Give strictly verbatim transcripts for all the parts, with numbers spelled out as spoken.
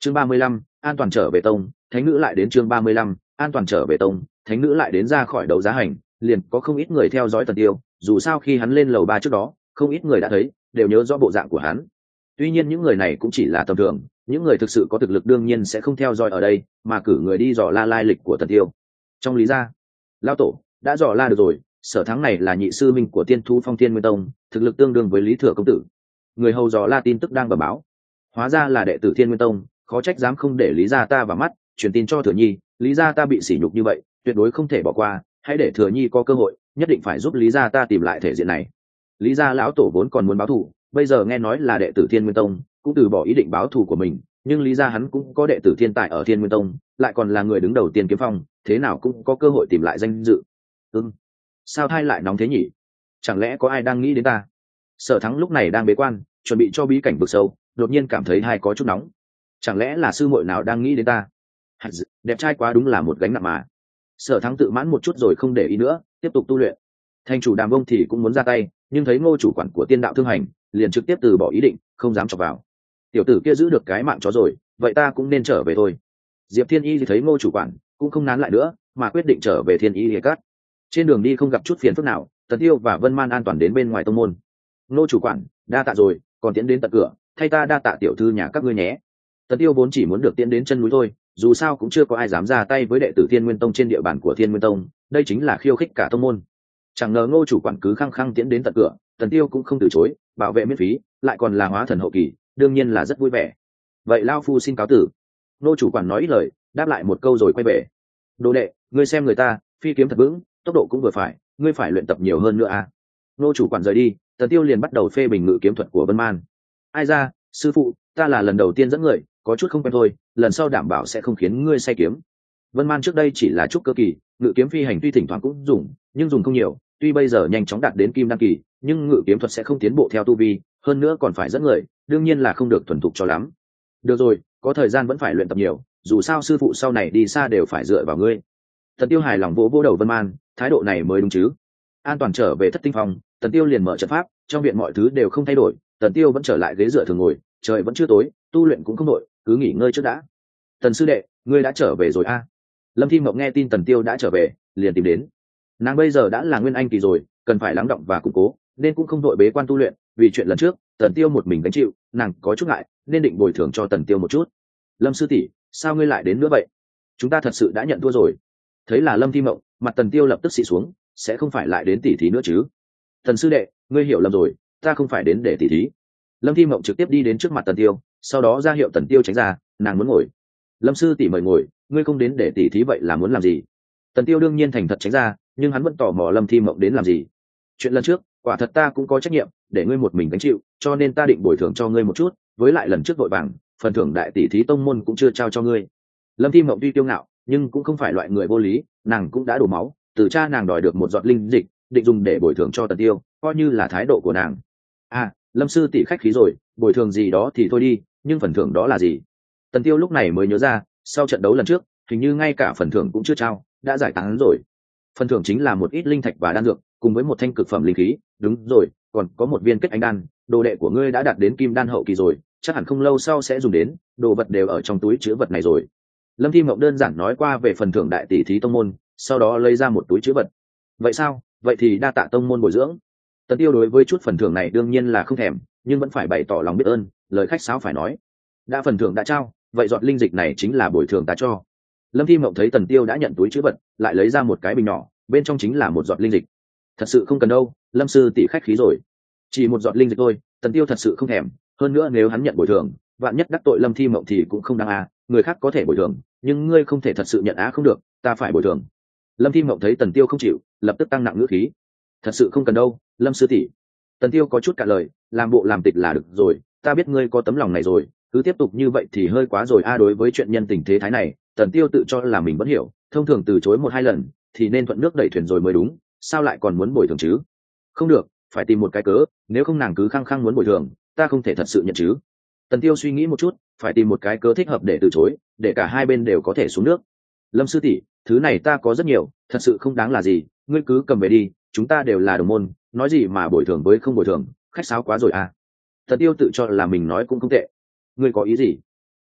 chương ba mươi lăm, an toàn trở về tông, thánh nữ lại đến chương ba mươi lăm, an toàn trở về tông, thánh nữ lại đến. Ra khỏi đấu giá hành, liền có không ít người theo dõi Tần Tiêu, dù sao khi hắn lên lầu ba trước đó, không ít người đã thấy, đều nhớ rõ bộ dạng của hắn. Tuy nhiên những người này cũng chỉ là tầm thường, những người thực sự có thực lực đương nhiên sẽ không theo dõi ở đây, mà cử người đi dò la lai lịch của Tần Tiêu. Trong lý gia, lão tổ đã dò la được rồi, Sở Thắng này là nhị sư minh của Tiên Thú Phong Thiên Nguyên Tông, thực lực tương đương với Lý Thừa công tử. Người hầu dò la tin tức đang bẩm báo, hóa ra là đệ tử Thiên Nguyên Tông, khó trách dám không để Lý gia ta vào mắt, truyền tin cho Thừa Nhi, Lý gia ta bị sỉ nhục như vậy, tuyệt đối không thể bỏ qua, hãy để Thừa Nhi có cơ hội, nhất định phải giúp Lý gia ta tìm lại thể diện này. Lý gia lão tổ vốn còn muốn báo thù, bây giờ nghe nói là đệ tử Thiên Nguyên Tông, cũng từ bỏ ý định báo thù của mình, nhưng Lý gia hắn cũng có đệ tử thiên tài ở Thiên Nguyên Tông, lại còn là người đứng đầu Tiên Kiếm Phong, thế nào cũng có cơ hội tìm lại danh dự. Ừm, sao thai lại nóng thế nhỉ? Chẳng lẽ có ai đang nghĩ đến ta? Sở Thắng lúc này đang bế quan, chuẩn bị cho bí cảnh vực sâu, đột nhiên cảm thấy hai có chút nóng. Chẳng lẽ là sư muội nào đang nghĩ đến ta? Đẹp trai quá đúng là một gánh nặng mà. Sở Thắng tự mãn một chút rồi không để ý nữa, tiếp tục tu luyện. Thành chủ Đàm Vông thì cũng muốn ra tay, nhưng thấy Ngô chủ quản của Tiên Đạo Thương Hành, liền trực tiếp từ bỏ ý định, không dám chọc vào. Tiểu tử kia giữ được cái mạng chó rồi, vậy ta cũng nên trở về thôi. Diệp Thiên Y thì thấy Ngô chủ quản, cũng không nán lại nữa, mà quyết định trở về Thiên Y Liệt Cát. Trên đường đi không gặp chút phiền phức nào, Tần Tiêu và Vân Man an toàn đến bên ngoài tông môn. Ngô chủ quản, đa tạ rồi, còn tiến đến tận cửa, thay ta đa tạ tiểu thư nhà các ngươi nhé. Tần Tiêu vốn chỉ muốn được tiến đến chân núi thôi, dù sao cũng chưa có ai dám ra tay với đệ tử Thiên Nguyên Tông trên địa bàn của Thiên Nguyên Tông, đây chính là khiêu khích cả tông môn. Chẳng ngờ Ngô chủ quản cứ khăng khăng tiến đến tận cửa, Tần Tiêu cũng không từ chối, bảo vệ miễn phí, lại còn là hóa thần hậu kỳ, đương nhiên là rất vui vẻ. Vậy lao phu xin cáo tử. Ngô chủ quản nói ít lời, đáp lại một câu rồi quay về. Đồ đệ, ngươi xem người ta, phi kiếm thật vững, tốc độ cũng vừa phải, ngươi phải luyện tập nhiều hơn nữa à. Ngô chủ quản rời đi, Tần Tiêu liền bắt đầu phê bình ngự kiếm thuật của Vân Man. Ai ra, sư phụ, ta là lần đầu tiên dẫn người, có chút không quen thôi, lần sau đảm bảo sẽ không khiến ngươi say kiếm. Vân Man trước đây chỉ là trúc cơ kỳ, ngự kiếm phi hành tuy thỉnh thoảng cũng dùng, nhưng dùng không nhiều, tuy bây giờ nhanh chóng đạt đến kim đan kỳ, nhưng ngự kiếm thuật sẽ không tiến bộ theo tu vi, hơn nữa còn phải dẫn người, đương nhiên là không được thuần thục cho lắm. Được rồi, có thời gian vẫn phải luyện tập nhiều, dù sao sư phụ sau này đi xa đều phải dựa vào ngươi. Tần Tiêu hài lòng vỗ vỗ đầu Vân Man, thái độ này mới đúng chứ. An toàn trở về Thất Tinh Phòng, Tần Tiêu liền mở trận pháp, trong viện mọi thứ đều không thay đổi, Tần Tiêu vẫn trở lại ghế dựa thường ngồi, trời vẫn chưa tối, tu luyện cũng không đổi, cứ nghỉ ngơi trước đã. Tần sư đệ, ngươi đã trở về rồi a? À? Lâm Thi Mộng nghe tin Tần Tiêu đã trở về, liền tìm đến. Nàng bây giờ đã là nguyên anh kỳ rồi, cần phải lắng động và củng cố, nên cũng không đội bế quan tu luyện, vì chuyện lần trước, Tần Tiêu một mình gánh chịu, nàng có chút ngại, nên định bồi thường cho Tần Tiêu một chút. Lâm sư tỷ, sao ngươi lại đến nữa vậy? Chúng ta thật sự đã nhận thua rồi. Thấy là Lâm Thi Mộng, mặt Tần Tiêu lập tức xị xuống, sẽ không phải lại đến tỉ thí nữa chứ? Tần sư đệ, ngươi hiểu lầm rồi, ta không phải đến để tỉ thí. Lâm Thi Mộng trực tiếp đi đến trước mặt Tần Tiêu, sau đó ra hiệu Tần Tiêu tránh ra, nàng muốn ngồi. Lâm sư tỷ mời ngồi, ngươi không đến để tỉ thí vậy là muốn làm gì? Tần Tiêu đương nhiên thành thật tránh ra, nhưng hắn vẫn tò mò Lâm Thi Mộng đến làm gì. Chuyện lần trước, quả thật ta cũng có trách nhiệm, để ngươi một mình gánh chịu, cho nên ta định bồi thường cho ngươi một chút, với lại lần trước vội vàng, phần thưởng đại tỷ thí tông môn cũng chưa trao cho ngươi. Lâm Thi Mộng tuy kiêu ngạo, nhưng cũng không phải loại người vô lý, nàng cũng đã đổ máu, từ cha nàng đòi được một giọt linh dịch, định dùng để bồi thường cho Tần Tiêu, coi như là thái độ của nàng. À, Lâm sư tỷ khách khí rồi, bồi thường gì đó thì thôi đi, nhưng phần thưởng đó là gì? Tần Tiêu lúc này mới nhớ ra, sau trận đấu lần trước, hình như ngay cả phần thưởng cũng chưa trao, đã giải tán rồi. Phần thưởng chính là một ít linh thạch và đan dược, cùng với một thanh cực phẩm linh khí, đúng rồi, còn có một viên kết anh đan, đồ đệ của ngươi đã đạt đến kim đan hậu kỳ rồi, chắc hẳn không lâu sau sẽ dùng đến, đồ vật đều ở trong túi chứa vật này rồi. Lâm Thi Mộng đơn giản nói qua về phần thưởng đại tỷ thí tông môn, sau đó lấy ra một túi chứa vật. Vậy sao? Vậy thì đa tạ tông môn bồi dưỡng. Tần Tiêu đối với chút phần thưởng này đương nhiên là không thèm, nhưng vẫn phải bày tỏ lòng biết ơn, lời khách sáo phải nói. Đã phần thưởng đã trao, vậy giọt linh dịch này chính là bồi thường ta cho. Lâm Thi Mộng thấy Tần Tiêu đã nhận túi chứa vật, lại lấy ra một cái bình nhỏ, bên trong chính là một giọt linh dịch. Thật sự không cần đâu, Lâm sư tỷ khách khí rồi. Chỉ một giọt linh dịch thôi, Tần Tiêu thật sự không thèm, hơn nữa nếu hắn nhận bồi thường, vạn nhất đắc tội Lâm Thi Mộng thì cũng không đáng à, người khác có thể bồi thường, nhưng ngươi không thể thật sự nhận á không được, ta phải bồi thường. Lâm Thi Mộng thấy Tần Tiêu không chịu, lập tức tăng nặng ngữ khí. Thật sự không cần đâu, Lâm sư tỷ. Tần Tiêu có chút cạn lời, làm bộ làm tịch là được rồi, ta biết ngươi có tấm lòng này rồi, cứ tiếp tục như vậy thì hơi quá rồi a. Đối với chuyện nhân tình thế thái này, Tần Tiêu tự cho là mình vẫn hiểu, thông thường từ chối một hai lần thì nên thuận nước đẩy thuyền rồi mới đúng, sao lại còn muốn bồi thường chứ? Không được, phải tìm một cái cớ, nếu không nàng cứ khăng khăng muốn bồi thường, ta không thể thật sự nhận chứ. Tần Tiêu suy nghĩ một chút, phải tìm một cái cớ thích hợp để từ chối, để cả hai bên đều có thể xuống nước. Lâm sư tỷ, thứ này ta có rất nhiều, thật sự không đáng là gì, ngươi cứ cầm về đi, chúng ta đều là đồng môn, nói gì mà bồi thường với không bồi thường, khách sáo quá rồi à. Tần Tiêu tự cho là mình nói cũng không tệ. Ngươi có ý gì?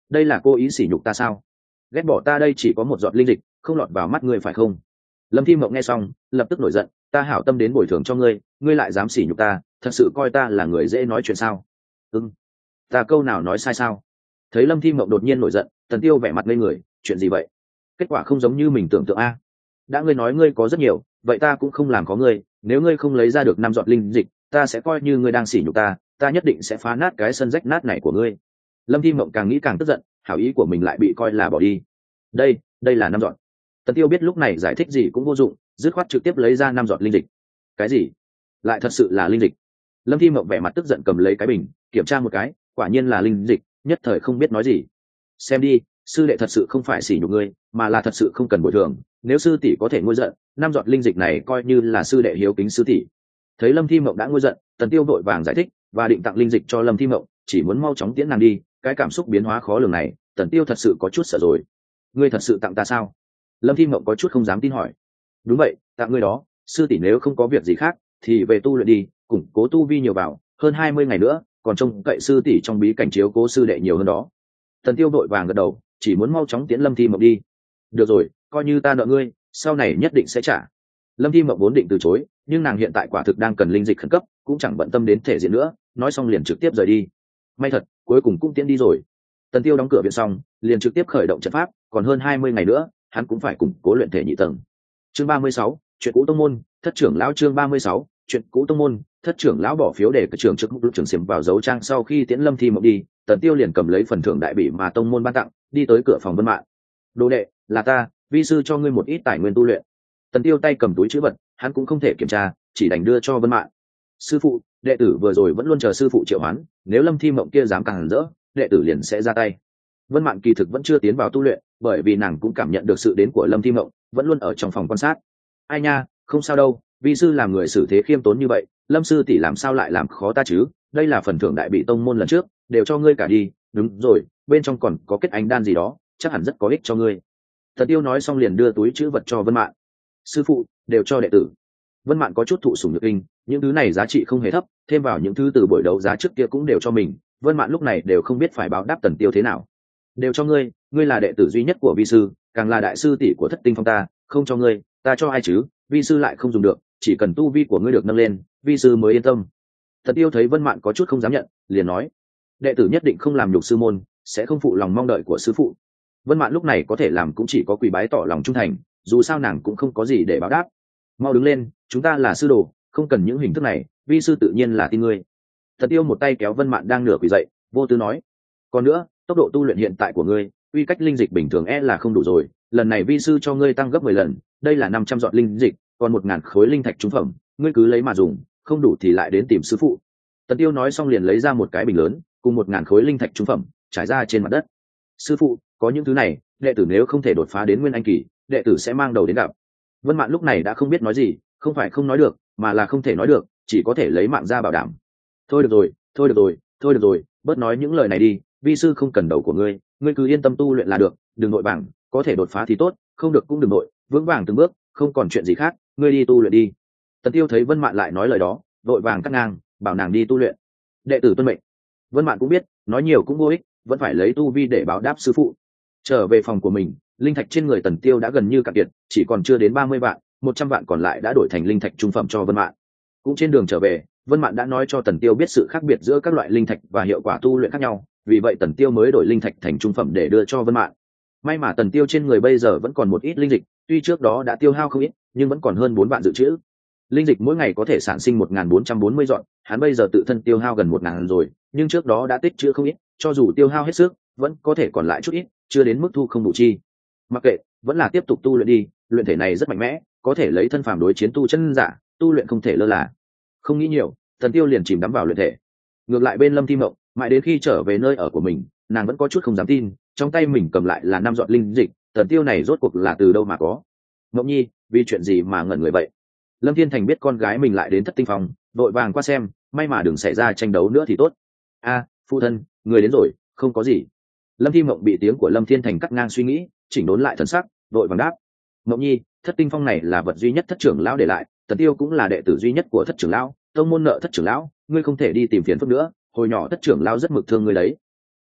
đây là cô ý sỉ nhục ta sao? Ghét bỏ ta đây chỉ có một giọt linh dịch, không lọt vào mắt ngươi phải không? Lâm Thi Mộng nghe xong lập tức nổi giận, ta hảo tâm đến bồi thường cho ngươi, ngươi lại dám sỉ nhục ta, thật sự coi ta là người dễ nói chuyện sao? Ừm, ta câu nào nói sai sao? Thấy Lâm Thi Mộng đột nhiên nổi giận, Tần Tiêu vẻ mặt ngây người, chuyện gì vậy? Kết quả không giống như mình tưởng tượng a. Đã ngươi nói ngươi có rất nhiều, vậy ta cũng không làm khó ngươi, nếu ngươi không lấy ra được năm giọt linh dịch, ta sẽ coi như ngươi đang sỉ nhục ta, ta nhất định sẽ phá nát cái sân rách nát này của ngươi. Lâm Thi Mộng càng nghĩ càng tức giận, hảo ý của mình lại bị coi là bỏ đi. Đây, đây là năm giọt. Tần Tiêu biết lúc này giải thích gì cũng vô dụng, dứt khoát trực tiếp lấy ra năm giọt linh dịch. Cái gì? Lại thật sự là linh dịch? Lâm Thi Mộng vẻ mặt tức giận cầm lấy cái bình, kiểm tra một cái, quả nhiên là linh dịch, nhất thời không biết nói gì. Xem đi, sư đệ thật sự không phải sỉ nhục ngươi, mà là thật sự không cần bồi thường, nếu sư tỷ có thể nguôi giận, năm giọt linh dịch này coi như là sư đệ hiếu kính sư tỷ. Thấy Lâm Thi Mộng đã nguôi giận, Tần Tiêu vội vàng giải thích và định tặng linh dịch cho Lâm Thi Mộng, chỉ muốn mau chóng tiễn nàng đi. Cái cảm xúc biến hóa khó lường này, Tần Tiêu thật sự có chút sợ rồi. Ngươi thật sự tặng ta sao? Lâm Thi Mộng có chút không dám tin hỏi. Đúng vậy, tặng ngươi đó, sư tỷ nếu không có việc gì khác thì về tu luyện đi, củng cố tu vi nhiều vào, hơn hai mươi ngày nữa còn trông cậy sư tỷ trong bí cảnh chiếu cố sư đệ nhiều hơn đó. Tần Tiêu vội vàng gật đầu, chỉ muốn mau chóng tiễn Lâm Thi Mộng đi. Được rồi, coi như ta nợ ngươi, sau này nhất định sẽ trả. Lâm Thi Mộng vốn định từ chối, nhưng nàng hiện tại quả thực đang cần linh dịch khẩn cấp, cũng chẳng bận tâm đến thể diện nữa, nói xong liền trực tiếp rời đi. May thật, cuối cùng cũng tiễn đi rồi. Tần Tiêu đóng cửa viện xong, liền trực tiếp khởi động trận pháp, còn hơn hai mươi ngày nữa, hắn cũng phải củng cố luyện thể nhị tầng. Chương ba mươi sáu, chuyện cũ tông môn, thất trưởng lão chương ba mươi sáu, chuyện cũ tông môn, thất trưởng lão bỏ phiếu để cái trưởng trước lúc trưởng xiêm vào dấu trang sau khi tiễn Lâm Thi Mộng đi, Tần Tiêu liền cầm lấy phần thưởng đại bỉ mà tông môn ban tặng, đi tới cửa phòng Vân Mạn. Đồ đệ, là ta, vi sư cho ngươi một ít tài nguyên tu luyện. Tần Tiêu tay cầm túi trữ vật, hắn cũng không thể kiểm tra, chỉ đành đưa cho Vân Mạn. Sư phụ, đệ tử vừa rồi vẫn luôn chờ sư phụ triệu hoán, nếu Lâm Thi Mộng kia dám càng rỡ, đệ tử liền sẽ ra tay. Vân Mạn kỳ thực vẫn chưa tiến vào tu luyện, bởi vì nàng cũng cảm nhận được sự đến của Lâm Thi Mộng, vẫn luôn ở trong phòng quan sát. Ai nha, không sao đâu, vi sư làm người xử thế khiêm tốn như vậy, Lâm sư tỷ làm sao lại làm khó ta chứ? Đây là phần thưởng đại bị tông môn lần trước, đều cho ngươi cả đi. Đúng rồi, bên trong còn có kết ánh đan gì đó, chắc hẳn rất có ích cho ngươi. Tần Tiêu nói xong liền đưa túi trữ vật cho Vân Mạn. Sư phụ, đều cho đệ tử. Vân Mạn có chút thụ sủng nhược kinh, những thứ này giá trị không hề thấp, thêm vào những thứ từ buổi đấu giá trước kia cũng đều cho mình, Vân Mạn lúc này đều không biết phải báo đáp Tần Tiêu thế nào. Đều cho ngươi, ngươi là đệ tử duy nhất của vi sư, càng là đại sư tỷ của Thất Tinh Phong ta, không cho ngươi, ta cho ai chứ? Vi sư lại không dùng được, chỉ cần tu vi của ngươi được nâng lên, vi sư mới yên tâm. Tần Tiêu thấy Vân Mạn có chút không dám nhận, liền nói: đệ tử nhất định không làm nhục sư môn, sẽ không phụ lòng mong đợi của sư phụ. Vân Mạn lúc này có thể làm cũng chỉ có quỳ bái tỏ lòng trung thành, dù sao nàng cũng không có gì để báo đáp. Mau đứng lên, chúng ta là sư đồ, không cần những hình thức này, vi sư tự nhiên là tin ngươi. Tần Tiêu một tay kéo Vân Mạn đang nửa quỳ dậy, vô tư nói: còn nữa, tốc độ tu luyện hiện tại của ngươi, quy cách linh dịch bình thường e là không đủ rồi, lần này vi sư cho ngươi tăng gấp mười lần, đây là năm trăm giọt linh dịch, còn một ngàn khối linh thạch trúng phẩm, ngươi cứ lấy mà dùng, không đủ thì lại đến tìm sư phụ. Tần Tiêu nói xong liền lấy ra một cái bình lớn, cùng một ngàn khối linh thạch trúng phẩm, trải ra trên mặt đất. Sư phụ, có những thứ này, đệ tử nếu không thể đột phá đến nguyên anh kỳ, đệ tử sẽ mang đầu đến gặp. Vân Mạn lúc này đã không biết nói gì, không phải không nói được, mà là không thể nói được, chỉ có thể lấy mạng ra bảo đảm. Thôi được rồi, thôi được rồi, thôi được rồi, bớt nói những lời này đi, vi sư không cần đầu của ngươi, ngươi cứ yên tâm tu luyện là được, đừng nội bảng, có thể đột phá thì tốt, không được cũng đừng nội, vững vàng từng bước, không còn chuyện gì khác, ngươi đi tu luyện đi. Tần Tiêu thấy Vân Mạn lại nói lời đó, vội vàng cắt ngang, bảo nàng đi tu luyện. Đệ tử tuân mệnh. Vân Mạn cũng biết, nói nhiều cũng vô ích, vẫn phải lấy tu vi để báo đáp sư phụ. Trở về phòng của mình, linh thạch trên người Tần Tiêu đã gần như cạn kiệt, chỉ còn chưa đến ba mươi vạn, một trăm vạn còn lại đã đổi thành linh thạch trung phẩm cho Vân Mạn. Cũng trên đường trở về, Vân Mạn đã nói cho Tần Tiêu biết sự khác biệt giữa các loại linh thạch và hiệu quả tu luyện khác nhau, vì vậy Tần Tiêu mới đổi linh thạch thành trung phẩm để đưa cho Vân Mạn. May mà Tần Tiêu trên người bây giờ vẫn còn một ít linh dịch, tuy trước đó đã tiêu hao không ít, nhưng vẫn còn hơn bốn vạn dự trữ. Linh dịch mỗi ngày có thể sản sinh một nghìn bốn trăm bốn mươi dọn, hắn bây giờ tự thân tiêu hao gần một ngàn rồi, nhưng trước đó đã tích trữ không ít, cho dù tiêu hao hết sức, vẫn có thể còn lại chút ít, chưa đến mức thu không đủ chi. Mặc kệ, vẫn là tiếp tục tu luyện đi, luyện thể này rất mạnh mẽ, có thể lấy thân phàm đối chiến tu chân giả, tu luyện không thể lơ là. Không nghĩ nhiều, Tần Tiêu liền chìm đắm vào luyện thể. Ngược lại bên Lâm Thi Mộng, mãi đến khi trở về nơi ở của mình, nàng vẫn có chút không dám tin, trong tay mình cầm lại là năm giọt linh dịch, Tần Tiêu này rốt cuộc là từ đâu mà có? Mộng Nhi, vì chuyện gì mà ngẩn người vậy? Lâm Thiên Thành biết con gái mình lại đến Thất Tinh Phòng, vội vàng qua xem, may mà đừng xảy ra tranh đấu nữa thì tốt. A, phụ thân, người đến rồi, không có gì. Lâm Thi Mộng bị tiếng của Lâm Thiên Thành cắt ngang suy nghĩ, chỉnh đốn lại thần sắc, vội vàng đáp: Mộng Nhi, Thất Tinh Phong này là vật duy nhất Thất trưởng lão để lại, Tần Tiêu cũng là đệ tử duy nhất của Thất trưởng lão, tông môn nợ Thất trưởng lão, ngươi không thể đi tìm phiền phức nữa, hồi nhỏ Thất trưởng lão rất mực thương ngươi đấy.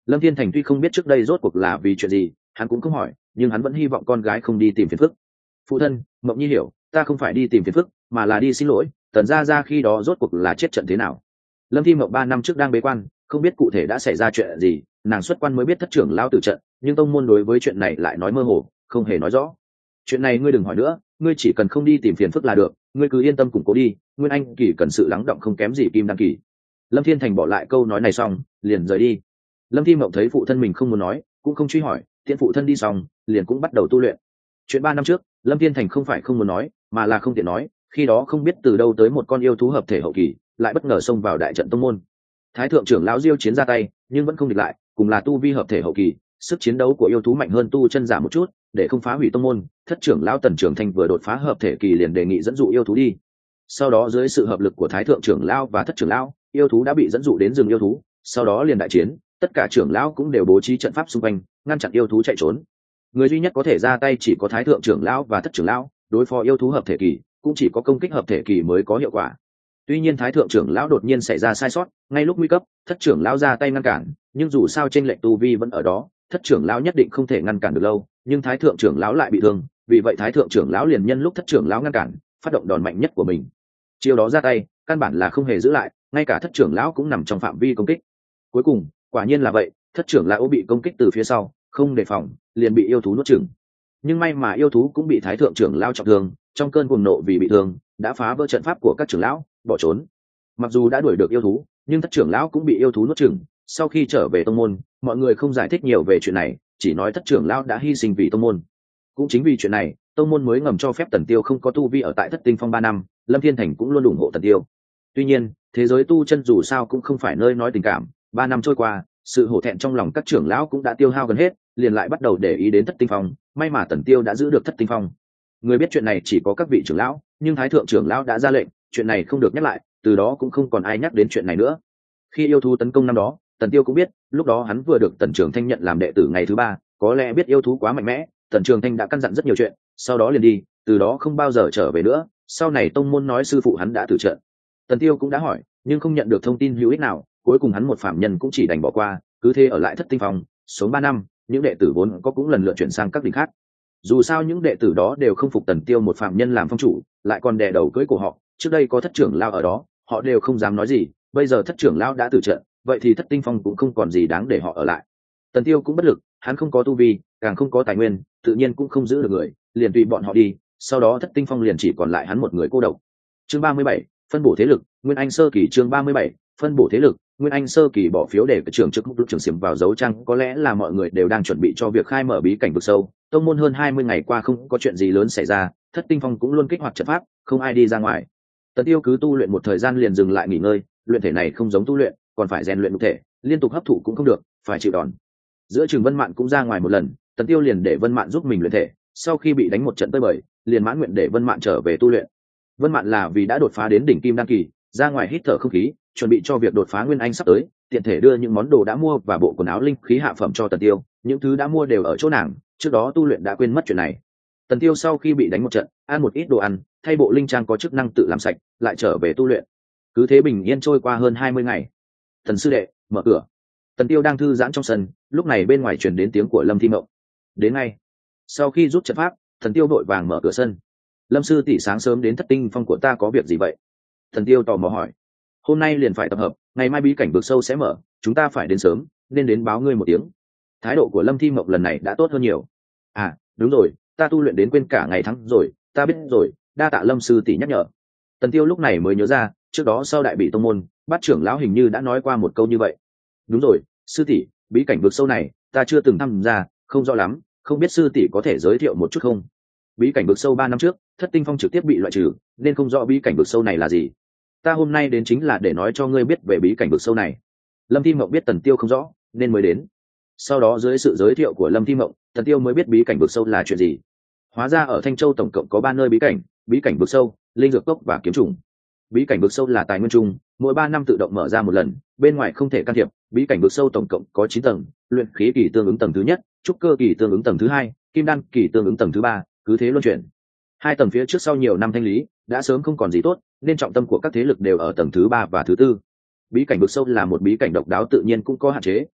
Lâm Thiên Thành tuy không biết trước đây rốt cuộc là vì chuyện gì, hắn cũng không hỏi, nhưng hắn vẫn hy vọng con gái không đi tìm phiền phức. Phụ thân, Mộng Nhi hiểu, ta không phải đi tìm phiền phức, mà là đi xin lỗi. Tần gia gia khi đó rốt cuộc là chết trận thế nào? Lâm Thi Mộng ba năm trước đang bế quan, không biết cụ thể đã xảy ra chuyện gì, nàng xuất quan mới biết thất trưởng lão tử trận, nhưng tông môn đối với chuyện này lại nói mơ hồ, không hề nói rõ. Chuyện này ngươi đừng hỏi nữa, ngươi chỉ cần không đi tìm phiền phức là được, ngươi cứ yên tâm củng cố đi. Nguyên Anh kỳ cần sự lắng động không kém gì Kim Đan kỳ. Lâm Thiên Thành bỏ lại câu nói này xong, liền rời đi. Lâm Thi Mộng thấy phụ thân mình không muốn nói, cũng không truy hỏi, tiện phụ thân đi xong, liền cũng bắt đầu tu luyện. Chuyện ba năm trước, Lâm Thiên Thành không phải không muốn nói, mà là không tiện nói, khi đó không biết từ đâu tới một con yêu thú hợp thể hậu kỳ, lại bất ngờ xông vào đại trận tông môn. Thái thượng trưởng lão Diêu Chiến ra tay, nhưng vẫn không địch lại, cùng là tu vi hợp thể hậu kỳ, sức chiến đấu của yêu thú mạnh hơn tu chân giả một chút, để không phá hủy tông môn, thất trưởng lão Tần Trưởng Thanh vừa đột phá hợp thể kỳ liền đề nghị dẫn dụ yêu thú đi. Sau đó dưới sự hợp lực của Thái thượng trưởng lão và thất trưởng lão, yêu thú đã bị dẫn dụ đến rừng yêu thú, sau đó liền đại chiến, tất cả trưởng lão cũng đều bố trí trận pháp xung quanh, ngăn chặn yêu thú chạy trốn. Người duy nhất có thể ra tay chỉ có Thái thượng trưởng lão và thất trưởng lão, đối phó yêu thú hợp thể kỳ, cũng chỉ có công kích hợp thể kỳ mới có hiệu quả. Tuy nhiên Thái thượng trưởng lão đột nhiên xảy ra sai sót, ngay lúc nguy cấp, thất trưởng lão ra tay ngăn cản, nhưng dù sao trên lệnh tu vi vẫn ở đó, thất trưởng lão nhất định không thể ngăn cản được lâu, nhưng Thái thượng trưởng lão lại bị thương, vì vậy Thái thượng trưởng lão liền nhân lúc thất trưởng lão ngăn cản, phát động đòn mạnh nhất của mình. Chiêu đó ra tay, căn bản là không hề giữ lại, ngay cả thất trưởng lão cũng nằm trong phạm vi công kích. Cuối cùng, quả nhiên là vậy, thất trưởng lão bị công kích từ phía sau, không đề phòng, liền bị yêu thú nuốt chửng. Nhưng may mà yêu thú cũng bị Thái thượng trưởng lão trọng thương, trong cơn cuồng nộ vì bị thương, đã phá vỡ trận pháp của các trưởng lão, bỏ trốn. Mặc dù đã đuổi được yêu thú, nhưng thất trưởng lão cũng bị yêu thú nuốt chửng. Sau khi trở về tông môn, mọi người không giải thích nhiều về chuyện này, chỉ nói thất trưởng lão đã hy sinh vì tông môn. Cũng chính vì chuyện này, tông môn mới ngầm cho phép Tần Tiêu không có tu vi ở tại Thất Tinh Phong ba năm, Lâm Thiên Thành cũng luôn ủng hộ Tần Tiêu. Tuy nhiên, thế giới tu chân dù sao cũng không phải nơi nói tình cảm, ba năm trôi qua, sự hổ thẹn trong lòng các trưởng lão cũng đã tiêu hao gần hết, liền lại bắt đầu để ý đến Thất Tinh Phong, may mà Tần Tiêu đã giữ được Thất Tinh Phong. Người biết chuyện này chỉ có các vị trưởng lão, nhưng Thái thượng trưởng lão đã ra lệnh, chuyện này không được nhắc lại, từ đó cũng không còn ai nhắc đến chuyện này nữa. Khi yêu thú tấn công năm đó, Tần Tiêu cũng biết, lúc đó hắn vừa được Tần Trường Thanh nhận làm đệ tử ngày thứ ba, có lẽ biết yêu thú quá mạnh mẽ, Tần Trường Thanh đã căn dặn rất nhiều chuyện, sau đó liền đi, từ đó không bao giờ trở về nữa. Sau này tông môn nói sư phụ hắn đã tử trận, Tần Tiêu cũng đã hỏi, nhưng không nhận được thông tin hữu ích nào, cuối cùng hắn một phạm nhân cũng chỉ đành bỏ qua, cứ thế ở lại Thất Tinh Phong, sống ba năm, những đệ tử vốn có cũng lần lượt chuyển sang các đỉnh khác. Dù sao những đệ tử đó đều không phục Tần Tiêu một phạm nhân làm phong chủ, lại còn đè đầu cưỡi của họ, trước đây có thất trưởng lão ở đó, họ đều không dám nói gì, bây giờ thất trưởng lão đã tử trận, vậy thì Thất Tinh Phong cũng không còn gì đáng để họ ở lại. Tần Tiêu cũng bất lực, hắn không có tu vi, càng không có tài nguyên, tự nhiên cũng không giữ được người, liền tùy bọn họ đi, sau đó Thất Tinh Phong liền chỉ còn lại hắn một người cô độc. Chương ba mươi bảy, phân bổ thế lực, Nguyên Anh sơ kỳ. Chương ba mươi bảy, phân bổ thế lực, Nguyên Anh sơ kỳ bỏ phiếu để trưởng chức lúc trưởng xiểm vào dấu trang, có lẽ là mọi người đều đang chuẩn bị cho việc khai mở bí cảnh vực sâu. Tông môn hơn hai mươi ngày qua không có chuyện gì lớn xảy ra, Thất Tinh Phong cũng luôn kích hoạt trận pháp, không ai đi ra ngoài. Tần Tiêu cứ tu luyện một thời gian liền dừng lại nghỉ ngơi, luyện thể này không giống tu luyện, còn phải rèn luyện nhục thể, liên tục hấp thụ cũng không được, phải chịu đòn. Giữa Trường Vân Mạn cũng ra ngoài một lần, Tần Tiêu liền để Vân Mạn giúp mình luyện thể, sau khi bị đánh một trận tơi bời, liền mãn nguyện để Vân Mạn trở về tu luyện. Vân Mạn là vì đã đột phá đến đỉnh Kim Đan kỳ, ra ngoài hít thở không khí, chuẩn bị cho việc đột phá Nguyên Anh sắp tới, tiện thể đưa những món đồ đã mua và bộ quần áo linh khí hạ phẩm cho Tần Tiêu, những thứ đã mua đều ở chỗ nàng, trước đó tu luyện đã quên mất chuyện này. Tần Tiêu sau khi bị đánh một trận, ăn một ít đồ ăn, thay bộ linh trang có chức năng tự làm sạch, lại trở về tu luyện. Cứ thế bình yên trôi qua hơn hai mươi ngày. Tần sư đệ, mở cửa. Tần Tiêu đang thư giãn trong sân, lúc này bên ngoài truyền đến tiếng của Lâm Thi Mộng. Đến ngay. Sau khi rút trận pháp, Tần Tiêu vội vàng mở cửa sân. Lâm sư tỷ sáng sớm đến Thất Tinh Phong của ta có việc gì vậy? Tần Tiêu tò mò hỏi. Hôm nay liền phải tập hợp, ngày mai bí cảnh vực sâu sẽ mở, chúng ta phải đến sớm, nên đến báo ngươi một tiếng. Thái độ của Lâm Thi Mộng lần này đã tốt hơn nhiều. À, đúng rồi, ta tu luyện đến quên cả ngày tháng rồi, ta biết rồi, đa tạ Lâm sư tỷ nhắc nhở. Tần Tiêu lúc này mới nhớ ra, trước đó sau đại bị tông môn, Bát trưởng lão hình như đã nói qua một câu như vậy. Đúng rồi, sư tỷ, bí cảnh vực sâu này, ta chưa từng tham gia, không rõ lắm, không biết sư tỷ có thể giới thiệu một chút không? Bí cảnh vực sâu ba năm trước, Thất Tinh Phong trực tiếp bị loại trừ, nên không rõ bí cảnh vực sâu này là gì. Ta hôm nay đến chính là để nói cho ngươi biết về bí cảnh vực sâu này. Lâm Thi Mộng biết Tần Tiêu không rõ, nên mới đến. Sau đó dưới sự giới thiệu của Lâm Thi Mộng, Tần Tiêu mới biết bí cảnh vực sâu là chuyện gì. Hóa ra ở Thanh Châu tổng cộng có ba nơi bí cảnh, bí cảnh vực sâu, linh dược cốc và kiếm trùng. Bí cảnh vực sâu là tài nguyên chung, mỗi ba năm tự động mở ra một lần, bên ngoài không thể can thiệp. Bí cảnh vực sâu tổng cộng có chín tầng, luyện khí kỳ tương ứng tầng thứ nhất, trúc cơ kỳ tương ứng tầng thứ hai, kim đan kỳ tương ứng tầng thứ ba, cứ thế luân chuyển. Hai tầng phía trước sau nhiều năm thanh lý, đã sớm không còn gì tốt, nên trọng tâm của các thế lực đều ở tầng thứ ba và thứ tư. Bí cảnh vực sâu là một bí cảnh độc đáo, tự nhiên cũng có hạn chế,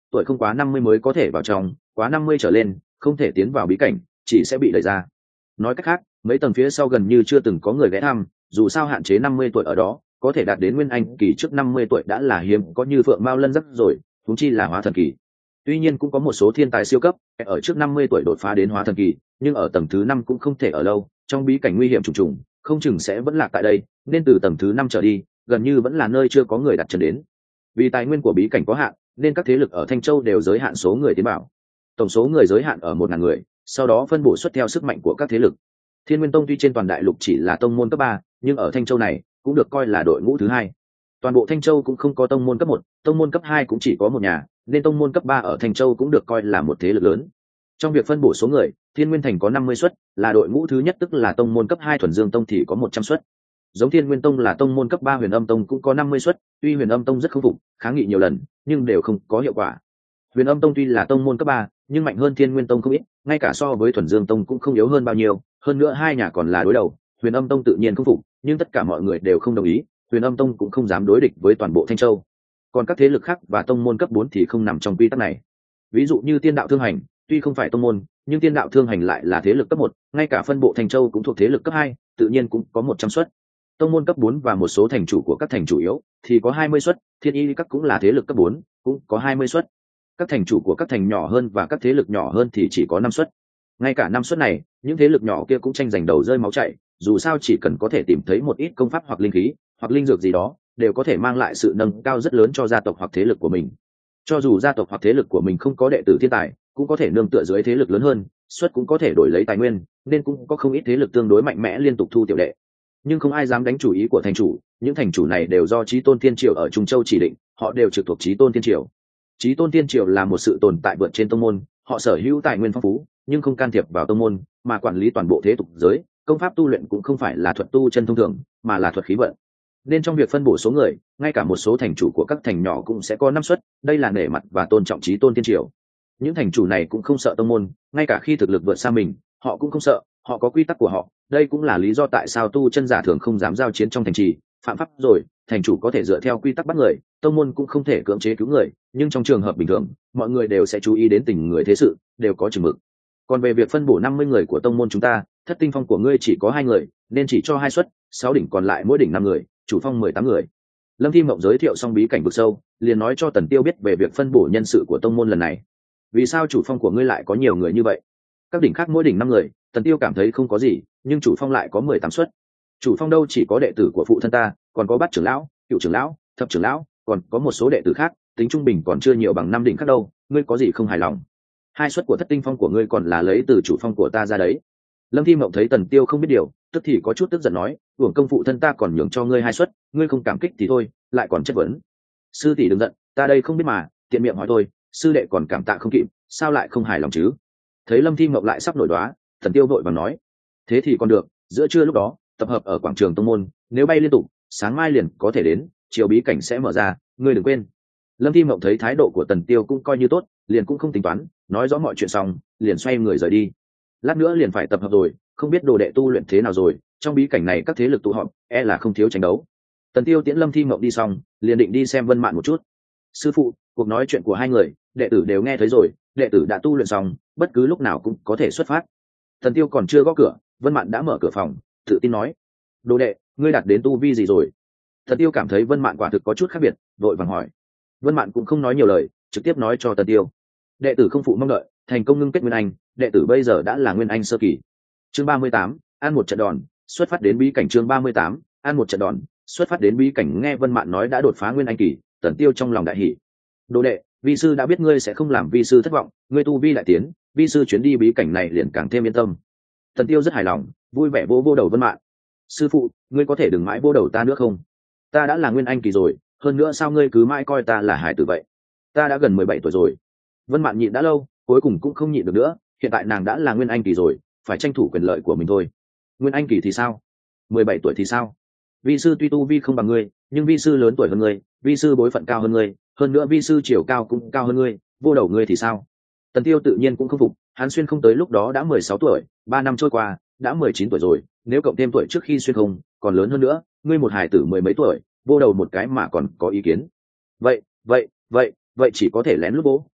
tuổi không quá năm mươi mới có thể vào trong, quá năm mươi trở lên không thể tiến vào bí cảnh, chỉ sẽ bị đẩy ra. Nói cách khác, mấy tầng phía sau gần như chưa từng có người ghé thăm, dù sao hạn chế năm mươi tuổi ở đó, có thể đạt đến nguyên anh kỳ trước năm mươi tuổi đã là hiếm có như Phượng Mao Lân rất rồi, huống chi là hóa thần kỳ. Tuy nhiên cũng có một số thiên tài siêu cấp ở trước năm mươi tuổi đột phá đến hóa thần kỳ, nhưng ở tầng thứ năm cũng không thể ở lâu, trong bí cảnh nguy hiểm trùng trùng, không chừng sẽ vẫn lạc tại đây, nên từ tầng thứ năm trở đi, gần như vẫn là nơi chưa có người đặt chân đến. Vì tài nguyên của bí cảnh có hạn, nên các thế lực ở Thanh Châu đều giới hạn số người tiến vào. Tổng số người giới hạn ở một ngàn người, sau đó phân bổ suất theo sức mạnh của các thế lực. Thiên Nguyên Tông tuy trên toàn đại lục chỉ là tông môn cấp ba, nhưng ở Thanh Châu này cũng được coi là đội ngũ thứ hai. Toàn bộ Thanh Châu cũng không có tông môn cấp một, tông môn cấp hai cũng chỉ có một nhà, nên tông môn cấp ba ở Thanh Châu cũng được coi là một thế lực lớn. Trong việc phân bổ số người, Thiên Nguyên Thành có năm mươi suất, là đội ngũ thứ nhất, tức là tông môn cấp hai Thuần Dương Tông thì có một trăm suất. Giống Thiên Nguyên Tông là tông môn cấp ba Huyền Âm Tông cũng có năm mươi suất, tuy Huyền Âm Tông rất không phục, kháng nghị nhiều lần, nhưng đều không có hiệu quả. Huyền Âm Tông tuy là tông môn cấp ba, nhưng mạnh hơn Thiên Nguyên Tông không ít, ngay cả so với Thuần Dương Tông cũng không yếu hơn bao nhiêu, hơn nữa hai nhà còn là đối đầu. Huyền Âm Tông tự nhiên không phục, nhưng tất cả mọi người đều không đồng ý, Huyền Âm Tông cũng không dám đối địch với toàn bộ Thanh Châu. Còn các thế lực khác và tông môn cấp bốn thì không nằm trong quy tắc này. Ví dụ như Tiên Đạo Thương Hành, tuy không phải tông môn, nhưng Tiên Đạo Thương Hành lại là thế lực cấp một, ngay cả phân bộ Thanh Châu cũng thuộc thế lực cấp hai, tự nhiên cũng có một trăm suất. Tông môn cấp bốn và một số thành chủ của các thành chủ yếu thì có hai mươi suất, Thiên Y các cũng là thế lực cấp bốn, cũng có hai mươi suất. Các thành chủ của các thành nhỏ hơn và các thế lực nhỏ hơn thì chỉ có năm suất. Ngay cả năm suất này, những thế lực nhỏ kia cũng tranh giành đầu rơi máu chảy, dù sao chỉ cần có thể tìm thấy một ít công pháp hoặc linh khí, hoặc linh dược gì đó, đều có thể mang lại sự nâng cao rất lớn cho gia tộc hoặc thế lực của mình. Cho dù gia tộc hoặc thế lực của mình không có đệ tử thiên tài, cũng có thể nương tựa dưới thế lực lớn hơn, suất cũng có thể đổi lấy tài nguyên, nên cũng có không ít thế lực tương đối mạnh mẽ liên tục thu tiểu đệ. Nhưng không ai dám đánh chủ ý của thành chủ, những thành chủ này đều do Chí Tôn Thiên Triều ở Trung Châu chỉ định, họ đều trực thuộc Chí Tôn Thiên Triều. Chí Tôn Thiên Triều là một sự tồn tại vượt trên tông môn, họ sở hữu tài nguyên phong phú, nhưng không can thiệp vào tông môn, mà quản lý toàn bộ thế tục giới, công pháp tu luyện cũng không phải là thuật tu chân thông thường, mà là thuật khí vận. Nên trong việc phân bổ số người, ngay cả một số thành chủ của các thành nhỏ cũng sẽ có năm suất, đây là nể mặt và tôn trọng Chí Tôn Thiên Triều. Những thành chủ này cũng không sợ tông môn, ngay cả khi thực lực vượt xa mình, họ cũng không sợ, họ có quy tắc của họ. Đây cũng là lý do tại sao tu chân giả thường không dám giao chiến trong thành trì, phạm pháp rồi, thành chủ có thể dựa theo quy tắc bắt người, tông môn cũng không thể cưỡng chế cứu người, nhưng trong trường hợp bình thường, mọi người đều sẽ chú ý đến tình người thế sự, đều có chừng mực. Còn về việc phân bổ năm mươi người của tông môn chúng ta, Thất Tinh Phong của ngươi chỉ có hai người, nên chỉ cho hai suất, sáu đỉnh còn lại mỗi đỉnh năm người, chủ phong mười tám người. Lâm Thi Mộng giới thiệu xong bí cảnh vực sâu, liền nói cho Tần Tiêu biết về việc phân bổ nhân sự của tông môn lần này. Vì sao chủ phong của ngươi lại có nhiều người như vậy? Các đỉnh khác mỗi đỉnh năm người, Tần Tiêu cảm thấy không có gì, nhưng chủ phong lại có mười tám suất. Chủ phong đâu chỉ có đệ tử của phụ thân ta, còn có bát trưởng lão, cựu trưởng lão, thập trưởng lão, còn có một số đệ tử khác, tính trung bình còn chưa nhiều bằng năm đỉnh khác đâu, ngươi có gì không hài lòng? Hai suất của Thất Tinh Phong của ngươi còn là lấy từ chủ phong của ta ra đấy. Lâm Thi Mộng thấy Tần Tiêu không biết điều, tức thì có chút tức giận nói, uổng công phụ thân ta còn nhường cho ngươi hai suất, ngươi không cảm kích thì thôi, lại còn chất vấn. Sư tỷ đừng giận, ta đây không biết mà, tiện miệng hỏi thôi, sư đệ còn cảm tạ không kịp, sao lại không hài lòng chứ? Thấy Lâm Thi Mộng lại sắp nổi đoá, Tần Tiêu vội vàng nói, thế thì còn được, giữa trưa lúc đó tập hợp ở quảng trường tông môn, nếu bay liên tục, sáng mai liền có thể đến, chiều bí cảnh sẽ mở ra, ngươi đừng quên. Lâm Thi Mộng thấy thái độ của Tần Tiêu cũng coi như tốt, liền cũng không tính toán, nói rõ mọi chuyện xong, liền xoay người rời đi. Lát nữa liền phải tập hợp rồi, không biết đồ đệ tu luyện thế nào rồi, trong bí cảnh này các thế lực tụ họp, e là không thiếu tranh đấu. Tần Tiêu tiễn Lâm Thi Mộng đi xong, liền định đi xem Vân Mạn một chút. Sư phụ, cuộc nói chuyện của hai người, đệ tử đều nghe thấy rồi, đệ tử đã tu luyện xong, bất cứ lúc nào cũng có thể xuất phát. Tần Tiêu còn chưa gõ cửa, Vân Mạn đã mở cửa phòng, tự tin nói, đồ đệ, ngươi đạt đến tu vi gì rồi? Tần Tiêu cảm thấy Vân Mạn quả thực có chút khác biệt, vội vàng hỏi. Vân Mạn cũng không nói nhiều lời, trực tiếp nói cho Tần Tiêu, đệ tử không phụ mong đợi, thành công ngưng kết nguyên anh, đệ tử bây giờ đã là nguyên anh sơ kỳ. Chương ba mươi tám, ăn một trận đòn, xuất phát đến bí cảnh. Chương ba mươi tám, ăn một trận đòn, xuất phát đến bí cảnh. Nghe Vân Mạn nói đã đột phá nguyên anh kỳ, Tần Tiêu trong lòng đại hỉ. Đồ đệ, vi sư đã biết ngươi sẽ không làm vi sư thất vọng, ngươi tu vi lại tiến, vi sư chuyến đi bí cảnh này liền càng thêm yên tâm. Tần Tiêu rất hài lòng, vui vẻ vô vô đầu Vân Mạn. Sư phụ, ngươi có thể đừng mãi vô đầu ta nữa không? Ta đã là nguyên anh kỳ rồi, hơn nữa sao ngươi cứ mãi coi ta là hài tử vậy? Ta đã gần mười bảy tuổi rồi. Vân Mạn nhịn đã lâu, cuối cùng cũng không nhịn được nữa, hiện tại nàng đã là nguyên anh kỳ rồi, phải tranh thủ quyền lợi của mình thôi. Nguyên anh kỳ thì sao? mười bảy tuổi thì sao? Vi sư tuy tu vi không bằng ngươi, nhưng vi sư lớn tuổi hơn ngươi, vi sư bối phận cao hơn ngươi, hơn nữa vi sư chiều cao cũng cao hơn ngươi, vô đầu ngươi thì sao? Tần Tiêu tự nhiên cũng không phục, hắn xuyên không tới lúc đó đã mười sáu tuổi, ba năm trôi qua, đã mười chín tuổi rồi, nếu cộng thêm tuổi trước khi xuyên không, còn lớn hơn nữa, ngươi một hài tử mười mấy tuổi, vô đầu một cái mà còn có ý kiến. Vậy, vậy, vậy, vậy chỉ có thể lén lút bố,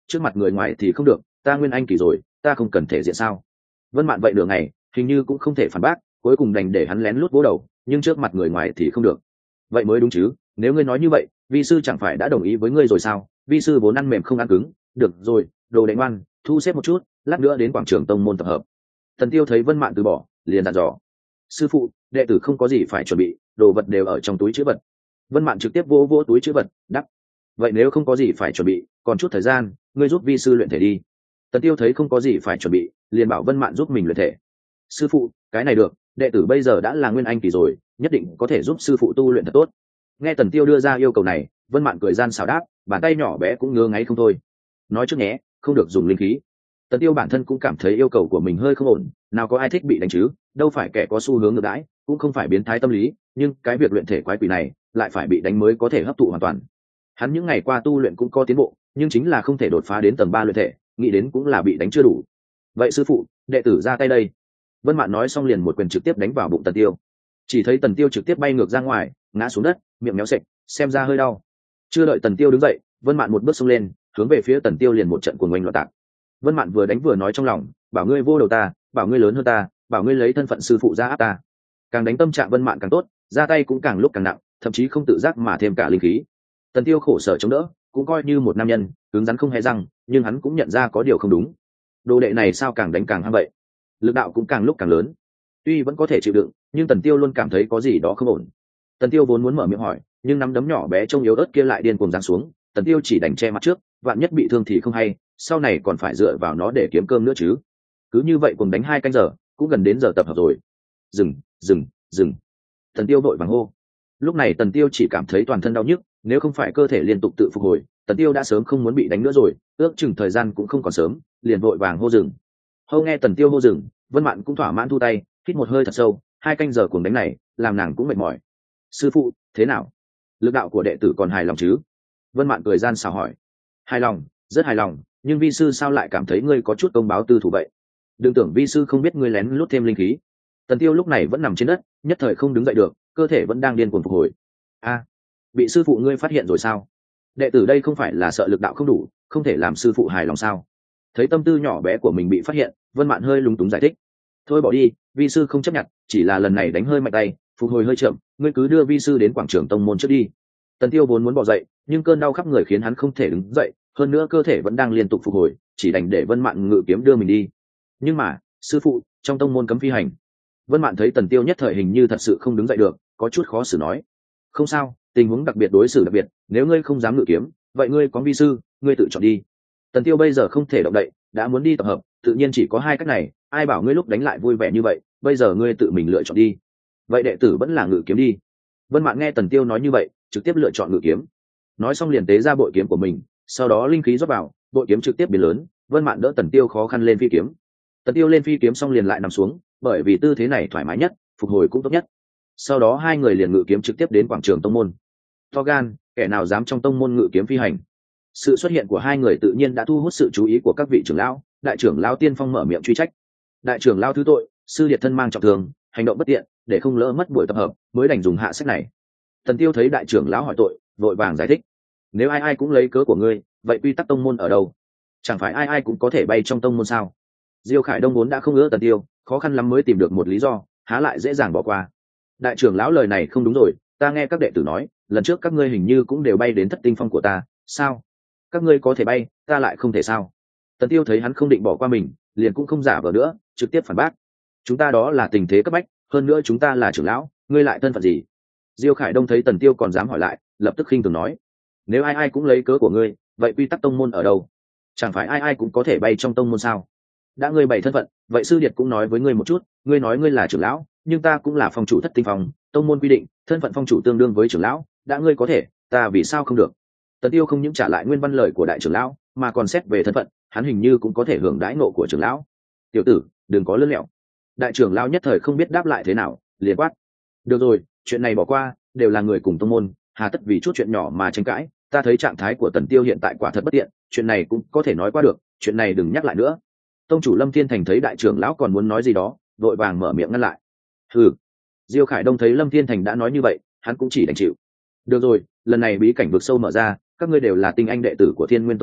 trước mặt người ngoài thì không được, ta nguyên anh kỳ rồi, ta không cần thể diện sao? Vân Mạn vậy nửa ngày hình như cũng không thể phản bác, cuối cùng đành để hắn lén lút vỗ đầu, nhưng trước mặt người ngoài thì không được. Vậy mới đúng chứ, nếu ngươi nói như vậy, vi sư chẳng phải đã đồng ý với ngươi rồi sao? Vi sư vốn ăn mềm không ăn cứng. Được rồi, đồ đệ ngoan, thu xếp một chút, lát nữa đến quảng trường tông môn tập hợp. Tần Tiêu thấy Vân Mạn từ bỏ, liền dặn dò: sư phụ, đệ tử không có gì phải chuẩn bị, đồ vật đều ở trong túi trữ vật. Vân Mạn trực tiếp vỗ vỗ túi trữ vật, đáp: vậy nếu không có gì phải chuẩn bị, còn chút thời gian, ngươi giúp vi sư luyện thể đi. Tần Tiêu thấy không có gì phải chuẩn bị, liền bảo Vân Mạn giúp mình luyện thể. Sư phụ, cái này được, đệ tử bây giờ đã là nguyên anh kỳ rồi, nhất định có thể giúp sư phụ tu luyện thật tốt. Nghe Tần Tiêu đưa ra yêu cầu này, Vân Mạn cười gian xảo đáp, bàn tay nhỏ bé cũng ngứa ngáy không thôi. Nói trước nhé, không được dùng linh khí. Tần Tiêu bản thân cũng cảm thấy yêu cầu của mình hơi không ổn, nào có ai thích bị đánh chứ, đâu phải kẻ có xu hướng ngược đãi, cũng không phải biến thái tâm lý, nhưng cái việc luyện thể quái quỷ này lại phải bị đánh mới có thể hấp thụ hoàn toàn. Hắn những ngày qua tu luyện cũng có tiến bộ, nhưng chính là không thể đột phá đến tầng ba luyện thể, nghĩ đến cũng là bị đánh chưa đủ. Vậy sư phụ, đệ tử ra tay đây. Vân Mạn nói xong liền một quyền trực tiếp đánh vào bụng Tần Tiêu. Chỉ thấy Tần Tiêu trực tiếp bay ngược ra ngoài, ngã xuống đất, miệng méo sệch, xem ra hơi đau. Chưa đợi Tần Tiêu đứng dậy, Vân Mạn một bước xông lên, hướng về phía Tần Tiêu liền một trận cuồng oanh loạn tạc. Vân Mạn vừa đánh vừa nói trong lòng, bảo ngươi vô đầu ta, bảo ngươi lớn hơn ta, bảo ngươi lấy thân phận sư phụ ra áp ta. Càng đánh tâm trạng Vân Mạn càng tốt, ra tay cũng càng lúc càng nặng, thậm chí không tự giác mà thêm cả linh khí. Tần Tiêu khổ sở chống đỡ, cũng coi như một nam nhân, cứng rắn không hề răng, nhưng hắn cũng nhận ra có điều không đúng. Đồ đệ này sao càng đánh càng hăng vậy? Lực đạo cũng càng lúc càng lớn. Tuy vẫn có thể chịu đựng, nhưng Tần Tiêu luôn cảm thấy có gì đó không ổn. Tần Tiêu vốn muốn mở miệng hỏi, nhưng nắm đấm nhỏ bé trông yếu ớt kia lại điên cuồng giáng xuống, Tần Tiêu chỉ đành che mặt trước, vạn nhất bị thương thì không hay, sau này còn phải dựa vào nó để kiếm cơm nữa chứ. Cứ như vậy cùng đánh hai canh giờ, cũng gần đến giờ tập hợp rồi. Dừng, dừng, dừng. Tần Tiêu vội vàng hô. Lúc này Tần Tiêu chỉ cảm thấy toàn thân đau nhức, nếu không phải cơ thể liên tục tự phục hồi, Tần Tiêu đã sớm không muốn bị đánh nữa rồi, ước chừng thời gian cũng không còn sớm, liền vội vàng hô dừng. Hô nghe Tần Tiêu hô dừng, Vân Mạn cũng thỏa mãn thu tay, hít một hơi thật sâu, hai canh giờ cuồng đánh này, làm nàng cũng mệt mỏi. Sư phụ, thế nào? Lực đạo của đệ tử còn hài lòng chứ? Vân Mạn cười gian xảo hỏi. Hài lòng, rất hài lòng, nhưng vi sư sao lại cảm thấy ngươi có chút công báo tư thủ vậy? Đừng tưởng vi sư không biết ngươi lén lút thêm linh khí. Tần Tiêu lúc này vẫn nằm trên đất, nhất thời không đứng dậy được, cơ thể vẫn đang điên cuồng phục hồi. A, bị sư phụ ngươi phát hiện rồi sao? Đệ tử đây không phải là sợ lực đạo không đủ, không thể làm sư phụ hài lòng sao? Thấy tâm tư nhỏ bé của mình bị phát hiện, Vân Mạn hơi lúng túng giải thích. Thôi bỏ đi, vi sư không chấp nhận, chỉ là lần này đánh hơi mạnh tay, phục hồi hơi chậm, ngươi cứ đưa vi sư đến quảng trường tông môn trước đi. Tần Tiêu vốn muốn bỏ dậy, nhưng cơn đau khắp người khiến hắn không thể đứng dậy, hơn nữa cơ thể vẫn đang liên tục phục hồi, chỉ đành để Vân Mạn ngự kiếm đưa mình đi. Nhưng mà, sư phụ, trong tông môn cấm phi hành. Vân Mạn thấy Tần Tiêu nhất thời hình như thật sự không đứng dậy được, có chút khó xử nói. Không sao, tình huống đặc biệt đối xử đặc biệt, nếu ngươi không dám ngự kiếm, vậy ngươi có vi sư, ngươi tự chọn đi. Tần Tiêu bây giờ không thể động đậy, đã muốn đi tập hợp, tự nhiên chỉ có hai cách này, ai bảo ngươi lúc đánh lại vui vẻ như vậy, bây giờ ngươi tự mình lựa chọn đi. Vậy đệ tử vẫn là ngự kiếm đi. Vân Mạn nghe Tần Tiêu nói như vậy, trực tiếp lựa chọn ngự kiếm. Nói xong liền tế ra bội kiếm của mình, sau đó linh khí rót vào, bội kiếm trực tiếp biến lớn, Vân Mạn đỡ Tần Tiêu khó khăn lên phi kiếm. Tần Tiêu lên phi kiếm xong liền lại nằm xuống, bởi vì tư thế này thoải mái nhất, phục hồi cũng tốt nhất. Sau đó hai người liền ngự kiếm trực tiếp đến quảng trường tông môn. To gan, kẻ nào dám trong tông môn ngự kiếm phi hành? Sự xuất hiện của hai người tự nhiên đã thu hút sự chú ý của các vị trưởng lão. Đại trưởng lão Tiên Phong mở miệng truy trách. Đại trưởng lão thứ tội, sư điệt thân mang trọng thương, hành động bất tiện, để không lỡ mất buổi tập hợp, mới đành dùng hạ sách này. Tần Tiêu thấy đại trưởng lão hỏi tội, vội vàng giải thích. Nếu ai ai cũng lấy cớ của ngươi, vậy quy tắc tông môn ở đâu? Chẳng phải ai ai cũng có thể bay trong tông môn sao? Diêu Khải Đông vốn đã không ưa Tần Tiêu, khó khăn lắm mới tìm được một lý do, há lại dễ dàng bỏ qua. Đại trưởng lão lời này không đúng rồi, ta nghe các đệ tử nói, lần trước các ngươi hình như cũng đều bay đến thất tinh phong của ta, sao? Các ngươi có thể bay, ta lại không thể sao? Tần Tiêu thấy hắn không định bỏ qua mình, liền cũng không giả vờ nữa, trực tiếp phản bác. Chúng ta đó là tình thế cấp bách, hơn nữa chúng ta là trưởng lão, ngươi lại thân phận gì? Diêu Khải Đông thấy Tần Tiêu còn dám hỏi lại, lập tức khinh thường nói: nếu ai ai cũng lấy cớ của ngươi, vậy quy tắc tông môn ở đâu? Chẳng phải ai ai cũng có thể bay trong tông môn sao? Đã ngươi bày thân phận, vậy sư điệt cũng nói với ngươi một chút, ngươi nói ngươi là trưởng lão, nhưng ta cũng là phong chủ thất tinh phòng, tông môn quy định, thân phận phong chủ tương đương với trưởng lão, đã ngươi có thể, ta vì sao không được? Tần Tiêu không những trả lại nguyên văn lời của đại trưởng lão, mà còn xét về thân phận, hắn hình như cũng có thể hưởng đãi ngộ của trưởng lão. Tiểu tử, đừng có lưỡi lẹo. Đại trưởng lão nhất thời không biết đáp lại thế nào, liền quát: được rồi, chuyện này bỏ qua, đều là người cùng tông môn, hà tất vì chút chuyện nhỏ mà tranh cãi? Ta thấy trạng thái của Tần Tiêu hiện tại quả thật bất tiện, chuyện này cũng có thể nói qua được, chuyện này đừng nhắc lại nữa. Tông chủ Lâm Thiên Thành thấy đại trưởng lão còn muốn nói gì đó, vội vàng mở miệng ngăn lại. Hừ. Diêu Khải Đông thấy Lâm Thiên Thành đã nói như vậy, hắn cũng chỉ đành chịu. Được rồi, lần này bí cảnh vực sâu mở ra, các ngươi đều là tinh anh đệ tử của Thiên Nguyên Tông ta,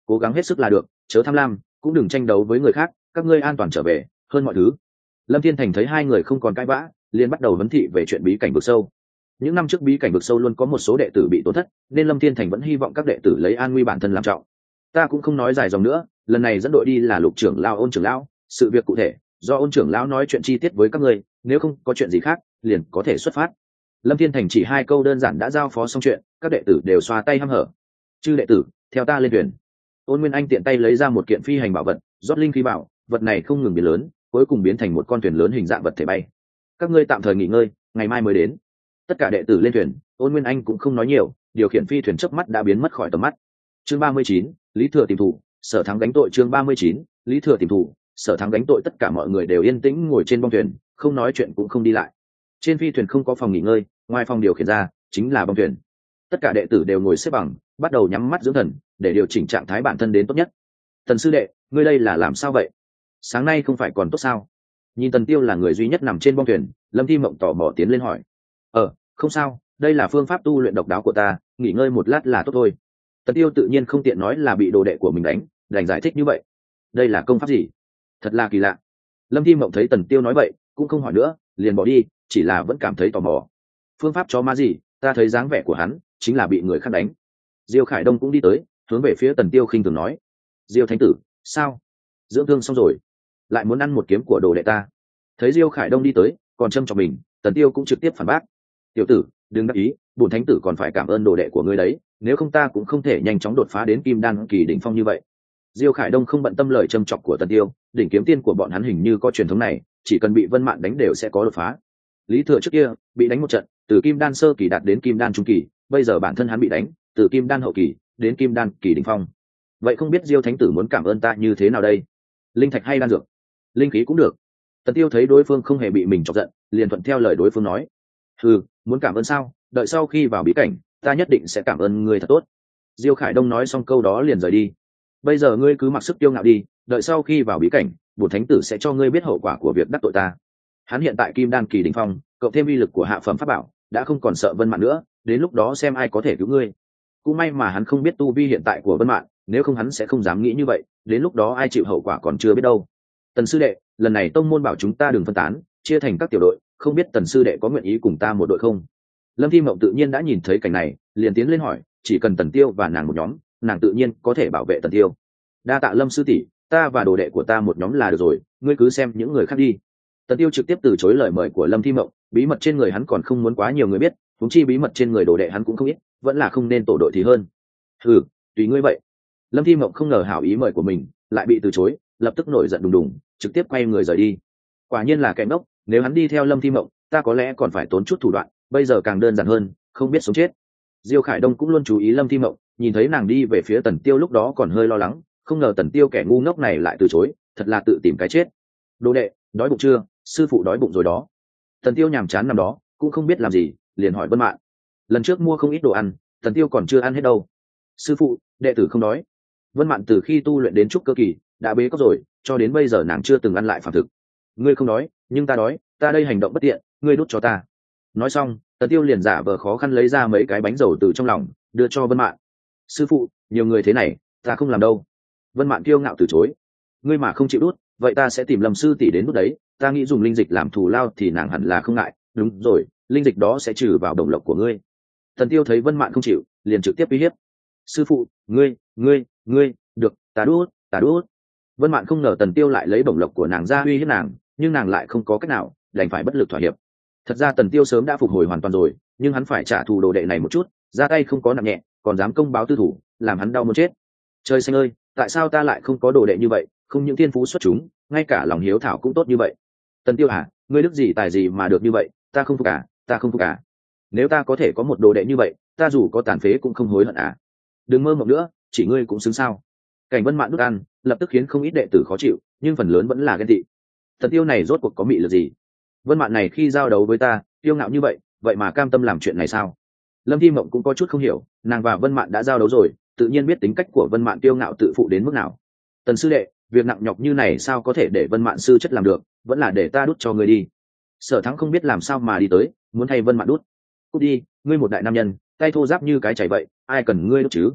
cố gắng hết sức là được, chớ tham lam, cũng đừng tranh đấu với người khác, các ngươi an toàn trở về hơn mọi thứ. Lâm Thiên Thành thấy hai người không còn cãi vã, liền bắt đầu vấn thị về chuyện bí cảnh vực sâu. Những năm trước bí cảnh vực sâu luôn có một số đệ tử bị tổn thất, nên Lâm Thiên Thành vẫn hy vọng các đệ tử lấy an nguy bản thân làm trọng. Ta cũng không nói dài dòng nữa, lần này dẫn đội đi là Lục trưởng lão, Ôn trưởng lão, sự việc cụ thể do Ôn trưởng lão nói chuyện chi tiết với các ngươi, nếu không có chuyện gì khác, liền có thể xuất phát. Lâm Thiên Thành chỉ hai câu đơn giản đã giao phó xong chuyện, các đệ tử đều xoa tay hăm hở. Chư đệ tử, theo ta lên thuyền. Ôn Nguyên Anh tiện tay lấy ra một kiện phi hành bảo vật, rót linh khí bảo, vật này không ngừng biến lớn, cuối cùng biến thành một con thuyền lớn hình dạng vật thể bay. Các ngươi tạm thời nghỉ ngơi, ngày mai mới đến. Tất cả đệ tử lên thuyền, Ôn Nguyên Anh cũng không nói nhiều, điều khiển phi thuyền chớp mắt đã biến mất khỏi tầm mắt. Chương ba mươi chín, Lý Thừa tìm thủ, Sở Thắng đánh tội. Chương ba mươi chín, Lý Thừa tìm thủ, Sở Thắng đánh tội. Tất cả mọi người đều yên tĩnh ngồi trên bong thuyền, không nói chuyện cũng không đi lại. Trên phi thuyền không có phòng nghỉ ngơi, ngoài phòng điều khiển ra chính là bong thuyền. Tất cả đệ tử đều ngồi xếp bằng, bắt đầu nhắm mắt dưỡng thần, để điều chỉnh trạng thái bản thân đến tốt nhất. Tần sư đệ, ngươi đây là làm sao vậy? Sáng nay không phải còn tốt sao? Nhìn Tần Tiêu là người duy nhất nằm trên bong thuyền, Lâm Thi Mộng tò mò tiến lên hỏi. Ờ, không sao, đây là phương pháp tu luyện độc đáo của ta, nghỉ ngơi một lát là tốt thôi. Tần Tiêu tự nhiên không tiện nói là bị đồ đệ của mình đánh, đành giải thích như vậy. Đây là công pháp gì? Thật là kỳ lạ. Lâm Thi Mộng thấy Tần Tiêu nói vậy, cũng không hỏi nữa, liền bỏ đi, chỉ là vẫn cảm thấy tò mò. Phương pháp chó má gì? Ta thấy dáng vẻ của hắn, chính là bị người khác đánh. Diêu Khải Đông cũng đi tới, hướng về phía Tần Tiêu khinh thường nói. Diêu thánh tử, sao? Dưỡng thương xong rồi, lại muốn ăn một kiếm của đồ đệ ta? Thấy Diêu Khải Đông đi tới, còn châm cho mình, Tần Tiêu cũng trực tiếp phản bác. Tiểu tử, đừng đắc ý, bổn thánh tử còn phải cảm ơn đồ đệ của ngươi đấy, nếu không ta cũng không thể nhanh chóng đột phá đến kim đan kỳ đỉnh phong như vậy. Diêu Khải Đông không bận tâm lời châm chọc của Tần Tiêu, đỉnh kiếm tiên của bọn hắn hình như có truyền thống này, chỉ cần bị Vân Mạn đánh đều sẽ có đột phá. Lý Thừa trước kia bị đánh một trận, từ kim đan sơ kỳ đạt đến kim đan trung kỳ, bây giờ bản thân hắn bị đánh, từ kim đan hậu kỳ đến kim đan kỳ đỉnh phong. Vậy không biết Diêu thánh tử muốn cảm ơn ta như thế nào đây? Linh thạch hay đan dược? Linh khí cũng được. Tần Tiêu thấy đối phương không hề bị mình chọc giận, liền thuận theo lời đối phương nói. Ừ, muốn cảm ơn sao? Đợi sau khi vào bí cảnh, ta nhất định sẽ cảm ơn ngươi thật tốt. Diêu Khải Đông nói xong câu đó liền rời đi. Bây giờ ngươi cứ mặc sức tiêu ngạo đi, đợi sau khi vào bí cảnh, bổn thánh tử sẽ cho ngươi biết hậu quả của việc đắc tội ta. Hắn hiện tại kim đan kỳ đỉnh phong, cộng thêm uy lực của hạ phẩm pháp bảo, đã không còn sợ Vân Mạn nữa, đến lúc đó xem ai có thể cứu ngươi. Cũng may mà hắn không biết tu vi hiện tại của Vân Mạn, nếu không hắn sẽ không dám nghĩ như vậy, đến lúc đó ai chịu hậu quả còn chưa biết đâu. Tần sư đệ, lần này tông môn bảo chúng ta đừng phân tán, chia thành các tiểu đội, không biết Tần sư đệ có nguyện ý cùng ta một đội không? Lâm Thi Mộng tự nhiên đã nhìn thấy cảnh này, liền tiến lên hỏi, chỉ cần Tần Tiêu và nàng một nhóm, nàng tự nhiên có thể bảo vệ Tần Tiêu. Đa tạ Lâm sư tỷ, ta và đồ đệ của ta một nhóm là được rồi, ngươi cứ xem những người khác đi. Tần Tiêu trực tiếp từ chối lời mời của Lâm Thi Mộng, bí mật trên người hắn còn không muốn quá nhiều người biết, huống chi bí mật trên người đồ đệ hắn cũng không ít, vẫn là không nên tổ đội thì hơn. Ừ, tùy ngươi vậy. Lâm Thi Mộng không ngờ hảo ý mời của mình lại bị từ chối, lập tức nổi giận đùng đùng, trực tiếp quay người rời đi. Quả nhiên là kẻ ngốc, nếu hắn đi theo Lâm Thi Mộng, ta có lẽ còn phải tốn chút thủ đoạn, bây giờ càng đơn giản hơn, không biết sống chết. Diêu Khải Đông cũng luôn chú ý Lâm Thi Mộng, nhìn thấy nàng đi về phía Tần Tiêu lúc đó còn hơi lo lắng, không ngờ Tần Tiêu kẻ ngu ngốc này lại từ chối, thật là tự tìm cái chết. Đồ đệ, đói bụng chưa? Sư phụ đói bụng rồi đó. Tần Tiêu nhàm chán nằm đó, cũng không biết làm gì, liền hỏi Vân Mạn. Lần trước mua không ít đồ ăn, Tần Tiêu còn chưa ăn hết đâu. Sư phụ, đệ tử không đói. Vân Mạn từ khi tu luyện đến trúc cơ kỳ, đã bế cốc rồi, cho đến bây giờ nàng chưa từng ăn lại phàm thực. Ngươi không đói, nhưng ta đói, ta đây hành động bất tiện, ngươi đút cho ta. Nói xong, Tần Tiêu liền giả vờ khó khăn lấy ra mấy cái bánh dầu từ trong lòng, đưa cho Vân Mạn. Sư phụ, nhiều người thế này, ta không làm đâu. Vân Mạn kiêu ngạo từ chối. Ngươi mà không chịu đút, vậy ta sẽ tìm Lâm sư tỷ đến đút đấy, ta nghĩ dùng linh dịch làm thù lao thì nàng hẳn là không ngại. Đúng rồi, linh dịch đó sẽ trừ vào đồng lộc của ngươi. Tần Tiêu thấy Vân Mạn không chịu, liền trực tiếp uy hiếp. Sư phụ, ngươi, ngươi, ngươi, được, ta đút, ta đút. Vân Mạn không ngờ Tần Tiêu lại lấy bổng lộc của nàng ra uy hiếp nàng, nhưng nàng lại không có cách nào, đành phải bất lực thỏa hiệp. Thật ra Tần Tiêu sớm đã phục hồi hoàn toàn rồi, nhưng hắn phải trả thù đồ đệ này một chút, ra tay không có nặng nhẹ, còn dám công báo tư thủ, làm hắn đau muốn chết. Trời xanh ơi, tại sao ta lại không có đồ đệ như vậy, không những thiên phú xuất chúng, ngay cả lòng hiếu thảo cũng tốt như vậy. Tần Tiêu à, ngươi đức gì tài gì mà được như vậy, ta không phục cả, ta không phục cả. Nếu ta có thể có một đồ đệ như vậy, ta dù có tàn phế cũng không hối hận à. Đừng mơ mộng nữa, chỉ ngươi cũng xứng sao. Cảnh Vân Mạn đút ăn, lập tức khiến không ít đệ tử khó chịu, nhưng phần lớn vẫn là ghen tị. Tần Tiêu này rốt cuộc có mị lực gì? Vân Mạn này khi giao đấu với ta, kiêu ngạo như vậy, vậy mà cam tâm làm chuyện này sao? Lâm Thi Mộng cũng có chút không hiểu, nàng và Vân Mạn đã giao đấu rồi, tự nhiên biết tính cách của Vân Mạn kiêu ngạo tự phụ đến mức nào. Tần sư đệ, việc nặng nhọc như này sao có thể để Vân Mạn sư chất làm được, vẫn là để ta đút cho ngươi đi. Sở Thắng không biết làm sao mà đi tới, muốn thay Vân Mạn đút. Cút đi, ngươi một đại nam nhân, tay thô ráp như cái chảy vậy, ai cần ngươi đút chứ?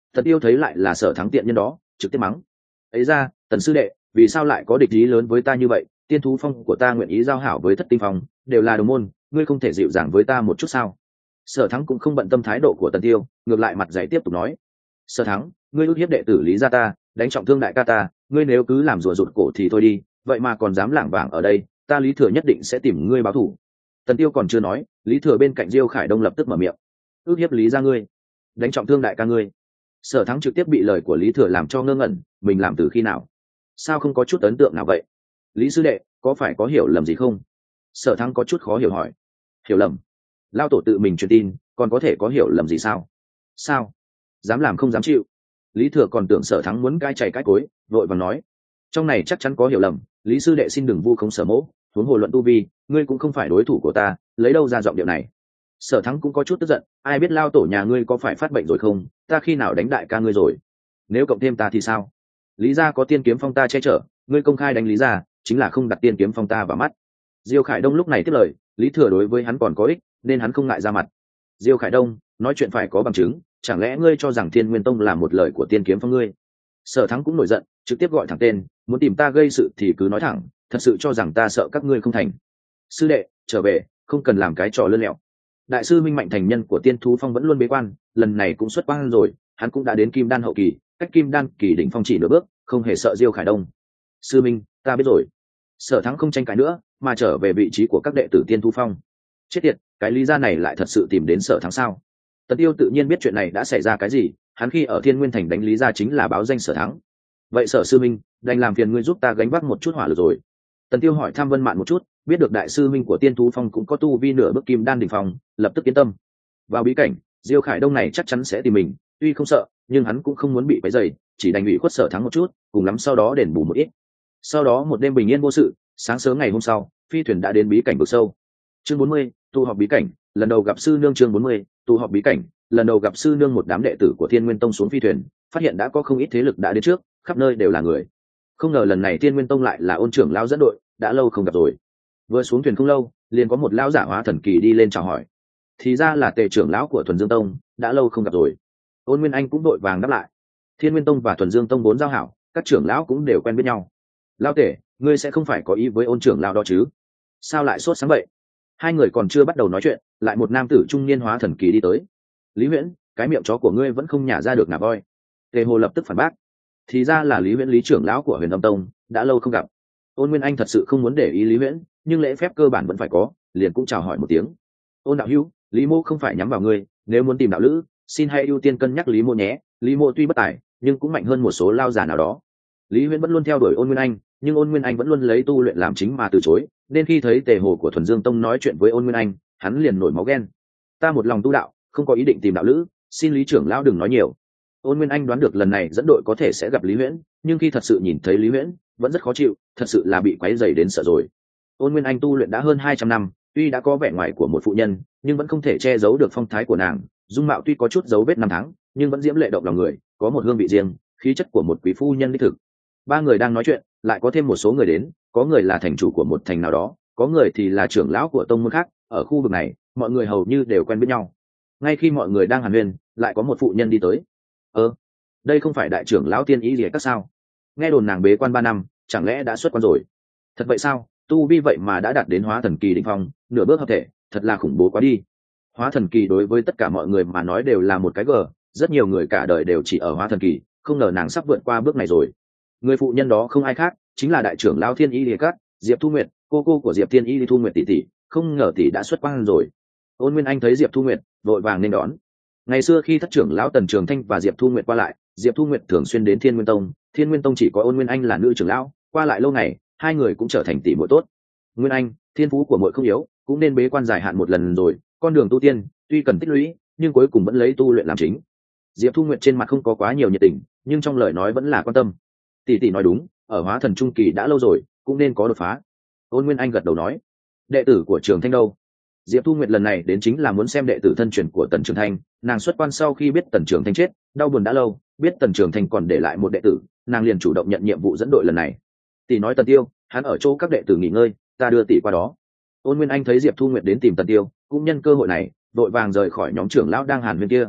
Tần Tiêu thấy lại là Sở Thắng tiện nhân đó, trực tiếp mắng: ấy ra, Tần sư đệ, vì sao lại có địch ý lớn với ta như vậy? Tiên thú phong của ta nguyện ý giao hảo với Thất Tinh Phong, đều là đồng môn, ngươi không thể dịu dàng với ta một chút sao? Sở Thắng cũng không bận tâm thái độ của Tần Tiêu, ngược lại mặt dày tiếp tục nói: Sở Thắng, ngươi ức hiếp đệ tử Lý gia ta, đánh trọng thương đại ca ta, ngươi nếu cứ làm rùa rụt cổ thì thôi đi, vậy mà còn dám lảng vảng ở đây, ta Lý Thừa nhất định sẽ tìm ngươi báo thù. Tần Tiêu còn chưa nói, Lý Thừa bên cạnh Diêu Khải Đông lập tức mở miệng: ức hiếp Lý gia ngươi, đánh trọng thương đại ca ngươi. Sở Thắng trực tiếp bị lời của Lý Thừa làm cho ngơ ngẩn, mình làm từ khi nào? Sao không có chút ấn tượng nào vậy? Lý sư đệ, có phải có hiểu lầm gì không? Sở Thắng có chút khó hiểu hỏi. Hiểu lầm? Lao tổ tự mình truyền tin, còn có thể có hiểu lầm gì sao? Sao? Dám làm không dám chịu. Lý Thừa còn tưởng Sở Thắng muốn cai chày cãi cối, vội vàng nói: trong này chắc chắn có hiểu lầm, Lý sư đệ xin đừng vu khống Sở mỗ, huống hồ luận tu vi, ngươi cũng không phải đối thủ của ta, lấy đâu ra giọng điệu này? Sở Thắng cũng có chút tức giận, ai biết Lao tổ nhà ngươi có phải phát bệnh rồi không, ta khi nào đánh đại ca ngươi rồi? Nếu cộng thêm ta thì sao? Lý gia có tiên kiếm phong ta che chở, ngươi công khai đánh Lý gia, chính là không đặt tiên kiếm phong ta vào mắt. Diêu Khải Đông lúc này tiếp lời, Lý Thừa đối với hắn còn có ích, nên hắn không ngại ra mặt. Diêu Khải Đông, nói chuyện phải có bằng chứng, chẳng lẽ ngươi cho rằng Thiên Nguyên Tông là một lời của tiên kiếm phong ngươi? Sở Thắng cũng nổi giận, trực tiếp gọi thẳng tên, muốn tìm ta gây sự thì cứ nói thẳng, thật sự cho rằng ta sợ các ngươi không thành. Sư đệ, trở về, không cần làm cái trò lươn lẹo. Đại sư Minh Mạnh thành nhân của Tiên Thú Phong vẫn luôn bế quan, lần này cũng xuất quan rồi, hắn cũng đã đến Kim Đan hậu kỳ, cách Kim Đan kỳ đỉnh phong chỉ nửa bước, không hề sợ Diêu Khải Đông. Sư Minh, ta biết rồi. Sở Thắng không tranh cãi nữa, mà trở về vị trí của các đệ tử Tiên Thú Phong. Chết tiệt, cái Lý gia này lại thật sự tìm đến Sở Thắng sao? Tần Tiêu tự nhiên biết chuyện này đã xảy ra cái gì, hắn khi ở Thiên Nguyên Thành đánh Lý gia chính là báo danh Sở Thắng. Vậy Sở sư Minh, đành làm phiền ngươi giúp ta gánh vác một chút hỏa lực rồi. Tần Tiêu hỏi thăm Vân Mạn một chút, biết được đại sư Minh của Tiên Thú Phong cũng có tu vi nửa bước Kim Đan đỉnh phong, lập tức yên tâm. Vào bí cảnh, Diêu Khải Đông này chắc chắn sẽ tìm mình, tuy không sợ, nhưng hắn cũng không muốn bị quấy rầy, chỉ đành ủy khuất Sở Thắng một chút, cùng lắm sau đó đền bù một ít. Sau đó một đêm bình yên vô sự, sáng sớm ngày hôm sau, phi thuyền đã đến bí cảnh vực sâu. Chương bốn mươi, tu họp bí cảnh, lần đầu gặp sư nương. Chương bốn mươi, tu họp bí cảnh, lần đầu gặp sư nương. Một đám đệ tử của Thiên Nguyên Tông xuống phi thuyền, phát hiện đã có không ít thế lực đã đến trước, khắp nơi đều là người. Không ngờ lần này Thiên Nguyên Tông lại là Ôn trưởng lão dẫn đội, đã lâu không gặp rồi. Vừa xuống thuyền không lâu, liền có một lão giả hóa thần kỳ đi lên chào hỏi. Thì ra là Tề trưởng lão của Thuần Dương Tông, đã lâu không gặp rồi. Ôn Nguyên Anh cũng đội vàng đáp lại. Thiên Nguyên Tông và Thuần Dương Tông vốn giao hảo, các trưởng lão cũng đều quen biết nhau. Lão Tề, ngươi sẽ không phải có ý với Ôn trưởng lão đó chứ? Sao lại sốt sáng vậy? Hai người còn chưa bắt đầu nói chuyện, lại một nam tử trung niên hóa thần kỳ đi tới. Lý Huyễn, cái miệng chó của ngươi vẫn không nhả ra được ngà voi. Tề Hồ lập tức phản bác. Thì ra là Lý Huyễn, Lý trưởng lão của Huyền Âm Tông, đã lâu không gặp. Ôn Nguyên Anh thật sự không muốn để ý Lý Huyễn, nhưng lễ phép cơ bản vẫn phải có, liền cũng chào hỏi một tiếng. Ôn đạo hữu, Lý Mô không phải nhắm vào ngươi, nếu muốn tìm đạo lữ, xin hãy ưu tiên cân nhắc Lý Mô nhé. Lý Mô tuy bất tài, nhưng cũng mạnh hơn một số lao giả nào đó. Lý Huyễn vẫn luôn theo đuổi Ôn Nguyên Anh, nhưng Ôn Nguyên Anh vẫn luôn lấy tu luyện làm chính mà từ chối, nên khi thấy Tề Hồ của Thuần Dương Tông nói chuyện với Ôn Nguyên Anh, hắn liền nổi máu ghen. Ta một lòng tu đạo, không có ý định tìm đạo lữ, xin Lý trưởng lão đừng nói nhiều. Ôn Nguyên Anh đoán được lần này dẫn đội có thể sẽ gặp Lý Huyễn, nhưng khi thật sự nhìn thấy Lý Huyễn, vẫn rất khó chịu, thật sự là bị quấy rầy đến sợ rồi. Ôn Nguyên Anh tu luyện đã hơn hai trăm năm, tuy đã có vẻ ngoài của một phụ nhân, nhưng vẫn không thể che giấu được phong thái của nàng, dung mạo tuy có chút dấu vết năm tháng, nhưng vẫn diễm lệ động lòng người, có một hương vị riêng, khí chất của một quý phu nhân đích thực. Ba người đang nói chuyện, lại có thêm một số người đến, có người là thành chủ của một thành nào đó, có người thì là trưởng lão của tông môn khác, ở khu vực này, mọi người hầu như đều quen biết nhau. Ngay khi mọi người đang hàn huyên, lại có một phụ nhân đi tới. Ơ, đây không phải đại trưởng lão Tiên Ý Liễu các sao? Nghe đồn nàng bế quan ba năm, chẳng lẽ đã xuất quan rồi? Thật vậy sao? Tu vi vậy mà đã đạt đến hóa thần kỳ đỉnh phong, nửa bước hợp thể, thật là khủng bố quá đi. Hóa thần kỳ đối với tất cả mọi người mà nói đều là một cái gờ, rất nhiều người cả đời đều chỉ ở hóa thần kỳ, không ngờ nàng sắp vượt qua bước này rồi. Người phụ nhân đó không ai khác, chính là đại trưởng lão Thiên Y Liễu Các, Diệp Thu Nguyệt, cô cô của Diệp Thiên Y Thu Nguyệt tỷ tỷ, không ngờ tỷ đã xuất quan rồi. Ôn Nguyên Anh thấy Diệp Thu Nguyệt, vội vàng nên đón. Ngày xưa khi thất trưởng lão Tần Trường Thanh và Diệp Thu Nguyệt qua lại, Diệp Thu Nguyệt thường xuyên đến Thiên Nguyên Tông, Thiên Nguyên Tông chỉ có Ôn Nguyên Anh là nữ trưởng lão, qua lại lâu ngày, hai người cũng trở thành tỷ muội tốt. Nguyên Anh, thiên phú của muội không yếu, cũng nên bế quan dài hạn một lần rồi, con đường tu tiên, tuy cần tích lũy, nhưng cuối cùng vẫn lấy tu luyện làm chính. Diệp Thu Nguyệt trên mặt không có quá nhiều nhiệt tình, nhưng trong lời nói vẫn là quan tâm. Tỷ tỷ nói đúng, ở hóa thần trung kỳ đã lâu rồi, cũng nên có đột phá. Ôn Nguyên Anh gật đầu nói. Đệ tử của Trường Thanh đâu? Diệp Thu Nguyệt lần này đến chính là muốn xem đệ tử thân truyền của Tần Trường Thanh. Nàng xuất quan sau khi biết Tần Trường Thanh chết, đau buồn đã lâu, biết Tần Trường Thanh còn để lại một đệ tử, nàng liền chủ động nhận nhiệm vụ dẫn đội lần này. Tỷ nói Tần Tiêu, hắn ở chỗ các đệ tử nghỉ ngơi, ta đưa tỷ qua đó. Ôn Nguyên Anh thấy Diệp Thu Nguyệt đến tìm Tần Tiêu, cũng nhân cơ hội này, đội vàng rời khỏi nhóm trưởng lão đang hàn huyên kia.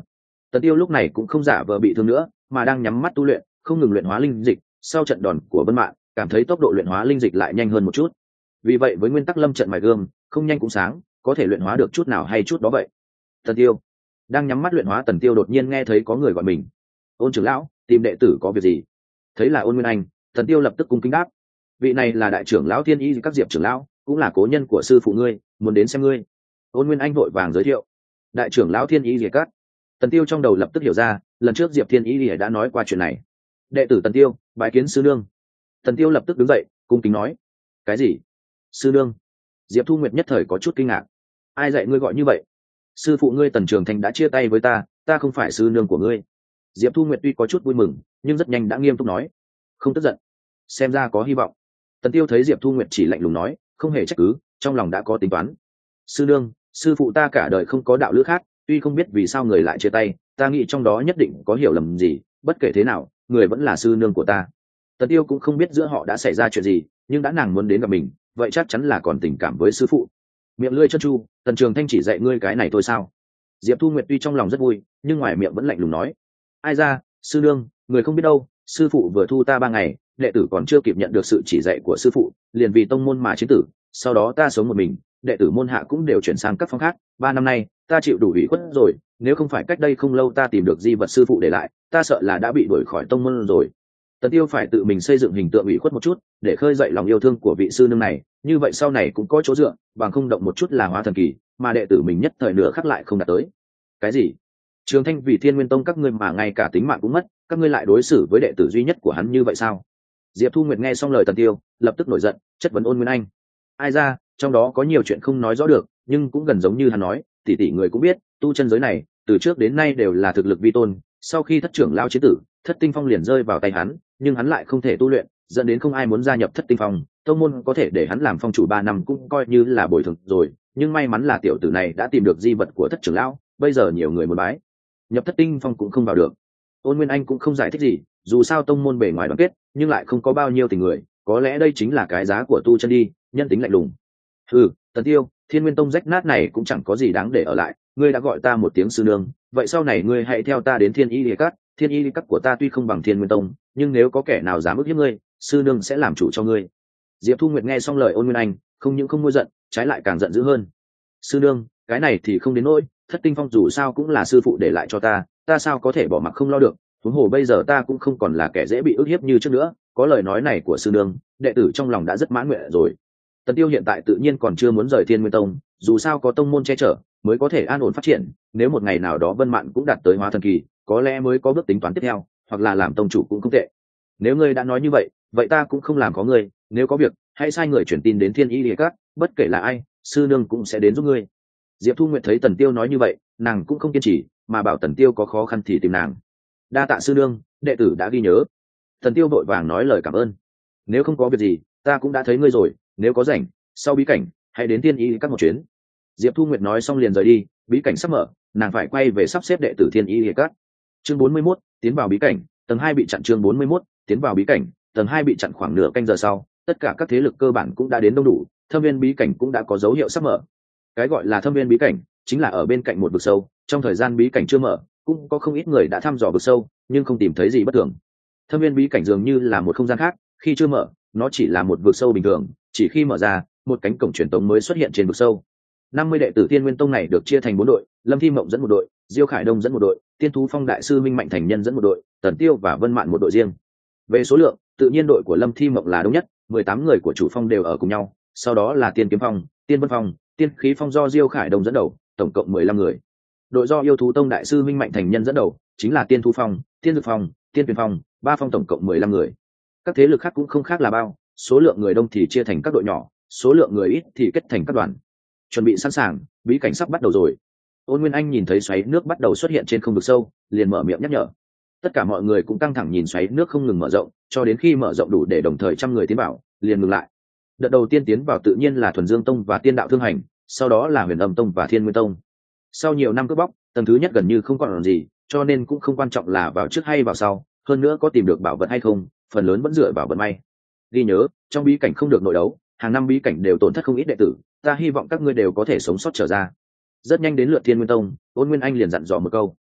Tần Tiêu lúc này cũng không giả vờ bị thương nữa, mà đang nhắm mắt tu luyện, không ngừng luyện hóa linh dịch. Sau trận đòn của Vân Mạn, cảm thấy tốc độ luyện hóa linh dịch lại nhanh hơn một chút. Vì vậy với nguyên tắc lâm trận mài gươm, không nhanh cũng sáng, có thể luyện hóa được chút nào hay chút đó vậy. Tần Tiêu đang nhắm mắt luyện hóa, Tần Tiêu đột nhiên nghe thấy có người gọi mình. Ôn trưởng lão, tìm đệ tử có việc gì? Thấy là Ôn Nguyên Anh, Tần Tiêu lập tức cung kính đáp. Vị này là đại trưởng lão Thiên Y các Diệp trưởng lão, cũng là cố nhân của sư phụ ngươi, muốn đến xem ngươi. Ôn Nguyên Anh vội vàng giới thiệu. Đại trưởng lão Thiên Y Diệp các. Tần Tiêu trong đầu lập tức hiểu ra, lần trước Diệp Thiên Y đã nói qua chuyện này. Đệ tử Tần Tiêu, bái kiến sư nương. Tần Tiêu lập tức đứng dậy, cung kính nói. Cái gì? Sư nương? Diệp Thu Nguyệt nhất thời có chút kinh ngạc. Ai dạy ngươi gọi như vậy? Sư phụ ngươi Tần Trường Thanh đã chia tay với ta, ta không phải sư nương của ngươi. Diệp Thu Nguyệt tuy có chút vui mừng, nhưng rất nhanh đã nghiêm túc nói. Không tức giận. Xem ra có hy vọng. Tần Tiêu thấy Diệp Thu Nguyệt chỉ lạnh lùng nói, không hề trách cứ, trong lòng đã có tính toán. Sư nương, sư phụ ta cả đời không có đạo lữ khác, tuy không biết vì sao người lại chia tay, ta nghĩ trong đó nhất định có hiểu lầm gì, bất kể thế nào, người vẫn là sư nương của ta. Tần Tiêu cũng không biết giữa họ đã xảy ra chuyện gì, nhưng đã nàng muốn đến gặp mình, vậy chắc chắn là còn tình cảm với sư phụ. Miệng lưỡi chân chu, Tần Trường Thanh chỉ dạy ngươi cái này thôi sao? Diệp Thu Nguyệt tuy trong lòng rất vui, nhưng ngoài miệng vẫn lạnh lùng nói. Ai ra, sư nương, người không biết đâu, sư phụ vừa thu ta ba ngày, đệ tử còn chưa kịp nhận được sự chỉ dạy của sư phụ, liền vì tông môn mà chiến tử. Sau đó ta sống một mình, đệ tử môn hạ cũng đều chuyển sang các phong khác. Ba năm nay, ta chịu đủ ủy khuất rồi. Nếu không phải cách đây không lâu ta tìm được di vật sư phụ để lại, ta sợ là đã bị đuổi khỏi tông môn rồi. Tần Tiêu phải tự mình xây dựng hình tượng ủy khuất một chút, để khơi dậy lòng yêu thương của vị sư nương này. Như vậy sau này cũng có chỗ dựa, bằng không động một chút là hóa thần kỳ, mà đệ tử mình nhất thời nửa khắc lại không đạt tới. Cái gì? Trường Thanh vì Thiên Nguyên Tông các ngươi mà ngay cả tính mạng cũng mất, các ngươi lại đối xử với đệ tử duy nhất của hắn như vậy sao? Diệp Thu Nguyệt nghe xong lời Tần Tiêu, lập tức nổi giận, chất vấn Ôn Nguyên Anh. Ai ra, trong đó có nhiều chuyện không nói rõ được, nhưng cũng gần giống như hắn nói, tỷ tỷ người cũng biết, tu chân giới này, từ trước đến nay đều là thực lực vi tôn, sau khi thất trưởng lao chiến tử, thất tinh phong liền rơi vào tay hắn, nhưng hắn lại không thể tu luyện, dẫn đến không ai muốn gia nhập thất tinh phong. Tông môn có thể để hắn làm phong chủ ba năm cũng coi như là bồi thường rồi, nhưng may mắn là tiểu tử này đã tìm được di vật của thất trưởng lão, bây giờ nhiều người muốn bái nhập thất tinh phong cũng không vào được. Ôn Nguyên Anh cũng không giải thích gì, dù sao tông môn bề ngoài đoàn kết, nhưng lại không có bao nhiêu tình người, có lẽ đây chính là cái giá của tu chân đi, nhân tính lạnh lùng. Ừ, Tần Tiêu, Thiên Nguyên Tông rách nát này cũng chẳng có gì đáng để ở lại, ngươi đã gọi ta một tiếng sư nương, vậy sau này ngươi hãy theo ta đến Thiên Y Liệt Các. Thiên Y Liệt Các của ta tuy không bằng Thiên Nguyên Tông, nhưng nếu có kẻ nào dám ức hiếp ngươi, sư nương sẽ làm chủ cho ngươi. Diệp Thu Nguyệt nghe xong lời Ôn Nguyên Anh, không những không nguôi giận, trái lại càng giận dữ hơn. Sư nương, cái này thì không đến nỗi, thất tinh phong dù sao cũng là sư phụ để lại cho ta, ta sao có thể bỏ mặc không lo được. Huống hồ bây giờ ta cũng không còn là kẻ dễ bị ức hiếp như trước nữa, có lời nói này của sư nương, đệ tử trong lòng đã rất mãn nguyện rồi. Tần Tiêu hiện tại tự nhiên còn chưa muốn rời Thiên Nguyên Tông, dù sao có tông môn che chở mới có thể an ổn phát triển, nếu một ngày nào đó Vân Mạn cũng đạt tới hóa thần kỳ, có lẽ mới có bước tính toán tiếp theo, hoặc là làm tông chủ cũng không tệ. Nếu ngươi đã nói như vậy, vậy ta cũng không làm có ngươi, nếu có việc, hãy sai người chuyển tin đến Thiên Y Liệt Các, bất kể là ai, sư nương cũng sẽ đến giúp ngươi. Diệp Thu Nguyệt thấy Tần Tiêu nói như vậy, nàng cũng không kiên trì, mà bảo Tần Tiêu có khó khăn thì tìm nàng. Đa tạ sư nương, đệ tử đã ghi nhớ. Tần Tiêu vội vàng nói lời cảm ơn. Nếu không có việc gì, ta cũng đã thấy ngươi rồi, nếu có rảnh, sau bí cảnh, hãy đến Thiên Y Các một chuyến. Diệp Thu Nguyệt nói xong liền rời đi, bí cảnh sắp mở, nàng phải quay về sắp xếp đệ tử Thiên Y Các. Chương bốn mươi mốt, tiến vào bí cảnh, tầng hai bị chặn. Chương bốn mươi mốt, tiến vào bí cảnh, tầng hai bị chặn. Khoảng nửa canh giờ sau, tất cả các thế lực cơ bản cũng đã đến đông đủ, Thâm Viên bí cảnh cũng đã có dấu hiệu sắp mở. Cái gọi là Thâm Viên bí cảnh chính là ở bên cạnh một vực sâu, trong thời gian bí cảnh chưa mở, cũng có không ít người đã thăm dò vực sâu, nhưng không tìm thấy gì bất thường. Thâm Viên bí cảnh dường như là một không gian khác, khi chưa mở, nó chỉ là một vực sâu bình thường, chỉ khi mở ra, một cánh cổng truyền tống mới xuất hiện trên vực sâu. năm mươi đệ tử Thiên Nguyên Tông này được chia thành bốn đội, Lâm Thi Mộng dẫn một đội, Diêu Khải Đông dẫn một đội, Tiên Thú Phong đại sư Minh Mạnh Thành Nhân dẫn một đội, Tần Tiêu và Vân Mạn một đội riêng. Về số lượng, tự nhiên đội của Lâm Thi Mộng là đông nhất, mười tám người của chủ phong đều ở cùng nhau, sau đó là Tiên Kiếm Phong, Tiên Vân Phong, Tiên Khí Phong do Diêu Khải Đông dẫn đầu, tổng cộng mười lăm người. Đội do Yêu Thú Tông đại sư Minh Mạnh Thành Nhân dẫn đầu, chính là Tiên Thú Phong, Tiên Dược Phong, Tiên Tuyền Phong, ba phong tổng cộng mười lăm người. Các thế lực khác cũng không khác là bao, số lượng người đông thì chia thành các đội nhỏ, số lượng người ít thì kết thành các đoàn. Chuẩn bị sẵn sàng, bí cảnh sắp bắt đầu rồi. Ôn Nguyên Anh nhìn thấy xoáy nước bắt đầu xuất hiện trên không vực sâu, liền mở miệng nhắc nhở. Tất cả mọi người cũng căng thẳng nhìn xoáy nước không ngừng mở rộng, cho đến khi mở rộng đủ để đồng thời trăm người tiến vào, liền ngừng lại. Đợt đầu tiên tiến vào tự nhiên là Thuần Dương Tông và Tiên Đạo Thương Hành, sau đó là Huyền Âm Tông và Thiên Nguyên Tông. Sau nhiều năm cướp bóc, tầng thứ nhất gần như không còn gì, cho nên cũng không quan trọng là vào trước hay vào sau, hơn nữa có tìm được bảo vật hay không, phần lớn vẫn dựa vào vận may. Ghi nhớ, trong bí cảnh không được nội đấu, hàng năm bí cảnh đều tổn thất không ít đệ tử, ta hy vọng các ngươi đều có thể sống sót trở ra. Rất nhanh đến lượt Thiên Nguyên Tông, Ôn Nguyên Anh liền dặn dò một câu.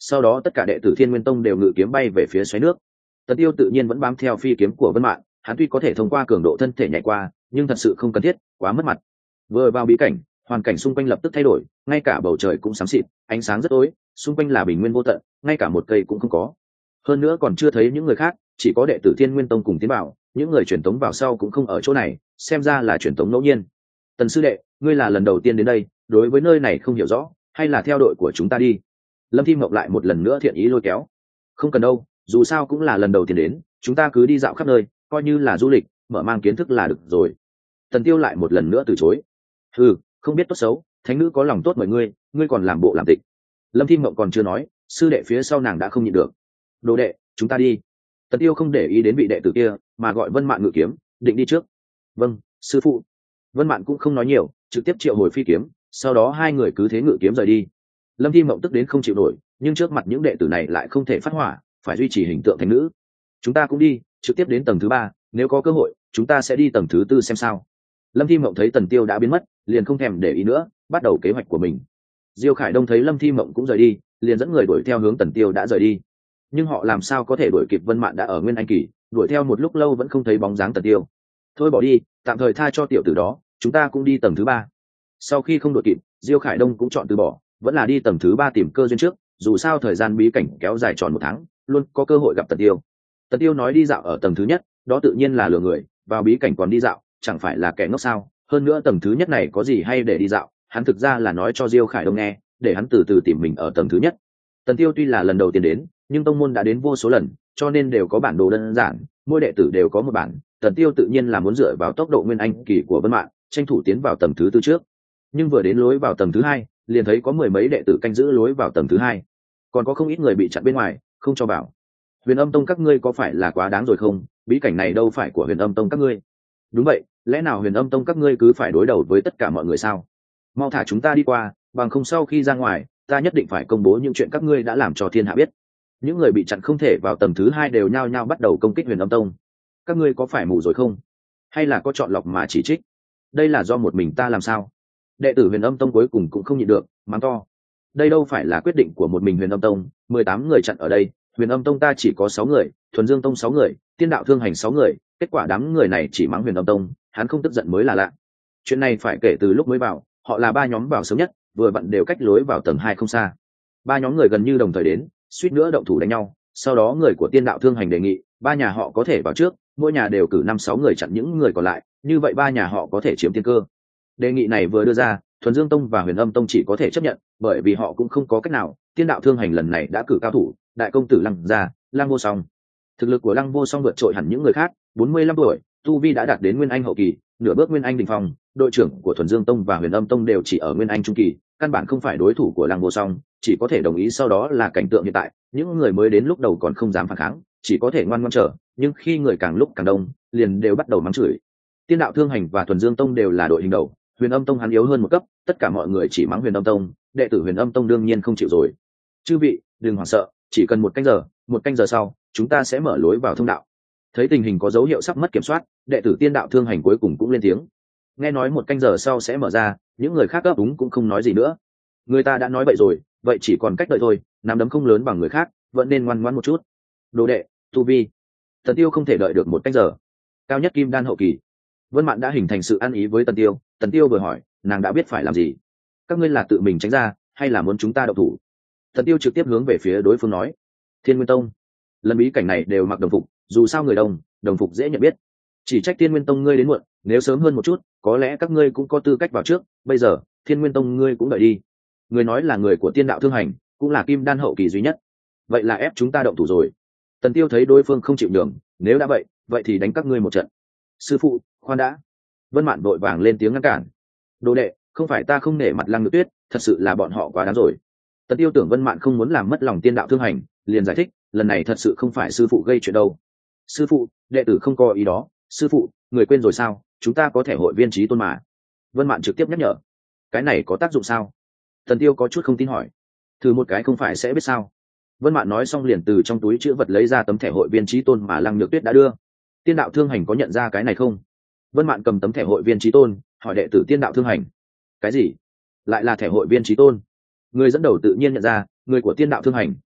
sau đó tất cả đệ tử Thiên Nguyên Tông đều ngự kiếm bay về phía xoáy nước. Tần Tiêu tự nhiên vẫn bám theo phi kiếm của Vân Mạn, hắn tuy có thể thông qua cường độ thân thể nhảy qua, nhưng thật sự không cần thiết, quá mất mặt. Vừa vào bí cảnh, hoàn cảnh xung quanh lập tức thay đổi, ngay cả bầu trời cũng xám xịt, ánh sáng rất tối, xung quanh là bình nguyên vô tận, ngay cả một cây cũng không có. Hơn nữa còn chưa thấy những người khác, chỉ có đệ tử Thiên Nguyên Tông cùng tiến vào, những người truyền tống vào sau cũng không ở chỗ này, xem ra là truyền tống ngẫu nhiên. Tần sư đệ, ngươi là lần đầu tiên đến đây, đối với nơi này không hiểu rõ, hay là theo đội của chúng ta đi? Lâm Thi Mộng lại một lần nữa thiện ý lôi kéo. Không cần đâu, dù sao cũng là lần đầu tiên đến, chúng ta cứ đi dạo khắp nơi, coi như là du lịch, mở mang kiến thức là được rồi. Tần Tiêu lại một lần nữa từ chối. Ừ, không biết tốt xấu, thánh nữ có lòng tốt mời ngươi, ngươi còn làm bộ làm tịch. Lâm Thi Mộng còn chưa nói, sư đệ phía sau nàng đã không nhịn được. Đồ đệ, chúng ta đi. Tần Tiêu không để ý đến vị đệ tử kia, mà gọi Vân Mạn ngự kiếm, định đi trước. Vâng, sư phụ. Vân Mạn cũng không nói nhiều, trực tiếp triệu hồi phi kiếm, sau đó hai người cứ thế ngự kiếm rời đi. Lâm Thi Mộng tức đến không chịu nổi, nhưng trước mặt những đệ tử này lại không thể phát hỏa, phải duy trì hình tượng thánh nữ. Chúng ta cũng đi, trực tiếp đến tầng thứ ba, nếu có cơ hội chúng ta sẽ đi tầng thứ tư xem sao. Lâm Thi Mộng thấy Tần Tiêu đã biến mất, liền không thèm để ý nữa, bắt đầu kế hoạch của mình. Diêu Khải Đông thấy Lâm Thi Mộng cũng rời đi, liền dẫn người đuổi theo hướng Tần Tiêu đã rời đi. Nhưng họ làm sao có thể đuổi kịp Vân Mạn đã ở Nguyên Anh kỳ, đuổi theo một lúc lâu vẫn không thấy bóng dáng Tần Tiêu. Thôi bỏ đi, tạm thời tha cho tiểu tử đó, chúng ta cũng đi tầng thứ ba. Sau khi không đuổi kịp, Diêu Khải Đông cũng chọn từ bỏ, vẫn là đi tầng thứ ba tìm cơ duyên trước, dù sao thời gian bí cảnh kéo dài tròn một tháng, luôn có cơ hội gặp Tần Tiêu. Tần Tiêu nói đi dạo ở tầng thứ nhất, đó tự nhiên là lừa người, vào bí cảnh còn đi dạo, chẳng phải là kẻ ngốc sao? Hơn nữa tầng thứ nhất này có gì hay để đi dạo, hắn thực ra là nói cho Diêu Khải Đông nghe, để hắn từ từ tìm mình ở tầng thứ nhất. Tần Tiêu tuy là lần đầu tiên đến, nhưng tông môn đã đến vô số lần, cho nên đều có bản đồ đơn giản, mỗi đệ tử đều có một bản. Tần Tiêu tự nhiên là muốn dựa vào tốc độ Nguyên Anh kỳ của Vân Mạn, tranh thủ tiến vào tầng thứ tư trước. Nhưng vừa đến lối vào tầng thứ hai, liền thấy có mười mấy đệ tử canh giữ lối vào tầng thứ hai, còn có không ít người bị chặn bên ngoài, không cho vào. Huyền Âm Tông các ngươi có phải là quá đáng rồi không? Bí cảnh này đâu phải của Huyền Âm Tông các ngươi. Đúng vậy, lẽ nào Huyền Âm Tông các ngươi cứ phải đối đầu với tất cả mọi người sao? Mau thả chúng ta đi qua, bằng không sau khi ra ngoài, ta nhất định phải công bố những chuyện các ngươi đã làm cho thiên hạ biết. Những người bị chặn không thể vào tầng thứ hai đều nhao nhao bắt đầu công kích Huyền Âm Tông. Các ngươi có phải mù rồi không? Hay là có chọn lọc mà chỉ trích? Đây là do một mình ta làm sao? Đệ tử Huyền Âm Tông cuối cùng cũng không nhịn được, mắng to. Đây đâu phải là quyết định của một mình Huyền Âm Tông, mười tám người chặn ở đây, Huyền Âm Tông ta chỉ có sáu người, Thuần Dương Tông sáu người, Tiên Đạo Thương Hành sáu người, kết quả đám người này chỉ mắng Huyền Âm Tông, hắn không tức giận mới là lạ. Chuyện này phải kể từ lúc mới vào, họ là ba nhóm vào sớm nhất, vừa vặn đều cách lối vào tầng hai không xa. Ba nhóm người gần như đồng thời đến, suýt nữa động thủ đánh nhau, sau đó người của Tiên Đạo Thương Hành đề nghị, ba nhà họ có thể vào trước, mỗi nhà đều cử năm sáu người chặn những người còn lại, như vậy ba nhà họ có thể chiếm tiên cơ. Đề nghị này vừa đưa ra, Thuần Dương Tông và Huyền Âm Tông chỉ có thể chấp nhận, bởi vì họ cũng không có cách nào, Tiên Đạo Thương Hành lần này đã cử cao thủ, đại công tử Lăng gia, Lăng Vô Song. Thực lực của Lăng Vô Song vượt trội hẳn những người khác, bốn mươi lăm tuổi, tu vi đã đạt đến Nguyên Anh hậu kỳ, nửa bước Nguyên Anh đỉnh phong, đội trưởng của Thuần Dương Tông và Huyền Âm Tông đều chỉ ở Nguyên Anh trung kỳ, căn bản không phải đối thủ của Lăng Vô Song, chỉ có thể đồng ý sau đó là cảnh tượng hiện tại, những người mới đến lúc đầu còn không dám phản kháng, chỉ có thể ngoan ngoãn chờ, nhưng khi người càng lúc càng đông, liền đều bắt đầu mắng chửi. Tiên Đạo Thương Hành và Thuần Dương Tông đều là đội hình đầu, Huyền Âm Tông hắn yếu hơn một cấp, tất cả mọi người chỉ mắng Huyền Âm Tông, đệ tử Huyền Âm Tông đương nhiên không chịu rồi. Chư vị, đừng hoảng sợ, chỉ cần một canh giờ, một canh giờ sau, chúng ta sẽ mở lối vào thông đạo. Thấy tình hình có dấu hiệu sắp mất kiểm soát, đệ tử Tiên Đạo Thương Hành cuối cùng cũng lên tiếng. Nghe nói một canh giờ sau sẽ mở ra, những người khác ấp úng cũng không nói gì nữa. Người ta đã nói vậy rồi, vậy chỉ còn cách đợi thôi, nắm đấm không lớn bằng người khác, vẫn nên ngoan ngoãn một chút. Đồ đệ, tu vi. Tần Tiêu không thể đợi được một canh giờ. Cao nhất kim đan hậu kỳ. Vân Mạn đã hình thành sự ăn ý với Tần Tiêu, Tần Tiêu vừa hỏi, nàng đã biết phải làm gì. Các ngươi là tự mình tránh ra, hay là muốn chúng ta động thủ? Tần Tiêu trực tiếp hướng về phía đối phương nói, Thiên Nguyên Tông. Lần bí cảnh này đều mặc đồng phục, dù sao người đông, đồng phục dễ nhận biết. Chỉ trách Thiên Nguyên Tông ngươi đến muộn, nếu sớm hơn một chút, có lẽ các ngươi cũng có tư cách vào trước, bây giờ, Thiên Nguyên Tông ngươi cũng đợi đi. Người nói là người của Tiên Đạo Thương Hành, cũng là kim đan hậu kỳ duy nhất. Vậy là ép chúng ta động thủ rồi. Tần Tiêu thấy đối phương không chịu nhường, nếu đã vậy, vậy thì đánh các ngươi một trận. Sư phụ, khoan đã. Vân Mạn vội vàng lên tiếng ngăn cản. Đồ đệ, không phải ta không nể mặt Lăng Nhược Tuyết, thật sự là bọn họ quá đáng rồi. Tần Tiêu tưởng Vân Mạn không muốn làm mất lòng Tiên Đạo Thương Hành, liền giải thích, lần này thật sự không phải sư phụ gây chuyện đâu. Sư phụ, đệ tử không có ý đó. Sư phụ, người quên rồi sao, chúng ta có thể hội viên trí tôn mà. Vân Mạn trực tiếp nhắc nhở. Cái này có tác dụng sao? Tần Tiêu có chút không tin hỏi. Thử một cái không phải sẽ biết sao. Vân Mạn nói xong liền từ trong túi chữ vật lấy ra tấm thẻ hội viên trí tôn mà Lăng Nhược Tuyết đã đưa. Tiên Đạo Thương Hành có nhận ra cái này không? Vân Mạn cầm tấm thẻ hội viên trí tôn, hỏi đệ tử Tiên Đạo Thương Hành. Cái gì? Lại là thẻ hội viên trí tôn? Người dẫn đầu tự nhiên nhận ra, người của Tiên Đạo Thương Hành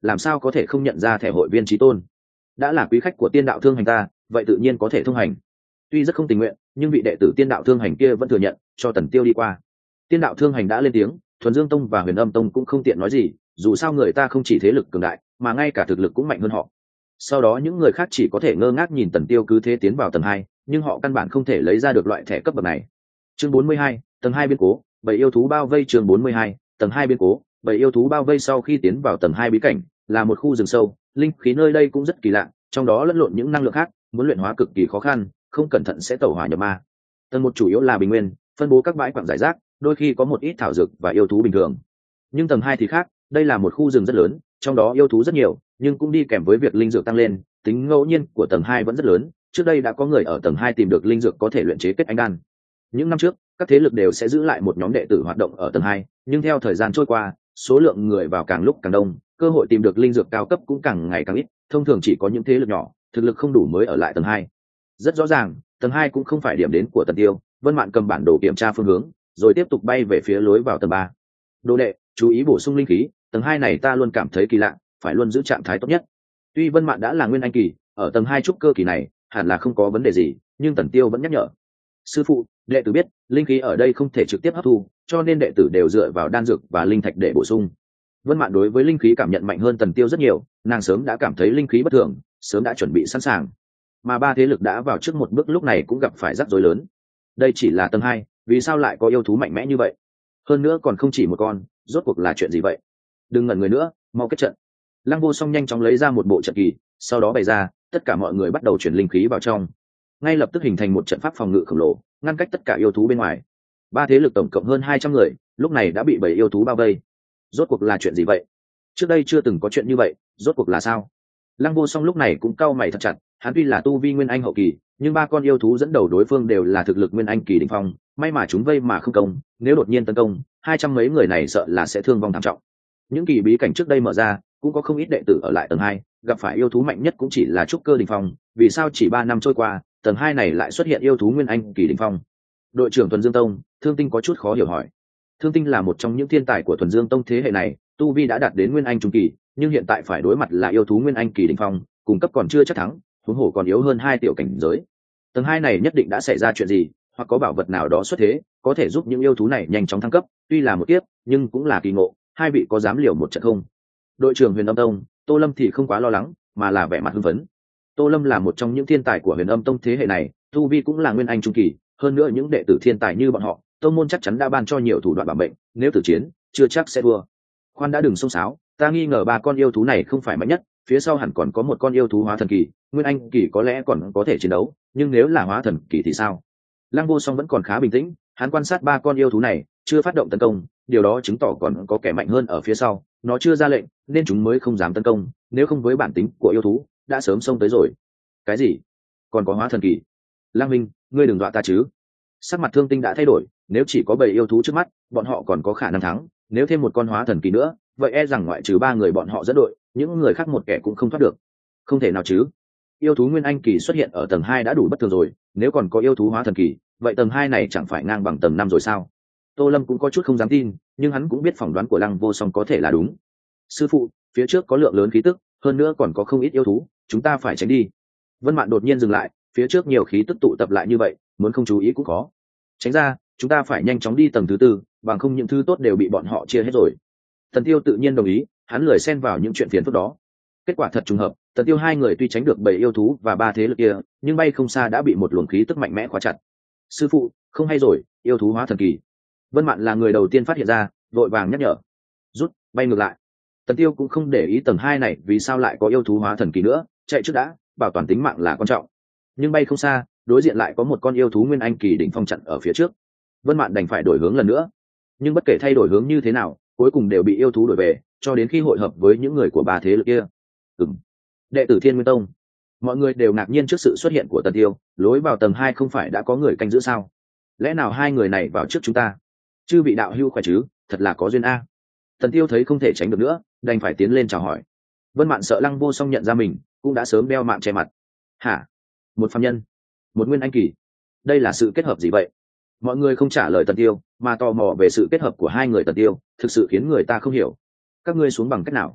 làm sao có thể không nhận ra thẻ hội viên trí tôn. Đã là quý khách của tiên đạo thương hành ta, vậy tự nhiên có thể thông hành. Tuy rất không tình nguyện, nhưng vị đệ tử tiên đạo thương hành kia vẫn thừa nhận cho Tần Tiêu đi qua. Tiên đạo thương hành đã lên tiếng, Thuần Dương Tông và Huyền Âm Tông cũng không tiện nói gì, dù sao người ta không chỉ thế lực cường đại mà ngay cả thực lực cũng mạnh hơn họ. Sau đó những người khác chỉ có thể ngơ ngác nhìn Tần Tiêu cứ thế tiến vào tầng hai, nhưng họ căn bản không thể lấy ra được loại thẻ cấp bậc này. Chương bốn mươi hai, tầng hai biến cố, bảy yêu thú bao vây. Chương bốn mươi hai, tầng hai biến cố, bảy yêu thú bao vây. Sau khi tiến vào tầng hai bí cảnh, là một khu rừng sâu, linh khí nơi đây cũng rất kỳ lạ, trong đó lẫn lộn những năng lượng khác, muốn luyện hóa cực kỳ khó khăn, không cẩn thận sẽ tẩu hỏa nhập ma. Tầng một chủ yếu là bình nguyên, phân bố các bãi quặng rải rác, đôi khi có một ít thảo dược và yêu thú bình thường. Nhưng tầng hai thì khác, đây là một khu rừng rất lớn, trong đó yêu thú rất nhiều, nhưng cũng đi kèm với việc linh dược tăng lên, tính ngẫu nhiên của tầng hai vẫn rất lớn. Trước đây đã có người ở tầng hai tìm được linh dược có thể luyện chế kết anh đan. Những năm trước, các thế lực đều sẽ giữ lại một nhóm đệ tử hoạt động ở tầng hai, nhưng theo thời gian trôi qua, số lượng người vào càng lúc càng đông, cơ hội tìm được linh dược cao cấp cũng càng ngày càng ít, thông thường chỉ có những thế lực nhỏ, thực lực không đủ mới ở lại tầng hai. Rất rõ ràng, tầng hai cũng không phải điểm đến của Tần Tiêu. Vân Mạn cầm bản đồ kiểm tra phương hướng, rồi tiếp tục bay về phía lối vào tầng ba. Đồ đệ, chú ý bổ sung linh khí, tầng hai này ta luôn cảm thấy kỳ lạ, phải luôn giữ trạng thái tốt nhất. Tuy Vân Mạn đã là nguyên anh kỳ, ở tầng hai trúc cơ kỳ này, hẳn là không có vấn đề gì, nhưng Tần Tiêu vẫn nhắc nhở. Sư phụ, đệ tử biết, linh khí ở đây không thể trực tiếp hấp thu, cho nên đệ tử đều dựa vào đan dược và linh thạch để bổ sung. Vân Mạn đối với linh khí cảm nhận mạnh hơn Tần Tiêu rất nhiều, nàng sớm đã cảm thấy linh khí bất thường, sớm đã chuẩn bị sẵn sàng. Mà ba thế lực đã vào trước một bước lúc này cũng gặp phải rắc rối lớn. Đây chỉ là tầng hai, vì sao lại có yêu thú mạnh mẽ như vậy? Hơn nữa còn không chỉ một con, rốt cuộc là chuyện gì vậy? Đừng ngẩn người nữa, mau kết trận. Lăng Vô Song nhanh chóng lấy ra một bộ trận kỳ, sau đó bày ra, tất cả mọi người bắt đầu chuyển linh khí vào trong. Ngay lập tức hình thành một trận pháp phòng ngự khổng lồ, ngăn cách tất cả yêu thú bên ngoài. Ba thế lực tổng cộng hơn hai trăm người, lúc này đã bị bảy yêu thú bao vây. Rốt cuộc là chuyện gì vậy? Trước đây chưa từng có chuyện như vậy, rốt cuộc là sao? Lăng Vô Song lúc này cũng cau mày thật chặt, hắn tuy là tu vi nguyên anh hậu kỳ, nhưng ba con yêu thú dẫn đầu đối phương đều là thực lực nguyên anh kỳ đỉnh phong, may mà chúng vây mà không công, nếu đột nhiên tấn công, hai trăm mấy người này sợ là sẽ thương vong thảm trọng. Những kỳ bí cảnh trước đây mở ra, cũng có không ít đệ tử ở lại tầng hai, gặp phải yêu thú mạnh nhất cũng chỉ là trúc cơ đỉnh phong, vì sao chỉ ba năm trôi qua, tầng hai này lại xuất hiện yêu thú nguyên anh kỳ đỉnh phong? Đội trưởng Thuần Dương Tông, Thương Tinh có chút khó hiểu hỏi. Thương Tinh là một trong những thiên tài của Thuần Dương Tông thế hệ này, tu vi đã đạt đến nguyên anh trung kỳ, nhưng hiện tại phải đối mặt là yêu thú nguyên anh kỳ đỉnh phong, cùng cấp còn chưa chắc thắng, huống hồ còn yếu hơn hai tiểu cảnh giới. Tầng hai này nhất định đã xảy ra chuyện gì, hoặc có bảo vật nào đó xuất thế, có thể giúp những yêu thú này nhanh chóng thăng cấp, tuy là một kiếp, nhưng cũng là kỳ ngộ, hai vị có dám liều một trận không? Đội trưởng Huyền Âm Tông, Tô Lâm thì không quá lo lắng, mà là vẻ mặt hưng phấn. Tô Lâm là một trong những thiên tài của Huyền Âm Tông thế hệ này, tu vi cũng là nguyên anh trung kỳ, hơn nữa những đệ tử thiên tài như bọn họ, tông môn chắc chắn đã ban cho nhiều thủ đoạn bảo mệnh, nếu tử chiến, chưa chắc sẽ thua. Khoan đã đừng xông xáo, ta nghi ngờ ba con yêu thú này không phải mạnh nhất, phía sau hẳn còn có một con yêu thú hóa thần kỳ, nguyên anh kỳ có lẽ còn có thể chiến đấu, nhưng nếu là hóa thần kỳ thì sao? Lăng Vô Song vẫn còn khá bình tĩnh, hắn quan sát ba con yêu thú này, chưa phát động tấn công, điều đó chứng tỏ còn có kẻ mạnh hơn ở phía sau, nó chưa ra lệnh, nên chúng mới không dám tấn công, nếu không với bản tính của yêu thú, đã sớm xông tới rồi. Cái gì? Còn có hóa thần kỳ? Lăng Minh, ngươi đừng dọa ta chứ? Sắc mặt Thương Tinh đã thay đổi, nếu chỉ có bảy yêu thú trước mắt, bọn họ còn có khả năng thắng, nếu thêm một con hóa thần kỳ nữa, vậy e rằng ngoại trừ ba người bọn họ dẫn đội, những người khác một kẻ cũng không thoát được. Không thể nào chứ? Yêu thú nguyên anh kỳ xuất hiện ở tầng hai đã đủ bất thường rồi, nếu còn có yêu thú hóa thần kỳ, vậy tầng hai này chẳng phải ngang bằng tầng năm rồi sao? Tô Lâm cũng có chút không dám tin, nhưng hắn cũng biết phỏng đoán của Lăng Vô Song có thể là đúng. Sư phụ, phía trước có lượng lớn khí tức, hơn nữa còn có không ít yêu thú, chúng ta phải tránh đi. Vân Mạn đột nhiên dừng lại, phía trước nhiều khí tức tụ tập lại như vậy, muốn không chú ý cũng khó. Tránh ra, chúng ta phải nhanh chóng đi tầng thứ tư, bằng không những thứ tốt đều bị bọn họ chia hết rồi. Tần Tiêu tự nhiên đồng ý, hắn lười xen vào những chuyện phiền phức đó. Kết quả thật trùng hợp, Tần Tiêu hai người tuy tránh được bảy yêu thú và ba thế lực kia, nhưng bay không xa đã bị một luồng khí tức mạnh mẽ khóa chặt. Sư phụ, không hay rồi, yêu thú hóa thần kỳ. Vân Mạn là người đầu tiên phát hiện ra, vội vàng nhắc nhở. Rút, bay ngược lại. Tần Tiêu cũng không để ý tầng hai này vì sao lại có yêu thú hóa thần kỳ nữa, chạy trước đã, bảo toàn tính mạng là quan trọng. Nhưng bay không xa, đối diện lại có một con yêu thú nguyên anh kỳ đỉnh phong chặn ở phía trước. Vân Mạn đành phải đổi hướng lần nữa, nhưng bất kể thay đổi hướng như thế nào, cuối cùng đều bị yêu thú đuổi về, cho đến khi hội hợp với những người của ba thế lực kia. Ừm, đệ tử Thiên Nguyên Tông. Mọi người đều ngạc nhiên trước sự xuất hiện của Tần Tiêu, lối vào tầng hai không phải đã có người canh giữ sao? Lẽ nào hai người này vào trước chúng ta? Chư vị đạo hữu khỏe chứ, thật là có duyên a. Tần Tiêu thấy không thể tránh được nữa, đành phải tiến lên chào hỏi. Vân Mạn sợ Lăng Vô Song nhận ra mình, cũng đã sớm đeo mạng che mặt. Hả? Một phàm nhân, một nguyên anh kỳ, đây là sự kết hợp gì vậy? Mọi người không trả lời Tần Tiêu, mà tò mò về sự kết hợp của hai người Tần Tiêu, thực sự khiến người ta không hiểu. Các ngươi xuống bằng cách nào?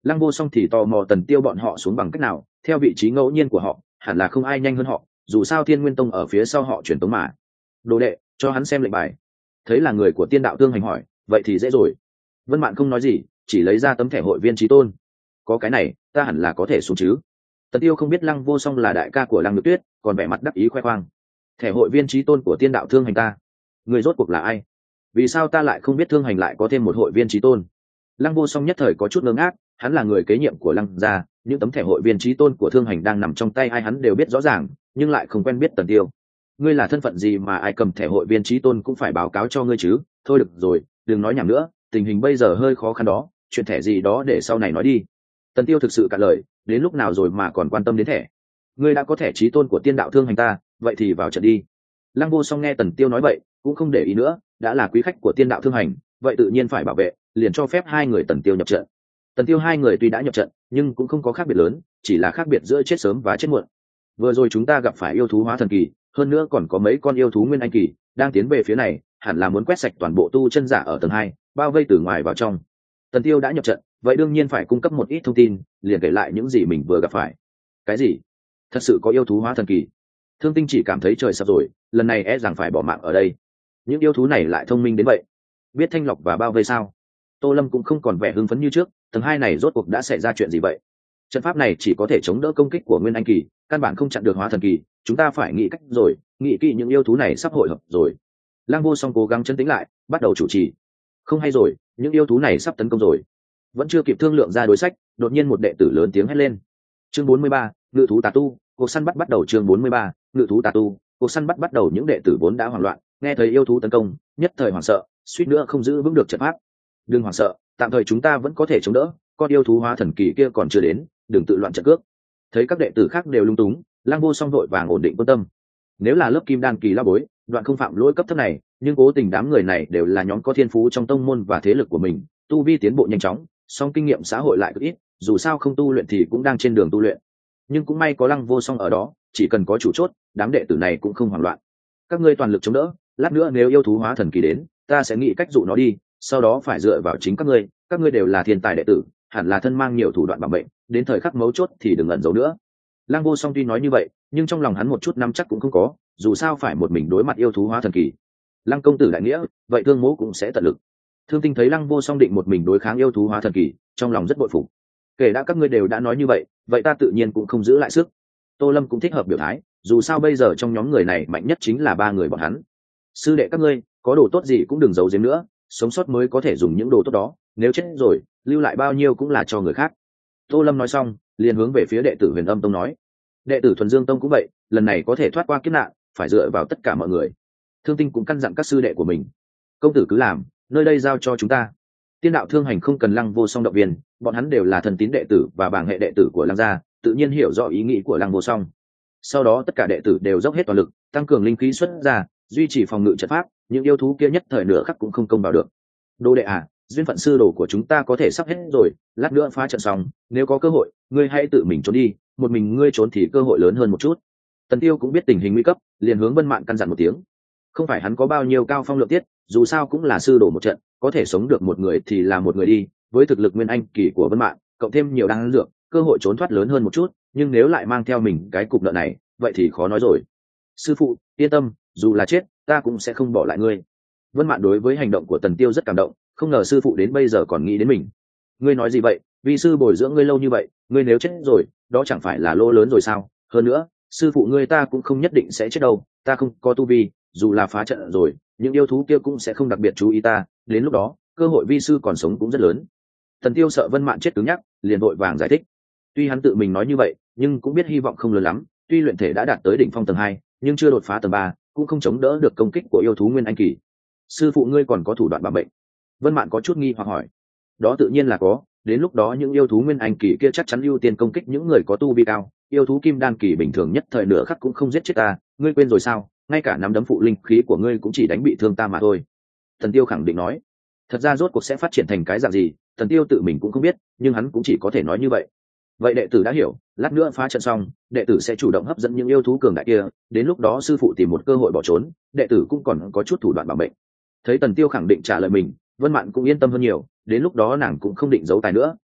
Lăng Vô Song thì tò mò Tần Tiêu bọn họ xuống bằng cách nào, theo vị trí ngẫu nhiên của họ hẳn là không ai nhanh hơn họ, dù sao Thiên Nguyên Tông ở phía sau họ truyền tống mà. Đồ đệ, cho hắn xem lệnh bài. Thấy là người của Tiên Đạo Thương Hành hỏi, vậy thì dễ rồi. Vân Mạn không nói gì, chỉ lấy ra tấm thẻ hội viên chí tôn. Có cái này, ta hẳn là có thể xuống chứ. Tần Tiêu không biết Lăng Vô Song là đại ca của Lăng Nhược Tuyết, còn vẻ mặt đắc ý khoe khoang. Thẻ hội viên chí tôn của Tiên Đạo Thương Hành ta, người rốt cuộc là ai? Vì sao ta lại không biết Thương Hành lại có thêm một hội viên chí tôn? Lăng Vô Song nhất thời có chút ngơ ngác, hắn là người kế nhiệm của Lăng gia, những tấm thẻ hội viên chí tôn của Thương Hành đang nằm trong tay ai hắn đều biết rõ ràng, nhưng lại không quen biết Tần Tiêu. Ngươi là thân phận gì mà ai cầm thẻ hội viên chí tôn cũng phải báo cáo cho ngươi chứ? Thôi được rồi, đừng nói nhảm nữa, tình hình bây giờ hơi khó khăn đó, chuyện thẻ gì đó để sau này nói đi. Tần Tiêu thực sự cạn lời, đến lúc nào rồi mà còn quan tâm đến thẻ? Ngươi đã có thẻ chí tôn của Tiên Đạo Thương Hành ta, vậy thì vào trận đi. Lăng Vô Song nghe Tần Tiêu nói vậy, cũng không để ý nữa, đã là quý khách của Tiên Đạo Thương Hành, vậy tự nhiên phải bảo vệ, liền cho phép hai người Tần Tiêu nhập trận. Tần Tiêu hai người tuy đã nhập trận, nhưng cũng không có khác biệt lớn, chỉ là khác biệt giữa chết sớm và chết muộn. Vừa rồi chúng ta gặp phải yêu thú hóa thần kỳ, hơn nữa còn có mấy con yêu thú nguyên anh kỳ đang tiến về phía này, hẳn là muốn quét sạch toàn bộ tu chân giả ở tầng hai, bao vây từ ngoài vào trong. Tần Tiêu đã nhập trận, vậy đương nhiên phải cung cấp một ít thông tin, liền kể lại những gì mình vừa gặp phải. Cái gì? Thật sự có yêu thú hóa thần kỳ? Thương Tinh chỉ cảm thấy trời sập rồi, lần này e rằng phải bỏ mạng ở đây. Những yêu thú này lại thông minh đến vậy, biết thanh lọc và bao vây sao? Tô Lâm cũng không còn vẻ hưng phấn như trước, tầng hai này rốt cuộc đã xảy ra chuyện gì vậy? Trận pháp này chỉ có thể chống đỡ công kích của nguyên anh kỳ, căn bản không chặn được hóa thần kỳ, chúng ta phải nghĩ cách rồi, nghĩ kỹ những yêu thú này sắp hội hợp rồi. Lăng Vô Song cố gắng trấn tĩnh lại, bắt đầu chủ trì. Không hay rồi, những yêu thú này sắp tấn công rồi. Vẫn chưa kịp thương lượng ra đối sách, đột nhiên một đệ tử lớn tiếng hét lên. Chương bốn mươi ba, ngự thú tà tu, cuộc săn bắt bắt đầu. Chương bốn mươi ba, ngự thú tà tu, cuộc săn bắt bắt đầu. Những đệ tử vốn đã hoảng loạn, nghe thấy yêu thú tấn công, nhất thời hoảng sợ, suýt nữa không giữ vững được trận pháp. Đừng hoảng sợ, tạm thời chúng ta vẫn có thể chống đỡ, con yêu thú hóa thần kỳ kia còn chưa đến, đừng tự loạn trận cước. Thấy các đệ tử khác đều lung túng, Lăng Vô Song vội vàng ổn định quân tâm. Nếu là lớp kim đan kỳ lão bối, đoạn không phạm lỗi cấp thấp này, nhưng cố tình đám người này đều là nhóm có thiên phú trong tông môn và thế lực của mình, tu vi tiến bộ nhanh chóng, song kinh nghiệm xã hội lại cực ít, dù sao không tu luyện thì cũng đang trên đường tu luyện. Nhưng cũng may có Lăng Vô Song ở đó, chỉ cần có chủ chốt, đám đệ tử này cũng không hoảng loạn. Các ngươi toàn lực chống đỡ, lát nữa nếu yêu thú hóa thần kỳ đến, ta sẽ nghĩ cách dụ nó đi, sau đó phải dựa vào chính các ngươi, các ngươi đều là thiên tài đệ tử, hẳn là thân mang nhiều thủ đoạn bảo mệnh, đến thời khắc mấu chốt thì đừng ẩn giấu nữa. Lăng Vô Song tuy nói như vậy, nhưng trong lòng hắn một chút nắm chắc cũng không có, dù sao phải một mình đối mặt yêu thú hóa thần kỳ. Lăng công tử đại nghĩa, vậy Thương Mỗ cũng sẽ tận lực. Thương Tinh thấy Lăng Vô Song định một mình đối kháng yêu thú hóa thần kỳ, trong lòng rất bội phục. Kể đã các ngươi đều đã nói như vậy, vậy ta tự nhiên cũng không giữ lại sức. Tô Lâm cũng thích hợp biểu thái, dù sao bây giờ trong nhóm người này mạnh nhất chính là ba người bọn hắn. Sư đệ các ngươi, có đồ tốt gì cũng đừng giấu giếm nữa, sống sót mới có thể dùng những đồ tốt đó, nếu chết rồi, lưu lại bao nhiêu cũng là cho người khác. Tô Lâm nói xong, liền hướng về phía đệ tử Huyền Âm Tông nói. Đệ tử Thuần Dương Tông cũng vậy, lần này có thể thoát qua kiếp nạn, phải dựa vào tất cả mọi người. Thương Tinh cũng căn dặn các sư đệ của mình. Công tử cứ làm, nơi đây giao cho chúng ta. Tiên Đạo Thương Hành không cần Lăng Vô Song động viên, bọn hắn đều là thần tín đệ tử và bảng hệ đệ tử của Lăng gia, tự nhiên hiểu rõ ý nghĩ của Lăng Vô Song. Sau đó tất cả đệ tử đều dốc hết toàn lực, tăng cường linh khí xuất ra, duy trì phòng ngự trận pháp, những yêu thú kia nhất thời nửa khắc cũng không công vào được. Đồ đệ à, duyên phận sư đồ của chúng ta có thể sắp hết rồi, lát nữa phá trận xong, nếu có cơ hội, ngươi hãy tự mình trốn đi, một mình ngươi trốn thì cơ hội lớn hơn một chút. Tần Tiêu cũng biết tình hình nguy cấp, liền hướng Vân Mạn căn dặn một tiếng. Không phải hắn có bao nhiêu cao phong lượng tiết, dù sao cũng là sư đồ một trận, có thể sống được một người thì là một người đi, với thực lực nguyên anh kỳ của Vân Mạn, cộng thêm nhiều đan dược, cơ hội trốn thoát lớn hơn một chút, nhưng nếu lại mang theo mình cái cục nợ này, vậy thì khó nói rồi. Sư phụ, yên tâm, dù là chết, ta cũng sẽ không bỏ lại ngươi. Vân Mạn đối với hành động của Tần Tiêu rất cảm động, không ngờ sư phụ đến bây giờ còn nghĩ đến mình. Ngươi nói gì vậy? Vì sư bồi dưỡng ngươi lâu như vậy, ngươi nếu chết rồi, đó chẳng phải là lỗ lớn rồi sao? Hơn nữa, sư phụ ngươi ta cũng không nhất định sẽ chết đâu, ta không có tu vi, dù là phá trận rồi, những yêu thú kia cũng sẽ không đặc biệt chú ý ta, đến lúc đó, cơ hội vi sư còn sống cũng rất lớn. Tần Tiêu sợ Vân Mạn chết cứng nhắc, liền vội vàng giải thích. Tuy hắn tự mình nói như vậy, nhưng cũng biết hy vọng không lớn lắm, tuy luyện thể đã đạt tới đỉnh phong tầng hai, nhưng chưa đột phá tầng ba, cũng không chống đỡ được công kích của yêu thú nguyên anh kỳ. Sư phụ ngươi còn có thủ đoạn bảo mệnh? Vân Mạn có chút nghi hoặc hỏi. Đó tự nhiên là có, đến lúc đó những yêu thú nguyên anh kỳ kia chắc chắn ưu tiên công kích những người có tu vi cao, yêu thú kim đan kỳ bình thường nhất thời nửa khắc cũng không giết chết ta, ngươi quên rồi sao? Ngay cả nắm đấm phụ linh khí của ngươi cũng chỉ đánh bị thương ta mà thôi. Thần Tiêu khẳng định nói. Thật ra rốt cuộc sẽ phát triển thành cái dạng gì, Thần Tiêu tự mình cũng không biết, nhưng hắn cũng chỉ có thể nói như vậy. Vậy đệ tử đã hiểu, lát nữa phá trận xong, đệ tử sẽ chủ động hấp dẫn những yêu thú cường đại kia, đến lúc đó sư phụ tìm một cơ hội bỏ trốn, đệ tử cũng còn có chút thủ đoạn bảo mệnh. Thấy Tần Tiêu khẳng định trả lời mình, Vân Mạn cũng yên tâm hơn nhiều, đến lúc đó nàng cũng không định giấu tài nữa,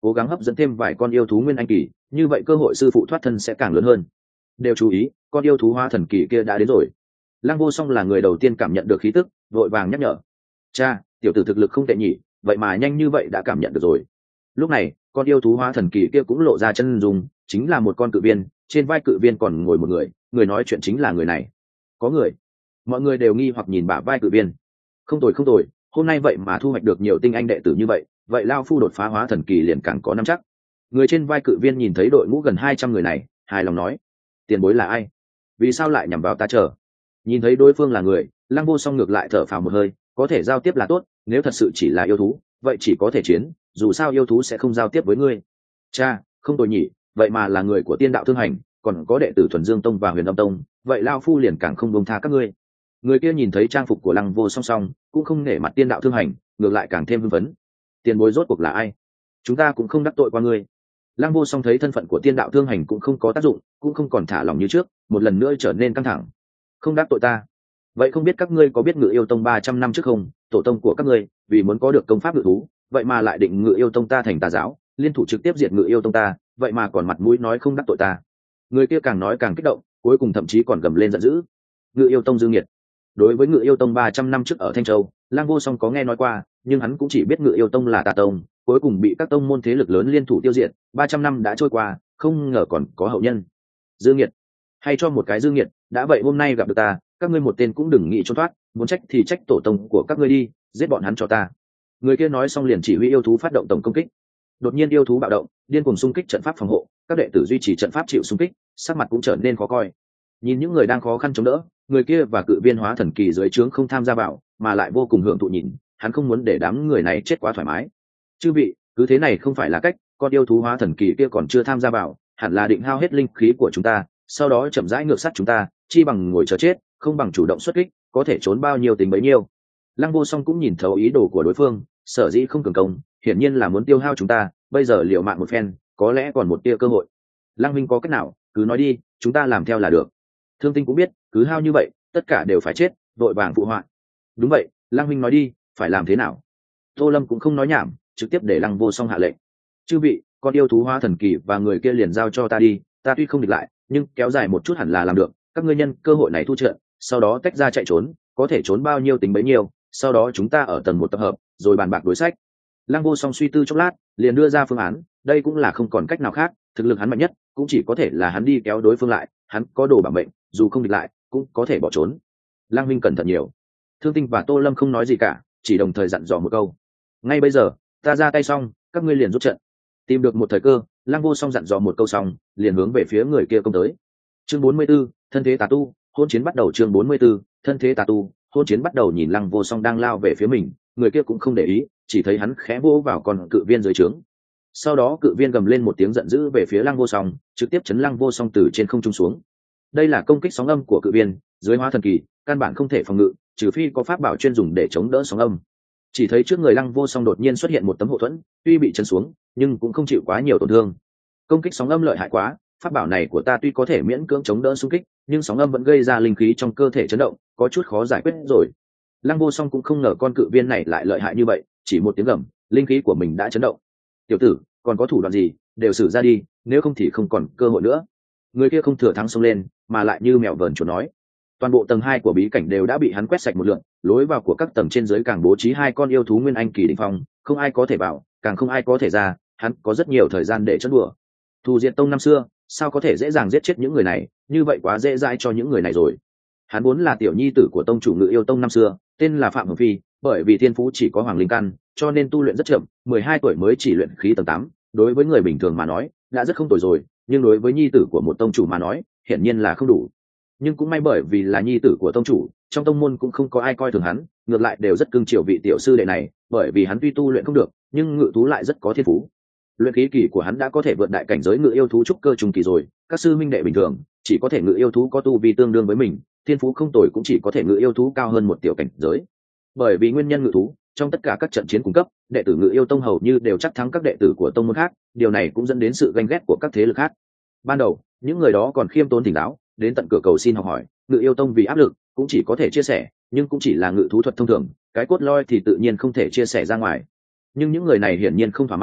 cố gắng hấp dẫn thêm vài con yêu thú nguyên anh kỳ, như vậy cơ hội sư phụ thoát thân sẽ càng lớn hơn. Đều chú ý, con yêu thú hóa thần kỳ kia đã đến rồi. Lăng Vô Song là người đầu tiên cảm nhận được khí tức, vội vàng nhắc nhở. Cha, tiểu tử thực lực không tệ nhỉ, vậy mà nhanh như vậy đã cảm nhận được rồi. Lúc này, con yêu thú hóa thần kỳ kia cũng lộ ra chân dung, chính là một con cự viên, trên vai cự viên còn ngồi một người, người nói chuyện chính là người này. Có người. Mọi người đều nghi hoặc nhìn bả vai cự viên. Không tồi không tồi, hôm nay vậy mà thu hoạch được nhiều tinh anh đệ tử như vậy, vậy lao phu đột phá hóa thần kỳ liền càng có nắm chắc. Người trên vai cự viên nhìn thấy đội ngũ gần hai trăm người này, hài lòng nói: tiền bối là ai? Vì sao lại nhằm vào ta chờ? Nhìn thấy đối phương là người, Lăng Vô Song ngược lại thở phào một hơi, có thể giao tiếp là tốt, nếu thật sự chỉ là yêu thú, vậy chỉ có thể chiến, dù sao yêu thú sẽ không giao tiếp với ngươi. Cha, không tồi nhỉ, vậy mà là người của Tiên Đạo Thương Hành, còn có đệ tử Thuần Dương Tông và Huyền Âm Tông, vậy lao phu liền càng không buông tha các ngươi. Người kia nhìn thấy trang phục của Lăng Vô Song song, cũng không nể mặt Tiên Đạo Thương Hành, ngược lại càng thêm hưng phấn. Tiền bối rốt cuộc là ai? Chúng ta cũng không đắc tội qua ngươi. Lăng Vô Song thấy thân phận của Tiên Đạo Thương Hành cũng không có tác dụng, cũng không còn thả lỏng như trước, một lần nữa trở nên căng thẳng. Không đắc tội ta? Vậy không biết các ngươi có biết Ngự Yêu Tông ba trăm năm trước không? Tổ tông của các ngươi vì muốn có được công pháp ngự thú, vậy mà lại định Ngự Yêu Tông ta thành tà giáo, liên thủ trực tiếp diệt Ngự Yêu Tông ta, vậy mà còn mặt mũi nói không đắc tội ta. Người kia càng nói càng kích động, cuối cùng thậm chí còn gầm lên giận dữ. Ngự Yêu Tông dư nghiệt. Đối với Ngự Yêu Tông ba trăm năm trước ở Thanh Châu, Lăng Vô Song có nghe nói qua, nhưng hắn cũng chỉ biết Ngự Yêu Tông là tà tông, cuối cùng bị các tông môn thế lực lớn liên thủ tiêu diệt. Ba trăm năm đã trôi qua, không ngờ còn có hậu nhân. Dư nghiệt, hay cho một cái dư nghiệt, đã vậy hôm nay gặp được ta, các ngươi một tên cũng đừng nghĩ trốn thoát, muốn trách thì trách tổ tông của các ngươi đi, giết bọn hắn cho ta. Người kia nói xong liền chỉ huy yêu thú phát động tổng công kích. Đột nhiên yêu thú bạo động, điên cuồng xung kích trận pháp phòng hộ, các đệ tử duy trì trận pháp chịu xung kích, sắc mặt cũng trở nên khó coi. Nhìn những người đang khó khăn chống đỡ, người kia và cự viên hóa thần kỳ dưới trướng không tham gia vào, mà lại vô cùng hưởng thụ nhìn, hắn không muốn để đám người này chết quá thoải mái. Chư vị, cứ thế này không phải là cách, con yêu thú hóa thần kỳ kia còn chưa tham gia vào, hẳn là định hao hết linh khí của chúng ta, sau đó chậm rãi ngược sát chúng ta, chi bằng ngồi chờ chết, không bằng chủ động xuất kích, có thể trốn bao nhiêu tính bấy nhiêu. Lăng Vô Song cũng nhìn thấu ý đồ của đối phương, sở dĩ không cường công, hiển nhiên là muốn tiêu hao chúng ta, bây giờ liều mạng một phen, có lẽ còn một tia cơ hội. Lăng Minh có cách nào, cứ nói đi, chúng ta làm theo là được. Thương Tinh cũng biết, cứ hao như vậy, tất cả đều phải chết, vội vàng phụ họa. Đúng vậy, Lăng Minh nói đi, phải làm thế nào? Tô Lâm cũng không nói nhảm, trực tiếp để Lăng Vô Song hạ lệnh. Chư vị, con yêu thú hóa thần kỳ và người kia liền giao cho ta đi, ta tuy không địch lại, nhưng kéo dài một chút hẳn là làm được. Các ngươi nhân cơ hội này thu trận, sau đó tách ra chạy trốn, có thể trốn bao nhiêu tính bấy nhiêu, sau đó chúng ta ở tầng một tập hợp, rồi bàn bạc đối sách. Lăng Vô Song suy tư chốc lát, liền đưa ra phương án, đây cũng là không còn cách nào khác, thực lực hắn mạnh nhất, cũng chỉ có thể là hắn đi kéo đối phương lại, hắn có đồ bảo mệnh, dù không địch lại, cũng có thể bỏ trốn. Lăng Minh cẩn thận nhiều. Thương Tinh và Tô Lâm không nói gì cả, chỉ đồng thời dặn dò một câu. Ngay bây giờ, ta ra tay xong, các ngươi liền rút trận. Tìm được một thời cơ, Lăng Vô Song dặn dò một câu xong, liền hướng về phía người kia công tới. Chương bốn mươi 44, thân thế tà tu, hôn chiến bắt đầu. Chương bốn mươi 44, thân thế tà tu, hôn chiến bắt đầu. Nhìn Lăng Vô Song đang lao về phía mình, người kia cũng không để ý, chỉ thấy hắn khẽ vỗ vào con cự viên dưới trướng. Sau đó cự viên gầm lên một tiếng giận dữ về phía Lăng Vô Song, trực tiếp chấn Lăng Vô Song từ trên không trung xuống. Đây là công kích sóng âm của cự viên, dưới hóa thần kỳ, căn bản không thể phòng ngự, trừ phi có pháp bảo chuyên dùng để chống đỡ sóng âm. Chỉ thấy trước người Lăng Vô Song đột nhiên xuất hiện một tấm hộ thuẫn, tuy bị chấn xuống, nhưng cũng không chịu quá nhiều tổn thương. Công kích sóng âm lợi hại quá, pháp bảo này của ta tuy có thể miễn cưỡng chống đỡ xung kích, nhưng sóng âm vẫn gây ra linh khí trong cơ thể chấn động, có chút khó giải quyết rồi. Lăng Vô Song cũng không ngờ con cự viên này lại lợi hại như vậy, chỉ một tiếng gầm, linh khí của mình đã chấn động. Tiểu tử, còn có thủ đoạn gì, đều sử ra đi, nếu không thì không còn cơ hội nữa. Người kia không thừa thắng xông lên, mà lại như mèo vờn chuột nói. Toàn bộ tầng hai của bí cảnh đều đã bị hắn quét sạch một lượt, lối vào của các tầng trên dưới càng bố trí hai con yêu thú nguyên anh kỳ đỉnh phong, không ai có thể vào, càng không ai có thể ra, hắn có rất nhiều thời gian để chấn đùa. Thù diệt tông năm xưa, sao có thể dễ dàng giết chết những người này, như vậy quá dễ dãi cho những người này rồi. Hắn vốn là tiểu nhi tử của tông chủ Ngự Yêu Tông năm xưa, tên là Phạm Hồng Phi, bởi vì thiên phú chỉ có hoàng linh căn, cho nên tu luyện rất chậm, mười hai tuổi mới chỉ luyện khí tầng tám, đối với người bình thường mà nói, đã rất không tồi rồi, nhưng đối với nhi tử của một tông chủ mà nói, hiển nhiên là không đủ. Nhưng cũng may bởi vì là nhi tử của tông chủ, trong tông môn cũng không có ai coi thường hắn, ngược lại đều rất cưng chiều vị tiểu sư đệ này, bởi vì hắn tuy tu luyện không được, nhưng ngự thú lại rất có thiên phú. Luyện khí kỳ của hắn đã có thể vượt đại cảnh giới ngự yêu thú trúc cơ trung kỳ rồi, các sư minh đệ bình thường chỉ có thể ngự yêu thú có tu vi tương đương với mình, thiên phú không tồi cũng chỉ có thể ngự yêu thú cao hơn một tiểu cảnh giới. Bởi vì nguyên nhân ngự thú, trong tất cả các trận chiến cung cấp, đệ tử Ngự Yêu Tông hầu như đều chắc thắng các đệ tử của tông môn khác, điều này cũng dẫn đến sự ganh ghét của các thế lực khác. Ban đầu, những người đó còn khiêm tốn thỉnh giáo, đến tận cửa cầu xin học hỏi, Ngự Yêu Tông vì áp lực, cũng chỉ có thể chia sẻ, nhưng cũng chỉ là ngự thú thuật thông thường, cái cốt lõi thì tự nhiên không thể chia sẻ ra ngoài. Nhưng những người này hiển nhiên không thỏa mãn,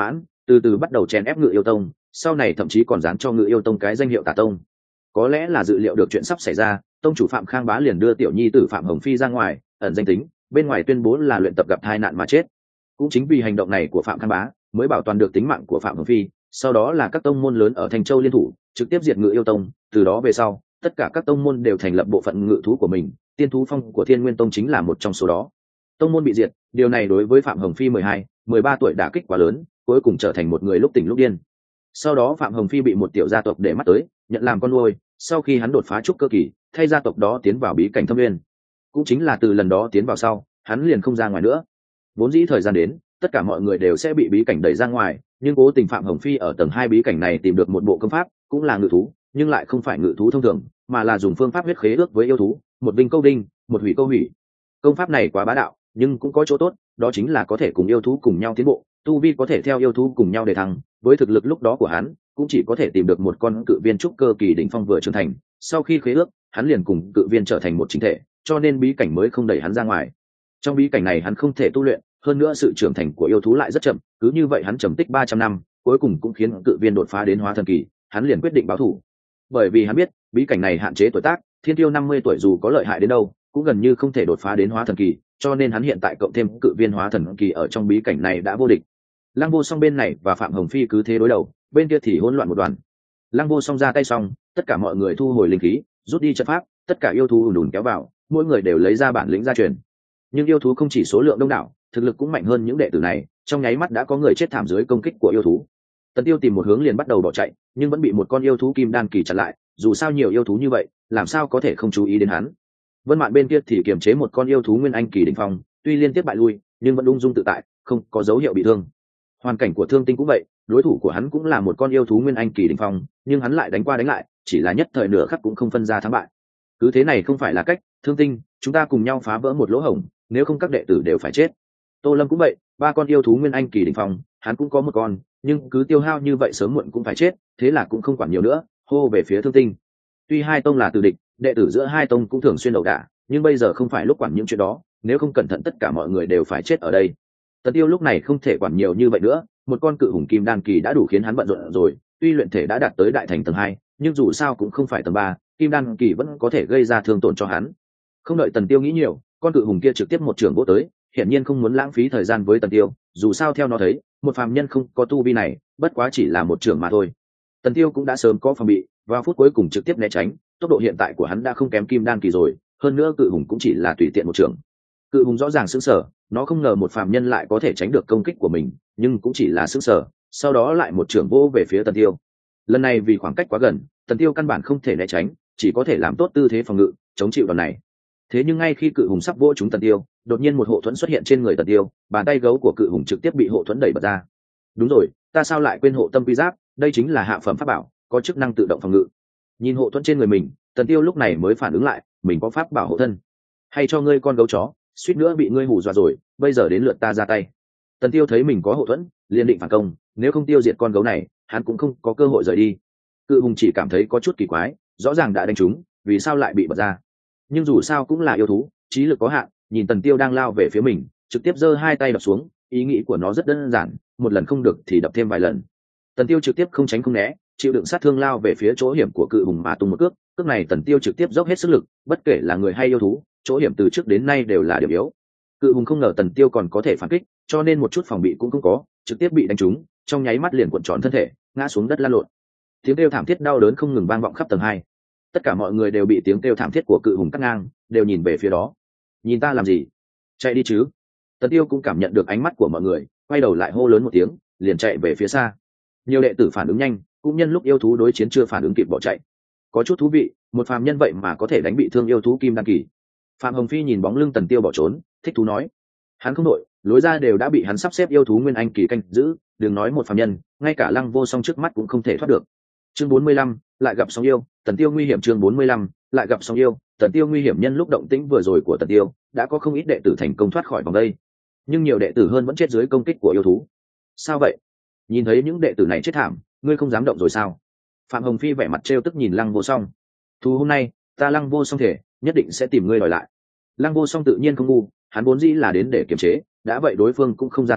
từ từ bắt đầu chèn ép Ngự Yêu Tông, sau này thậm chí còn dán cho Ngự Yêu Tông cái danh hiệu Tà Tông. Có lẽ là dự liệu được chuyện sắp xảy ra, tông chủ Phạm Khang Bá liền đưa tiểu nhi tử Phạm Hồng Phi ra ngoài, ẩn danh tính, bên ngoài tuyên bố là luyện tập gặp tai nạn mà chết. Cũng chính vì hành động này của Phạm Khang Bá, mới bảo toàn được tính mạng của Phạm Hồng Phi. Sau đó là các tông môn lớn ở Thanh Châu liên thủ, trực tiếp diệt Ngự Yêu Tông. Từ đó về sau, tất cả các tông môn đều thành lập bộ phận ngự thú của mình, Tiên Thú Phong của Thiên Nguyên Tông chính là một trong số đó. Tông môn bị diệt, điều này đối với Phạm Hồng Phi mười hai, mười ba tuổi đả kích quá lớn, cuối cùng trở thành một người lúc tỉnh lúc điên. Sau đó Phạm Hồng Phi bị một tiểu gia tộc để mắt tới, nhận làm con nuôi. Sau khi hắn đột phá trúc cơ kỳ, thay gia tộc đó tiến vào bí cảnh Thâm Nguyên. Cũng chính là từ lần đó tiến vào sau, hắn liền không ra ngoài nữa. Vốn dĩ thời gian đến, tất cả mọi người đều sẽ bị bí cảnh đẩy ra ngoài, nhưng cố tình Phạm Hồng Phi ở tầng hai bí cảnh này tìm được một bộ công pháp, cũng là ngự thú, nhưng lại không phải ngự thú thông thường, mà là dùng phương pháp huyết khế ước với yêu thú, một vinh câu đinh, một hủy câu hủy. Công pháp này quá bá đạo, nhưng cũng có chỗ tốt, đó chính là có thể cùng yêu thú cùng nhau tiến bộ, tu vi có thể theo yêu thú cùng nhau để thăng. Với thực lực lúc đó của hắn, cũng chỉ có thể tìm được một con cự viên trúc cơ kỳ đỉnh phong vừa trưởng thành, sau khi khế ước, hắn liền cùng cự viên trở thành một chính thể, cho nên bí cảnh mới không đẩy hắn ra ngoài. Trong bí cảnh này hắn không thể tu luyện, hơn nữa sự trưởng thành của yêu thú lại rất chậm, cứ như vậy hắn trầm tích ba trăm năm, cuối cùng cũng khiến cự viên đột phá đến hóa thần kỳ, hắn liền quyết định báo thù. Bởi vì hắn biết, bí cảnh này hạn chế tuổi tác, Thiên Tiêu năm mươi tuổi dù có lợi hại đến đâu, cũng gần như không thể đột phá đến hóa thần kỳ, cho nên hắn hiện tại cộng thêm cự viên hóa thần kỳ ở trong bí cảnh này đã vô địch. Lăng Vô Song bên này và Phạm Hồng Phi cứ thế đối đầu, bên kia thì hỗn loạn một đoàn. Lăng Vô Song ra tay xong, tất cả mọi người thu hồi linh khí, rút đi trận pháp, tất cả yêu thú ùn ùn kéo vào, mỗi người đều lấy ra bản lĩnh gia truyền. Nhưng yêu thú không chỉ số lượng đông đảo, thực lực cũng mạnh hơn những đệ tử này, trong nháy mắt đã có người chết thảm dưới công kích của yêu thú. Tần Tiêu tìm một hướng liền bắt đầu bỏ chạy, nhưng vẫn bị một con yêu thú kim đan kỳ chặn lại, dù sao nhiều yêu thú như vậy, làm sao có thể không chú ý đến hắn. Vân Mạn bên kia thì kiềm chế một con yêu thú nguyên anh kỳ đỉnh phong, tuy liên tiếp bại lui, nhưng vẫn ung dung tự tại, không có dấu hiệu bị thương. Hoàn cảnh của Thương Tinh cũng vậy, đối thủ của hắn cũng là một con yêu thú nguyên anh kỳ đỉnh phong, nhưng hắn lại đánh qua đánh lại, chỉ là nhất thời nửa khắc cũng không phân ra thắng bại. Cứ thế này không phải là cách, Thương Tinh, chúng ta cùng nhau phá vỡ một lỗ hổng, nếu không các đệ tử đều phải chết. Tô Lâm cũng vậy, ba con yêu thú nguyên anh kỳ đỉnh phong, hắn cũng có một con, nhưng cứ tiêu hao như vậy sớm muộn cũng phải chết, thế là cũng không quản nhiều nữa, hô về phía Thương Tinh. Tuy hai tông là từ địch, đệ tử giữa hai tông cũng thường xuyên ẩu đả, nhưng bây giờ không phải lúc quản những chuyện đó, nếu không cẩn thận tất cả mọi người đều phải chết ở đây. Tần Tiêu lúc này không thể quản nhiều như vậy nữa, một con cự hùng kim đan kỳ đã đủ khiến hắn bận rộn rồi, tuy luyện thể đã đạt tới đại thành tầng hai, nhưng dù sao cũng không phải tầng ba, kim đan kỳ vẫn có thể gây ra thương tổn cho hắn. Không đợi Tần Tiêu nghĩ nhiều, con cự hùng kia trực tiếp một trường vỗ tới, hiển nhiên không muốn lãng phí thời gian với Tần Tiêu, dù sao theo nó thấy, một phàm nhân không có tu vi này, bất quá chỉ là một trường mà thôi. Tần Tiêu cũng đã sớm có phòng bị, vào phút cuối cùng trực tiếp né tránh, tốc độ hiện tại của hắn đã không kém kim đan kỳ rồi, hơn nữa cự hùng cũng chỉ là tùy tiện một trường. Cự hùng rõ ràng sững sờ, nó không ngờ một phàm nhân lại có thể tránh được công kích của mình, nhưng cũng chỉ là sững sờ, sau đó lại một trường vô về phía Tần Tiêu. Lần này vì khoảng cách quá gần, Tần Tiêu căn bản không thể né tránh, chỉ có thể làm tốt tư thế phòng ngự, chống chịu đòn này. Thế nhưng ngay khi cự hùng sắp vỗ trúng Tần Tiêu, đột nhiên một hộ thuẫn xuất hiện trên người Tần Tiêu, bàn tay gấu của cự hùng trực tiếp bị hộ thuẫn đẩy bật ra. Đúng rồi, ta sao lại quên hộ tâm quy giáp, đây chính là hạ phẩm pháp bảo, có chức năng tự động phòng ngự. Nhìn hộ thuẫn trên người mình, Tần Tiêu lúc này mới phản ứng lại, mình có pháp bảo hộ thân. Hay cho ngươi con gấu chó, suýt nữa bị ngươi hù dọa rồi, bây giờ đến lượt ta ra tay. Tần Tiêu thấy mình có hộ thuẫn, liền định phản công, nếu không tiêu diệt con gấu này, hắn cũng không có cơ hội rời đi. Cự hùng chỉ cảm thấy có chút kỳ quái, rõ ràng đã đánh trúng, vì sao lại bị bật ra? Nhưng dù sao cũng là yêu thú, trí lực có hạn, nhìn Tần Tiêu đang lao về phía mình, trực tiếp giơ hai tay đập xuống, ý nghĩ của nó rất đơn giản, một lần không được thì đập thêm vài lần. Tần Tiêu trực tiếp không tránh không né, chịu đựng sát thương lao về phía chỗ hiểm của cự hùng mà tung một cước, cước này Tần Tiêu trực tiếp dốc hết sức lực, bất kể là người hay yêu thú, chỗ hiểm từ trước đến nay đều là điểm yếu. Cự hùng không ngờ Tần Tiêu còn có thể phản kích, cho nên một chút phòng bị cũng không có, trực tiếp bị đánh trúng, trong nháy mắt liền cuộn tròn thân thể, ngã xuống đất lăn lộn. Tiếng kêu thảm thiết đau đớn không ngừng vang vọng khắp tầng hai. Tất cả mọi người đều bị tiếng kêu thảm thiết của cự hùng cắt ngang, đều nhìn về phía đó. Nhìn ta làm gì? Chạy đi chứ? Tần Tiêu cũng cảm nhận được ánh mắt của mọi người, quay đầu lại hô lớn một tiếng, liền chạy về phía xa. Nhiều đệ tử phản ứng nhanh, cũng nhân lúc yêu thú đối chiến chưa phản ứng kịp bỏ chạy. Có chút thú vị, một phàm nhân vậy mà có thể đánh bị thương yêu thú kim đan kỳ. Phạm Hồng Phi nhìn bóng lưng Tần Tiêu bỏ trốn, thích thú nói: hắn không đội, lối ra đều đã bị hắn sắp xếp yêu thú nguyên anh kỳ canh giữ, đừng nói một phàm nhân, ngay cả Lăng Vô Song trước mắt cũng không thể thoát được. Chương bốn mươi lăm, lại gặp sóng yêu, Tần Tiêu nguy hiểm. Chương bốn mươi lăm, lại gặp sóng yêu, Tần Tiêu nguy hiểm. Nhân lúc động tĩnh vừa rồi của Tần Tiêu, đã có không ít đệ tử thành công thoát khỏi vòng đây, nhưng nhiều đệ tử hơn vẫn chết dưới công kích của yêu thú. Sao vậy? Nhìn thấy những đệ tử này chết thảm, ngươi không dám động rồi sao? Phạm Hồng Phi vẻ mặt trêu tức nhìn Lăng Vô Song. Thù hôm nay, ta Lăng Vô Song thể nhất định sẽ tìm ngươi đòi lại. Lăng Vô Song tự nhiên không ngu, hắn vốn dĩ là đến để kiềm chế, đã vậy đối phương cũng không ra tay,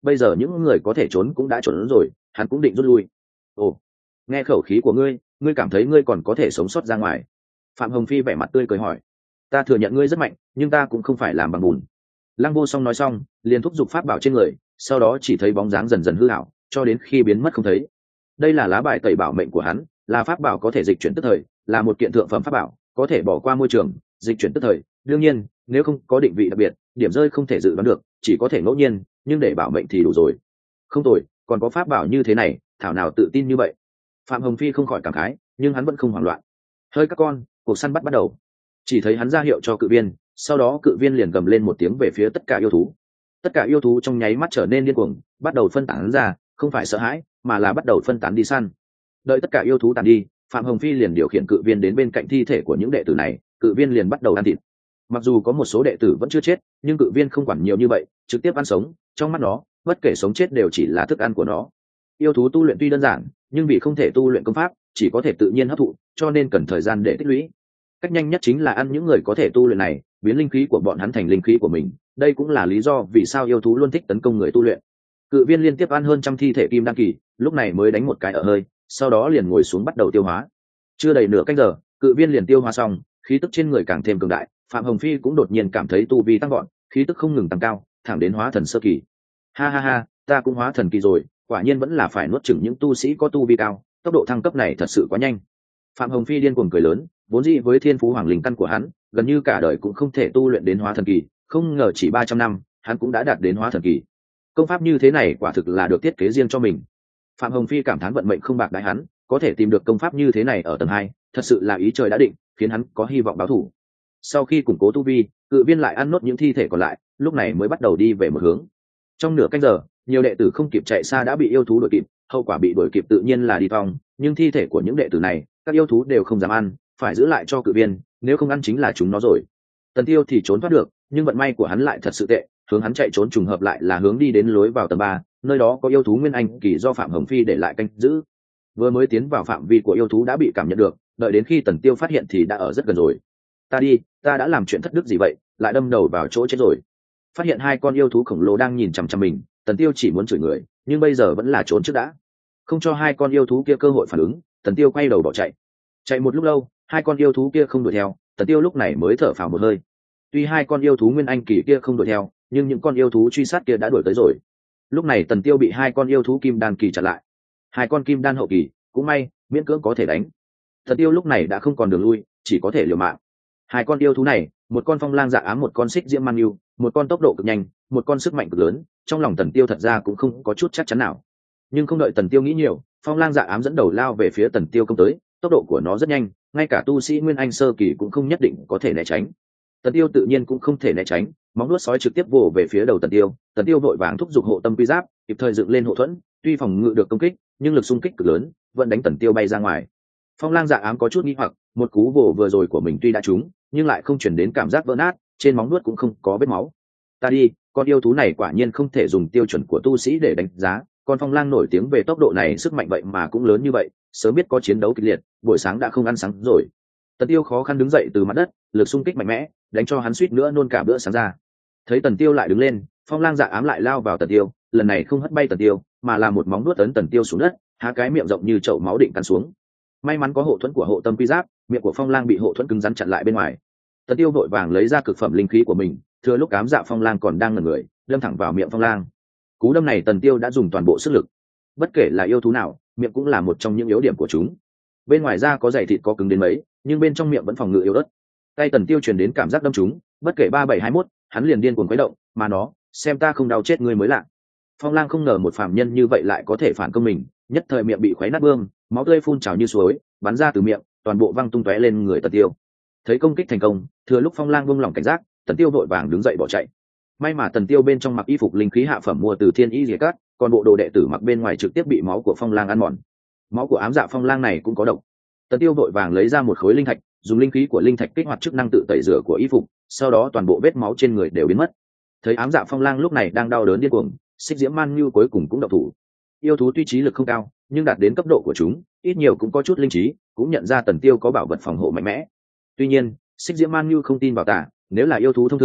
bây giờ những người có thể trốn cũng đã trốn rồi, hắn cũng định rút lui. Ồ, nghe khẩu khí của ngươi, ngươi cảm thấy ngươi còn có thể sống sót ra ngoài? Phạm Hồng Phi vẻ mặt tươi cười hỏi. Ta thừa nhận ngươi rất mạnh, nhưng ta cũng không phải làm bằng bùn. Lăng Vô Song nói xong, liền thúc giục pháp bảo trên người, sau đó chỉ thấy bóng dáng dần dần hư ảo, cho đến khi biến mất không thấy. Đây là lá bài tẩy bảo mệnh của hắn, là pháp bảo có thể dịch chuyển tức thời, là một kiện thượng phẩm pháp bảo, có thể bỏ qua môi trường, dịch chuyển tức thời. Đương nhiên, nếu không có định vị đặc biệt, điểm rơi không thể dự đoán được, chỉ có thể ngẫu nhiên, nhưng để bảo mệnh thì đủ rồi. Không tồi, còn có pháp bảo như thế này, thảo nào tự tin như vậy. Phạm Hồng Phi không khỏi cảm khái, nhưng hắn vẫn không hoảng loạn. Hơi các con, cuộc săn bắt bắt đầu. Chỉ thấy hắn ra hiệu cho cự viên, sau đó cự viên liền gầm lên một tiếng về phía tất cả yêu thú. Tất cả yêu thú trong nháy mắt trở nên điên cuồng, bắt đầu phân tán ra, không phải sợ hãi, mà là bắt đầu phân tán đi săn. Đợi tất cả yêu thú tàn đi, Phạm Hồng Phi liền điều khiển cự viên đến bên cạnh thi thể của những đệ tử này, cự viên liền bắt đầu ăn thịt. Mặc dù có một số đệ tử vẫn chưa chết, nhưng cự viên không quản nhiều như vậy, trực tiếp ăn sống. Trong mắt nó, bất kể sống chết đều chỉ là thức ăn của nó. Yêu thú tu luyện tuy đơn giản, nhưng vì không thể tu luyện công pháp, chỉ có thể tự nhiên hấp thụ, cho nên cần thời gian để tích lũy. Cách nhanh nhất chính là ăn những người có thể tu luyện này, biến linh khí của bọn hắn thành linh khí của mình. Đây cũng là lý do vì sao yêu thú luôn thích tấn công người tu luyện. Cự viên liên tiếp ăn hơn trăm thi thể kim đan kỳ, lúc này mới đánh một cái ở hơi, sau đó liền ngồi xuống bắt đầu tiêu hóa. Chưa đầy nửa canh giờ, cự viên liền tiêu hóa xong, khí tức trên người càng thêm cường đại. Phạm Hồng Phi cũng đột nhiên cảm thấy tu vi tăng vọt, khí tức không ngừng tăng cao, thẳng đến hóa thần sơ kỳ. Ha ha ha, ta cũng hóa thần kỳ rồi, quả nhiên vẫn là phải nuốt chửng những tu sĩ có tu vi cao, tốc độ thăng cấp này thật sự quá nhanh. Phạm Hồng Phi điên cuồng cười lớn, vốn dĩ với thiên phú hoàng linh căn của hắn, gần như cả đời cũng không thể tu luyện đến hóa thần kỳ, không ngờ chỉ ba trăm năm, hắn cũng đã đạt đến hóa thần kỳ. Công pháp như thế này quả thực là được thiết kế riêng cho mình. Phạm Hồng Phi cảm thán vận mệnh không bạc đãi hắn, có thể tìm được công pháp như thế này ở tầng hai, thật sự là ý trời đã định, khiến hắn có hy vọng báo thù. Sau khi củng cố tu vi, cự viên lại ăn nốt những thi thể còn lại, lúc này mới bắt đầu đi về một hướng. Trong nửa canh giờ, nhiều đệ tử không kịp chạy xa đã bị yêu thú đuổi kịp, hậu quả bị đuổi kịp tự nhiên là đi vòng, nhưng thi thể của những đệ tử này, các yêu thú đều không dám ăn, phải giữ lại cho cự viên, nếu không ăn chính là chúng nó rồi. Tần Tiêu thì trốn thoát được, nhưng vận may của hắn lại thật sự tệ, hướng hắn chạy trốn trùng hợp lại là hướng đi đến lối vào tầng ba, nơi đó có yêu thú nguyên anh kỳ do Phạm Hồng Phi để lại canh giữ. Vừa mới tiến vào phạm vi của yêu thú đã bị cảm nhận được, đợi đến khi Tần Tiêu phát hiện thì đã ở rất gần rồi. Ta đi, ta đã làm chuyện thất đức gì vậy, lại đâm đầu vào chỗ chết rồi. Phát hiện hai con yêu thú khổng lồ đang nhìn chằm chằm mình, Tần Tiêu chỉ muốn chửi người, nhưng bây giờ vẫn là trốn trước đã. Không cho hai con yêu thú kia cơ hội phản ứng, Tần Tiêu quay đầu bỏ chạy. Chạy một lúc lâu, hai con yêu thú kia không đuổi theo, Tần Tiêu lúc này mới thở phào một hơi. Tuy hai con yêu thú nguyên anh kỳ kia không đuổi theo, nhưng những con yêu thú truy sát kia đã đuổi tới rồi. Lúc này Tần Tiêu bị hai con yêu thú kim đan kỳ chặn lại. Hai con kim đan hậu kỳ, cũng may, miễn cưỡng có thể đánh. Tần Tiêu lúc này đã không còn đường lui, chỉ có thể liều mạng. Hai con yêu thú này, một con phong lang dạ ám, một con xích diễm man yêu, một con tốc độ cực nhanh, một con sức mạnh cực lớn, trong lòng Tần Tiêu thật ra cũng không có chút chắc chắn nào. Nhưng không đợi Tần Tiêu nghĩ nhiều, phong lang dạ ám dẫn đầu lao về phía Tần Tiêu công tới, tốc độ của nó rất nhanh, ngay cả tu sĩ nguyên anh sơ kỳ cũng không nhất định có thể né tránh. Tần Tiêu tự nhiên cũng không thể né tránh, móng vuốt sói trực tiếp vồ về phía đầu Tần Tiêu. Tần Tiêu vội vàng thúc giục hộ tâm quy giáp, kịp thời dựng lên hộ thuẫn, tuy phòng ngự được công kích, nhưng lực xung kích cực lớn, vẫn đánh Tần Tiêu bay ra ngoài. Phong lang dạ ám có chút nghi hoặc, một cú vồ vừa rồi của mình tuy đã trúng, nhưng lại không truyền đến cảm giác vỡ nát, trên móng vuốt cũng không có vết máu. Ta đi, con yêu thú này quả nhiên không thể dùng tiêu chuẩn của tu sĩ để đánh giá, con phong lang nổi tiếng về tốc độ này, sức mạnh vậy mà cũng lớn như vậy, sớm biết có chiến đấu kịch liệt, buổi sáng đã không ăn sáng rồi. Tần Tiêu khó khăn đứng dậy từ mặt đất, lực xung kích mạnh mẽ, đánh cho hắn suýt nữa nôn cả bữa sáng ra. Thấy Tần Tiêu lại đứng lên, phong lang dạ ám lại lao vào Tần Tiêu, lần này không hất bay Tần Tiêu, mà là một móng nuốt ấn Tần Tiêu xuống đất, há cái miệng rộng như chậu máu định cắn xuống. May mắn có hộ thuẫn của hộ tâm quy giáp, miệng của phong lang bị hộ thuẫn cứng rắn chặn lại bên ngoài. Tần Tiêu vội vàng lấy ra cực phẩm linh khí của mình, thừa lúc ám dạ phong lang còn đang ngẩn người, đâm thẳng vào miệng phong lang. Cú đâm này Tần Tiêu đã dùng toàn bộ sức lực. Bất kể là yêu thú nào, miệng cũng là một trong những yếu điểm của chúng. Bên ngoài da có dày thịt có cứng đến mấy, nhưng bên trong miệng vẫn phòng ngự yếu ớt. Tay Tần Tiêu truyền đến cảm giác đâm chúng, bất kể ba bảy hai mốt, hắn liền điên cuồng quấy động, mà nó, xem ta không đau chết ngươi mới lạ. Phong lang không ngờ một phàm nhân như vậy lại có thể phản công mình, nhất thời miệng bị khuấy nát bươm, máu tươi phun trào như suối, bắn ra từ miệng, toàn bộ văng tung tóe lên người Tần Tiêu. Thấy công kích thành công, thừa lúc Phong lang buông lỏng cảnh giác, Tần Tiêu vội vàng đứng dậy bỏ chạy. May mà Tần Tiêu bên trong mặc y phục linh khí hạ phẩm mua từ Thiên Y Liệt Cát, còn bộ đồ đệ tử mặc bên ngoài trực tiếp bị máu của Phong lang ăn mòn. Máu của ám dạ phong lang này cũng có độc. Tần Tiêu vội vàng lấy ra một khối linh thạch, dùng linh khí của linh thạch kích hoạt chức năng tự tẩy rửa của y phục, sau đó toàn bộ vết máu trên người đều biến mất. Thấy ám dạ phong lang lúc này đang đau đớn điên cuồng, xích diễm man như cuối cùng cũng động thủ. Yêu thú tuy trí lực không cao, nhưng đạt đến cấp độ của chúng, ít nhiều cũng có chút linh trí, cũng nhận ra Tần Tiêu có bảo vật phòng hộ mạnh mẽ. Tuy nhiên, xích diễm man như không tin vào tà, nếu là yêu thú thông thường,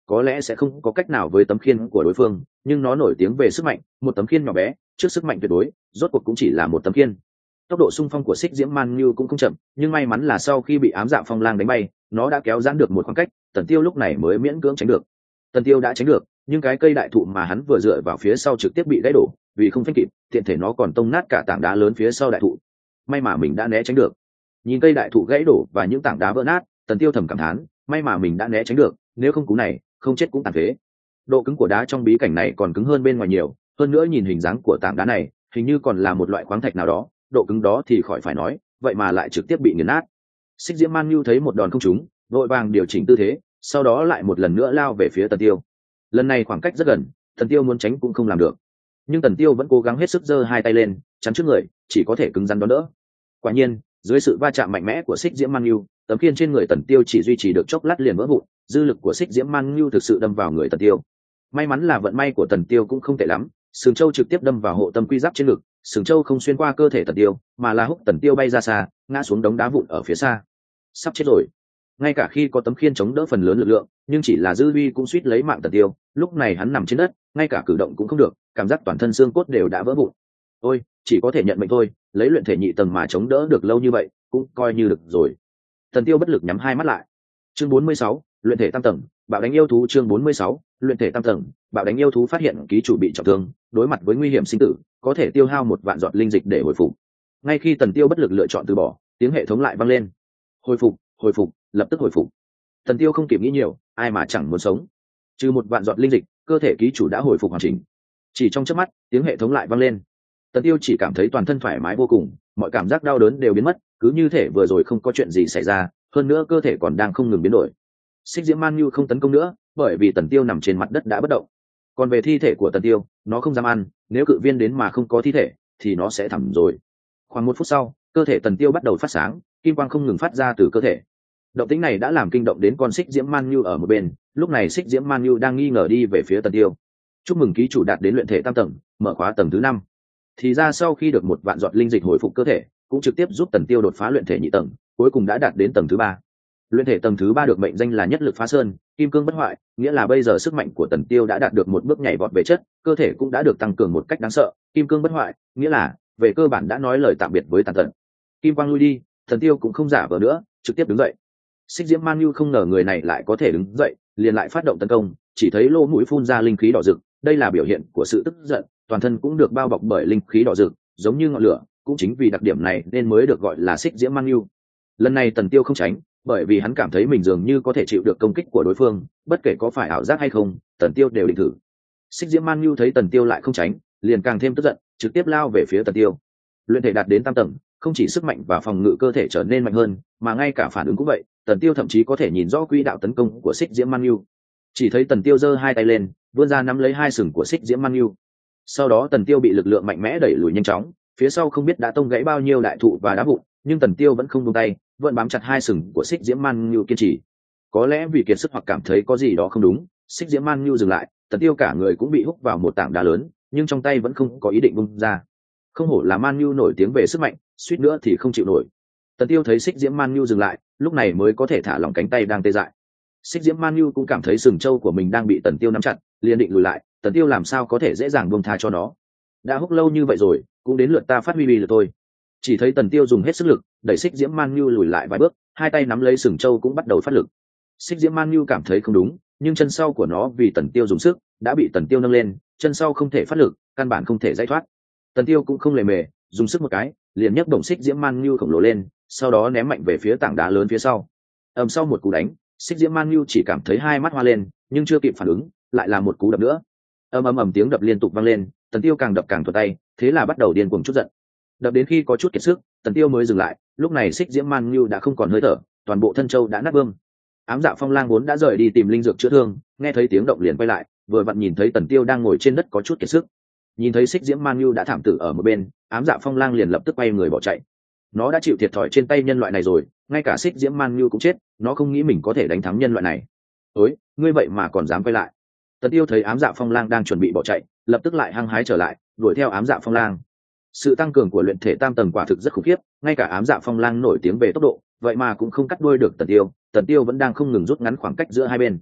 có lẽ sẽ không có cách nào với tấm khiên của đối phương, nhưng nó nổi tiếng về sức mạnh, một tấm khiên nhỏ bé trước sức mạnh tuyệt đối, rốt cuộc cũng chỉ là một tấm khiên. Tốc độ xung phong của xích diễm man như cũng không chậm, nhưng may mắn là sau khi bị ám dạ phong lang đánh bay, nó đã kéo giãn được một khoảng cách, Tần Tiêu lúc này mới miễn cưỡng tránh được. Tần Tiêu đã tránh được, nhưng cái cây đại thụ mà hắn vừa dựa vào phía sau trực tiếp bị gãy đổ, vì không phanh kịp, tiện thể nó còn tông nát cả tảng đá lớn phía sau đại thụ. May mà mình đã né tránh được. Nhìn cây đại thụ gãy đổ và những tảng đá vỡ nát, Tần Tiêu thầm cảm thán, may mà mình đã né tránh được, nếu không cú này, không chết cũng tàn phế. Độ cứng của đá trong bí cảnh này còn cứng hơn bên ngoài nhiều, hơn nữa nhìn hình dáng của tảng đá này, hình như còn là một loại khoáng thạch nào đó, độ cứng đó thì khỏi phải nói, vậy mà lại trực tiếp bị nghiền nát. Xích Diễm Man Nhu thấy một đòn không trúng, vội vàng điều chỉnh tư thế, sau đó lại một lần nữa lao về phía Tần Tiêu. Lần này khoảng cách rất gần, Tần Tiêu muốn tránh cũng không làm được, nhưng Tần Tiêu vẫn cố gắng hết sức giơ hai tay lên chắn trước người, chỉ có thể cứng rắn đón đỡ. Quả nhiên, dưới sự va chạm mạnh mẽ của Xích Diễm Man Nhu, tấm khiên trên người Tần Tiêu chỉ duy trì được chốc lát liền vỡ vụn, dư lực của Xích Diễm Man Nhu thực sự đâm vào người Tần Tiêu. May mắn là vận may của Tần Tiêu cũng không tệ lắm, sừng châu trực tiếp đâm vào hộ tâm quy giáp trên ngực, sừng châu không xuyên qua cơ thể Tần Tiêu, mà là húc Tần Tiêu bay ra xa, ngã xuống đống đá vụn ở phía xa. Sắp chết rồi. Ngay cả khi có tấm khiên chống đỡ phần lớn lực lượng, nhưng chỉ là dư uy cũng suýt lấy mạng Tần Tiêu, lúc này hắn nằm trên đất, ngay cả cử động cũng không được, cảm giác toàn thân xương cốt đều đã vỡ vụn. Ôi, chỉ có thể nhận mệnh thôi, lấy luyện thể nhị tầng mà chống đỡ được lâu như vậy, cũng coi như được rồi. Tần Tiêu bất lực nhắm hai mắt lại. Chương bốn mươi sáu, luyện thể tam tầng, bạo đánh yêu thú. Chương bốn mươi sáu, luyện thể tam tầng, bạo đánh yêu thú. Phát hiện ký chủ bị trọng thương, đối mặt với nguy hiểm sinh tử, có thể tiêu hao một vạn giọt linh dịch để hồi phục. Ngay khi Tần Tiêu bất lực lựa chọn từ bỏ, tiếng hệ thống lại vang lên. Hồi phục, hồi phục, lập tức hồi phục. Tần Tiêu không kịp nghĩ nhiều, ai mà chẳng muốn sống. Trừ một vạn giọt linh dịch, cơ thể ký chủ đã hồi phục hoàn chỉnh. Chỉ trong chớp mắt, tiếng hệ thống lại vang lên. Tần Tiêu chỉ cảm thấy toàn thân thoải mái vô cùng, mọi cảm giác đau đớn đều biến mất, cứ như thể vừa rồi không có chuyện gì xảy ra, hơn nữa cơ thể còn đang không ngừng biến đổi. Xích Diễm Man Nhu không tấn công nữa, bởi vì Tần Tiêu nằm trên mặt đất đã bất động. Còn về thi thể của Tần Tiêu, nó không dám ăn, nếu cự viên đến mà không có thi thể, thì nó sẽ thẳm rồi. Khoảng một phút sau, cơ thể Tần Tiêu bắt đầu phát sáng, kim quang không ngừng phát ra từ cơ thể. Động tĩnh này đã làm kinh động đến con Xích Diễm Man Nhu ở một bên, lúc này Xích Diễm Man Nhu đang nghi ngờ đi về phía Tần Tiêu. Chúc mừng ký chủ đạt đến luyện thể tam tầng, mở khóa tầng thứ năm. Thì ra sau khi được một vạn giọt linh dịch hồi phục cơ thể, cũng trực tiếp giúp Tần Tiêu đột phá luyện thể nhị tầng, cuối cùng đã đạt đến tầng thứ ba. Luyện thể tầng thứ ba được mệnh danh là nhất lực phá sơn, kim cương bất hoại, nghĩa là bây giờ sức mạnh của Tần Tiêu đã đạt được một bước nhảy vọt về chất, cơ thể cũng đã được tăng cường một cách đáng sợ, kim cương bất hoại, nghĩa là về cơ bản đã nói lời tạm biệt với tàn tật. Kim quang lui đi, Tần Tiêu cũng không giả vờ nữa, trực tiếp đứng dậy. Xích Diễm Man Nhu không ngờ người này lại có thể đứng dậy, liền lại phát động tấn công, chỉ thấy lỗ mũi phun ra linh khí đỏ rực, đây là biểu hiện của sự tức giận, toàn thân cũng được bao bọc bởi linh khí đỏ rực, giống như ngọn lửa, cũng chính vì đặc điểm này nên mới được gọi là Xích Diễm Man Nhu. Lần này Tần Tiêu không tránh, bởi vì hắn cảm thấy mình dường như có thể chịu được công kích của đối phương, bất kể có phải ảo giác hay không, Tần Tiêu đều định thử. Xích Diễm Man Nhu thấy Tần Tiêu lại không tránh, liền càng thêm tức giận, trực tiếp lao về phía Tần Tiêu. Luyện thể đạt đến tam tầng, không chỉ sức mạnh và phòng ngự cơ thể trở nên mạnh hơn, mà ngay cả phản ứng cũng vậy, Tần Tiêu thậm chí có thể nhìn rõ quỹ đạo tấn công của Xích Diễm Man Nhu. Chỉ thấy Tần Tiêu giơ hai tay lên, vươn ra nắm lấy hai sừng của Xích Diễm Man Nhu. Sau đó Tần Tiêu bị lực lượng mạnh mẽ đẩy lùi nhanh chóng, phía sau không biết đã tông gãy bao nhiêu đại thụ và đá vụn, nhưng Tần Tiêu vẫn không buông tay, vẫn bám chặt hai sừng của Xích Diễm Man Nhu kiên trì. Có lẽ vì kiệt sức hoặc cảm thấy có gì đó không đúng, Xích Diễm Man Nhu dừng lại, Tần Tiêu cả người cũng bị hút vào một tảng đá lớn, nhưng trong tay vẫn không có ý định buông ra. Không hổ là Man Nhu nổi tiếng về sức mạnh, suýt nữa thì không chịu nổi. Tần Tiêu thấy Xích Diễm Man Nhu dừng lại, lúc này mới có thể thả lỏng cánh tay đang tê dại. Xích Diễm Man Nhu cũng cảm thấy sừng trâu của mình đang bị Tần Tiêu nắm chặt, liền định lùi lại, Tần Tiêu làm sao có thể dễ dàng buông tha cho nó. Đã hút lâu như vậy rồi, cũng đến lượt ta phát huy uy lực thôi. Chỉ thấy Tần Tiêu dùng hết sức lực, đẩy Xích Diễm Man Nhu lùi lại vài bước, hai tay nắm lấy sừng trâu cũng bắt đầu phát lực. Xích Diễm Man Nhu cảm thấy không đúng, nhưng chân sau của nó vì Tần Tiêu dùng sức, đã bị Tần Tiêu nâng lên, chân sau không thể phát lực, căn bản không thể giải thoát. Tần Tiêu cũng không lề mề, dùng sức một cái, liền nhấc bổng Xích Diễm Man Nhu khổng lồ lên, sau đó ném mạnh về phía tảng đá lớn phía sau. Ầm, sau một cú đánh, Xích Diễm Man Nhu chỉ cảm thấy hai mắt hoa lên, nhưng chưa kịp phản ứng, lại là một cú đập nữa. Ầm ầm ầm tiếng đập liên tục vang lên, Tần Tiêu càng đập càng thuận tay, thế là bắt đầu điên cuồng chút giận. Đập đến khi có chút kiệt sức, Tần Tiêu mới dừng lại, lúc này Xích Diễm Man Nhu đã không còn hơi thở, toàn bộ thân châu đã nát bươm. Ám Dạ Phong Lang vốn đã rời đi tìm linh dược chữa thương, nghe thấy tiếng động liền quay lại, vừa vặn nhìn thấy Tần Tiêu đang ngồi trên đất có chút kiệt sức. Nhìn thấy Xích Diễm Man Nhu đã thảm tử ở một bên, Ám Dạ Phong Lang liền lập tức quay người bỏ chạy. Nó đã chịu thiệt thòi trên tay nhân loại này rồi, ngay cả Xích Diễm Man Nhu cũng chết, nó không nghĩ mình có thể đánh thắng nhân loại này. Ôi, ngươi vậy mà còn dám quay lại? Tần Tiêu thấy Ám Dạ Phong Lang đang chuẩn bị bỏ chạy, lập tức lại hăng hái trở lại, đuổi theo Ám Dạ Phong Lang. Sự tăng cường của luyện thể tam tầng quả thực rất khủng khiếp, ngay cả Ám Dạ Phong Lang nổi tiếng về tốc độ, vậy mà cũng không cắt đuôi được Tần Tiêu. Tần Tiêu vẫn đang không ngừng rút ngắn khoảng cách giữa hai bên.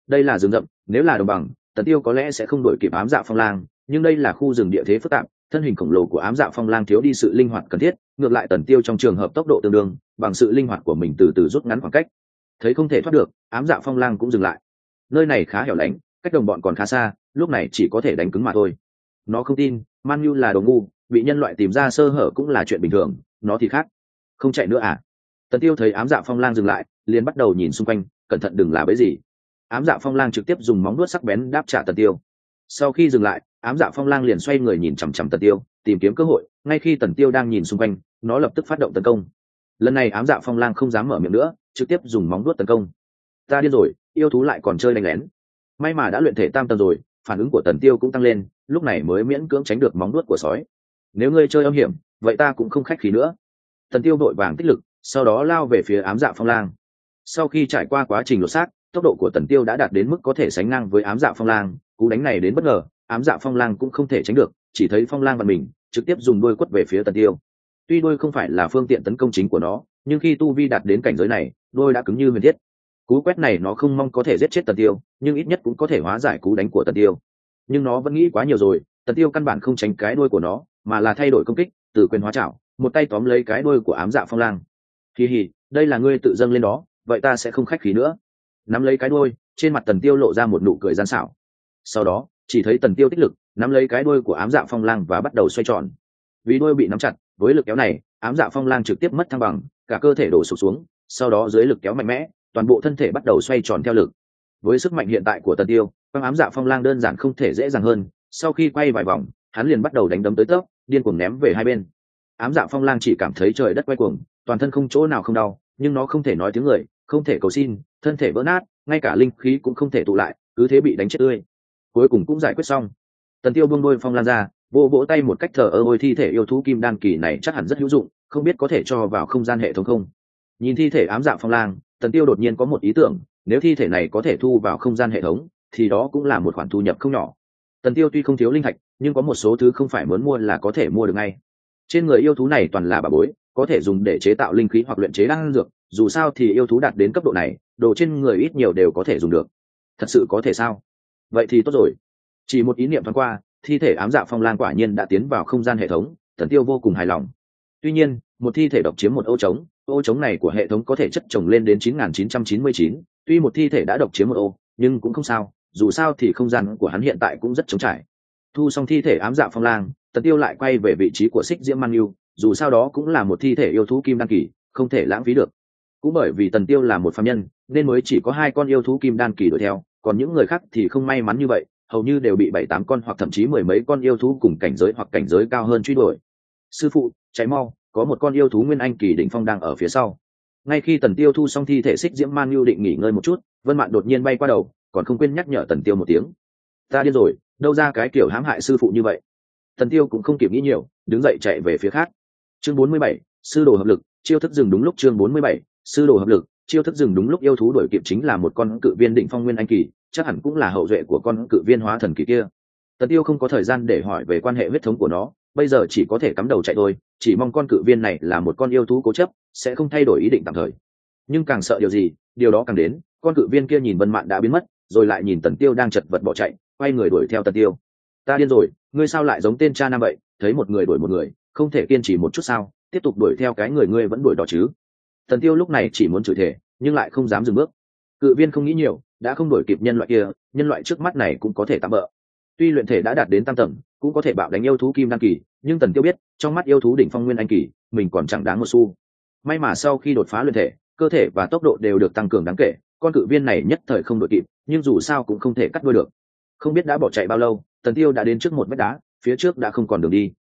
đây là rừng rậm, nếu là đồng bằng Tần Tiêu có lẽ sẽ không đuổi kịp ám dạ phong lang, nhưng đây là khu rừng địa thế phức tạp, thân hình khổng lồ của ám dạ phong lang thiếu đi sự linh hoạt cần thiết, ngược lại Tần Tiêu trong trường hợp tốc độ tương đương, bằng sự linh hoạt của mình từ từ rút ngắn khoảng cách. Thấy không thể thoát được, ám dạ phong lang cũng dừng lại. Nơi này khá hẻo lánh, cách đồng bọn còn khá xa, lúc này chỉ có thể đánh cứng mà thôi. Nó không tin, Man Nhu là đồ ngu, bị nhân loại tìm ra sơ hở cũng là chuyện bình thường, nó thì khác. Không chạy nữa à? Tần Tiêu thấy ám dạ phong lang dừng lại, liền bắt đầu nhìn xung quanh, cẩn thận đừng là bẫy gì. Ám dạ phong lang trực tiếp dùng móng vuốt sắc bén đáp trả Tần Tiêu. Sau khi dừng lại, ám dạ phong lang liền xoay người nhìn chằm chằm Tần Tiêu, tìm kiếm cơ hội. Ngay khi Tần Tiêu đang nhìn xung quanh, nó lập tức phát động tấn công. Lần này ám dạ phong lang không dám mở miệng nữa, trực tiếp dùng móng vuốt tấn công. Ta điên rồi, yêu thú lại còn chơi đánh lén. May mà đã luyện thể tam tầng rồi, phản ứng của Tần Tiêu cũng tăng lên, lúc này mới miễn cưỡng tránh được móng vuốt của sói. Nếu ngươi chơi âm hiểm, vậy ta cũng không khách khí nữa. Tần Tiêu vội vàng tích lực, sau đó lao về phía ám dạ phong lang. Sau khi trải qua quá trình lột xác, tốc độ của Tần Tiêu đã đạt đến mức có thể sánh ngang với ám dạ phong lang. Cú đánh này đến bất ngờ, ám dạ phong lang cũng không thể tránh được, chỉ thấy phong lang vặn mình, trực tiếp dùng đuôi quất về phía Tần Tiêu. Tuy đuôi không phải là phương tiện tấn công chính của nó, nhưng khi tu vi đạt đến cảnh giới này, đuôi đã cứng như huyền thiết. Cú quét này nó không mong có thể giết chết Tần Tiêu, nhưng ít nhất cũng có thể hóa giải cú đánh của Tần Tiêu. Nhưng nó vẫn nghĩ quá nhiều rồi, Tần Tiêu căn bản không tránh cái đuôi của nó, mà là thay đổi công kích, từ quyền hóa chảo, một tay tóm lấy cái đuôi của ám dạ phong lang. Hi hi, đây là ngươi tự dâng lên đó, vậy ta sẽ không khách khí nữa. Nắm lấy cái đuôi, trên mặt Tần Tiêu lộ ra một nụ cười gian xảo. Sau đó, chỉ thấy Tần Tiêu tích lực, nắm lấy cái đuôi của ám dạ phong lang và bắt đầu xoay tròn. Vì đuôi bị nắm chặt, với lực kéo này, ám dạ phong lang trực tiếp mất thăng bằng, cả cơ thể đổ sụp xuống, sau đó dưới lực kéo mạnh mẽ, toàn bộ thân thể bắt đầu xoay tròn theo lực. Với sức mạnh hiện tại của Tần Tiêu, con ám dạ phong lang đơn giản không thể dễ dàng hơn. Sau khi quay vài vòng, hắn liền bắt đầu đánh đấm tới tấp, điên cuồng ném về hai bên. Ám dạ phong lang chỉ cảm thấy trời đất quay cuồng, toàn thân không chỗ nào không đau, nhưng nó không thể nói tiếng người, không thể cầu xin, thân thể vỡ nát, ngay cả linh khí cũng không thể tụ lại, cứ thế bị đánh chết tươi. Cuối cùng cũng giải quyết xong. Tần Tiêu buông đôi phong lan ra, vỗ vỗ tay một cách thờ ơ, ôi thi thể yêu thú kim đan kỳ này chắc hẳn rất hữu dụng, không biết có thể cho vào không gian hệ thống không. Nhìn thi thể ám dạ phong lang, Tần Tiêu đột nhiên có một ý tưởng, nếu thi thể này có thể thu vào không gian hệ thống, thì đó cũng là một khoản thu nhập không nhỏ. Tần Tiêu tuy không thiếu linh thạch, nhưng có một số thứ không phải muốn mua là có thể mua được ngay. Trên người yêu thú này toàn là bảo bối, có thể dùng để chế tạo linh khí hoặc luyện chế đan dược, dù sao thì yêu thú đạt đến cấp độ này, đồ trên người ít nhiều đều có thể dùng được. Thật sự có thể sao? Vậy thì tốt rồi. Chỉ một ý niệm thoáng qua, thi thể ám dạ phong lang quả nhiên đã tiến vào không gian hệ thống, Tần Tiêu vô cùng hài lòng. Tuy nhiên, một thi thể độc chiếm một ô trống, ô trống này của hệ thống có thể chất chồng lên đến chín nghìn chín trăm chín mươi chín, tuy một thi thể đã độc chiếm một ô, nhưng cũng không sao, dù sao thì không gian của hắn hiện tại cũng rất trống trải. Thu xong thi thể ám dạ phong lang, Tần Tiêu lại quay về vị trí của Xích Diễm Man Nhu, dù sao đó cũng là một thi thể yêu thú kim đan kỳ, không thể lãng phí được. Cũng bởi vì Tần Tiêu là một phàm nhân, nên mới chỉ có hai con yêu thú kim đan kỳ đuổi theo, còn những người khác thì không may mắn như vậy, hầu như đều bị bảy tám con hoặc thậm chí mười mấy con yêu thú cùng cảnh giới hoặc cảnh giới cao hơn truy đuổi. Sư phụ, cháy mau, có một con yêu thú nguyên anh kỳ đỉnh phong đang ở phía sau. Ngay khi Tần Tiêu thu xong thi thể Xích Diễm Man Nhu định nghỉ ngơi một chút, Vân Mạn đột nhiên bay qua đầu, còn không quên nhắc nhở Tần Tiêu một tiếng. Ta điên rồi, đâu ra cái kiểu hãm hại sư phụ như vậy. Tần Tiêu cũng không kịp nghĩ nhiều, đứng dậy chạy về phía khác. Chương bốn mươi bảy, sư đồ hợp lực, chiêu thức dừng đúng lúc. Chương bốn mươi bảy, sư đồ hợp lực, chiêu thức dừng đúng lúc. Yêu thú đuổi kịp chính là một con cự viên định phong nguyên anh kỳ, chắc hẳn cũng là hậu duệ của con cự viên hóa thần kỳ kia. Tần Tiêu không có thời gian để hỏi về quan hệ huyết thống của nó, bây giờ chỉ có thể cắm đầu chạy thôi, chỉ mong con cự viên này là một con yêu thú cố chấp, sẽ không thay đổi ý định tạm thời. Nhưng càng sợ điều gì, điều đó càng đến, con cự viên kia nhìn Vân Mạn đã biến mất, rồi lại nhìn Tần Tiêu đang chật vật bỏ chạy, quay người đuổi theo Tần Tiêu. Ta điên rồi, ngươi sao lại giống tên cha nam vậy, thấy một người đuổi một người, không thể kiên trì một chút sao, tiếp tục đuổi theo cái người ngươi vẫn đuổi đó chứ. Tần Tiêu lúc này chỉ muốn chửi thề, nhưng lại không dám dừng bước. Cự viên không nghĩ nhiều, đã không đuổi kịp nhân loại kia, nhân loại trước mắt này cũng có thể tạm bỡ. Tuy luyện thể đã đạt đến tam tầng, cũng có thể bạo đánh yêu thú kim đan kỳ, nhưng Tần Tiêu biết, trong mắt yêu thú đỉnh phong nguyên anh kỳ, mình còn chẳng đáng một xu. May mà sau khi đột phá luyện thể, cơ thể và tốc độ đều được tăng cường đáng kể, con cự viên này nhất thời không đuổi kịp, nhưng dù sao cũng không thể cắt đuôi được. Không biết đã bỏ chạy bao lâu, Tần Tiêu đã đến trước một vách đá, phía trước đã không còn đường đi.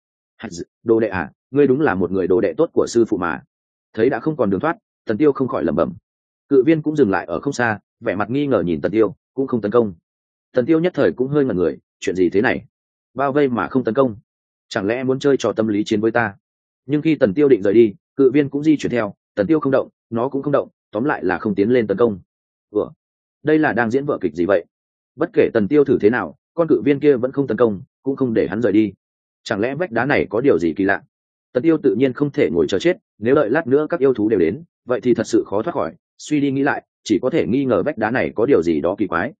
Đồ đệ à, ngươi đúng là một người đồ đệ tốt của sư phụ mà. Thấy đã không còn đường thoát, Tần Tiêu không khỏi lẩm bẩm. Cự viên cũng dừng lại ở không xa, vẻ mặt nghi ngờ nhìn Tần Tiêu, cũng không tấn công. Tần Tiêu nhất thời cũng hơi ngẩn người, chuyện gì thế này? Bao vây mà không tấn công, chẳng lẽ muốn chơi trò tâm lý chiến với ta? Nhưng khi Tần Tiêu định rời đi, cự viên cũng di chuyển theo, Tần Tiêu không động, nó cũng không động, tóm lại là không tiến lên tấn công. Ủa, đây là đang diễn vở kịch gì vậy? Bất kể Tần Tiêu thử thế nào, con cự viên kia vẫn không tấn công, cũng không để hắn rời đi. Chẳng lẽ vách đá này có điều gì kỳ lạ? Tần Tiêu tự nhiên không thể ngồi chờ chết, nếu đợi lát nữa các yêu thú đều đến, vậy thì thật sự khó thoát khỏi. Suy đi nghĩ lại, chỉ có thể nghi ngờ vách đá này có điều gì đó kỳ quái.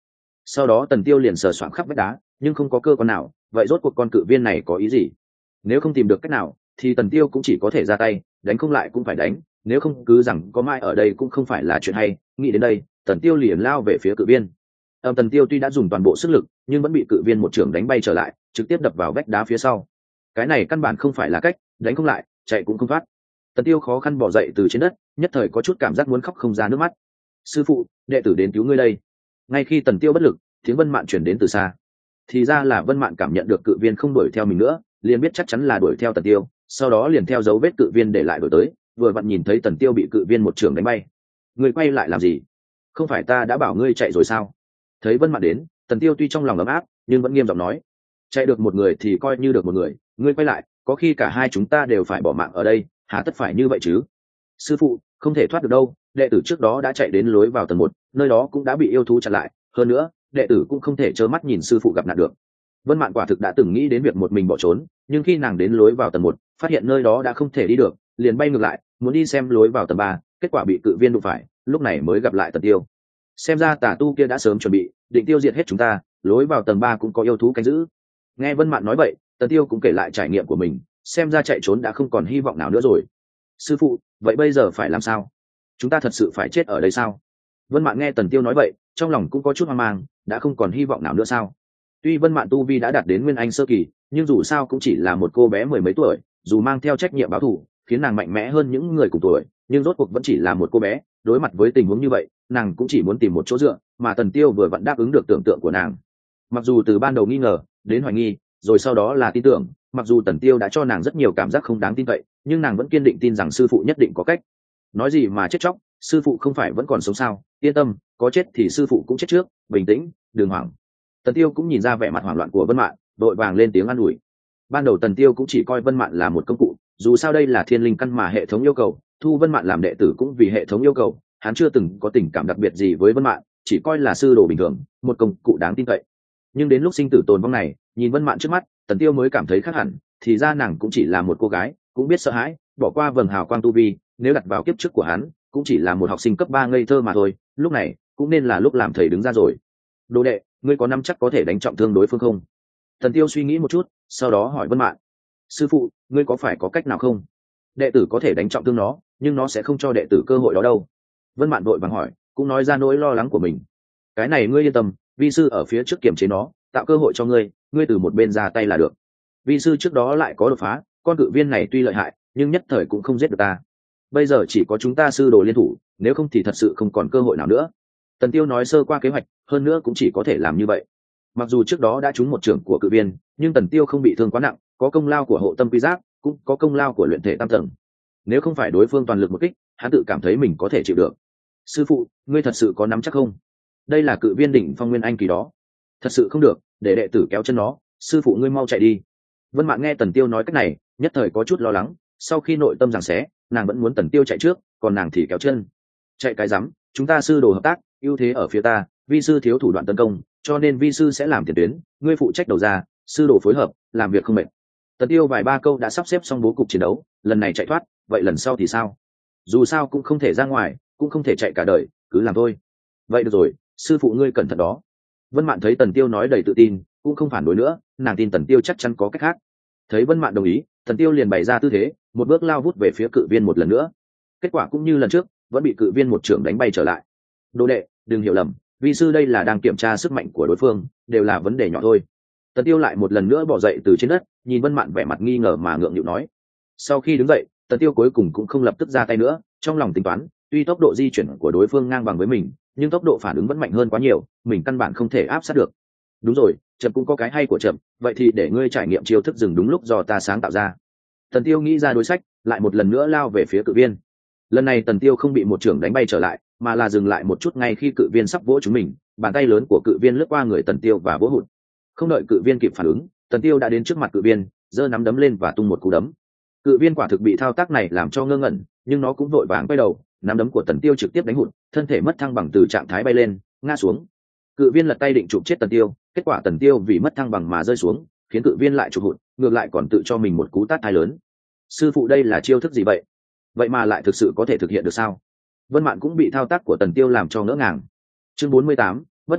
Sau đó Tần Tiêu liền sờ soạng khắp vách đá nhưng không có cơ quan nào, vậy rốt cuộc con cự viên này có ý gì? Nếu không tìm được cách nào thì Tần Tiêu cũng chỉ có thể ra tay, đánh không lại cũng phải đánh, nếu không cứ rằng có mai ở đây cũng không phải là chuyện hay. Nghĩ đến đây, Tần Tiêu liền lao về phía cự viên. Âm Tần Tiêu tuy đã dùng toàn bộ sức lực nhưng vẫn bị cự viên một trường đánh bay trở lại, trực tiếp đập vào vách đá phía sau. Cái này căn bản không phải là cách, đánh không lại chạy cũng không thoát. Tần Tiêu khó khăn bò dậy từ trên đất, nhất thời có chút cảm giác muốn khóc không ra nước mắt. Sư phụ, đệ tử đến cứu ngươi đây. Ngay khi Tần Tiêu bất lực, tiếng Vân Mạn truyền đến từ xa. Thì ra là Vân Mạn cảm nhận được cự viên không đuổi theo mình nữa, liền biết chắc chắn là đuổi theo Tần Tiêu, sau đó liền theo dấu vết cự viên để lại đuổi tới, vừa vặn nhìn thấy Tần Tiêu bị cự viên một trường đánh bay. Ngươi quay lại làm gì? Không phải ta đã bảo ngươi chạy rồi sao? Thấy Vân Mạn đến, Tần Tiêu tuy trong lòng ấm áp nhưng vẫn nghiêm giọng nói, chạy được một người thì coi như được một người, ngươi quay lại có khi cả hai chúng ta đều phải bỏ mạng ở đây, hà tất phải như vậy chứ? Sư phụ, không thể thoát được đâu, đệ tử trước đó đã chạy đến lối vào tầng một, nơi đó cũng đã bị yêu thú chặn lại, hơn nữa đệ tử cũng không thể trơ mắt nhìn sư phụ gặp nạn được. Vân Mạn quả thực đã từng nghĩ đến việc một mình bỏ trốn, nhưng khi nàng đến lối vào tầng một, phát hiện nơi đó đã không thể đi được, liền bay ngược lại muốn đi xem lối vào tầng ba, kết quả bị cự viên đụng phải, lúc này mới gặp lại Tần Tiêu. Xem ra tà tu kia đã sớm chuẩn bị định tiêu diệt hết chúng ta, lối vào tầng ba cũng có yêu thú canh giữ. Nghe Vân Mạn nói vậy, Tần Tiêu cũng kể lại trải nghiệm của mình, xem ra chạy trốn đã không còn hy vọng nào nữa rồi. Sư phụ, vậy bây giờ phải làm sao? Chúng ta thật sự phải chết ở đây sao? Vân Mạn nghe Tần Tiêu nói vậy, trong lòng cũng có chút hoang mang, đã không còn hy vọng nào nữa sao? Tuy Vân Mạn tu vi đã đạt đến nguyên anh sơ kỳ, nhưng dù sao cũng chỉ là một cô bé mười mấy tuổi, dù mang theo trách nhiệm báo thù, khiến nàng mạnh mẽ hơn những người cùng tuổi, nhưng rốt cuộc vẫn chỉ là một cô bé, đối mặt với tình huống như vậy, nàng cũng chỉ muốn tìm một chỗ dựa, mà Tần Tiêu vừa vặn đáp ứng được tưởng tượng của nàng. Mặc dù từ ban đầu nghi ngờ, đến hoài nghi, rồi sau đó là tin tưởng, mặc dù Tần Tiêu đã cho nàng rất nhiều cảm giác không đáng tin cậy, nhưng nàng vẫn kiên định tin rằng sư phụ nhất định có cách. Nói gì mà chết chóc, sư phụ không phải vẫn còn sống sao? Yên tâm, có chết thì sư phụ cũng chết trước, bình tĩnh, đừng hoảng. Tần Tiêu cũng nhìn ra vẻ mặt hoảng loạn của Vân Mạn, đội vàng lên tiếng an ủi. Ban đầu Tần Tiêu cũng chỉ coi Vân Mạn là một công cụ, dù sao đây là thiên linh căn mà hệ thống yêu cầu, thu Vân Mạn làm đệ tử cũng vì hệ thống yêu cầu, hắn chưa từng có tình cảm đặc biệt gì với Vân Mạn, chỉ coi là sư đồ bình thường, một công cụ đáng tin cậy. Nhưng đến lúc sinh tử tồn vong này, nhìn Vân Mạn trước mắt, Tần Tiêu mới cảm thấy khác hẳn, thì ra nàng cũng chỉ là một cô gái, cũng biết sợ hãi, bỏ qua vầng hào quang tu vi, nếu đặt vào kiếp trước của hắn, cũng chỉ là một học sinh cấp ba ngây thơ mà thôi, lúc này cũng nên là lúc làm thầy đứng ra rồi. Đồ đệ, ngươi có nắm chắc có thể đánh trọng thương đối phương không? Tần Tiêu suy nghĩ một chút, sau đó hỏi Vân Mạn. Sư phụ, ngươi có phải có cách nào không? Đệ tử có thể đánh trọng thương nó, nhưng nó sẽ không cho đệ tử cơ hội đó đâu. Vân Mạn vội vàng hỏi, cũng nói ra nỗi lo lắng của mình. Cái này ngươi yên tâm, vi sư ở phía trước kiềm chế nó, tạo cơ hội cho ngươi, ngươi từ một bên ra tay là được. Vi sư trước đó lại có đột phá, con cự viên này tuy lợi hại, nhưng nhất thời cũng không giết được ta. Bây giờ chỉ có chúng ta sư đồ liên thủ, nếu không thì thật sự không còn cơ hội nào nữa. Tần Tiêu nói sơ qua kế hoạch, hơn nữa cũng chỉ có thể làm như vậy. Mặc dù trước đó đã trúng một trưởng của cự viên, nhưng Tần Tiêu không bị thương quá nặng, có công lao của hộ tâm quy giác, cũng có công lao của luyện thể tam tầng. Nếu không phải đối phương toàn lực một kích, hắn tự cảm thấy mình có thể chịu được. Sư phụ, ngươi thật sự có nắm chắc không? Đây là cự viên đỉnh phong nguyên anh kỳ đó. Thật sự không được, để đệ tử kéo chân nó, sư phụ ngươi mau chạy đi. Vân Mạn nghe Tần Tiêu nói cách này, nhất thời có chút lo lắng, sau khi nội tâm giằng xé, nàng vẫn muốn Tần Tiêu chạy trước, còn nàng thì kéo chân. Chạy cái rắm, chúng ta sư đồ hợp tác, ưu thế ở phía ta, vi sư thiếu thủ đoạn tấn công, cho nên vi sư sẽ làm tiền tuyến, ngươi phụ trách đầu ra, sư đồ phối hợp, làm việc không mệt. Tần Tiêu vài ba câu đã sắp xếp xong bố cục chiến đấu, lần này chạy thoát, vậy lần sau thì sao? Dù sao cũng không thể ra ngoài, cũng không thể chạy cả đời, cứ làm thôi. Vậy được rồi, sư phụ ngươi cẩn thận đó. Vân Mạn thấy Tần Tiêu nói đầy tự tin, cũng không phản đối nữa, nàng tin Tần Tiêu chắc chắn có cách khác. Thấy Vân Mạn đồng ý, Tần Tiêu liền bày ra tư thế, một bước lao vút về phía cự viên một lần nữa. Kết quả cũng như lần trước, vẫn bị cự viên một trưởng đánh bay trở lại. Đồ đệ, đừng hiểu lầm, vi sư đây là đang kiểm tra sức mạnh của đối phương, đều là vấn đề nhỏ thôi. Tần Tiêu lại một lần nữa bò dậy từ trên đất, nhìn Vân Mạn vẻ mặt nghi ngờ mà ngượng nghịu nói. Sau khi đứng dậy, Tần Tiêu cuối cùng cũng không lập tức ra tay nữa, trong lòng tính toán, tuy tốc độ di chuyển của đối phương ngang bằng với mình, nhưng tốc độ phản ứng vẫn mạnh hơn quá nhiều, mình căn bản không thể áp sát được. Đúng rồi, chậm cũng có cái hay của chậm, vậy thì để ngươi trải nghiệm chiêu thức dừng đúng lúc do ta sáng tạo ra. Tần Tiêu nghĩ ra đối sách, lại một lần nữa lao về phía cự viên. Lần này Tần Tiêu không bị một trưởng đánh bay trở lại, mà là dừng lại một chút ngay khi cự viên sắp vỗ chúng mình, bàn tay lớn của cự viên lướt qua người Tần Tiêu và vỗ hụt. Không đợi cự viên kịp phản ứng, Tần Tiêu đã đến trước mặt cự viên, giơ nắm đấm lên và tung một cú đấm. Cự viên quả thực bị thao tác này làm cho ngơ ngẩn, nhưng nó cũng vội vàng quay đầu, nắm đấm của Tần Tiêu trực tiếp đánh hụt, thân thể mất thăng bằng từ trạng thái bay lên, ngã xuống. Cự viên lật tay định chụp chết Tần Tiêu, kết quả Tần Tiêu vì mất thăng bằng mà rơi xuống, khiến cự viên lại chụp hụt, ngược lại còn tự cho mình một cú tát thai lớn. Sư phụ đây là chiêu thức gì vậy? Vậy mà lại thực sự có thể thực hiện được sao? Vân Mạn cũng bị thao tác của Tần Tiêu làm cho ngỡ ngàng. Chương bốn mươi tám, bất ngờ,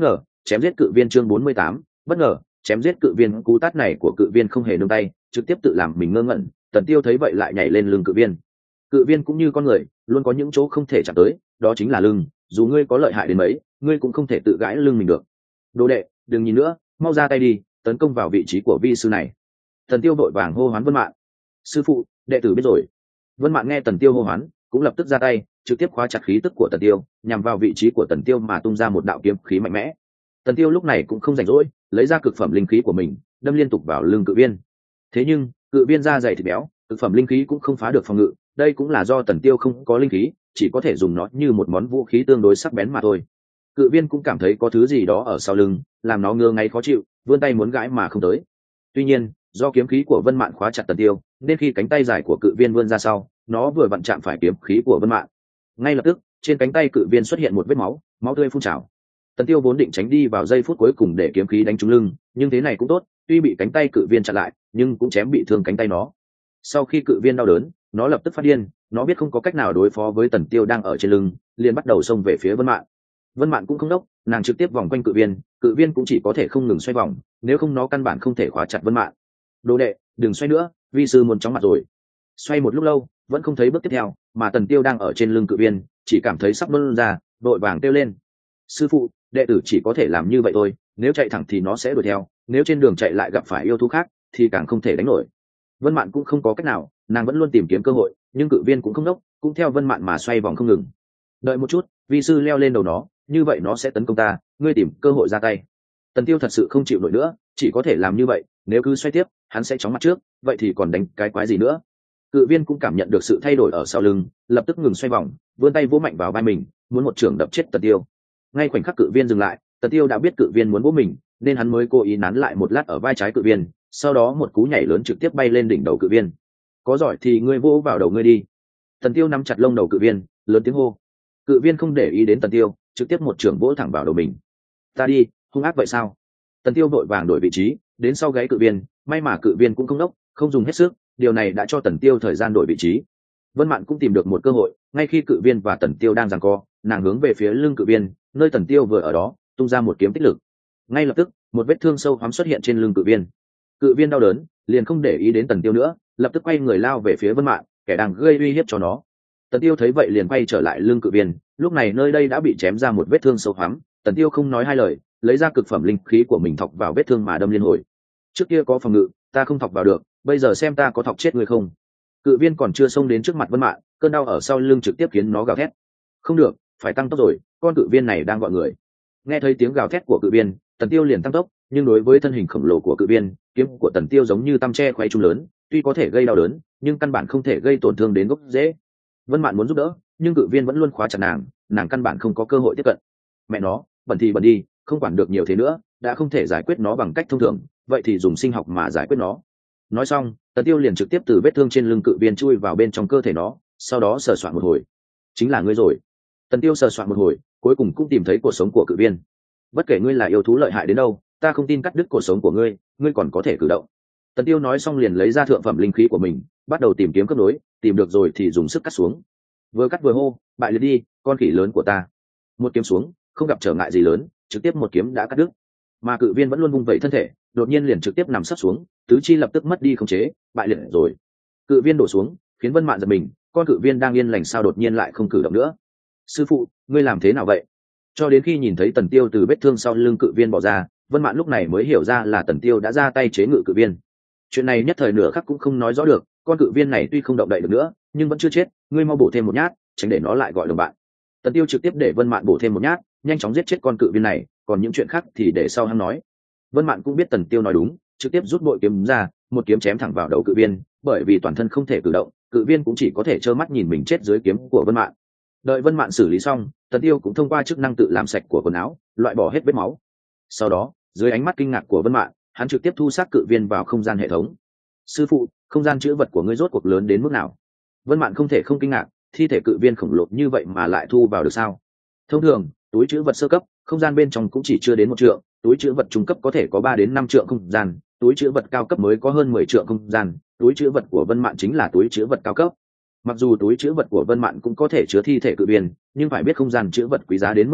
chém giết cự viên chương bốn mươi tám, bất ngờ chém giết cự viên. Cú tát này của cự viên không hề nương tay, trực tiếp tự làm mình ngơ ngẩn. Tần Tiêu thấy vậy lại nhảy lên lưng cự viên. Cự viên cũng như con người, luôn có những chỗ không thể chạm tới, đó chính là lưng. Dù ngươi có lợi hại đến mấy, ngươi cũng không thể tự gãi lưng mình được. Đồ đệ, đừng nhìn nữa, mau ra tay đi, tấn công vào vị trí của vi sư này. Tần Tiêu vội vàng hô hoán Vân Mạn. Sư phụ, đệ tử biết rồi. Vân Mạn nghe Tần Tiêu hô hoán, cũng lập tức ra tay, trực tiếp khóa chặt khí tức của Tần Tiêu, nhằm vào vị trí của Tần Tiêu mà tung ra một đạo kiếm khí mạnh mẽ. Tần Tiêu lúc này cũng không rảnh rỗi, lấy ra cực phẩm linh khí của mình, đâm liên tục vào lưng cự viên. Thế nhưng, cự viên da dày thịt béo, cực phẩm linh khí cũng không phá được phòng ngự, đây cũng là do Tần Tiêu không có linh khí, chỉ có thể dùng nó như một món vũ khí tương đối sắc bén mà thôi. Cự viên cũng cảm thấy có thứ gì đó ở sau lưng, làm nó ngơ ngáy khó chịu, vươn tay muốn gãi mà không tới. Tuy nhiên, do kiếm khí của Vân Mạn khóa chặt Tần Tiêu, nên khi cánh tay dài của cự viên vươn ra sau, nó vừa vặn chạm phải kiếm khí của Vân Mạn. Ngay lập tức, trên cánh tay cự viên xuất hiện một vết máu, máu tươi phun trào. Tần Tiêu vốn định tránh đi vào giây phút cuối cùng để kiếm khí đánh trúng lưng, nhưng thế này cũng tốt, tuy bị cánh tay cự viên chặn lại, nhưng cũng chém bị thương cánh tay nó. Sau khi cự viên đau đớn, nó lập tức phát điên, nó biết không có cách nào đối phó với Tần Tiêu đang ở trên lưng, liền bắt đầu xông về phía Vân Mạn. Vân Mạn cũng không đốc, nàng trực tiếp vòng quanh cự viên, cự viên cũng chỉ có thể không ngừng xoay vòng, nếu không nó căn bản không thể khóa chặt Vân Mạn. Đồ đệ, đừng xoay nữa, vi sư muốn chóng mặt rồi. Xoay một lúc lâu, vẫn không thấy bước tiếp theo, mà Tần Tiêu đang ở trên lưng cự viên, chỉ cảm thấy sắp nôn ra, vội vàng kêu lên. Sư phụ, đệ tử chỉ có thể làm như vậy thôi, nếu chạy thẳng thì nó sẽ đuổi theo, nếu trên đường chạy lại gặp phải yêu thú khác, thì càng không thể đánh nổi. Vân Mạn cũng không có cách nào, nàng vẫn luôn tìm kiếm cơ hội, nhưng cự viên cũng không đốc, cũng theo Vân Mạn mà xoay vòng không ngừng. Đợi một chút, vi sư leo lên đầu nó, như vậy nó sẽ tấn công ta, ngươi tìm cơ hội ra tay. Tần Tiêu thật sự không chịu nổi nữa, chỉ có thể làm như vậy, nếu cứ xoay tiếp, hắn sẽ chóng mặt trước, vậy thì còn đánh cái quái gì nữa. Cự viên cũng cảm nhận được sự thay đổi ở sau lưng, lập tức ngừng xoay vòng, vươn tay vỗ mạnh vào vai mình, muốn một chưởng đập chết Tần Tiêu. Ngay khoảnh khắc cự viên dừng lại, Tần Tiêu đã biết cự viên muốn vỗ mình, nên hắn mới cố ý nắn lại một lát ở vai trái cự viên, sau đó một cú nhảy lớn trực tiếp bay lên đỉnh đầu cự viên. Có giỏi thì ngươi vỗ vào đầu ngươi đi. Tần Tiêu nắm chặt lông đầu cự viên, lớn tiếng hô. Cự viên không để ý đến Tần Tiêu, trực tiếp một chưởng vỗ thẳng vào đầu mình. Ta đi, hung ác vậy sao? Tần Tiêu vội vàng đổi vị trí, đến sau gáy cự viên, may mà cự viên cũng không đốc, không dùng hết sức, điều này đã cho Tần Tiêu thời gian đổi vị trí. Vân Mạn cũng tìm được một cơ hội, ngay khi cự viên và Tần Tiêu đang giằng co, nàng hướng về phía lưng cự viên, nơi Tần Tiêu vừa ở đó, tung ra một kiếm tích lực. Ngay lập tức, một vết thương sâu hoắm xuất hiện trên lưng cự viên. Cự viên đau đớn, liền không để ý đến Tần Tiêu nữa, lập tức quay người lao về phía Vân Mạn, kẻ đang gây uy hiếp cho nó. Tần Tiêu thấy vậy liền quay trở lại lưng cự viên, lúc này nơi đây đã bị chém ra một vết thương sâu hoắm. Tần Tiêu không nói hai lời, lấy ra cực phẩm linh khí của mình thọc vào vết thương mà đâm liên hồi. Trước kia có phòng ngự, ta không thọc vào được, bây giờ xem ta có thọc chết người không. Cự viên còn chưa xông đến trước mặt Vân Mạn, cơn đau ở sau lưng trực tiếp khiến nó gào thét. Không được, phải tăng tốc rồi, con cự viên này đang gọi người. Nghe thấy tiếng gào thét của cự viên, Tần Tiêu liền tăng tốc, nhưng đối với thân hình khổng lồ của cự viên, kiếm của Tần Tiêu giống như tăm tre khoay trung lớn, tuy có thể gây đau đớn, nhưng căn bản không thể gây tổn thương đến gốc rễ. Vân Mạn muốn giúp đỡ, nhưng cự viên vẫn luôn khóa chặt nàng, nàng căn bản không có cơ hội tiếp cận. Mẹ nó, bẩn thì bẩn đi, không quản được nhiều thế nữa, đã không thể giải quyết nó bằng cách thông thường, vậy thì dùng sinh học mà giải quyết nó. Nói xong, Tần Tiêu liền trực tiếp từ vết thương trên lưng cự viên chui vào bên trong cơ thể nó, sau đó sờ soạn một hồi. Chính là ngươi rồi. Tần Tiêu sờ soạn một hồi, cuối cùng cũng tìm thấy cuộc sống của cự viên. Bất kể ngươi là yêu thú lợi hại đến đâu, ta không tin cắt đứt cuộc sống của ngươi, ngươi còn có thể cử động. Tần Tiêu nói xong liền lấy ra thượng phẩm linh khí của mình, bắt đầu tìm kiếm cấp nối, tìm được rồi thì dùng sức cắt xuống. Vừa cắt vừa hô, bại liệt đi, con khỉ lớn của ta. Một kiếm xuống, không gặp trở ngại gì lớn, trực tiếp một kiếm đã cắt đứt. Mà cự viên vẫn luôn vung vẩy thân thể, đột nhiên liền trực tiếp nằm sấp xuống, tứ chi lập tức mất đi khống chế, bại liệt rồi. Cự viên đổ xuống, khiến Vân Mạn giật mình, con cự viên đang yên lành sao đột nhiên lại không cử động nữa. Sư phụ, ngươi làm thế nào vậy? Cho đến khi nhìn thấy Tần Tiêu từ vết thương sau lưng cự viên bỏ ra, Vân Mạn lúc này mới hiểu ra là Tần Tiêu đã ra tay chế ngự cự viên. Chuyện này nhất thời nửa khắc cũng không nói rõ được, con cự viên này tuy không động đậy được nữa, nhưng vẫn chưa chết, ngươi mau bổ thêm một nhát, tránh để nó lại gọi đồng bạn. Tần Tiêu trực tiếp để Vân Mạn bổ thêm một nhát, nhanh chóng giết chết con cự viên này, còn những chuyện khác thì để sau hắn nói. Vân Mạn cũng biết Tần Tiêu nói đúng, trực tiếp rút bội kiếm ra, một kiếm chém thẳng vào đầu cự viên, bởi vì toàn thân không thể cử động, cự viên cũng chỉ có thể trơ mắt nhìn mình chết dưới kiếm của Vân Mạn. Đợi Vân Mạn xử lý xong, Tần Tiêu cũng thông qua chức năng tự làm sạch của quần áo, loại bỏ hết vết máu. Sau đó, dưới ánh mắt kinh ngạc của Vân Mạn, hắn trực tiếp thu xác cự viên vào không gian hệ thống. Sư phụ, không gian chữ vật của ngươi rốt cuộc lớn đến mức nào? Vân Mạn không thể không kinh ngạc, thi thể cự viên khổng lồ như vậy mà lại thu vào được sao? Thông thường, túi chữ vật sơ cấp, không gian bên trong cũng chỉ chưa đến một trượng, túi chữ vật trung cấp có thể có ba đến năm trượng không gian, túi chữ vật cao cấp mới có hơn mười trượng không gian, túi chữ vật của Vân Mạn chính là túi chữ vật cao cấp. Mặc dù túi chữ vật của Vân Mạn cũng có thể chứa thi thể cự viên, nhưng phải biết không gian chữ vật quý giá đến mức nào,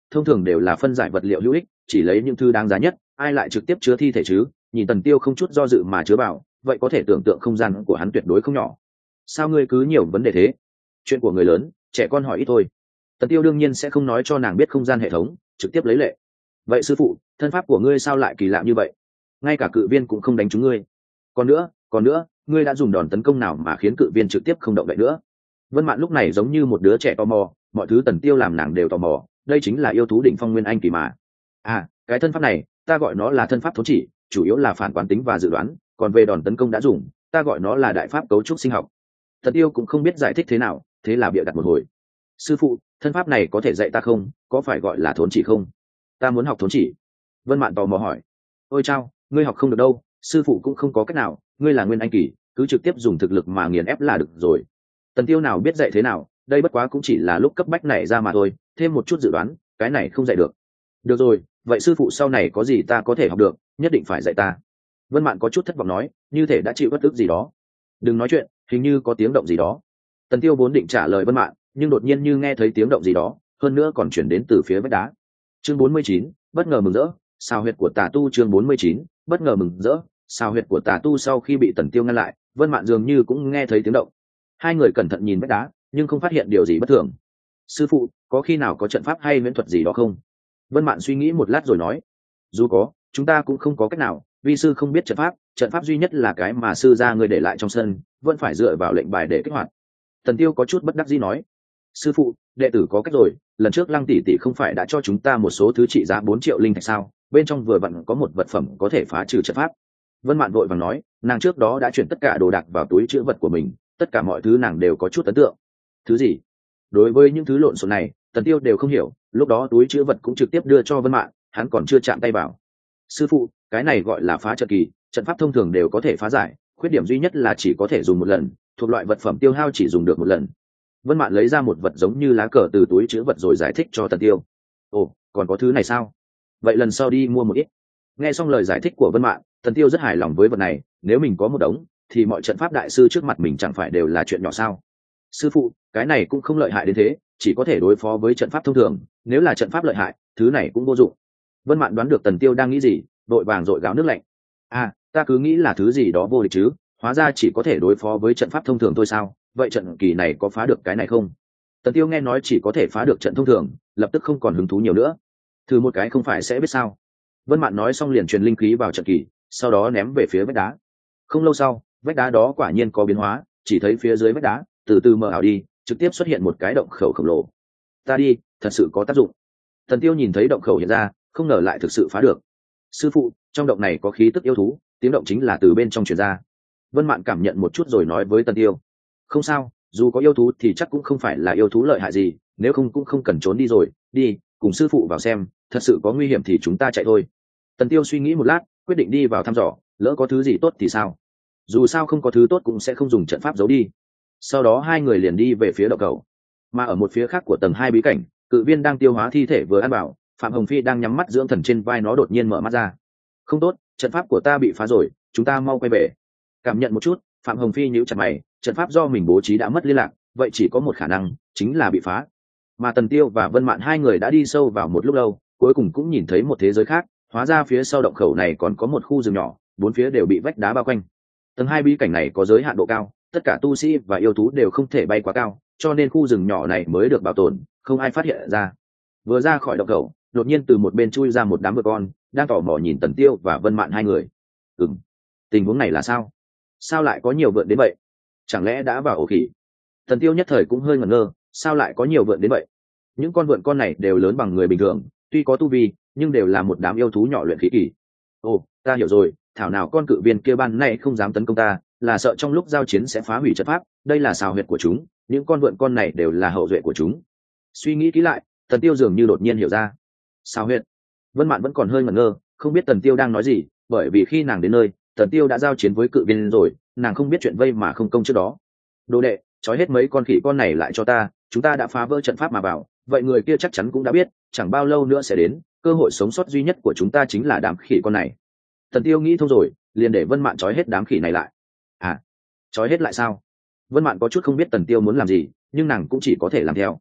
thông thường đều là phân giải vật liệu hữu ích, chỉ lấy những thứ đáng giá nhất, ai lại trực tiếp chứa thi thể chứ? Nhìn Tần Tiêu không chút do dự mà chứa vào, vậy có thể tưởng tượng không gian của hắn tuyệt đối không nhỏ. Sao ngươi cứ nhiều vấn đề thế? Chuyện của người lớn, trẻ con hỏi ít thôi. Tần Tiêu đương nhiên sẽ không nói cho nàng biết không gian hệ thống, trực tiếp lấy lệ. Vậy sư phụ, thân pháp của ngươi sao lại kỳ lạ như vậy? Ngay cả cự viên cũng không đánh trúng ngươi. Còn nữa, còn nữa, ngươi đã dùng đòn tấn công nào mà khiến cự viên trực tiếp không động đậy nữa? Vân Mạn lúc này giống như một đứa trẻ tò mò, mọi thứ Tần Tiêu làm nàng đều tò mò, đây chính là yêu thú đỉnh phong nguyên anh kỳ mà. À, cái thân pháp này, ta gọi nó là thân pháp thốn chỉ, chủ yếu là phản quán tính và dự đoán, còn về đòn tấn công đã dùng, ta gọi nó là đại pháp cấu trúc sinh học. Tần Tiêu cũng không biết giải thích thế nào, thế là bịa đặt một hồi. Sư phụ, thân pháp này có thể dạy ta không? Có phải gọi là thốn chỉ không? Ta muốn học thốn chỉ. Vân Mạn tò mò hỏi. Ôi chao, ngươi học không được đâu, sư phụ cũng không có cách nào, ngươi là nguyên anh kỳ, cứ trực tiếp dùng thực lực mà nghiền ép là được rồi. Tần Tiêu nào biết dạy thế nào, đây bất quá cũng chỉ là lúc cấp bách này ra mà thôi, thêm một chút dự đoán, cái này không dạy được. Được rồi, vậy sư phụ sau này có gì ta có thể học được, nhất định phải dạy ta. Vân Mạn có chút thất vọng nói, như thể đã chịu bất tức gì đó. Đừng nói chuyện, hình như có tiếng động gì đó. Tần Tiêu vốn định trả lời Vân Mạn, nhưng đột nhiên như nghe thấy tiếng động gì đó, hơn nữa còn chuyển đến từ phía vách đá. Chương bốn mươi chín, bất ngờ mừng rỡ, sao huyệt của tà tu. Chương bốn mươi chín, bất ngờ mừng rỡ, sao huyệt của tà tu. Sau khi bị Tần Tiêu ngăn lại, Vân Mạn dường như cũng nghe thấy tiếng động. Hai người cẩn thận nhìn vách đá, nhưng không phát hiện điều gì bất thường. Sư phụ, có khi nào có trận pháp hay miễn thuật gì đó không? Vân Mạn suy nghĩ một lát rồi nói, dù có, chúng ta cũng không có cách nào, vi sư không biết trận pháp, trận pháp duy nhất là cái mà sư gia người để lại trong sân, vẫn phải dựa vào lệnh bài để kích hoạt. Tần Tiêu có chút bất đắc dĩ nói, sư phụ, đệ tử có cách rồi, lần trước Lăng tỷ tỷ không phải đã cho chúng ta một số thứ trị giá bốn triệu linh thạch sao, bên trong vừa vặn có một vật phẩm có thể phá trừ trận pháp. Vân Mạn vội vàng nói, nàng trước đó đã chuyển tất cả đồ đạc vào túi trữ vật của mình, tất cả mọi thứ nàng đều có chút ấn tượng. Thứ gì? Đối với những thứ lộn xộn này, Tần Tiêu đều không hiểu, lúc đó túi trữ vật cũng trực tiếp đưa cho Vân Mạn, hắn còn chưa chạm tay vào. Sư phụ, cái này gọi là phá trận kỳ, trận pháp thông thường đều có thể phá giải, khuyết điểm duy nhất là chỉ có thể dùng một lần, thuộc loại vật phẩm tiêu hao chỉ dùng được một lần. Vân Mạn lấy ra một vật giống như lá cờ từ túi trữ vật rồi giải thích cho Tần Tiêu. Ồ, còn có thứ này sao? Vậy lần sau đi mua một ít. Nghe xong lời giải thích của Vân Mạn, Tần Tiêu rất hài lòng với vật này, nếu mình có một đống, thì mọi trận pháp đại sư trước mặt mình chẳng phải đều là chuyện nhỏ sao? Sư phụ, cái này cũng không lợi hại đến thế, chỉ có thể đối phó với trận pháp thông thường, nếu là trận pháp lợi hại, thứ này cũng vô dụng. Vân Mạn đoán được Tần Tiêu đang nghĩ gì, đội vàng dội gáo nước lạnh. À, ta cứ nghĩ là thứ gì đó vô địch chứ, hóa ra chỉ có thể đối phó với trận pháp thông thường thôi sao? Vậy trận kỳ này có phá được cái này không? Tần Tiêu nghe nói chỉ có thể phá được trận thông thường, lập tức không còn hứng thú nhiều nữa. Thử một cái không phải sẽ biết sao? Vân Mạn nói xong liền truyền linh khí vào trận kỳ, sau đó ném về phía vách đá. Không lâu sau, vách đá đó quả nhiên có biến hóa, chỉ thấy phía dưới vách đá từ từ mở ảo đi, trực tiếp xuất hiện một cái động khẩu khổng lồ. Ta đi, thật sự có tác dụng. Tần Tiêu nhìn thấy động khẩu hiện ra, không ngờ lại thực sự phá được. Sư phụ, trong động này có khí tức yêu thú, tiếng động chính là từ bên trong truyền ra. Vân Mạn cảm nhận một chút rồi nói với Tần Tiêu, không sao, dù có yêu thú thì chắc cũng không phải là yêu thú lợi hại gì, nếu không cũng không cần trốn đi rồi, đi, cùng sư phụ vào xem, thật sự có nguy hiểm thì chúng ta chạy thôi. Tần Tiêu suy nghĩ một lát, quyết định đi vào thăm dò, lỡ có thứ gì tốt thì sao? Dù sao không có thứ tốt cũng sẽ không dùng trận pháp giấu đi. Sau đó hai người liền đi về phía động cầu, mà ở một phía khác của tầng hai bí cảnh, cự viên đang tiêu hóa thi thể vừa ăn bảo, Phạm Hồng Phi đang nhắm mắt dưỡng thần, trên vai nó đột nhiên mở mắt ra. Không tốt, trận pháp của ta bị phá rồi, chúng ta mau quay về. Cảm nhận một chút, Phạm Hồng Phi nhíu chặt mày, trận pháp do mình bố trí đã mất liên lạc, vậy chỉ có một khả năng, chính là bị phá. Mà Tần Tiêu và Vân Mạn hai người đã đi sâu vào một lúc lâu, cuối cùng cũng nhìn thấy một thế giới khác, hóa ra phía sau động khẩu này còn có một khu rừng nhỏ, bốn phía đều bị vách đá bao quanh. Tầng hai bí cảnh này có giới hạn độ cao, tất cả tu sĩ và yêu thú đều không thể bay quá cao, cho nên khu rừng nhỏ này mới được bảo tồn, không ai phát hiện ra. Vừa ra khỏi động khẩu, đột nhiên từ một bên chui ra một đám vượn con, đang tò mò nhìn Tần Tiêu và Vân Mạn hai người. Ừm, tình huống này là sao? Sao lại có nhiều vượn đến vậy? Chẳng lẽ đã vào ổ khỉ? Tần Tiêu nhất thời cũng hơi ngẩn ngơ, sao lại có nhiều vượn đến vậy? Những con vượn con này đều lớn bằng người bình thường, tuy có tu vi, nhưng đều là một đám yêu thú nhỏ luyện khí kỳ. Ồ, ta hiểu rồi, thảo nào con cự viên kia ban này không dám tấn công ta, là sợ trong lúc giao chiến sẽ phá hủy trận pháp, đây là xào huyệt của chúng, những con vượn con này đều là hậu duệ của chúng. Suy nghĩ kỹ lại, Tần Tiêu dường như đột nhiên hiểu ra. Xào huyệt? Vân Mạn vẫn còn hơi ngẩn ngơ, không biết Tần Tiêu đang nói gì, bởi vì khi nàng đến nơi, Tần Tiêu đã giao chiến với cự viên rồi, nàng không biết chuyện vây mà không công trước đó. Đồ đệ, trói hết mấy con khỉ con này lại cho ta, chúng ta đã phá vỡ trận pháp mà vào, vậy người kia chắc chắn cũng đã biết, chẳng bao lâu nữa sẽ đến, cơ hội sống sót duy nhất của chúng ta chính là đám khỉ con này. Tần Tiêu nghĩ thông rồi, liền để Vân Mạn trói hết đám khỉ này lại. À, trói hết lại sao? Vân Mạn có chút không biết Tần Tiêu muốn làm gì, nhưng nàng cũng chỉ có thể làm theo.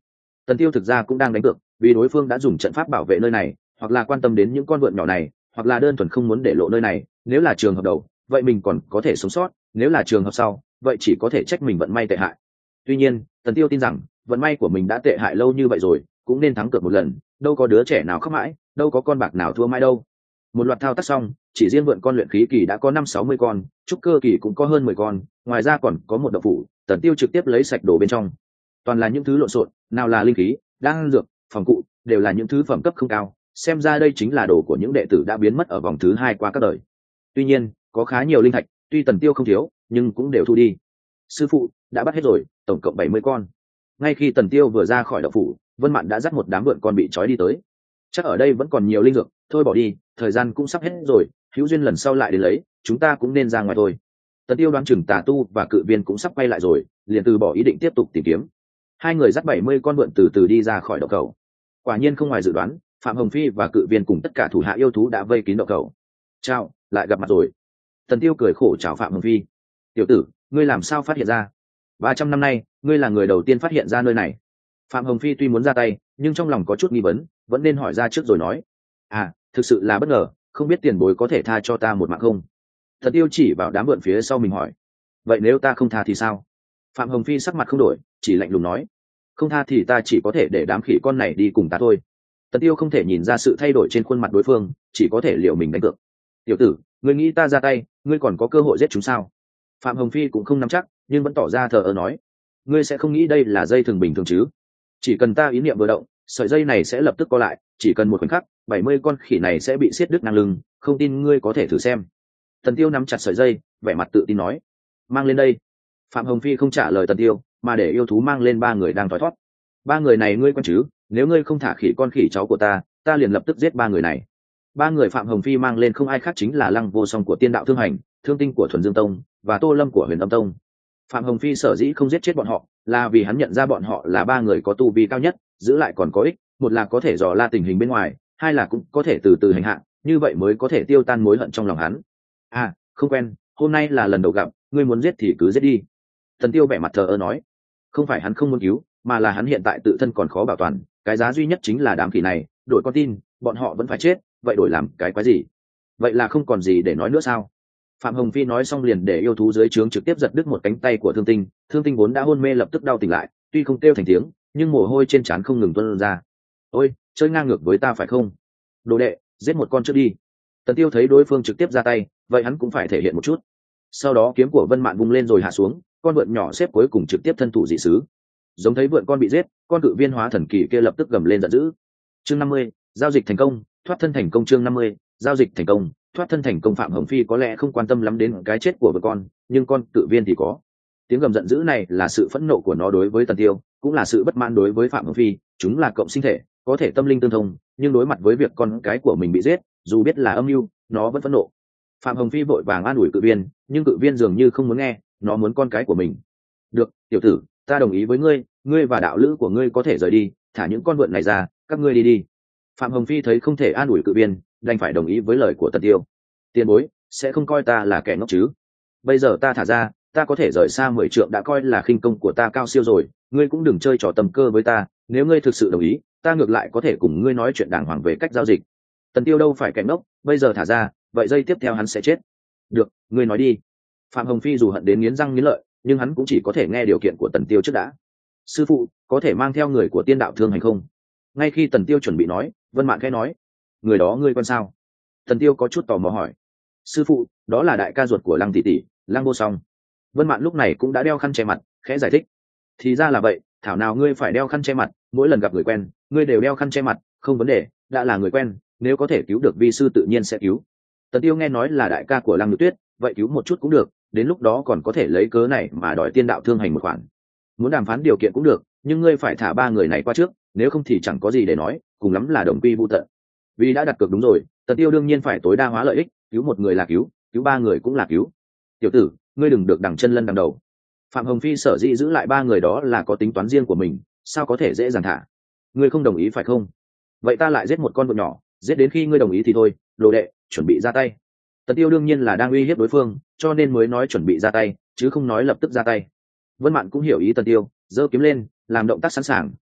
Tần Tiêu thực ra cũng đang đánh cược, vì đối phương đã dùng trận pháp bảo vệ nơi này, hoặc là quan tâm đến những con vượn nhỏ này, hoặc là đơn thuần không muốn để lộ nơi này. Nếu là trường hợp đầu, vậy mình còn có thể sống sót, nếu là trường hợp sau, vậy chỉ có thể trách mình vận may tệ hại. Tuy nhiên, Tần Tiêu tin rằng vận may của mình đã tệ hại lâu như vậy rồi, cũng nên thắng cược một lần, đâu có đứa trẻ nào khóc mãi, đâu có con bạc nào thua mãi đâu. Một loạt thao tác xong, chỉ riêng vượn con luyện khí kỳ đã có năm sáu mươi con, trúc cơ kỳ cũng có hơn mười con, ngoài ra còn có một đậu phủ. Tần Tiêu trực tiếp lấy sạch đồ bên trong, toàn là những thứ lộn xộn, nào là linh khí, đan dược, phòng cụ, đều là những thứ phẩm cấp không cao, xem ra đây chính là đồ của những đệ tử đã biến mất ở vòng thứ hai qua các đời. Tuy nhiên, có khá nhiều linh thạch, tuy Tần Tiêu không thiếu, nhưng cũng đều thu đi. Sư phụ đã bắt hết rồi, tổng cộng bảy mươi con. Ngay khi Tần Tiêu vừa ra khỏi đậu phủ, Vân Mạn đã dắt một đám vượn con bị trói đi tới. Chắc ở đây vẫn còn nhiều linh dược, thôi bỏ đi, thời gian cũng sắp hết rồi, hữu duyên lần sau lại đến lấy, chúng ta cũng nên ra ngoài thôi. Tần Tiêu đoán chừng Tà Tu và Cự Viên cũng sắp quay lại rồi, liền từ bỏ ý định tiếp tục tìm kiếm. Hai người dắt bảy mươi con vượn từ từ đi ra khỏi động cầu. Quả nhiên không ngoài dự đoán, Phạm Hồng Phi và Cự Viên cùng tất cả thủ hạ yêu thú đã vây kín động cầu. Chào, lại gặp mặt rồi. Tần Tiêu cười khổ chào Phạm Hồng Phi. Tiểu tử, ngươi làm sao phát hiện ra? Ba trăm năm nay, ngươi là người đầu tiên phát hiện ra nơi này. Phạm Hồng Phi tuy muốn ra tay, nhưng trong lòng có chút nghi vấn, vẫn nên hỏi ra trước rồi nói. À, thực sự là bất ngờ, không biết tiền bối có thể tha cho ta một mạng không? Tần Tiêu chỉ vào đám vượn phía sau mình hỏi. Vậy nếu ta không tha thì sao? Phạm Hồng Phi sắc mặt không đổi, chỉ lạnh lùng nói. Không tha thì ta chỉ có thể để đám khỉ con này đi cùng ta thôi. Tần Tiêu không thể nhìn ra sự thay đổi trên khuôn mặt đối phương, chỉ có thể liệu mình đánh cược. Tiểu tử, ngươi nghĩ ta ra tay, ngươi còn có cơ hội giết chúng sao? Phạm Hồng Phi cũng không nắm chắc, nhưng vẫn tỏ ra thờ ơ nói. Ngươi sẽ không nghĩ đây là dây thừng bình thường chứ? Chỉ cần ta ý niệm vừa động, sợi dây này sẽ lập tức co lại, chỉ cần một khoảnh khắc, bảy mươi con khỉ này sẽ bị siết đứt ngang lưng, không tin ngươi có thể thử xem. Tần Tiêu nắm chặt sợi dây, vẻ mặt tự tin nói. Mang lên đây. Phạm Hồng Phi không trả lời Tần Tiêu, mà để yêu thú mang lên ba người đang thoi thoát. Ba người này ngươi quen chứ? Nếu ngươi không thả khỉ con khỉ cháu của ta, ta liền lập tức giết ba người này. Ba người Phạm Hồng Phi mang lên không ai khác chính là Lăng Vô Song của Tiên Đạo Thương Hành, Thương Tinh của Thuần Dương Tông và Tô Lâm của Huyền Âm Tông. Phạm Hồng Phi sở dĩ không giết chết bọn họ, là vì hắn nhận ra bọn họ là ba người có tu vi cao nhất, giữ lại còn có ích, một là có thể dò la tình hình bên ngoài, hai là cũng có thể từ từ hành hạ, như vậy mới có thể tiêu tan mối hận trong lòng hắn. À, không quen, hôm nay là lần đầu gặp, ngươi muốn giết thì cứ giết đi. Thần Tiêu vẻ mặt thờ ơ nói. Không phải hắn không muốn cứu, mà là hắn hiện tại tự thân còn khó bảo toàn, cái giá duy nhất chính là đám khỉ này, đổi con tin, bọn họ vẫn phải chết, vậy đổi làm cái quái gì? Vậy là không còn gì để nói nữa sao? Phạm Hồng Phi nói xong liền để yêu thú dưới trướng trực tiếp giật đứt một cánh tay của Thương Tinh, Thương Tinh vốn đã hôn mê lập tức đau tỉnh lại, tuy không kêu thành tiếng, nhưng mồ hôi trên trán không ngừng tuôn ra. Ôi, chơi ngang ngược với ta phải không? Đồ đệ, giết một con trước đi. Tần Tiêu thấy đối phương trực tiếp ra tay, vậy hắn cũng phải thể hiện một chút. Sau đó kiếm của Vân Mạn vung lên rồi hạ xuống, con vượn nhỏ xếp cuối cùng trực tiếp thân thủ dị sứ. Giống thấy vượn con bị giết, con cự viên hóa thần kỳ kia lập tức gầm lên giận dữ. Chương năm mươi, giao dịch thành công, thoát thân thành công. Chương năm mươi, giao dịch thành công, thoát thân thành công. Phạm Hồng Phi có lẽ không quan tâm lắm đến cái chết của vợ con, nhưng con cự viên thì có. Tiếng gầm giận dữ này là sự phẫn nộ của nó đối với Tần Tiêu, cũng là sự bất mãn đối với Phạm Hồng Phi. Chúng là cộng sinh thể, có thể tâm linh tương thông, nhưng đối mặt với việc con cái của mình bị giết, dù biết là âm mưu, nó vẫn phẫn nộ. Phạm Hồng Phi vội vàng an ủi cự viên, nhưng cự viên dường như không muốn nghe, nó muốn con cái của mình. Được, tiểu tử, ta đồng ý với ngươi, ngươi và đạo lữ của ngươi có thể rời đi, thả những con vượn này ra, các ngươi đi đi. Phạm Hồng Phi thấy không thể an ủi cự viên, đành phải đồng ý với lời của Tần Tiêu. Tiền bối sẽ không coi ta là kẻ ngốc chứ? Bây giờ ta thả ra, ta có thể rời xa mười trượng đã coi là khinh công của ta cao siêu rồi, ngươi cũng đừng chơi trò tầm cơ với ta, nếu ngươi thực sự đồng ý, ta ngược lại có thể cùng ngươi nói chuyện đàng hoàng về cách giao dịch. Tần Tiêu đâu phải kẻ ngốc, bây giờ thả ra, vậy giây tiếp theo hắn sẽ chết. Được, ngươi nói đi. Phạm Hồng Phi dù hận đến nghiến răng nghiến lợi, nhưng hắn cũng chỉ có thể nghe điều kiện của Tần Tiêu trước đã. Sư phụ, có thể mang theo người của Tiên Đạo Thương Hành không? Ngay khi Tần Tiêu chuẩn bị nói, Vân Mạn khẽ nói, người đó ngươi quen sao? Tần Tiêu có chút tò mò hỏi. Sư phụ, đó là đại ca ruột của Lăng tỷ tỷ, Lăng Vô Song. Vân Mạn lúc này cũng đã đeo khăn che mặt, khẽ giải thích. Thì ra là vậy, thảo nào ngươi phải đeo khăn che mặt, mỗi lần gặp người quen, ngươi đều đeo khăn che mặt, không vấn đề, đã là người quen, nếu có thể cứu được vi sư tự nhiên sẽ cứu. Tần Tiêu nghe nói là đại ca của Lăng Nhược Tuyết, vậy cứu một chút cũng được, đến lúc đó còn có thể lấy cớ này mà đòi Tiên Đạo Thương Hành một khoản. Muốn đàm phán điều kiện cũng được, nhưng ngươi phải thả ba người này qua trước, nếu không thì chẳng có gì để nói, cùng lắm là đồng quy vu tận. Vì đã đặt cược đúng rồi, Tần Tiêu đương nhiên phải tối đa hóa lợi ích, cứu một người là cứu, cứu ba người cũng là cứu. Tiểu tử, ngươi đừng được đằng chân lân đằng đầu. Phạm Hồng Phi sở dĩ giữ lại ba người đó là có tính toán riêng của mình, sao có thể dễ dàng thả? Ngươi không đồng ý phải không? Vậy ta lại giết một con vượn nhỏ, giết đến khi ngươi đồng ý thì thôi. Đồ đệ, chuẩn bị ra tay. Tần Tiêu đương nhiên là đang uy hiếp đối phương, cho nên mới nói chuẩn bị ra tay, chứ không nói lập tức ra tay. Vân Mạn cũng hiểu ý Tần Tiêu, giơ kiếm lên, làm động tác sẵn sàng,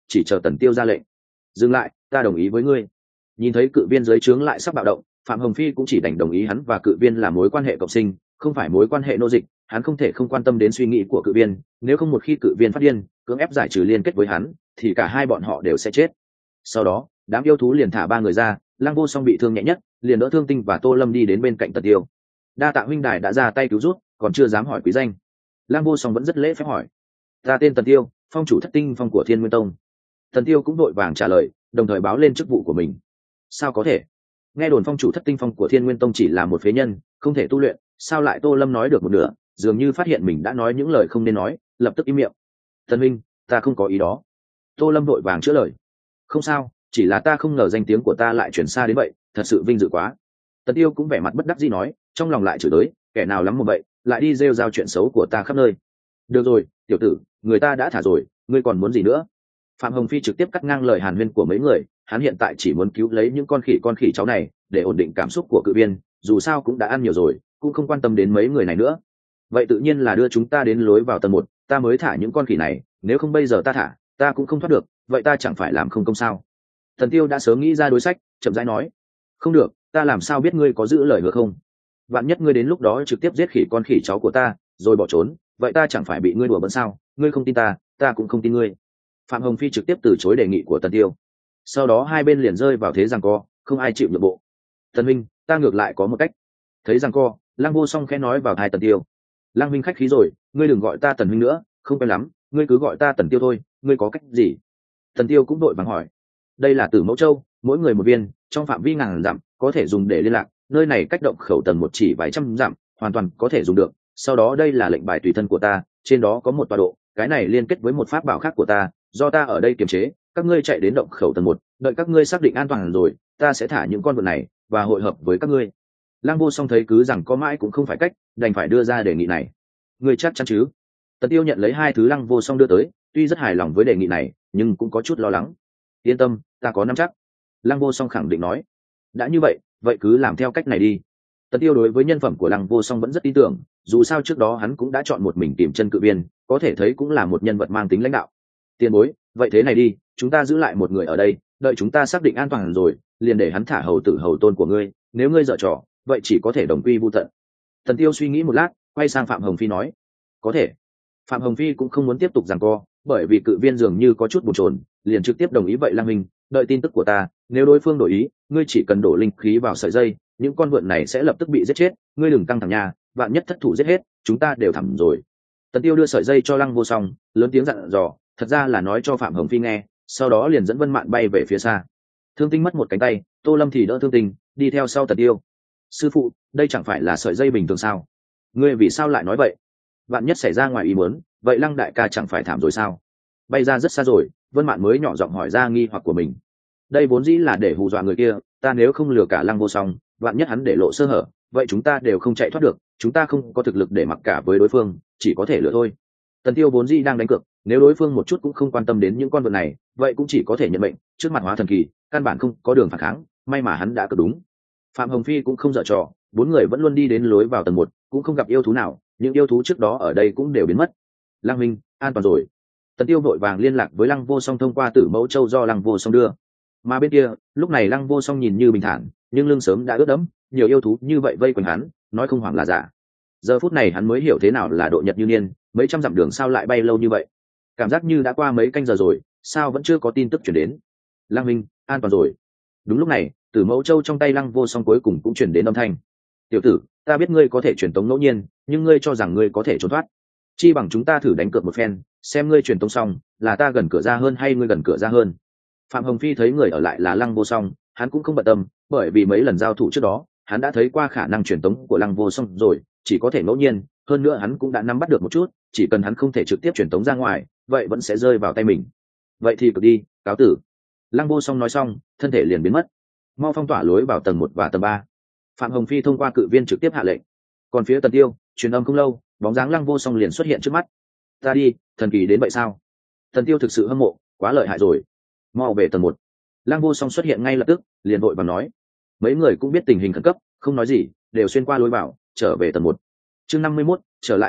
chỉ chờ Tần Tiêu ra lệnh. Dừng lại, ta đồng ý với ngươi. Nhìn thấy cự viên dưới trướng lại sắp bạo động, Phạm Hồng Phi cũng chỉ đành đồng ý hắn và cự viên là mối quan hệ cộng sinh, không phải mối quan hệ nô dịch. Hắn không thể không quan tâm đến suy nghĩ của cự viên, nếu không một khi cự viên phát điên cưỡng ép giải trừ liên kết với hắn thì cả hai bọn họ đều sẽ chết. Sau đó đám yêu thú liền thả ba người ra, Lăng Vô Song bị thương nhẹ nhất, liền đỡ Thương Tinh và Tô Lâm đi đến bên cạnh Tần Tiêu. Đa tạ huynh đài đã ra tay cứu rút, còn chưa dám hỏi quý danh. Lăng Vô Song vẫn rất lễ phép hỏi. Ta tên Tần Tiêu, phong chủ thất tinh phong của Thiên Nguyên Tông. Tần Tiêu cũng đội vàng trả lời, đồng thời báo lên chức vụ của mình. Sao có thể? Nghe đồn phong chủ thất tinh phong của Thiên Nguyên Tông chỉ là một phế nhân, không thể tu luyện, sao lại Tô Lâm nói được một nửa, dường như phát hiện mình đã nói những lời không nên nói, lập tức im miệng. Tần huynh, ta không có ý đó. Tô Lâm đội vàng chữa lời. Không sao, chỉ là ta không ngờ danh tiếng của ta lại chuyển xa đến vậy, thật sự vinh dự quá. Tần Tiêu cũng vẻ mặt bất đắc dĩ nói, trong lòng lại chửi tới, kẻ nào lắm một vậy, lại đi rêu rao chuyện xấu của ta khắp nơi. Được rồi, tiểu tử, người ta đã thả rồi, ngươi còn muốn gì nữa? Phạm Hồng Phi trực tiếp cắt ngang lời hàn huyên của mấy người, hắn hiện tại chỉ muốn cứu lấy những con khỉ con khỉ cháu này để ổn định cảm xúc của cự viên, dù sao cũng đã ăn nhiều rồi, cũng không quan tâm đến mấy người này nữa. Vậy tự nhiên là đưa chúng ta đến lối vào tầng một, ta mới thả những con khỉ này, nếu không bây giờ ta thả, ta cũng không thoát được, vậy ta chẳng phải làm không công sao? Thần Tiêu đã sớm nghĩ ra đối sách, chậm rãi nói. Không được, ta làm sao biết ngươi có giữ lời hứa không? Vạn nhất ngươi đến lúc đó trực tiếp giết khỉ con khỉ cháu của ta, rồi bỏ trốn, vậy ta chẳng phải bị ngươi đùa bỡn sao? Ngươi không tin ta, ta cũng không tin ngươi. Phạm Hồng Phi trực tiếp từ chối đề nghị của Tần Tiêu. Sau đó hai bên liền rơi vào thế giằng co, không ai chịu nhượng bộ. Tần Minh, ta ngược lại có một cách. Thấy giằng co, Lăng Vô Song khẽ nói vào tai Tần Tiêu. Lăng Minh khách khí rồi, ngươi đừng gọi ta Tần Minh nữa, không quen lắm, ngươi cứ gọi ta Tần Tiêu thôi. Ngươi có cách gì? Tần Tiêu cũng đội vàng hỏi. Đây là Tử Mẫu Châu, mỗi người một viên, trong phạm vi ngàn dặm, có thể dùng để liên lạc. Nơi này cách động khẩu tầng một chỉ vài trăm dặm, hoàn toàn có thể dùng được. Sau đó đây là lệnh bài tùy thân của ta, trên đó có một tọa độ, cái này liên kết với một pháp bảo khác của ta, do ta ở đây kiềm chế. Các ngươi chạy đến động khẩu tầng một, đợi các ngươi xác định an toàn rồi, ta sẽ thả những con vật này và hội hợp với các ngươi. Lăng Vô Song thấy cứ rằng có mãi cũng không phải cách, đành phải đưa ra đề nghị này. Ngươi chắc chắn chứ? Tần Tiêu nhận lấy hai thứ Lăng Vô Song đưa tới, tuy rất hài lòng với đề nghị này, nhưng cũng có chút lo lắng. Yên tâm, ta có nắm chắc. Lăng Vô Song khẳng định nói. Đã như vậy, vậy cứ làm theo cách này đi. Tần Tiêu đối với nhân phẩm của Lăng Vô Song vẫn rất tin tưởng, dù sao trước đó hắn cũng đã chọn một mình tìm chân cự viên, có thể thấy cũng là một nhân vật mang tính lãnh đạo. Tiền bối, vậy thế này đi, chúng ta giữ lại một người ở đây, đợi chúng ta xác định an toàn rồi, liền để hắn thả hầu tử hầu tôn của ngươi, nếu ngươi dở trò, vậy chỉ có thể đồng quy vu tận. Tần Tiêu suy nghĩ một lát, quay sang Phạm Hồng Phi nói. Có thể. Phạm Hồng Phi cũng không muốn tiếp tục giằng co, bởi vì cự viên dường như có chút bồn chồn, liền trực tiếp đồng ý. Vậy Lăng Minh, đợi tin tức của ta, nếu đối phương đổi ý, ngươi chỉ cần đổ linh khí vào sợi dây, những con vượn này sẽ lập tức bị giết chết, ngươi đừng căng thẳng nha, vạn nhất thất thủ giết hết, chúng ta đều thẳm rồi. Tần Tiêu đưa sợi dây cho Lăng Vô Song, lớn tiếng dặn dò, thật ra là nói cho Phạm Hồng Phi nghe, sau đó liền dẫn Vân Mạn bay về phía xa. Thương Tinh mất một cánh tay, Tô Lâm thì đỡ Thương Tinh, đi theo sau Tần Tiêu. Sư phụ, đây chẳng phải là sợi dây bình thường sao? Ngươi vì sao lại nói vậy? Vạn nhất xảy ra ngoài ý muốn, vậy Lăng đại ca chẳng phải thảm rồi sao? Bay ra rất xa rồi, Vân Mạn mới nhỏ giọng hỏi ra nghi hoặc của mình. Đây vốn dĩ là để hù dọa người kia, ta nếu không lừa cả Lăng Vô Song, vạn nhất hắn để lộ sơ hở, vậy chúng ta đều không chạy thoát được, chúng ta không có thực lực để mặc cả với đối phương, chỉ có thể lừa thôi. Tần Tiêu vốn dĩ đang đánh cược, nếu đối phương một chút cũng không quan tâm đến những con vật này, vậy cũng chỉ có thể nhận mệnh, trước mặt hóa thần kỳ, căn bản không có đường phản kháng, may mà hắn đã cược đúng. Phạm Hồng Phi cũng không dở trò, bốn người vẫn luôn đi đến lối vào tầng một, cũng không gặp yêu thú nào, những yêu thú trước đó ở đây cũng đều biến mất. Lăng Minh, an toàn rồi. Tần Tiêu vội vàng liên lạc với Lăng Vô Song thông qua Tử Mẫu Châu do Lăng Vô Song đưa. Mà bên kia, lúc này Lăng Vô Song nhìn như bình thản, nhưng lưng sớm đã ướt đẫm, nhiều yêu thú như vậy vây quanh hắn, nói không hoảng là giả. Giờ phút này hắn mới hiểu thế nào là độ nhật như niên, mấy trăm dặm đường sao lại bay lâu như vậy, cảm giác như đã qua mấy canh giờ rồi, sao vẫn chưa có tin tức chuyển đến. Lăng Minh, an toàn rồi. Đúng lúc này, Tử Mẫu Châu trong tay Lăng Vô Song cuối cùng cũng chuyển đến âm thanh. Tiểu tử, ta biết ngươi có thể truyền tống ngẫu nhiên, nhưng ngươi cho rằng ngươi có thể trốn thoát, chi bằng chúng ta thử đánh cược một phen, xem ngươi truyền tống xong là ta gần cửa ra hơn hay ngươi gần cửa ra hơn. Phạm Hồng Phi thấy người ở lại là Lăng Vô Song, hắn cũng không bận tâm, bởi vì mấy lần giao thủ trước đó hắn đã thấy qua khả năng truyền tống của Lăng Vô Song rồi, chỉ có thể ngẫu nhiên, hơn nữa hắn cũng đã nắm bắt được một chút, chỉ cần hắn không thể trực tiếp truyền tống ra ngoài, vậy vẫn sẽ rơi vào tay mình. Vậy thì cực đi, cáo tử. Lăng Vô Song nói xong, thân thể liền biến mất. Mau phong tỏa lối vào tầng một và tầng ba. Phạm Hồng Phi thông qua cự viên trực tiếp hạ lệnh. Còn phía Tần Tiêu, truyền âm không lâu, bóng dáng Lăng Vô Song liền xuất hiện trước mắt. Ta đi, thần kỳ đến vậy sao? Tần Tiêu thực sự hâm mộ, quá lợi hại rồi. Mau về tầng một. Lăng Vô Song xuất hiện ngay lập tức, liền vội vàng nói. Mấy người cũng biết tình hình khẩn cấp, không nói gì, đều xuyên qua lối vào, trở về tầng một. Chương năm mươi mốt, trở lại tầng một,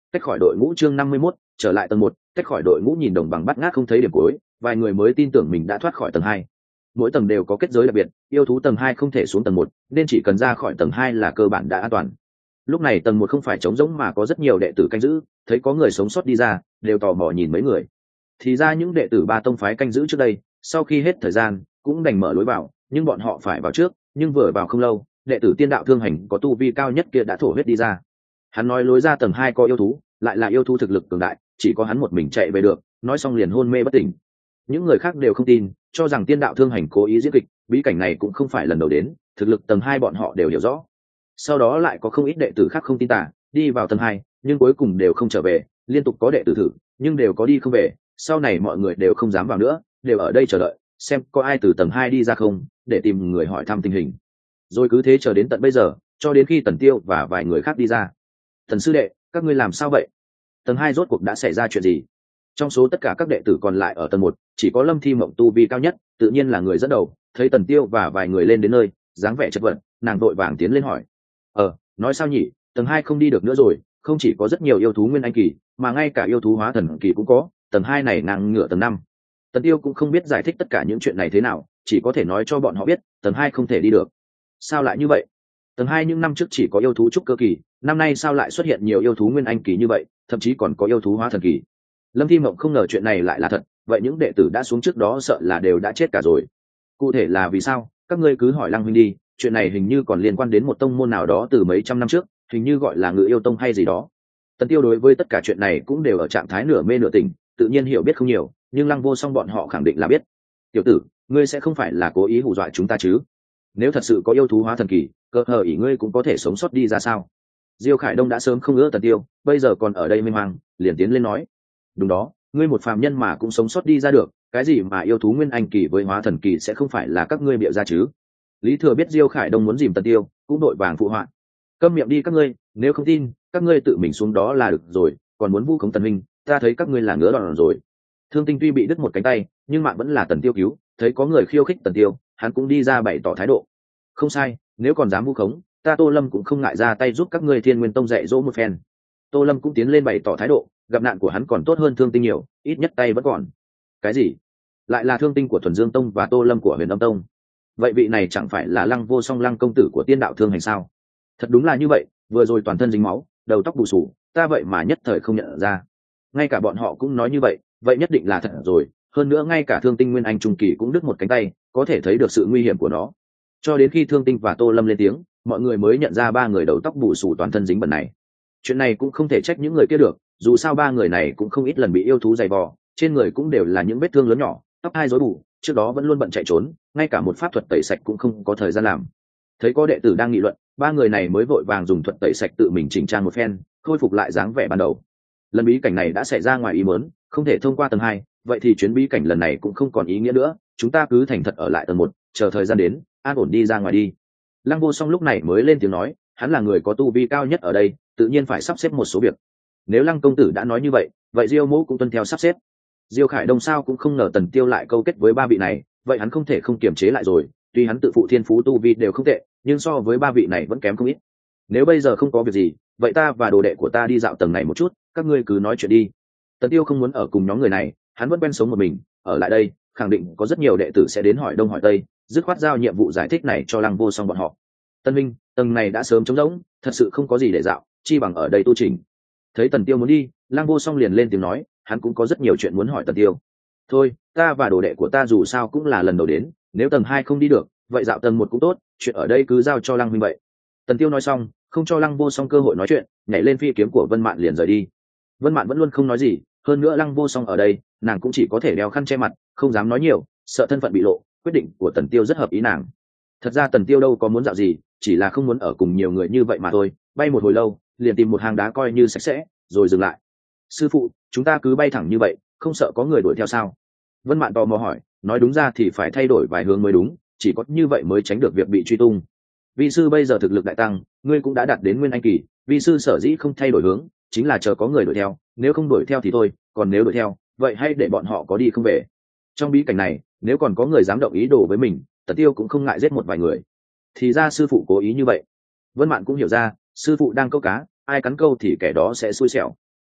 tách khỏi đội ngũ. Chương năm mươi mốt, trở lại tầng một, tách khỏi đội ngũ. Nhìn đồng bằng bắt ngát không thấy điểm cuối, vài người mới tin tưởng mình đã thoát khỏi tầng hai. Mỗi tầng đều có kết giới đặc biệt, yêu thú tầng hai không thể xuống tầng một, nên chỉ cần ra khỏi tầng hai là cơ bản đã an toàn. Lúc này tầng một không phải trống rỗng mà có rất nhiều đệ tử canh giữ, thấy có người sống sót đi ra, đều tò mò nhìn mấy người. Thì ra những đệ tử ba tông phái canh giữ trước đây, sau khi hết thời gian cũng đành mở lối vào, nhưng bọn họ phải vào trước, nhưng vừa vào không lâu, đệ tử Tiên Đạo Thương Hành có tu vi cao nhất kia đã thổ huyết đi ra. Hắn nói lối ra tầng hai có yêu thú, lại là yêu thú thực lực cường đại, chỉ có hắn một mình chạy về được, nói xong liền hôn mê bất tỉnh. Những người khác đều không tin, cho rằng Tiên Đạo Thương Hành cố ý diễn kịch, bí cảnh này cũng không phải lần đầu đến, thực lực tầng hai bọn họ đều hiểu rõ. Sau đó lại có không ít đệ tử khác không tin tả, đi vào tầng hai, nhưng cuối cùng đều không trở về, liên tục có đệ tử thử, nhưng đều có đi không về, sau này mọi người đều không dám vào nữa, đều ở đây chờ đợi, xem có ai từ tầng hai đi ra không, để tìm người hỏi thăm tình hình. Rồi cứ thế chờ đến tận bây giờ, cho đến khi Tần Tiêu và vài người khác đi ra. Thần sư đệ, các ngươi làm sao vậy? Tầng hai rốt cuộc đã xảy ra chuyện gì? Trong số tất cả các đệ tử còn lại ở tầng một, chỉ có Lâm Thi Mộng tu vi cao nhất, tự nhiên là người dẫn đầu, thấy Tần Tiêu và vài người lên đến nơi, dáng vẻ chật vật, nàng vội vàng tiến lên hỏi. Ờ, nói sao nhỉ, tầng hai không đi được nữa rồi, không chỉ có rất nhiều yêu thú nguyên anh kỳ, mà ngay cả yêu thú hóa thần kỳ cũng có, tầng hai này nàng ngửa tầng năm. Tần Tiêu cũng không biết giải thích tất cả những chuyện này thế nào, chỉ có thể nói cho bọn họ biết, tầng hai không thể đi được. Sao lại như vậy? Tầng hai những năm trước chỉ có yêu thú trúc cơ kỳ, năm nay sao lại xuất hiện nhiều yêu thú nguyên anh kỳ như vậy, thậm chí còn có yêu thú hóa thần kỳ. Lâm Thi Mộng không ngờ chuyện này lại là thật, vậy những đệ tử đã xuống trước đó sợ là đều đã chết cả rồi. Cụ thể là vì sao, các ngươi cứ hỏi Lăng huynh đi, chuyện này hình như còn liên quan đến một tông môn nào đó từ mấy trăm năm trước, hình như gọi là Ngự Yêu Tông hay gì đó. Tần Tiêu đối với tất cả chuyện này cũng đều ở trạng thái nửa mê nửa tỉnh, tự nhiên hiểu biết không nhiều, nhưng Lăng Vô Song bọn họ khẳng định là biết. Tiểu tử, ngươi sẽ không phải là cố ý hù dọa chúng ta chứ? Nếu thật sự có yêu thú hóa thần kỳ, cơ hờ ỷ ngươi cũng có thể sống sót đi ra sao? Diêu Khải Đông đã sớm không ưa Tần Tiêu, bây giờ còn ở đây mê mang, liền tiến lên nói. Đúng đó, ngươi một phàm nhân mà cũng sống sót đi ra được, cái gì mà yêu thú nguyên anh kỳ với hóa thần kỳ sẽ không phải là các ngươi bịa ra chứ? Lý Thừa biết Diêu Khải Đông muốn dìm Tần Tiêu, cũng đội vàng phụ họa. Câm miệng đi các ngươi, nếu không tin, các ngươi tự mình xuống đó là được rồi, còn muốn vu khống Tần Minh, ta thấy các ngươi là ngứa đòn rồi. Thương Tinh tuy bị đứt một cánh tay, nhưng mạng vẫn là Tần Tiêu cứu, thấy có người khiêu khích Tần Tiêu, hắn cũng đi ra bày tỏ thái độ. Không sai, nếu còn dám vu khống, ta Tô Lâm cũng không ngại ra tay giúp các ngươi Thiên Nguyên Tông dạy dỗ một phen. Tô Lâm cũng tiến lên bày tỏ thái độ, gặp nạn của hắn còn tốt hơn Thương Tinh nhiều, ít nhất tay vẫn còn. Cái gì? Lại là Thương Tinh của Thuần Dương Tông và Tô Lâm của Huyền Âm Tông? Vậy vị này chẳng phải là Lăng Vô Song Lăng công tử của Tiên Đạo Thương Hành sao? Thật đúng là như vậy, vừa rồi toàn thân dính máu, đầu tóc bù xù, ta vậy mà nhất thời không nhận ra. Ngay cả bọn họ cũng nói như vậy, vậy nhất định là thật rồi, hơn nữa ngay cả Thương Tinh Nguyên Anh trung kỳ cũng đứt một cánh tay, có thể thấy được sự nguy hiểm của nó. Cho đến khi Thương Tinh và Tô Lâm lên tiếng, mọi người mới nhận ra ba người đầu tóc bù xù toàn thân dính bẩn này. Chuyện này cũng không thể trách những người kia được, dù sao ba người này cũng không ít lần bị yêu thú giày vò, trên người cũng đều là những vết thương lớn nhỏ, tóc hai rối bù, trước đó vẫn luôn bận chạy trốn, ngay cả một pháp thuật tẩy sạch cũng không có thời gian làm. Thấy có đệ tử đang nghị luận, ba người này mới vội vàng dùng thuật tẩy sạch tự mình chỉnh trang một phen, khôi phục lại dáng vẻ ban đầu. Lần bí cảnh này đã xảy ra ngoài ý muốn, không thể thông qua tầng hai, vậy thì chuyến bí cảnh lần này cũng không còn ý nghĩa nữa, chúng ta cứ thành thật ở lại tầng một, chờ thời gian đến, an ổn đi ra ngoài đi. Lăng Vô Song lúc này mới lên tiếng nói, hắn là người có tu vi cao nhất ở đây, tự nhiên phải sắp xếp một số việc. Nếu Lăng công tử đã nói như vậy, vậy Diêu Mỗ cũng tuân theo sắp xếp. Diêu Khải Đông sao cũng không ngờ Tần Tiêu lại câu kết với ba vị này, vậy hắn không thể không kiềm chế lại rồi, tuy hắn tự phụ thiên phú tu vi đều không tệ, nhưng so với ba vị này vẫn kém không ít. Nếu bây giờ không có việc gì, vậy ta và đồ đệ của ta đi dạo tầng này một chút, các ngươi cứ nói chuyện đi. Tần Tiêu không muốn ở cùng nhóm người này, hắn vẫn quen sống một mình, ở lại đây, khẳng định có rất nhiều đệ tử sẽ đến hỏi đông hỏi tây, dứt khoát giao nhiệm vụ giải thích này cho Lăng Vô Song bọn họ. Tân Minh, tầng này đã sớm trống rỗng, thật sự không có gì để dạo, chi bằng ở đây tu trình. Thấy Tần Tiêu muốn đi, Lăng Vô Song liền lên tiếng nói, hắn cũng có rất nhiều chuyện muốn hỏi Tần Tiêu. Thôi, ta và đồ đệ của ta dù sao cũng là lần đầu đến, nếu tầng hai không đi được, vậy dạo tầng một cũng tốt, chuyện ở đây cứ giao cho Lăng huynh vậy. Tần Tiêu nói xong, không cho Lăng Vô Song cơ hội nói chuyện, nhảy lên phi kiếm của Vân Mạn liền rời đi. Vân Mạn vẫn luôn không nói gì, hơn nữa Lăng Vô Song ở đây, nàng cũng chỉ có thể đeo khăn che mặt, không dám nói nhiều, sợ thân phận bị lộ. Quyết định của Tần Tiêu rất hợp ý nàng. Thật ra Tần Tiêu đâu có muốn dạo gì, chỉ là không muốn ở cùng nhiều người như vậy mà thôi. Bay một hồi lâu, liền tìm một hang đá coi như sạch sẽ, rồi dừng lại. Sư phụ, chúng ta cứ bay thẳng như vậy, không sợ có người đuổi theo sao? Vân Mạn tò mò hỏi, nói đúng ra thì phải thay đổi vài hướng mới đúng, chỉ có như vậy mới tránh được việc bị truy tung. Vi sư bây giờ thực lực đại tăng, ngươi cũng đã đạt đến nguyên anh kỳ, vi sư sở dĩ không thay đổi hướng, chính là chờ có người đuổi theo, nếu không đuổi theo thì thôi, còn nếu đuổi theo, vậy hãy để bọn họ có đi không về. Trong bí cảnh này, nếu còn có người dám động ý đồ với mình, Tần Tiêu cũng không ngại giết một vài người. Thì ra sư phụ cố ý như vậy. Vân Mạn cũng hiểu ra, sư phụ đang câu cá, ai cắn câu thì kẻ đó sẽ xui xẻo.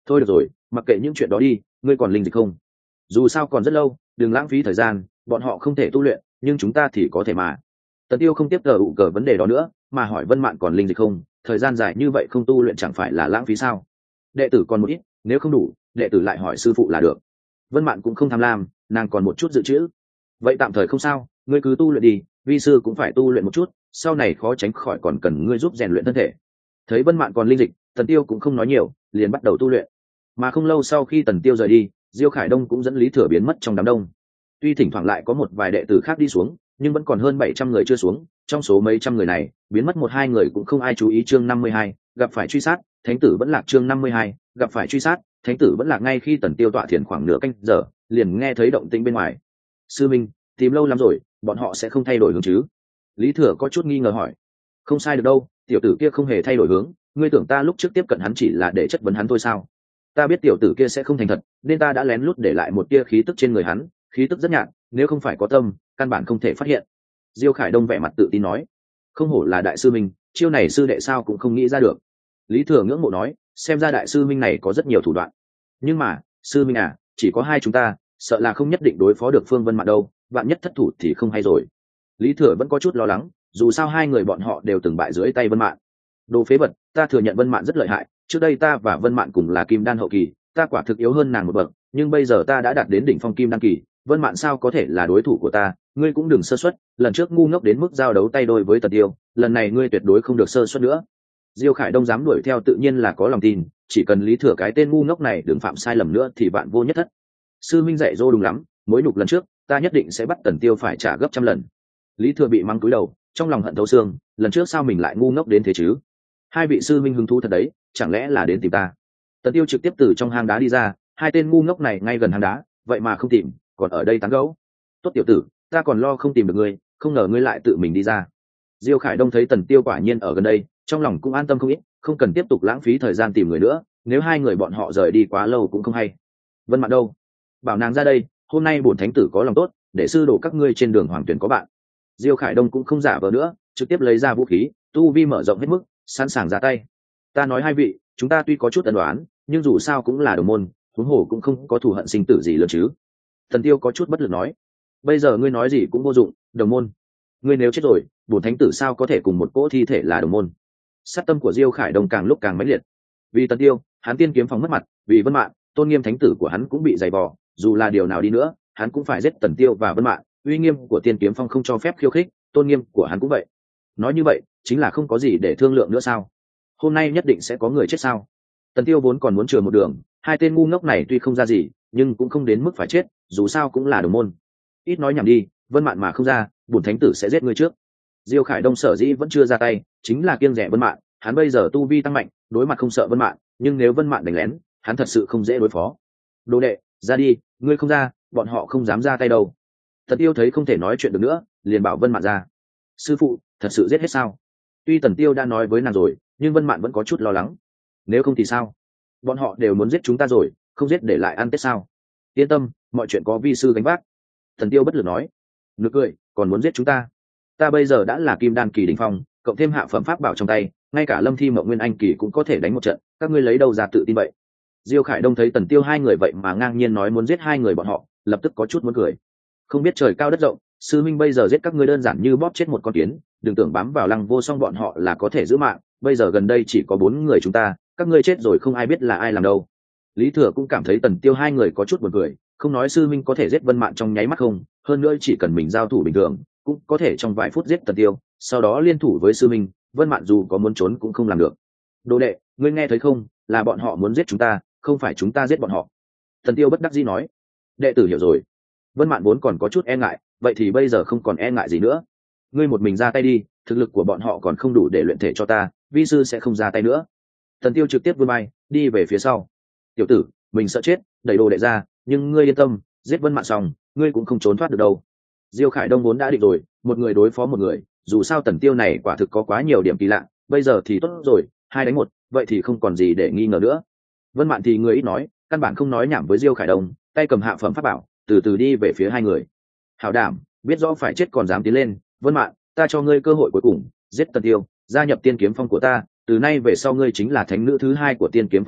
thôi được rồi, mặc kệ những chuyện đó đi, ngươi còn linh dịch không? Dù sao còn rất lâu, đừng lãng phí thời gian, bọn họ không thể tu luyện nhưng chúng ta thì có thể mà. Tần Tiêu không tiếp cờ ụ cờ vấn đề đó nữa, mà hỏi Vân Mạn còn linh dịch không, thời gian dài như vậy không tu luyện chẳng phải là lãng phí sao? Đệ tử còn một ít, nếu không đủ, đệ tử lại hỏi sư phụ là được. Vân Mạn cũng không tham lam, nàng còn một chút dự trữ. Vậy tạm thời không sao, ngươi cứ tu luyện đi, vi sư cũng phải tu luyện một chút, sau này khó tránh khỏi còn cần ngươi giúp rèn luyện thân thể. Thấy Vân Mạn còn linh dịch, Tần Tiêu cũng không nói nhiều, liền bắt đầu tu luyện. Mà không lâu sau khi Tần Tiêu rời đi, Diêu Khải Đông cũng dẫn Lý Thừa biến mất trong đám đông. Tuy thỉnh thoảng lại có một vài đệ tử khác đi xuống, nhưng vẫn còn hơn bảy trăm người chưa xuống, trong số mấy trăm người này, biến mất một hai người cũng không ai chú ý. Chương năm mươi hai, gặp phải truy sát, thánh tử vẫn lạc. Chương năm mươi hai, gặp phải truy sát, thánh tử vẫn lạc. Ngay khi Tần Tiêu tọa thiền khoảng nửa canh giờ, liền nghe thấy động tĩnh bên ngoài. Sư minh, tìm lâu lắm rồi, bọn họ sẽ không thay đổi hướng chứ? Lý Thừa có chút nghi ngờ hỏi. Không sai được đâu, tiểu tử kia không hề thay đổi hướng, ngươi tưởng ta lúc trước tiếp cận hắn chỉ là để chất vấn hắn thôi sao? Ta biết tiểu tử kia sẽ không thành thật, nên ta đã lén lút để lại một tia khí tức trên người hắn, khí tức rất nhạt, nếu không phải có tâm, căn bản không thể phát hiện. Diêu Khải Đông vẻ mặt tự tin nói. Không hổ là đại sư minh, chiêu này sư đệ sao cũng không nghĩ ra được. Lý Thừa ngưỡng mộ nói, xem ra đại sư minh này có rất nhiều thủ đoạn. Nhưng mà, sư minh à, chỉ có hai chúng ta, sợ là không nhất định đối phó được Phương Vân Mạn đâu, vạn nhất thất thủ thì không hay rồi. Lý Thừa vẫn có chút lo lắng, dù sao hai người bọn họ đều từng bại dưới tay Vân Mạn. Đồ phế vật, ta thừa nhận Vân Mạn rất lợi hại, trước đây ta và Vân Mạn cùng là kim đan hậu kỳ, ta quả thực yếu hơn nàng một bậc, nhưng bây giờ ta đã đạt đến đỉnh phong kim đan kỳ, Vân Mạn sao có thể là đối thủ của ta? Ngươi cũng đừng sơ suất, lần trước ngu ngốc đến mức giao đấu tay đôi với Tần Tiêu, lần này ngươi tuyệt đối không được sơ suất nữa. Diêu Khải Đông dám đuổi theo tự nhiên là có lòng tin, chỉ cần Lý Thừa cái tên ngu ngốc này đừng phạm sai lầm nữa thì vạn vô nhất thất. Sư minh dạy dỗ đúng lắm, mỗi nhục lần trước, ta nhất định sẽ bắt Tần Tiêu phải trả gấp trăm lần. Lý Thừa bị mắng cúi đầu, trong lòng hận thấu xương, lần trước sao mình lại ngu ngốc đến thế chứ? Hai vị sư minh hứng thú thật đấy, chẳng lẽ là đến tìm ta? Tần Tiêu trực tiếp từ trong hang đá đi ra, hai tên ngu ngốc này ngay gần hang đá, vậy mà không tìm, còn ở đây tán gẫu. Tốt tiểu tử, ta còn lo không tìm được ngươi, không ngờ ngươi lại tự mình đi ra. Diêu Khải Đông thấy Tần Tiêu quả nhiên ở gần đây, trong lòng cũng an tâm không ít, không cần tiếp tục lãng phí thời gian tìm người nữa, nếu hai người bọn họ rời đi quá lâu cũng không hay. Vân Mạn đâu? Bảo nàng ra đây, hôm nay bổn thánh tử có lòng tốt, để sư đồ các ngươi trên đường hoàng tuyển có bạn. Diêu Khải Đông cũng không giả vờ nữa, trực tiếp lấy ra vũ khí, tu vi mở rộng hết mức, sẵn sàng ra tay. Ta nói hai vị, chúng ta tuy có chút ân đoán, nhưng dù sao cũng là đồng môn, huống hồ cũng không có thù hận sinh tử gì lớn chứ. Tần Tiêu có chút bất lực nói, bây giờ ngươi nói gì cũng vô dụng, đồng môn. Ngươi nếu chết rồi, bổn thánh tử sao có thể cùng một cỗ thi thể là đồng môn? Sát tâm của Diêu Khải Đông càng lúc càng mãnh liệt. Vì Tần Tiêu, hắn tiên kiếm phòng mất mặt, vì Vân Mạn, tôn nghiêm thánh tử của hắn cũng bị dày vò, dù là điều nào đi nữa, hắn cũng phải giết Tần Tiêu và Vân Mạn, uy nghiêm của tiên kiếm phong không cho phép khiêu khích, tôn nghiêm của hắn cũng vậy. Nói như vậy, chính là không có gì để thương lượng nữa sao? Hôm nay nhất định sẽ có người chết sao? Tần Tiêu vốn còn muốn chừa một đường, hai tên ngu ngốc này tuy không ra gì, nhưng cũng không đến mức phải chết, dù sao cũng là đồng môn. Ít nói nhảm đi, Vân Mạn mà không ra, bổn thánh tử sẽ giết ngươi trước. Diêu Khải Đông sở dĩ vẫn chưa ra tay, chính là kiêng dè Vân Mạn, hắn bây giờ tu vi tăng mạnh, đối mặt không sợ Vân Mạn, nhưng nếu Vân Mạn đánh lén, hắn thật sự không dễ đối phó. Đồ đệ, ra đi, ngươi không ra, bọn họ không dám ra tay đâu. Tần Tiêu thấy không thể nói chuyện được nữa, liền bảo Vân Mạn ra. Sư phụ, thật sự giết hết sao? Tuy Tần Tiêu đã nói với nàng rồi, nhưng Vân Mạn vẫn có chút lo lắng. Nếu không thì sao? Bọn họ đều muốn giết chúng ta rồi, không giết để lại ăn tết sao? Yên tâm, mọi chuyện có vi sư gánh vác. Tần Tiêu bất lực nói. Nực cười, còn muốn giết chúng ta? Ta bây giờ đã là kim đan kỳ đỉnh phong, cộng thêm hạ phẩm pháp bảo trong tay, ngay cả Lâm Thi Mộng Nguyên Anh kỳ cũng có thể đánh một trận, các ngươi lấy đâu ra tự tin vậy? Diêu Khải Đông thấy Tần Tiêu hai người vậy mà ngang nhiên nói muốn giết hai người bọn họ, lập tức có chút muốn cười. Không biết trời cao đất rộng, sư minh bây giờ giết các ngươi đơn giản như bóp chết một con kiến, đừng tưởng bám vào Lăng Vô Song bọn họ là có thể giữ mạng, bây giờ gần đây chỉ có bốn người chúng ta, các ngươi chết rồi không ai biết là ai làm đâu. Lý Thừa cũng cảm thấy Tần Tiêu hai người có chút buồn cười, không nói sư minh có thể giết Vân Mạn trong nháy mắt không, hơn nữa chỉ cần mình giao thủ bình thường, cũng có thể trong vài phút giết Tần Tiêu, sau đó liên thủ với sư minh, Vân Mạn dù có muốn trốn cũng không làm được. Đồ đệ, ngươi nghe thấy không, là bọn họ muốn giết chúng ta, không phải chúng ta giết bọn họ. Tần Tiêu bất đắc dĩ nói. Đệ tử hiểu rồi. Vân Mạn vốn còn có chút e ngại, vậy thì bây giờ không còn e ngại gì nữa. Ngươi một mình ra tay đi, thực lực của bọn họ còn không đủ để luyện thể cho ta, vi sư sẽ không ra tay nữa. Tần Tiêu trực tiếp vươn bay, đi về phía sau. Tiểu tử, mình sợ chết, đẩy đồ đệ ra, nhưng ngươi yên tâm, giết Vân Mạn xong, ngươi cũng không trốn thoát được đâu. Diêu Khải Đông vốn đã định rồi, một người đối phó một người, dù sao Tần Tiêu này quả thực có quá nhiều điểm kỳ lạ, bây giờ thì tốt rồi, hai đánh một, vậy thì không còn gì để nghi ngờ nữa. Vân Mạn thì người ít nói, căn bản không nói nhảm với Diêu Khải Đông, tay cầm hạ phẩm pháp bảo, từ từ đi về phía hai người. Hảo đảm, biết rõ phải chết còn dám tiến lên, Vân Mạn, ta cho ngươi cơ hội cuối cùng, giết Tần Tiêu, gia nhập tiên kiếm phong của ta, từ nay về sau ngươi chính là thánh nữ thứ hai của tiên kiếm phong ta,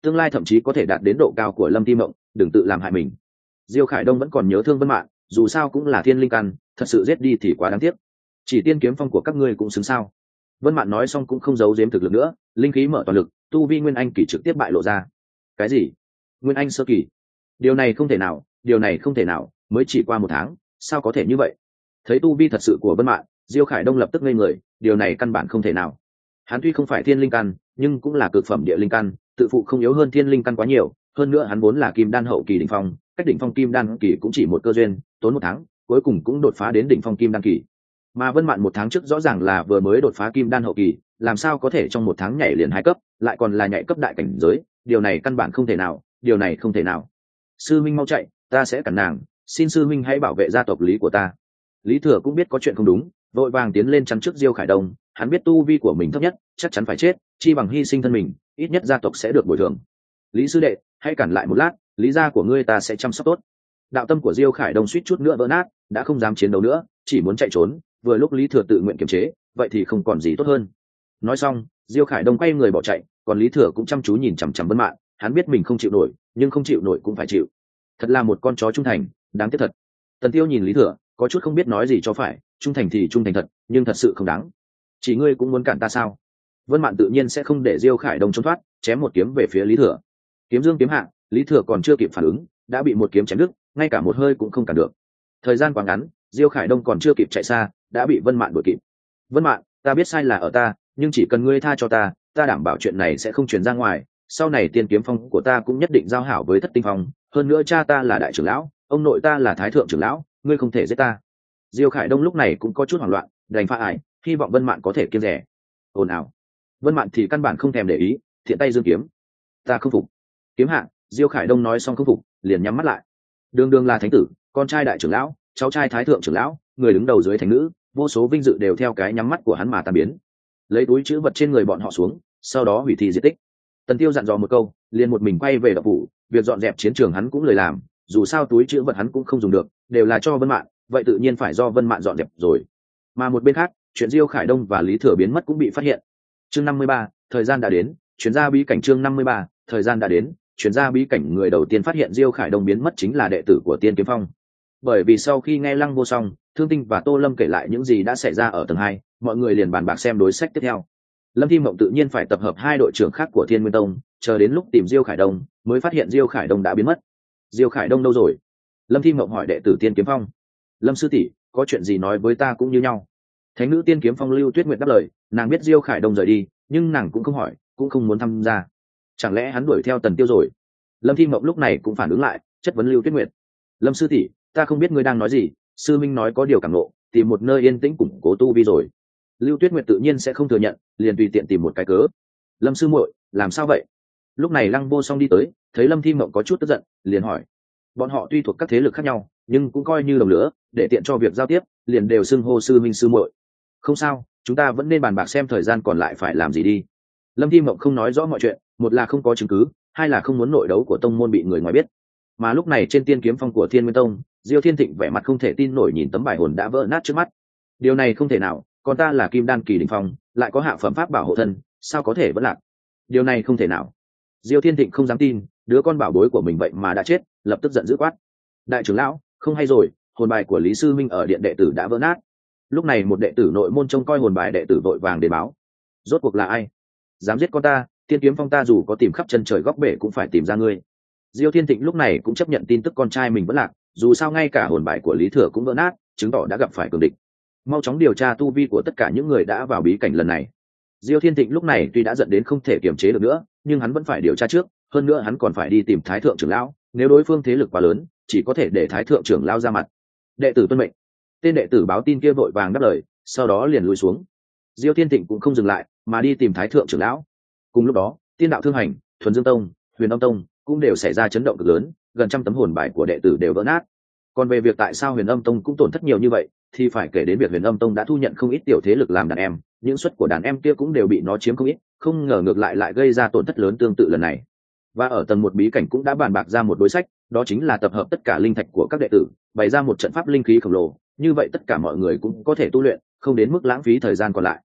tương lai thậm chí có thể đạt đến độ cao của Lâm Thi Mộng, đừng tự làm hại mình. Diêu Khải Đông vẫn còn nhớ thương Vân Mạn, dù sao cũng là thiên linh căn, thật sự giết đi thì quá đáng tiếc. Chỉ tiên kiếm phong của các ngươi cũng xứng sao? Vân Mạn nói xong cũng không giấu giếm thực lực nữa, linh khí mở toàn lực, tu vi Nguyên Anh kỳ trực tiếp bại lộ ra. Cái gì? Nguyên Anh sơ kỳ? Điều này không thể nào, điều này không thể nào, mới chỉ qua một tháng, sao có thể như vậy? Thấy tu vi thật sự của Vân Mạn, Diêu Khải Đông lập tức ngây người, điều này căn bản không thể nào. Hắn tuy không phải thiên linh căn, nhưng cũng là cực phẩm địa linh căn, tự phụ không yếu hơn thiên linh căn quá nhiều, hơn nữa hắn vốn là kim đan hậu kỳ đỉnh phong, cách đỉnh phong kim đan kỳ cũng chỉ một cơ duyên, tốn một tháng, cuối cùng cũng đột phá đến đỉnh phong kim đan kỳ. Mà Vân Mạn một tháng trước rõ ràng là vừa mới đột phá kim đan hậu kỳ, làm sao có thể trong một tháng nhảy liền hai cấp, lại còn là nhảy cấp đại cảnh giới, điều này căn bản không thể nào, điều này không thể nào. Sư minh mau chạy, ta sẽ cản nàng, xin sư minh hãy bảo vệ gia tộc Lý của ta. Lý Thừa cũng biết có chuyện không đúng, vội vàng tiến lên chắn trước Diêu Khải Đông, hắn biết tu vi của mình thấp nhất, chắc chắn phải chết, chi bằng hy sinh thân mình, ít nhất gia tộc sẽ được bồi thường. Lý sư đệ, hãy cản lại một lát, lý gia của ngươi ta sẽ chăm sóc tốt. Đạo tâm của Diêu Khải Đông suýt chút nữa vỡ nát, đã không dám chiến đấu nữa, chỉ muốn chạy trốn, vừa lúc Lý Thừa tự nguyện kiềm chế, vậy thì không còn gì tốt hơn. Nói xong, Diêu Khải Đông quay người bỏ chạy, còn Lý Thừa cũng chăm chú nhìn chằm chằm Vân Mạn, hắn biết mình không chịu nổi, nhưng không chịu nổi cũng phải chịu. Thật là một con chó trung thành, đáng tiếc thật. Tần Tiêu nhìn Lý Thừa, có chút không biết nói gì cho phải, trung thành thì trung thành thật, nhưng thật sự không đáng. Chỉ ngươi cũng muốn cản ta sao? Vân Mạn tự nhiên sẽ không để Diêu Khải Đông trốn thoát, chém một kiếm về phía Lý Thừa. Kiếm dương kiếm hạ, Lý Thừa còn chưa kịp phản ứng, đã bị một kiếm chém đứt, ngay cả một hơi cũng không cản được. Thời gian quá ngắn, Diêu Khải Đông còn chưa kịp chạy xa, đã bị Vân Mạn đuổi kịp. Vân Mạn, ta biết sai là ở ta, nhưng chỉ cần ngươi tha cho ta, ta đảm bảo chuyện này sẽ không truyền ra ngoài. Sau này tiên kiếm phong của ta cũng nhất định giao hảo với Thất Tinh Phong. Hơn nữa cha ta là đại trưởng lão, ông nội ta là thái thượng trưởng lão, ngươi không thể giết ta. Diêu Khải Đông lúc này cũng có chút hoảng loạn, đành pha ải, hy vọng Vân Mạn có thể kiêng rẻ. Ồn ào. Vân Mạn thì căn bản không thèm để ý, thiện tay giương kiếm. Ta không phục. Kiếm hạ, Diêu Khải Đông nói xong không phục, liền nhắm mắt lại. Đường Đường là thánh tử, con trai đại trưởng lão, cháu trai thái thượng trưởng lão, người đứng đầu dưới thánh nữ, vô số vinh dự đều theo cái nhắm mắt của hắn mà tan biến. Lấy túi chữ vật trên người bọn họ xuống, sau đó hủy thi diệt tích. Tần Tiêu dặn dò một câu, liền một mình quay về đập phủ, việc dọn dẹp chiến trường hắn cũng lười làm, dù sao túi chữ vật hắn cũng không dùng được, đều là cho Vân Mạn, vậy tự nhiên phải do Vân Mạn dọn dẹp rồi. Mà một bên khác, chuyện Diêu Khải Đông và Lý Thừa biến mất cũng bị phát hiện. Chương năm mươi ba, thời gian đã đến, chuyến ra bí cảnh chương năm mươi ba, thời gian đã đến, chuyến ra bí cảnh người đầu tiên phát hiện Diêu Khải Đông biến mất chính là đệ tử của Tiên Kiếm Phong. Bởi vì sau khi nghe Lăng Vô Song, Thương Tinh và Tô Lâm kể lại những gì đã xảy ra ở tầng hai, mọi người liền bàn bạc xem đối sách tiếp theo. Lâm Thi Mộng tự nhiên phải tập hợp hai đội trưởng khác của Thiên Nguyên Tông, chờ đến lúc tìm Diêu Khải Đông, mới phát hiện Diêu Khải Đông đã biến mất. Diêu Khải Đông đâu rồi? Lâm Thi Mộng hỏi đệ tử Tiên Kiếm Phong. Lâm sư tỷ, có chuyện gì nói với ta cũng như nhau. Thánh nữ Tiên Kiếm Phong Lưu Tuyết Nguyệt đáp lời, nàng biết Diêu Khải Đông rời đi, nhưng nàng cũng không hỏi, cũng không muốn tham gia. Chẳng lẽ hắn đuổi theo Tần Tiêu rồi? Lâm Thi Mộng lúc này cũng phản ứng lại, chất vấn Lưu Tuyết Nguyệt. Lâm sư tỷ, ta không biết ngươi đang nói gì, sư minh nói có điều cảm ngộ, tìm một nơi yên tĩnh củng cố tu vi rồi. Lưu Tuyết Nguyệt tự nhiên sẽ không thừa nhận, liền tùy tiện tìm một cái cớ. Lâm sư muội, làm sao vậy? Lúc này Lăng Vô Song đi tới, thấy Lâm Thi Mộng có chút tức giận, liền hỏi. Bọn họ tuy thuộc các thế lực khác nhau, nhưng cũng coi như đồng lửa, để tiện cho việc giao tiếp, liền đều xưng hô sư minh sư muội. Không sao, chúng ta vẫn nên bàn bạc xem thời gian còn lại phải làm gì đi. Lâm Thi Mộng không nói rõ mọi chuyện, một là không có chứng cứ, hai là không muốn nội đấu của tông môn bị người ngoài biết. Mà lúc này trên Tiên Kiếm Phong của Thiên Nguyên Tông, Diêu Thiên Thịnh vẻ mặt không thể tin nổi nhìn tấm bài hồn đã vỡ nát trước mắt. Điều này không thể nào, còn ta là kim đan kỳ đỉnh phong, lại có hạ phẩm pháp bảo hộ thân, sao có thể vẫn lạc? Điều này không thể nào. Diêu Thiên Thịnh không dám tin, đứa con bảo bối của mình vậy mà đã chết, lập tức giận dữ quát. Đại trưởng lão, không hay rồi, hồn bài của Lý sư minh ở điện đệ tử đã vỡ nát. Lúc này một đệ tử nội môn trông coi hồn bài đệ tử vội vàng đến báo. Rốt cuộc là ai? Dám giết con ta, Tiên Kiếm Phong ta dù có tìm khắp chân trời góc bể cũng phải tìm ra ngươi. Diêu Thiên Thịnh lúc này cũng chấp nhận tin tức con trai mình vẫn lạc, dù sao ngay cả hồn bài của Lý Thừa cũng vỡ nát, chứng tỏ đã gặp phải cường địch. Mau chóng điều tra tu vi của tất cả những người đã vào bí cảnh lần này. Diêu Thiên Thịnh lúc này tuy đã giận đến không thể kiềm chế được nữa, nhưng hắn vẫn phải điều tra trước, hơn nữa hắn còn phải đi tìm Thái thượng trưởng lão, nếu đối phương thế lực quá lớn, chỉ có thể để Thái thượng trưởng lão ra mặt. Đệ tử tuân mệnh. Tên đệ tử báo tin kia vội vàng đáp lời, sau đó liền lùi xuống. Diêu Thiên Thịnh cũng không dừng lại, mà đi tìm Thái thượng trưởng lão. Cùng lúc đó, Tiên đạo Thương Hành, Thuần Dương Tông, Huyền Âm Tông cũng đều xảy ra chấn động cực lớn, gần trăm tấm hồn bài của đệ tử đều vỡ nát. Còn về việc tại sao Huyền Âm Tông cũng tổn thất nhiều như vậy, thì phải kể đến việc Huyền Âm Tông đã thu nhận không ít tiểu thế lực làm đàn em, những suất của đàn em kia cũng đều bị nó chiếm không ít, không ngờ ngược lại lại gây ra tổn thất lớn tương tự lần này. Và ở tầng một bí cảnh cũng đã bàn bạc ra một đối sách, đó chính là tập hợp tất cả linh thạch của các đệ tử, bày ra một trận pháp linh khí khổng lồ, như vậy tất cả mọi người cũng có thể tu luyện, không đến mức lãng phí thời gian còn lại.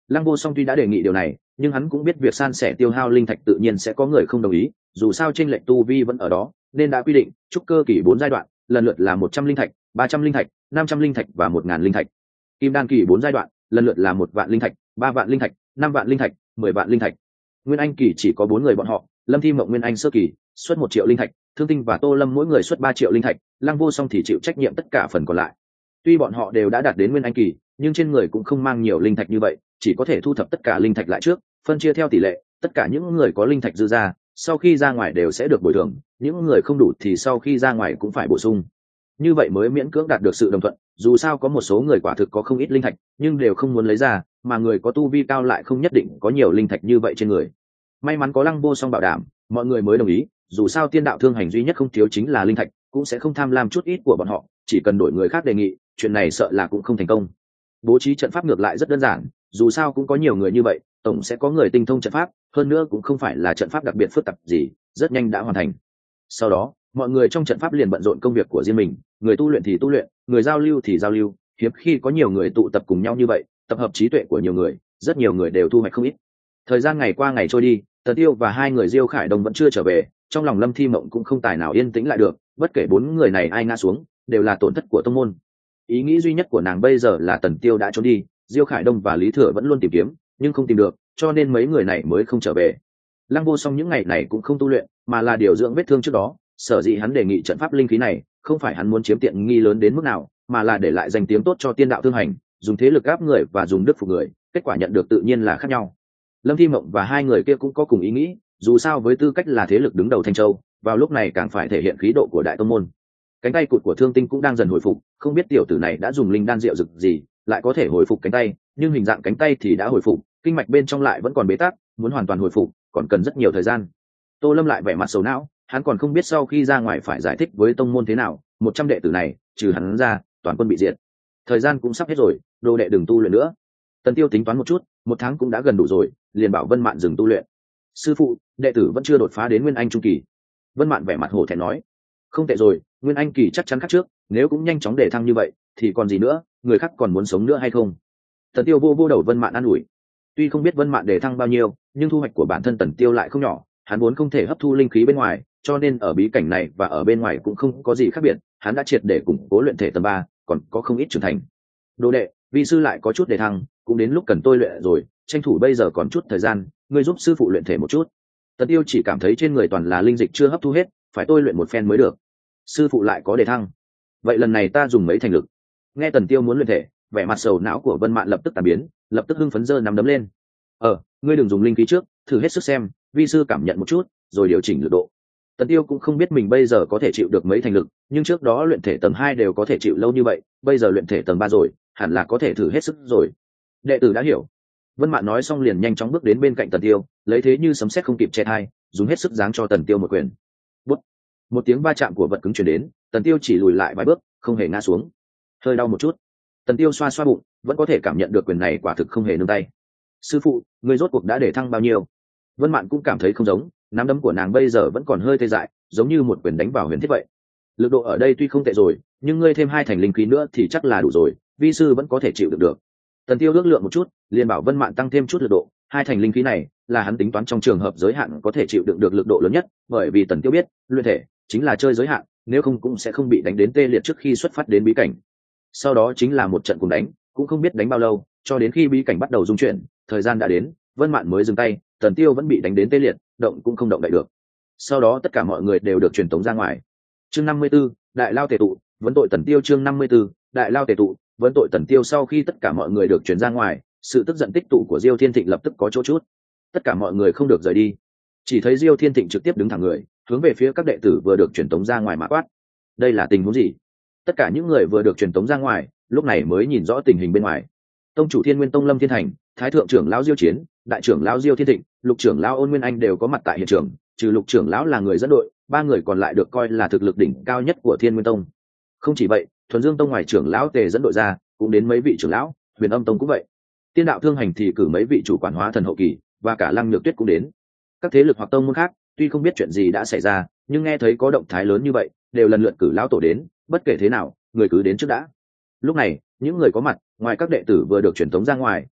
Lăng Vô Song tuy đã đề nghị điều này, nhưng hắn cũng biết việc san sẻ tiêu hao linh thạch tự nhiên sẽ có người không đồng ý, dù sao chênh lệch tu vi vẫn ở đó, nên đã quy định trúc cơ kỳ bốn giai đoạn, lần lượt là một trăm linh thạch, ba trăm linh thạch, năm trăm linh thạch và một ngàn linh thạch. Kim đan kỳ bốn giai đoạn, lần lượt là một vạn linh thạch, ba vạn linh thạch, năm vạn linh thạch, mười vạn linh thạch. Nguyên Anh kỳ chỉ có bốn người bọn họ, Lâm Thi Mộng Nguyên Anh sơ kỳ, xuất một triệu linh thạch, Thương Tinh và Tô Lâm mỗi người xuất ba triệu linh thạch, Lăng Vô Song thì chịu trách nhiệm tất cả phần còn lại. Tuy bọn họ đều đã đạt đến Nguyên Anh kỳ, nhưng trên người cũng không mang nhiều linh thạch như vậy, chỉ có thể thu thập tất cả linh thạch lại trước, phân chia theo tỷ lệ, tất cả những người có linh thạch dư ra, sau khi ra ngoài đều sẽ được bồi thường, những người không đủ thì sau khi ra ngoài cũng phải bổ sung. Như vậy mới miễn cưỡng đạt được sự đồng thuận, dù sao có một số người quả thực có không ít linh thạch, nhưng đều không muốn lấy ra, mà người có tu vi cao lại không nhất định có nhiều linh thạch như vậy trên người. May mắn có Lăng Vô Song bảo đảm, mọi người mới đồng ý, dù sao tiên đạo thương hành duy nhất không thiếu chính là linh thạch, cũng sẽ không tham lam chút ít của bọn họ, chỉ cần đổi người khác đề nghị, chuyện này sợ là cũng không thành công. Bố trí trận pháp ngược lại rất đơn giản, dù sao cũng có nhiều người như vậy, tổng sẽ có người tinh thông trận pháp, hơn nữa cũng không phải là trận pháp đặc biệt phức tạp gì, rất nhanh đã hoàn thành. Sau đó, mọi người trong trận pháp liền bận rộn công việc của riêng mình, người tu luyện thì tu luyện, người giao lưu thì giao lưu, hiếm khi có nhiều người tụ tập cùng nhau như vậy, tập hợp trí tuệ của nhiều người, rất nhiều người đều thu hoạch không ít. Thời gian ngày qua ngày trôi đi, Tần Tiêu và hai người Diêu Khải Đông vẫn chưa trở về, trong lòng Lâm Thi Mộng cũng không tài nào yên tĩnh lại được, bất kể bốn người này ai ngã xuống, đều là tổn thất của tông môn. Ý nghĩ duy nhất của nàng bây giờ là Tần Tiêu đã trốn đi, Diêu Khải Đông và Lý Thừa vẫn luôn tìm kiếm, nhưng không tìm được, cho nên mấy người này mới không trở về. Lăng Vô Song những ngày này cũng không tu luyện, mà là điều dưỡng vết thương trước đó, sở dĩ hắn đề nghị trận pháp linh khí này, không phải hắn muốn chiếm tiện nghi lớn đến mức nào, mà là để lại danh tiếng tốt cho tiên đạo thương hành, dùng thế lực áp người và dùng đức phục người, kết quả nhận được tự nhiên là khác nhau. Lâm Thi Mộng và hai người kia cũng có cùng ý nghĩ, dù sao với tư cách là thế lực đứng đầu Thanh Châu, vào lúc này càng phải thể hiện khí độ của đại tông môn. Cánh tay cụt của Thương Tinh cũng đang dần hồi phục, không biết tiểu tử này đã dùng linh đan rượu dược gì, lại có thể hồi phục cánh tay, nhưng hình dạng cánh tay thì đã hồi phục, kinh mạch bên trong lại vẫn còn bế tắc, muốn hoàn toàn hồi phục, còn cần rất nhiều thời gian. Tô Lâm lại vẻ mặt sầu não, hắn còn không biết sau khi ra ngoài phải giải thích với tông môn thế nào, một trăm đệ tử này, trừ hắn ra, toàn quân bị diệt. Thời gian cũng sắp hết rồi, đồ đệ đừng tu luyện nữa. Tần Tiêu tính toán một chút, một tháng cũng đã gần đủ rồi, liền bảo Vân Mạn dừng tu luyện. Sư phụ, đệ tử vẫn chưa đột phá đến Nguyên Anh trung kỳ. Vân Mạn vẻ mặt hổ thẹn nói, không tệ rồi, Nguyên Anh kỳ chắc chắn khác trước, nếu cũng nhanh chóng để thăng như vậy, thì còn gì nữa, người khác còn muốn sống nữa hay không? Tần Tiêu vô vô đầu Vân Mạn an ủi. Tuy không biết Vân Mạn để thăng bao nhiêu, nhưng thu hoạch của bản thân Tần Tiêu lại không nhỏ, hắn vốn không thể hấp thu linh khí bên ngoài, cho nên ở bí cảnh này và ở bên ngoài cũng không có gì khác biệt, hắn đã triệt để củng cố luyện thể tầng ba, còn có không ít trưởng thành. Đồ đệ, vi sư lại có chút để thăng, cũng đến lúc cần tôi luyện rồi, tranh thủ bây giờ còn chút thời gian, ngươi giúp sư phụ luyện thể một chút. Tần Tiêu chỉ cảm thấy trên người toàn là linh dịch chưa hấp thu hết, phải tôi luyện một phen mới được. Sư phụ lại có để thăng, vậy lần này ta dùng mấy thành lực. Nghe Tần Tiêu muốn luyện thể, vẻ mặt sầu não của Vân Mạn lập tức tàn biến, lập tức hưng phấn giơ nắm đấm lên. Ờ, ngươi đừng dùng linh khí trước, thử hết sức xem, vi sư cảm nhận một chút, rồi điều chỉnh lực độ. Tần Tiêu cũng không biết mình bây giờ có thể chịu được mấy thành lực, nhưng trước đó luyện thể tầng hai đều có thể chịu lâu như vậy, bây giờ luyện thể tầng ba rồi, hẳn là có thể thử hết sức rồi. Đệ tử đã hiểu. Vân Mạn nói xong liền nhanh chóng bước đến bên cạnh Tần Tiêu, lấy thế như sấm sét không kịp che thai, dùng hết sức giáng cho Tần Tiêu một quyền. Bút. Một tiếng va chạm của vật cứng truyền đến, Tần Tiêu chỉ lùi lại vài bước, không hề ngã xuống. Hơi đau một chút. Tần Tiêu xoa xoa bụng, vẫn có thể cảm nhận được quyền này quả thực không hề nương tay. Sư phụ, người rốt cuộc đã để thăng bao nhiêu? Vân Mạn cũng cảm thấy không giống, nắm đấm của nàng bây giờ vẫn còn hơi tê dại, giống như một quyền đánh vào huyền thiết vậy. Lực độ ở đây tuy không tệ rồi, nhưng ngươi thêm hai thành linh khí nữa thì chắc là đủ rồi, vi sư vẫn có thể chịu được được. Tần Tiêu ước lượng một chút, liền bảo Vân Mạn tăng thêm chút lực độ, hai thành linh khí này là hắn tính toán trong trường hợp giới hạn có thể chịu đựng được lực độ lớn nhất, bởi vì Tần Tiêu biết, luyện thể chính là chơi giới hạn, nếu không cũng sẽ không bị đánh đến tê liệt trước khi xuất phát đến bí cảnh. Sau đó chính là một trận cùng đánh, cũng không biết đánh bao lâu, cho đến khi bí cảnh bắt đầu dung chuyển, thời gian đã đến, Vân Mạn mới dừng tay, Tần Tiêu vẫn bị đánh đến tê liệt, động cũng không động đậy được. Sau đó tất cả mọi người đều được truyền tống ra ngoài. Chương năm mươi 'Tư, Đại Lao Tề tụ, vấn tội Tần Tiêu. Chương năm mươi 'Tư, Đại Lao Tề tụ, vấn tội Tần Tiêu. Sau khi tất cả mọi người được truyền ra ngoài, sự tức giận tích tụ của Diêu Thiên Thịnh lập tức có chỗ chút. Tất cả mọi người không được rời đi, chỉ thấy Diêu Thiên Thịnh trực tiếp đứng thẳng người, hướng về phía các đệ tử vừa được truyền tống ra ngoài mà quát. Đây là tình huống gì? Tất cả những người vừa được truyền tống ra ngoài, lúc này mới nhìn rõ tình hình bên ngoài. Tông chủ Thiên Nguyên Tông Lâm Thiên Thành, Thái thượng trưởng lão Diêu Chiến, đại trưởng lão Diêu Thiên Thịnh, lục trưởng lão Ôn Nguyên Anh đều có mặt tại hiện trường, trừ lục trưởng lão là người dẫn đội, ba người còn lại được coi là thực lực đỉnh cao nhất của Thiên Nguyên Tông. Không chỉ vậy, Thuần Dương Tông ngoài trưởng lão Tề dẫn đội ra, cũng đến mấy vị trưởng lão, Huyền Âm Tông cũng vậy. Tiên đạo thương hành thì cử mấy vị chủ quản hóa thần hậu kỳ, và cả Lăng Nhược Tuyết cũng đến. Các thế lực hoặc tông môn khác, tuy không biết chuyện gì đã xảy ra, nhưng nghe thấy có động thái lớn như vậy, đều lần lượt cử lão tổ đến, bất kể thế nào, người cứ đến trước đã. Lúc này, những người có mặt, ngoài các đệ tử vừa được truyền tống ra ngoài,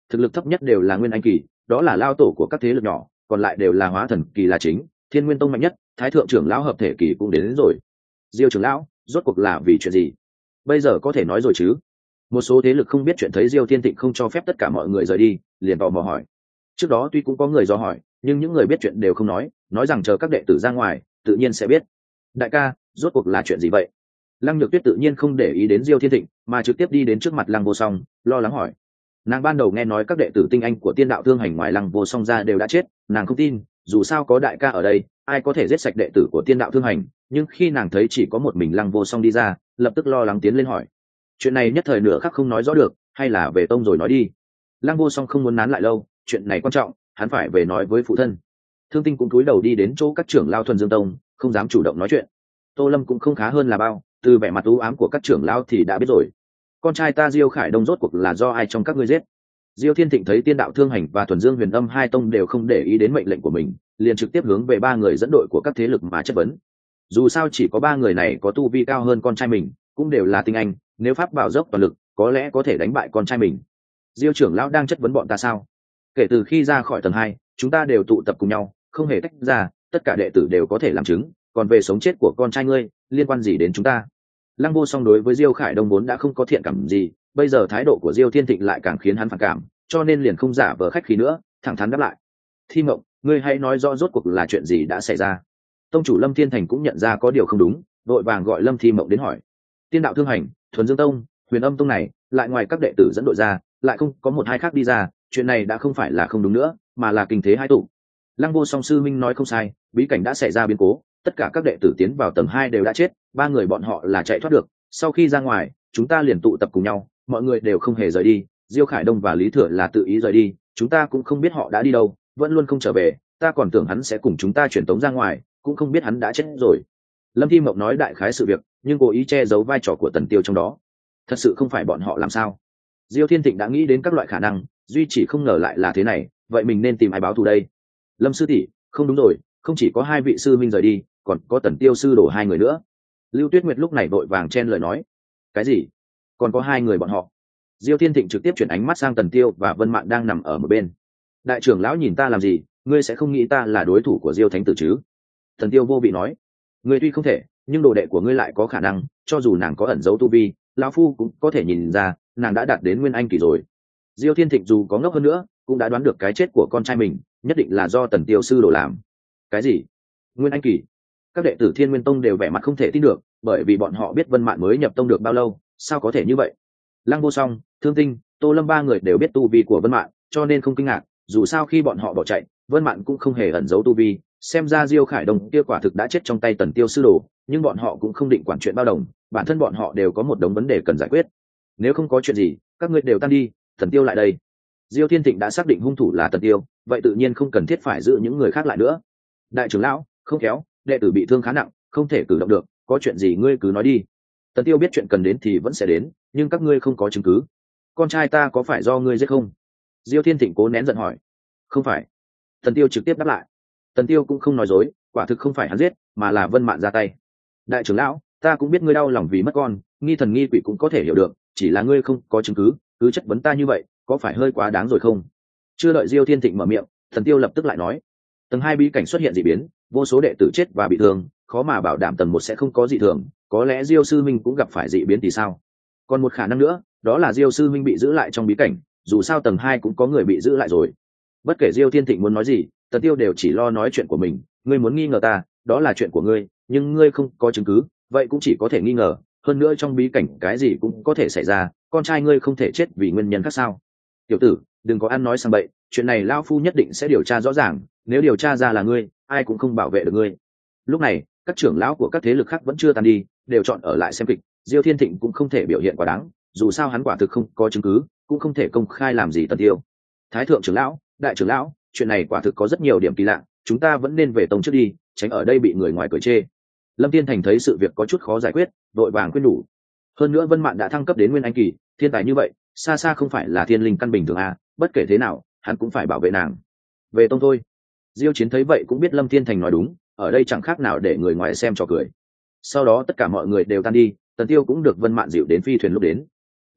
thực lực thấp nhất đều là nguyên anh kỳ, đó là lao tổ của các thế lực nhỏ, còn lại đều là hóa thần kỳ là chính. Thiên Nguyên Tông mạnh nhất, thái thượng trưởng lão hợp thể kỳ cũng đến, đến rồi. Diêu trưởng lão, rốt cuộc là vì chuyện gì? Bây giờ có thể nói rồi chứ? Một số thế lực không biết chuyện thấy Diêu Thiên Thịnh không cho phép tất cả mọi người rời đi, liền tò mò hỏi. Trước đó tuy cũng có người do hỏi, nhưng những người biết chuyện đều không nói, nói rằng chờ các đệ tử ra ngoài, tự nhiên sẽ biết. Đại ca, rốt cuộc là chuyện gì vậy? Lăng Nhược Tuyết tự nhiên không để ý đến Diêu Thiên Thịnh, mà trực tiếp đi đến trước mặt Lăng Vô Song, lo lắng hỏi. Nàng ban đầu nghe nói các đệ tử tinh anh của Tiên Đạo Thương Hành ngoài Lăng Vô Song ra đều đã chết, nàng không tin, dù sao có đại ca ở đây, ai có thể giết sạch đệ tử của Tiên Đạo Thương Hành, nhưng khi nàng thấy chỉ có một mình Lăng Vô Song đi ra, lập tức lo lắng tiến lên hỏi. Chuyện này nhất thời nửa khắc không nói rõ được, hay là về tông rồi nói đi. Lăng Vô Song không muốn nán lại lâu, chuyện này quan trọng, hắn phải về nói với phụ thân. Thương Tinh cũng cúi đầu đi đến chỗ các trưởng lao Thuần Dương Tông, không dám chủ động nói chuyện. Tô Lâm cũng không khá hơn là bao, từ vẻ mặt u ám của các trưởng lao thì đã biết rồi. Con trai ta Diêu Khải Đông rốt cuộc là do ai trong các ngươi giết? Diêu Thiên Thịnh thấy Tiên Đạo Thương Hành và Thuần Dương Huyền Âm hai tông đều không để ý đến mệnh lệnh của mình, liền trực tiếp hướng về ba người dẫn đội của các thế lực mà chất vấn. Dù sao chỉ có ba người này có tu vi cao hơn con trai mình, cũng đều là tinh anh, nếu pháp bảo dốc toàn lực, có lẽ có thể đánh bại con trai mình. Diêu trưởng lão đang chất vấn bọn ta sao? Kể từ khi ra khỏi tầng hai, chúng ta đều tụ tập cùng nhau, không hề tách ra, tất cả đệ tử đều có thể làm chứng, còn về sống chết của con trai ngươi, liên quan gì đến chúng ta? Lăng Vô Song đối với Diêu Khải Đông vốn đã không có thiện cảm gì, bây giờ thái độ của Diêu Thiên Thịnh lại càng khiến hắn phản cảm, cho nên liền không giả vờ khách khí nữa, thẳng thắn đáp lại. Thi Mộng, ngươi hãy nói rõ rốt cuộc là chuyện gì đã xảy ra. Tông chủ Lâm Thiên Thành cũng nhận ra có điều không đúng, vội vàng gọi Lâm Thi Mộng đến hỏi. Tiên Đạo Thương Hành, Thuần Dương Tông, Huyền Âm Tông này, lại ngoài các đệ tử dẫn đội ra, lại không có một hai khác đi ra, chuyện này đã không phải là không đúng nữa, mà là kinh thế hai tụ. Lăng Vô Song sư minh nói không sai, bí cảnh đã xảy ra biến cố, tất cả các đệ tử tiến vào tầng hai đều đã chết, ba người bọn họ là chạy thoát được, sau khi ra ngoài, chúng ta liền tụ tập cùng nhau, mọi người đều không hề rời đi, Diêu Khải Đông và Lý Thừa là tự ý rời đi, chúng ta cũng không biết họ đã đi đâu, vẫn luôn không trở về, ta còn tưởng hắn sẽ cùng chúng ta chuyển tống ra ngoài, cũng không biết hắn đã chết rồi. Lâm Thi Mộng nói đại khái sự việc, nhưng cố ý che giấu vai trò của Tần Tiêu trong đó. Thật sự không phải bọn họ làm sao? Diêu Thiên Thịnh đã nghĩ đến các loại khả năng, duy chỉ không ngờ lại là thế này, vậy mình nên tìm ai báo thù đây? Lâm sư tỷ, không đúng rồi, không chỉ có hai vị sư minh rời đi, còn có Tần Tiêu sư đổ hai người nữa. Lưu Tuyết Nguyệt lúc này vội vàng chen lời nói. Cái gì? Còn có hai người bọn họ? Diêu Thiên Thịnh trực tiếp chuyển ánh mắt sang Tần Tiêu và Vân Mạn đang nằm ở một bên. Đại trưởng lão nhìn ta làm gì? Ngươi sẽ không nghĩ ta là đối thủ của Diêu Thánh tử chứ? Tần Tiêu vô vị nói. Ngươi tuy không thể, nhưng đồ đệ của ngươi lại có khả năng, cho dù nàng có ẩn giấu tu vi, lão phu cũng có thể nhìn ra, nàng đã đạt đến nguyên anh kỳ rồi. Diêu Thiên Thịnh dù có ngốc hơn nữa, cũng đã đoán được cái chết của con trai mình, nhất định là do Tần Tiêu sư đổ làm. Cái gì? Nguyên anh kỳ? Các đệ tử Thiên Nguyên Tông đều vẻ mặt không thể tin được, bởi vì bọn họ biết Vân Mạn mới nhập tông được bao lâu, sao có thể như vậy? Lăng Vô Song, Thương Tinh, Tô Lâm ba người đều biết tu vi của Vân Mạn, cho nên không kinh ngạc, dù sao khi bọn họ bỏ chạy, Vân Mạn cũng không hề ẩn giấu tu vi, xem ra Diêu Khải Đông kia quả thực đã chết trong tay Tần Tiêu sư đồ, nhưng bọn họ cũng không định quản chuyện bao đồng, bản thân bọn họ đều có một đống vấn đề cần giải quyết. Nếu không có chuyện gì, các ngươi đều tan đi, Tần Tiêu lại đây. Diêu Thiên Thịnh đã xác định hung thủ là Tần Tiêu, vậy tự nhiên không cần thiết phải giữ những người khác lại nữa. Đại trưởng lão, không khéo, đệ tử bị thương khá nặng, không thể cử động được, có chuyện gì ngươi cứ nói đi. Tần Tiêu biết chuyện cần đến thì vẫn sẽ đến, nhưng các ngươi không có chứng cứ. Con trai ta có phải do ngươi giết không? Diêu Thiên Thịnh cố nén giận hỏi. Không phải. Tần Tiêu trực tiếp đáp lại. Tần Tiêu cũng không nói dối, quả thực không phải hắn giết, mà là Vân Mạn ra tay. Đại trưởng lão, ta cũng biết ngươi đau lòng vì mất con, nghi thần nghi quỷ cũng có thể hiểu được, chỉ là ngươi không có chứng cứ, cứ chất vấn ta như vậy, có phải hơi quá đáng rồi không? Chưa đợi Diêu Thiên Thịnh mở miệng, Tần Tiêu lập tức lại nói. Tầng hai bí cảnh xuất hiện dị biến, vô số đệ tử chết và bị thương, khó mà bảo đảm tầng một sẽ không có dị thường, có lẽ Diêu sư minh cũng gặp phải dị biến thì sao? Còn một khả năng nữa, đó là Diêu sư minh bị giữ lại trong bí cảnh, dù sao tầng hai cũng có người bị giữ lại rồi. Bất kể Diêu Thiên Thịnh muốn nói gì, Tần Tiêu đều chỉ lo nói chuyện của mình, ngươi muốn nghi ngờ ta, đó là chuyện của ngươi, nhưng ngươi không có chứng cứ, vậy cũng chỉ có thể nghi ngờ, hơn nữa trong bí cảnh cái gì cũng có thể xảy ra, con trai ngươi không thể chết vì nguyên nhân khác sao? Tiểu tử, đừng có ăn nói sang bậy, chuyện này lão phu nhất định sẽ điều tra rõ ràng, nếu điều tra ra là ngươi, ai cũng không bảo vệ được ngươi. Lúc này, các trưởng lão của các thế lực khác vẫn chưa tan đi, đều chọn ở lại xem kịch, Diêu Thiên Thịnh cũng không thể biểu hiện quá đáng, dù sao hắn quả thực không có chứng cứ, cũng không thể công khai làm gì Tần Tiêu. Thái thượng trưởng lão, đại trưởng lão, chuyện này quả thực có rất nhiều điểm kỳ lạ, chúng ta vẫn nên về tông trước đi, tránh ở đây bị người ngoài cười chê. Lâm Tiên Thành thấy sự việc có chút khó giải quyết, vội vàng khuyên nhủ. Hơn nữa Vân Mạn đã thăng cấp đến nguyên anh kỳ, thiên tài như vậy, xa xa không phải là thiên linh căn bình thường à, bất kể thế nào, hắn cũng phải bảo vệ nàng. Về tông thôi. Diêu Chiến thấy vậy cũng biết Lâm Thiên Thành nói đúng, ở đây chẳng khác nào để người ngoài xem trò cười. Sau đó tất cả mọi người đều tan đi, Tần Tiêu cũng được Vân Mạn dịu đến phi thuyền lúc đến.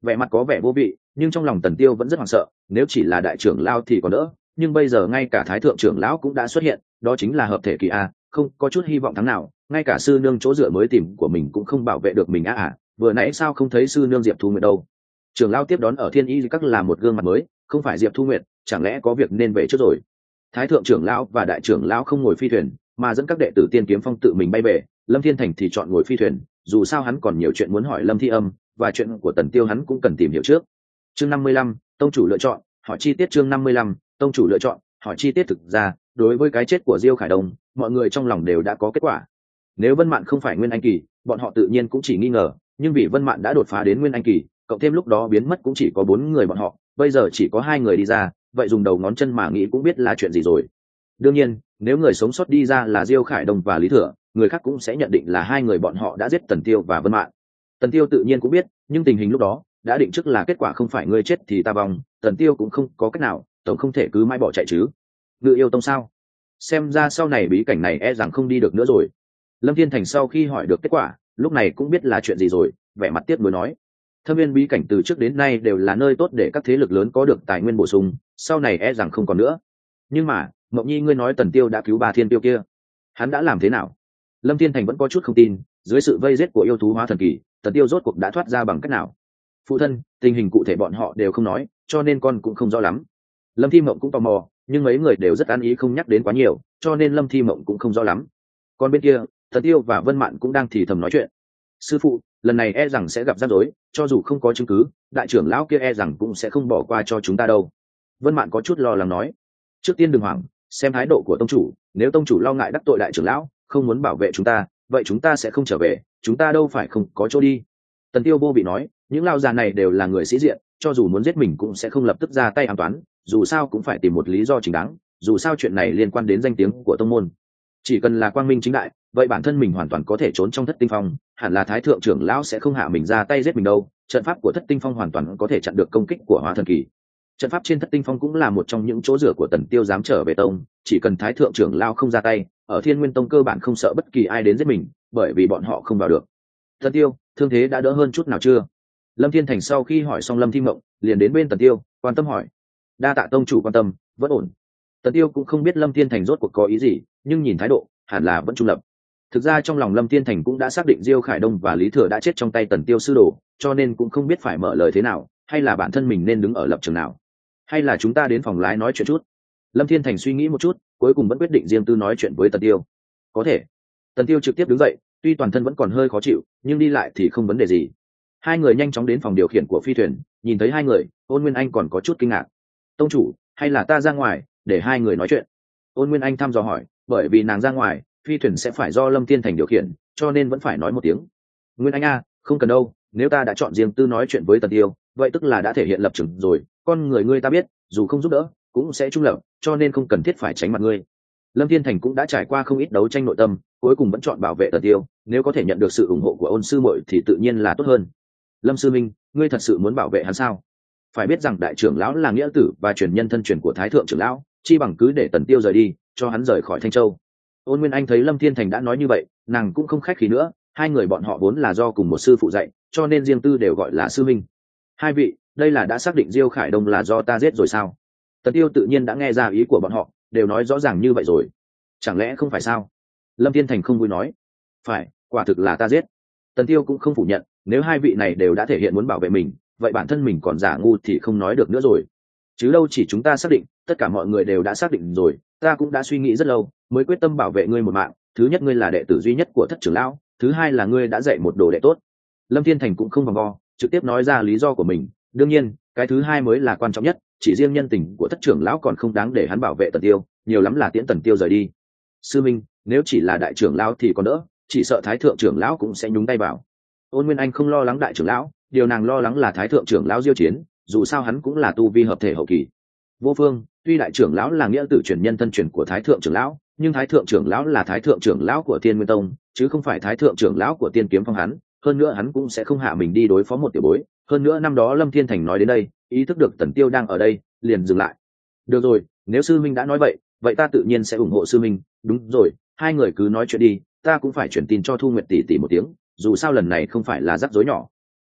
vẻ mặt có vẻ vô vị, nhưng trong lòng Tần Tiêu vẫn rất hoảng sợ. Nếu chỉ là đại trưởng lão thì còn đỡ, nhưng bây giờ ngay cả thái thượng trưởng lão cũng đã xuất hiện, đó chính là hợp thể kỳ a, không có chút hy vọng thắng nào. Ngay cả sư nương chỗ dựa mới tìm của mình cũng không bảo vệ được mình a à, vừa nãy sao không thấy sư nương Diệp Thu Nguyệt đâu? Trưởng lão tiếp đón ở Thiên Y các là một gương mặt mới, không phải Diệp Thu Nguyệt, chẳng lẽ có việc nên về trước rồi? Thái thượng trưởng lão và đại trưởng lão không ngồi phi thuyền, mà dẫn các đệ tử Tiên Kiếm Phong tự mình bay về. Lâm Thiên Thành thì chọn ngồi phi thuyền, dù sao hắn còn nhiều chuyện muốn hỏi Lâm Thi Âm, và chuyện của Tần Tiêu hắn cũng cần tìm hiểu trước. Chương năm mươi lăm, tông chủ lựa chọn, hỏi chi tiết. Chương năm mươi lăm, tông chủ lựa chọn, hỏi chi tiết. Thực ra, đối với cái chết của Diêu Khải Đông, mọi người trong lòng đều đã có kết quả. Nếu Vân Mạn không phải Nguyên Anh kỳ, bọn họ tự nhiên cũng chỉ nghi ngờ, nhưng vì Vân Mạn đã đột phá đến Nguyên Anh kỳ, cộng thêm lúc đó biến mất cũng chỉ có bốn người bọn họ, bây giờ chỉ có hai người đi ra, vậy dùng đầu ngón chân mà nghĩ cũng biết là chuyện gì rồi. Đương nhiên, nếu người sống sót đi ra là Diêu Khải Đông và Lý Thừa, người khác cũng sẽ nhận định là hai người bọn họ đã giết Tần Tiêu và Vân Mạn. Tần Tiêu tự nhiên cũng biết, nhưng tình hình lúc đó đã định trước là kết quả không phải ngươi chết thì ta vong, Tần Tiêu cũng không có cách nào, tổng không thể cứ mãi bỏ chạy chứ. Ngự yêu tông sao? Xem ra sau này bí cảnh này e rằng không đi được nữa rồi. Lâm Thiên Thành sau khi hỏi được kết quả, lúc này cũng biết là chuyện gì rồi, vẻ mặt tiếc nuối nói: Thâm Viên bí cảnh từ trước đến nay đều là nơi tốt để các thế lực lớn có được tài nguyên bổ sung, sau này e rằng không còn nữa. Nhưng mà, Mộng Nhi ngươi nói Tần Tiêu đã cứu ba thiên tiêu kia, hắn đã làm thế nào? Lâm Thiên Thành vẫn có chút không tin, dưới sự vây giết của yêu thú hóa thần kỳ, Tần Tiêu rốt cuộc đã thoát ra bằng cách nào? Phụ thân, tình hình cụ thể bọn họ đều không nói, cho nên con cũng không rõ lắm. Lâm Thi Mộng cũng tò mò, nhưng mấy người đều rất an ý không nhắc đến quá nhiều, cho nên Lâm Thi Mộng cũng không rõ lắm. Còn bên kia, Tần Tiêu và Vân Mạn cũng đang thì thầm nói chuyện. Sư phụ, lần này e rằng sẽ gặp rắc rối, cho dù không có chứng cứ, đại trưởng lão kia e rằng cũng sẽ không bỏ qua cho chúng ta đâu. Vân Mạn có chút lo lắng nói. Trước tiên đừng hoảng, xem thái độ của tông chủ, nếu tông chủ lo ngại đắc tội đại trưởng lão, không muốn bảo vệ chúng ta, vậy chúng ta sẽ không trở về, chúng ta đâu phải không có chỗ đi. Tần Tiêu vô bị nói, những lão già này đều là người sĩ diện, cho dù muốn giết mình cũng sẽ không lập tức ra tay ám toán, dù sao cũng phải tìm một lý do chính đáng, dù sao chuyện này liên quan đến danh tiếng của tông môn. Chỉ cần là quang minh chính đại, vậy bản thân mình hoàn toàn có thể trốn trong Thất Tinh Phong, hẳn là thái thượng trưởng lão sẽ không hạ mình ra tay giết mình đâu. Trận pháp của Thất Tinh Phong hoàn toàn có thể chặn được công kích của hóa thần kỳ. Trận pháp trên Thất Tinh Phong cũng là một trong những chỗ dựa của Tần Tiêu dám trở về tông, chỉ cần thái thượng trưởng lão không ra tay, ở Thiên Nguyên Tông cơ bản không sợ bất kỳ ai đến giết mình, bởi vì bọn họ không vào được. Tần Tiêu, thương thế đã đỡ hơn chút nào chưa? Lâm Thiên Thành sau khi hỏi xong Lâm Thi Mộng, liền đến bên Tần Tiêu, quan tâm hỏi. Đa tạ tông chủ quan tâm, vẫn ổn. Tần Tiêu cũng không biết Lâm Thiên Thành rốt cuộc có ý gì, nhưng nhìn thái độ, hẳn là vẫn trung lập. Thực ra trong lòng Lâm Thiên Thành cũng đã xác định Diêu Khải Đông và Lý Thừa đã chết trong tay Tần Tiêu sư đồ, cho nên cũng không biết phải mở lời thế nào, hay là bản thân mình nên đứng ở lập trường nào, hay là chúng ta đến phòng lái nói chuyện chút. Lâm Thiên Thành suy nghĩ một chút, cuối cùng vẫn quyết định riêng tư nói chuyện với Tần Tiêu. Có thể. Tần Tiêu trực tiếp đứng dậy, tuy toàn thân vẫn còn hơi khó chịu, nhưng đi lại thì không vấn đề gì. Hai người nhanh chóng đến phòng điều khiển của phi thuyền, nhìn thấy hai người, Ôn Nguyên Anh còn có chút kinh ngạc. Tông chủ, hay là ta ra ngoài để hai người nói chuyện? Ôn Nguyên Anh thăm dò hỏi, bởi vì nàng ra ngoài, phi thuyền sẽ phải do Lâm Thiên Thành điều khiển, cho nên vẫn phải nói một tiếng. Nguyên Anh a, không cần đâu, nếu ta đã chọn riêng tư nói chuyện với Tần Tiêu, vậy tức là đã thể hiện lập trường rồi, con người ngươi ta biết, dù không giúp đỡ, cũng sẽ trung lập, cho nên không cần thiết phải tránh mặt ngươi. Lâm Thiên Thành cũng đã trải qua không ít đấu tranh nội tâm, cuối cùng vẫn chọn bảo vệ Tần Tiêu, nếu có thể nhận được sự ủng hộ của Ôn sư muội thì tự nhiên là tốt hơn. Lâm sư minh, ngươi thật sự muốn bảo vệ hắn sao? Phải biết rằng đại trưởng lão là nghĩa tử và truyền nhân thân truyền của thái thượng trưởng lão, chi bằng cứ để Tần Tiêu rời đi, cho hắn rời khỏi Thanh Châu. Ôn Nguyên Anh thấy Lâm Thiên Thành đã nói như vậy, nàng cũng không khách khí nữa, hai người bọn họ vốn là do cùng một sư phụ dạy, cho nên riêng tư đều gọi là sư minh. Hai vị, đây là đã xác định Diêu Khải Đông là do ta giết rồi sao? Tần Tiêu tự nhiên đã nghe ra ý của bọn họ, đều nói rõ ràng như vậy rồi. Chẳng lẽ không phải sao? Lâm Thiên Thành không vui nói. Phải, quả thực là ta giết. Tần Tiêu cũng không phủ nhận, nếu hai vị này đều đã thể hiện muốn bảo vệ mình, vậy bản thân mình còn giả ngu thì không nói được nữa rồi. Chứ đâu chỉ chúng ta xác định, tất cả mọi người đều đã xác định rồi, ta cũng đã suy nghĩ rất lâu, mới quyết tâm bảo vệ ngươi một mạng. Thứ nhất, ngươi là đệ tử duy nhất của Thất trưởng lão, thứ hai là ngươi đã dạy một đồ đệ tốt. Lâm Thiên Thành cũng không vòng vo, trực tiếp nói ra lý do của mình. Đương nhiên, cái thứ hai mới là quan trọng nhất, chỉ riêng nhân tình của Thất trưởng lão còn không đáng để hắn bảo vệ Tần Tiêu, nhiều lắm là tiễn Tần Tiêu rời đi. Sư minh, nếu chỉ là đại trưởng lão thì còn đỡ, chỉ sợ thái thượng trưởng lão cũng sẽ nhúng tay vào. Ôn Nguyên Anh không lo lắng đại trưởng lão, điều nàng lo lắng là thái thượng trưởng lão Diêu Chiến, dù sao hắn cũng là tu vi hợp thể hậu kỳ. Vô Phương, tuy đại trưởng lão là nghĩa tử truyền nhân thân truyền của thái thượng trưởng lão, nhưng thái thượng trưởng lão là thái thượng trưởng lão của Thiên Nguyên Tông, chứ không phải thái thượng trưởng lão của Tiên Kiếm Phong hắn, hơn nữa hắn cũng sẽ không hạ mình đi đối phó một tiểu bối. Hơn nữa năm đó Lâm Thiên Thành nói đến đây, ý thức được Tần Tiêu đang ở đây, liền dừng lại. Được rồi, nếu sư minh đã nói vậy, vậy ta tự nhiên sẽ ủng hộ sư minh. Đúng rồi, hai người cứ nói chuyện đi, ta cũng phải truyền tin cho Thu Nguyệt tỷ tỷ một tiếng, dù sao lần này không phải là rắc rối nhỏ.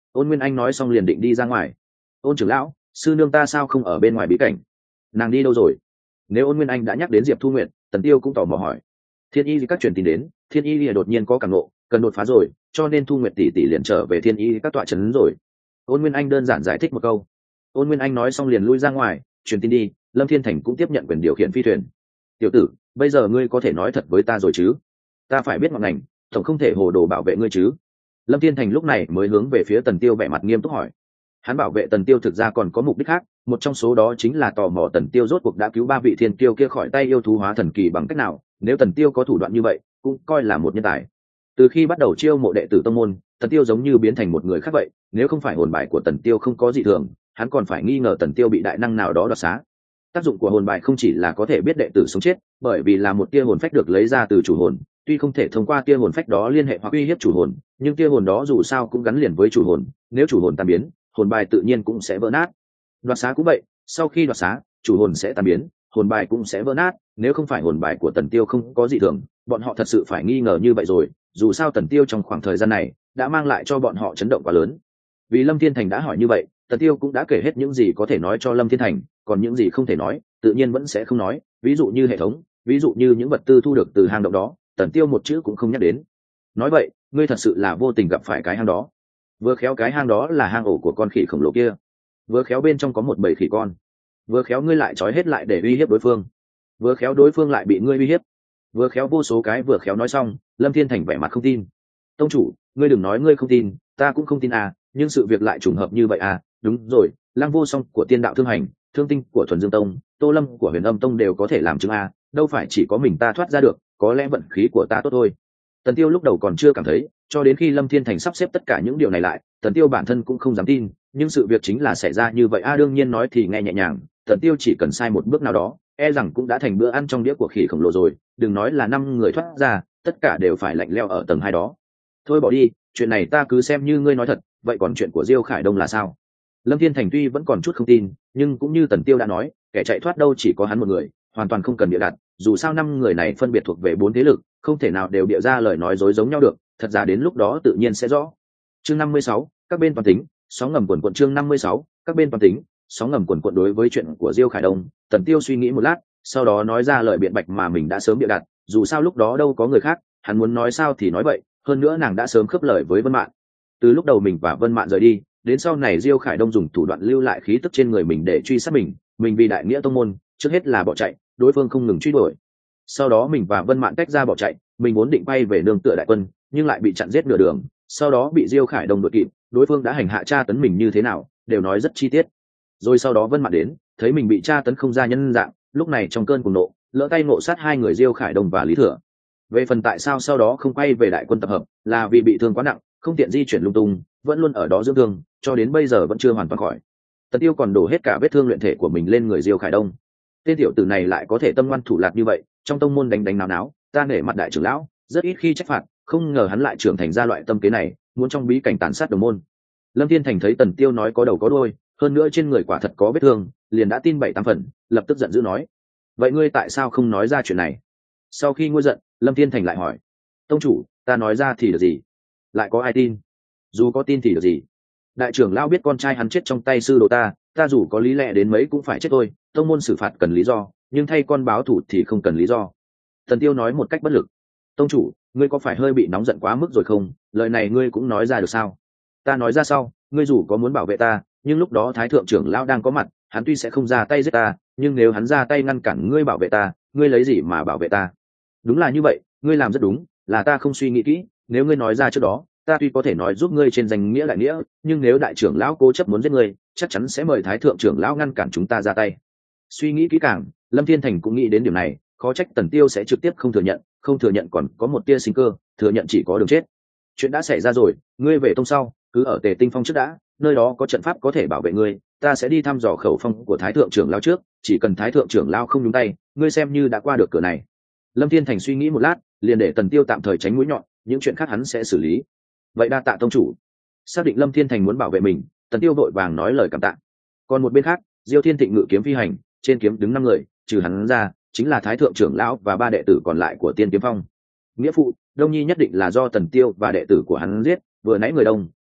Ôn Nguyên Anh nói xong liền định đi ra ngoài. Ôn trưởng lão, sư nương ta sao không ở bên ngoài bí cảnh? Nàng đi đâu rồi? Nếu Ôn Nguyên Anh đã nhắc đến Diệp Thu Nguyệt, Tần Tiêu cũng tò mò hỏi. Thiên Y các truyền tin đến, Thiên Y đột nhiên có cảm ngộ, cần đột phá rồi, cho nên Thu Nguyệt tỷ tỷ liền trở về Thiên Y các tọa trấn rồi. Ôn Nguyên Anh đơn giản giải thích một câu. Ôn Nguyên Anh nói xong liền lui ra ngoài, truyền tin đi, Lâm Thiên Thành cũng tiếp nhận quyền điều khiển phi thuyền. Tiểu tử, bây giờ ngươi có thể nói thật với ta rồi chứ? Ta phải biết ngọn ngành, tổng không thể hồ đồ bảo vệ ngươi chứ? Lâm Thiên Thành lúc này mới hướng về phía Tần Tiêu vẻ mặt nghiêm túc hỏi. Hắn bảo vệ Tần Tiêu thực ra còn có mục đích khác, một trong số đó chính là tò mò Tần Tiêu rốt cuộc đã cứu ba vị thiên kiêu kia khỏi tay yêu thú hóa thần kỳ bằng cách nào. Nếu Tần Tiêu có thủ đoạn như vậy, cũng coi là một nhân tài. Từ khi bắt đầu chiêu mộ đệ tử tông môn, Tần Tiêu giống như biến thành một người khác vậy. Nếu không phải hồn bài của Tần Tiêu không có dị thường, hắn còn phải nghi ngờ Tần Tiêu bị đại năng nào đó đoạt xá. Tác dụng của hồn bài không chỉ là có thể biết đệ tử sống chết, bởi vì là một tia hồn phách được lấy ra từ chủ hồn, tuy không thể thông qua tia hồn phách đó liên hệ hoặc uy hiếp chủ hồn, nhưng tia hồn đó dù sao cũng gắn liền với chủ hồn, nếu chủ hồn tan biến, hồn bài tự nhiên cũng sẽ vỡ nát. Đoạt xá cũng vậy, sau khi đoạt xá, chủ hồn sẽ tan biến, hồn bài cũng sẽ vỡ nát. Nếu không phải hồn bài của Tần Tiêu không có dị thường, bọn họ thật sự phải nghi ngờ như vậy rồi. Dù sao Tần Tiêu trong khoảng thời gian này đã mang lại cho bọn họ chấn động quá lớn. Vì Lâm Thiên Thành đã hỏi như vậy, Tần Tiêu cũng đã kể hết những gì có thể nói cho Lâm Thiên Thành, còn những gì không thể nói, tự nhiên vẫn sẽ không nói. Ví dụ như hệ thống, ví dụ như những vật tư thu được từ hang động đó, Tần Tiêu một chữ cũng không nhắc đến. Nói vậy, ngươi thật sự là vô tình gặp phải cái hang đó. Vừa khéo cái hang đó là hang ổ của con khỉ khổng lồ kia, vừa khéo bên trong có một bầy khỉ con, vừa khéo ngươi lại trói hết lại để uy hiếp đối phương, vừa khéo đối phương lại bị ngươi uy hiếp, vừa khéo vô số cái vừa khéo nói xong, Lâm Thiên Thành vẻ mặt không tin. Tông chủ, ngươi đừng nói ngươi không tin, ta cũng không tin à, nhưng sự việc lại trùng hợp như vậy à? Đúng rồi, Lăng Vô Song của Tiên Đạo Thương Hành, Thương Tinh của Thuần Dương Tông, Tô Lâm của Huyền Âm Tông đều có thể làm chứng à, đâu phải chỉ có mình ta thoát ra được, có lẽ vận khí của ta tốt thôi. Tần Tiêu lúc đầu còn chưa cảm thấy, cho đến khi Lâm Thiên Thành sắp xếp tất cả những điều này lại, Tần Tiêu bản thân cũng không dám tin, nhưng sự việc chính là xảy ra như vậy a. À, đương nhiên nói thì nghe nhẹ nhàng, Tần Tiêu chỉ cần sai một bước nào đó, e rằng cũng đã thành bữa ăn trong đĩa của khỉ khổng lồ rồi, đừng nói là năm người thoát ra, tất cả đều phải lạnh leo ở tầng hai đó. Thôi bỏ đi, chuyện này ta cứ xem như ngươi nói thật, vậy còn chuyện của Diêu Khải Đông là sao? Lâm Thiên Thành tuy vẫn còn chút không tin, nhưng cũng như Tần Tiêu đã nói, kẻ chạy thoát đâu chỉ có hắn một người, hoàn toàn không cần bịa đặt, dù sao năm người này phân biệt thuộc về bốn thế lực, không thể nào đều bịa ra lời nói dối giống nhau được, thật ra đến lúc đó tự nhiên sẽ rõ. Chương năm mươi sáu, các bên toàn tính, sóng ngầm quần quần. Chương năm mươi sáu, các bên toàn tính, sóng ngầm quần quần. Đối với chuyện của Diêu Khải Đông, Tần Tiêu suy nghĩ một lát, sau đó nói ra lời biện bạch mà mình đã sớm bịa đặt, dù sao lúc đó đâu có người khác, hắn muốn nói sao thì nói vậy, hơn nữa nàng đã sớm khớp lời với Vân Mạn. Từ lúc đầu mình và Vân Mạn rời đi, đến sau này Diêu Khải Đông dùng thủ đoạn lưu lại khí tức trên người mình để truy sát mình, mình vì đại nghĩa tông môn, trước hết là bỏ chạy, đối phương không ngừng truy đuổi. Sau đó mình và Vân Mạn tách ra bỏ chạy, mình vốn định quay về nương tựa đại quân, nhưng lại bị chặn giết nửa đường, sau đó bị Diêu Khải Đông đuổi kịp, đối phương đã hành hạ tra tấn mình như thế nào, đều nói rất chi tiết. Rồi sau đó Vân Mạn đến, thấy mình bị tra tấn không ra nhân dạng, lúc này trong cơn cuồng nộ, lỡ tay ngộ sát hai người Diêu Khải Đông và Lý Thừa. Về phần tại sao sau đó không quay về đại quân tập hợp, là vì bị thương quá nặng, không tiện di chuyển lung tung, vẫn luôn ở đó dưỡng thương, cho đến bây giờ vẫn chưa hoàn toàn khỏi. Tần Tiêu còn đổ hết cả vết thương luyện thể của mình lên người Diêu Khải Đông. Tên tiểu tử này lại có thể tâm ngoan thủ lạt như vậy, trong tông môn đánh đánh náo náo, ta nể mặt đại trưởng lão, rất ít khi trách phạt, không ngờ hắn lại trưởng thành ra loại tâm kế này, muốn trong bí cảnh tàn sát đồng môn. Lâm Thiên Thành thấy Tần Tiêu nói có đầu có đuôi, hơn nữa trên người quả thật có vết thương, liền đã tin bảy tám phần, lập tức giận dữ nói: vậy ngươi tại sao không nói ra chuyện này? Sau khi nguôi giận, Lâm Thiên Thành lại hỏi: tông chủ, ta nói ra thì được gì? Lại có ai tin? Dù có tin thì được gì? Đại trưởng lão biết con trai hắn chết trong tay sư đồ ta, ta dù có lý lẽ đến mấy cũng phải chết thôi. Tông môn xử phạt cần lý do, nhưng thay con báo thù thì không cần lý do. Tần Tiêu nói một cách bất lực. Tông chủ, ngươi có phải hơi bị nóng giận quá mức rồi không? Lời này ngươi cũng nói ra được sao? Ta nói ra sau, ngươi dù có muốn bảo vệ ta, nhưng lúc đó thái thượng trưởng lão đang có mặt, hắn tuy sẽ không ra tay giết ta, nhưng nếu hắn ra tay ngăn cản ngươi bảo vệ ta, ngươi lấy gì mà bảo vệ ta? Đúng là như vậy, ngươi làm rất đúng, là ta không suy nghĩ kỹ. Nếu ngươi nói ra trước đó, ta tuy có thể nói giúp ngươi trên danh nghĩa đại nghĩa, nhưng nếu đại trưởng lão cố chấp muốn giết ngươi, chắc chắn sẽ mời thái thượng trưởng lão ngăn cản chúng ta ra tay. Suy nghĩ kỹ càng, Lâm Thiên Thành cũng nghĩ đến điểm này, khó trách Tần Tiêu sẽ trực tiếp không thừa nhận, không thừa nhận còn có một tia sinh cơ, thừa nhận chỉ có đường chết. Chuyện đã xảy ra rồi, ngươi về tông sau, cứ ở Tề Tinh Phong trước đã, nơi đó có trận pháp có thể bảo vệ ngươi, ta sẽ đi thăm dò khẩu phong của thái thượng trưởng lão trước, chỉ cần thái thượng trưởng lão không nhúng tay, ngươi xem như đã qua được cửa này. Lâm Thiên Thành suy nghĩ một lát, liền để Tần Tiêu tạm thời tránh mũi nhọn, những chuyện khác hắn sẽ xử lý. Vậy đa tạ tông chủ. Xác định Lâm Thiên Thành muốn bảo vệ mình, Tần Tiêu vội vàng nói lời cảm tạ. Còn một bên khác, Diêu Thiên Thịnh ngự kiếm phi hành, trên kiếm đứng năm người, trừ hắn ra, chính là thái thượng trưởng lão và ba đệ tử còn lại của Tiên Kiếm Phong. Nghĩa phụ, Đông Nhi nhất định là do Tần Tiêu và đệ tử của hắn giết, vừa nãy người đông,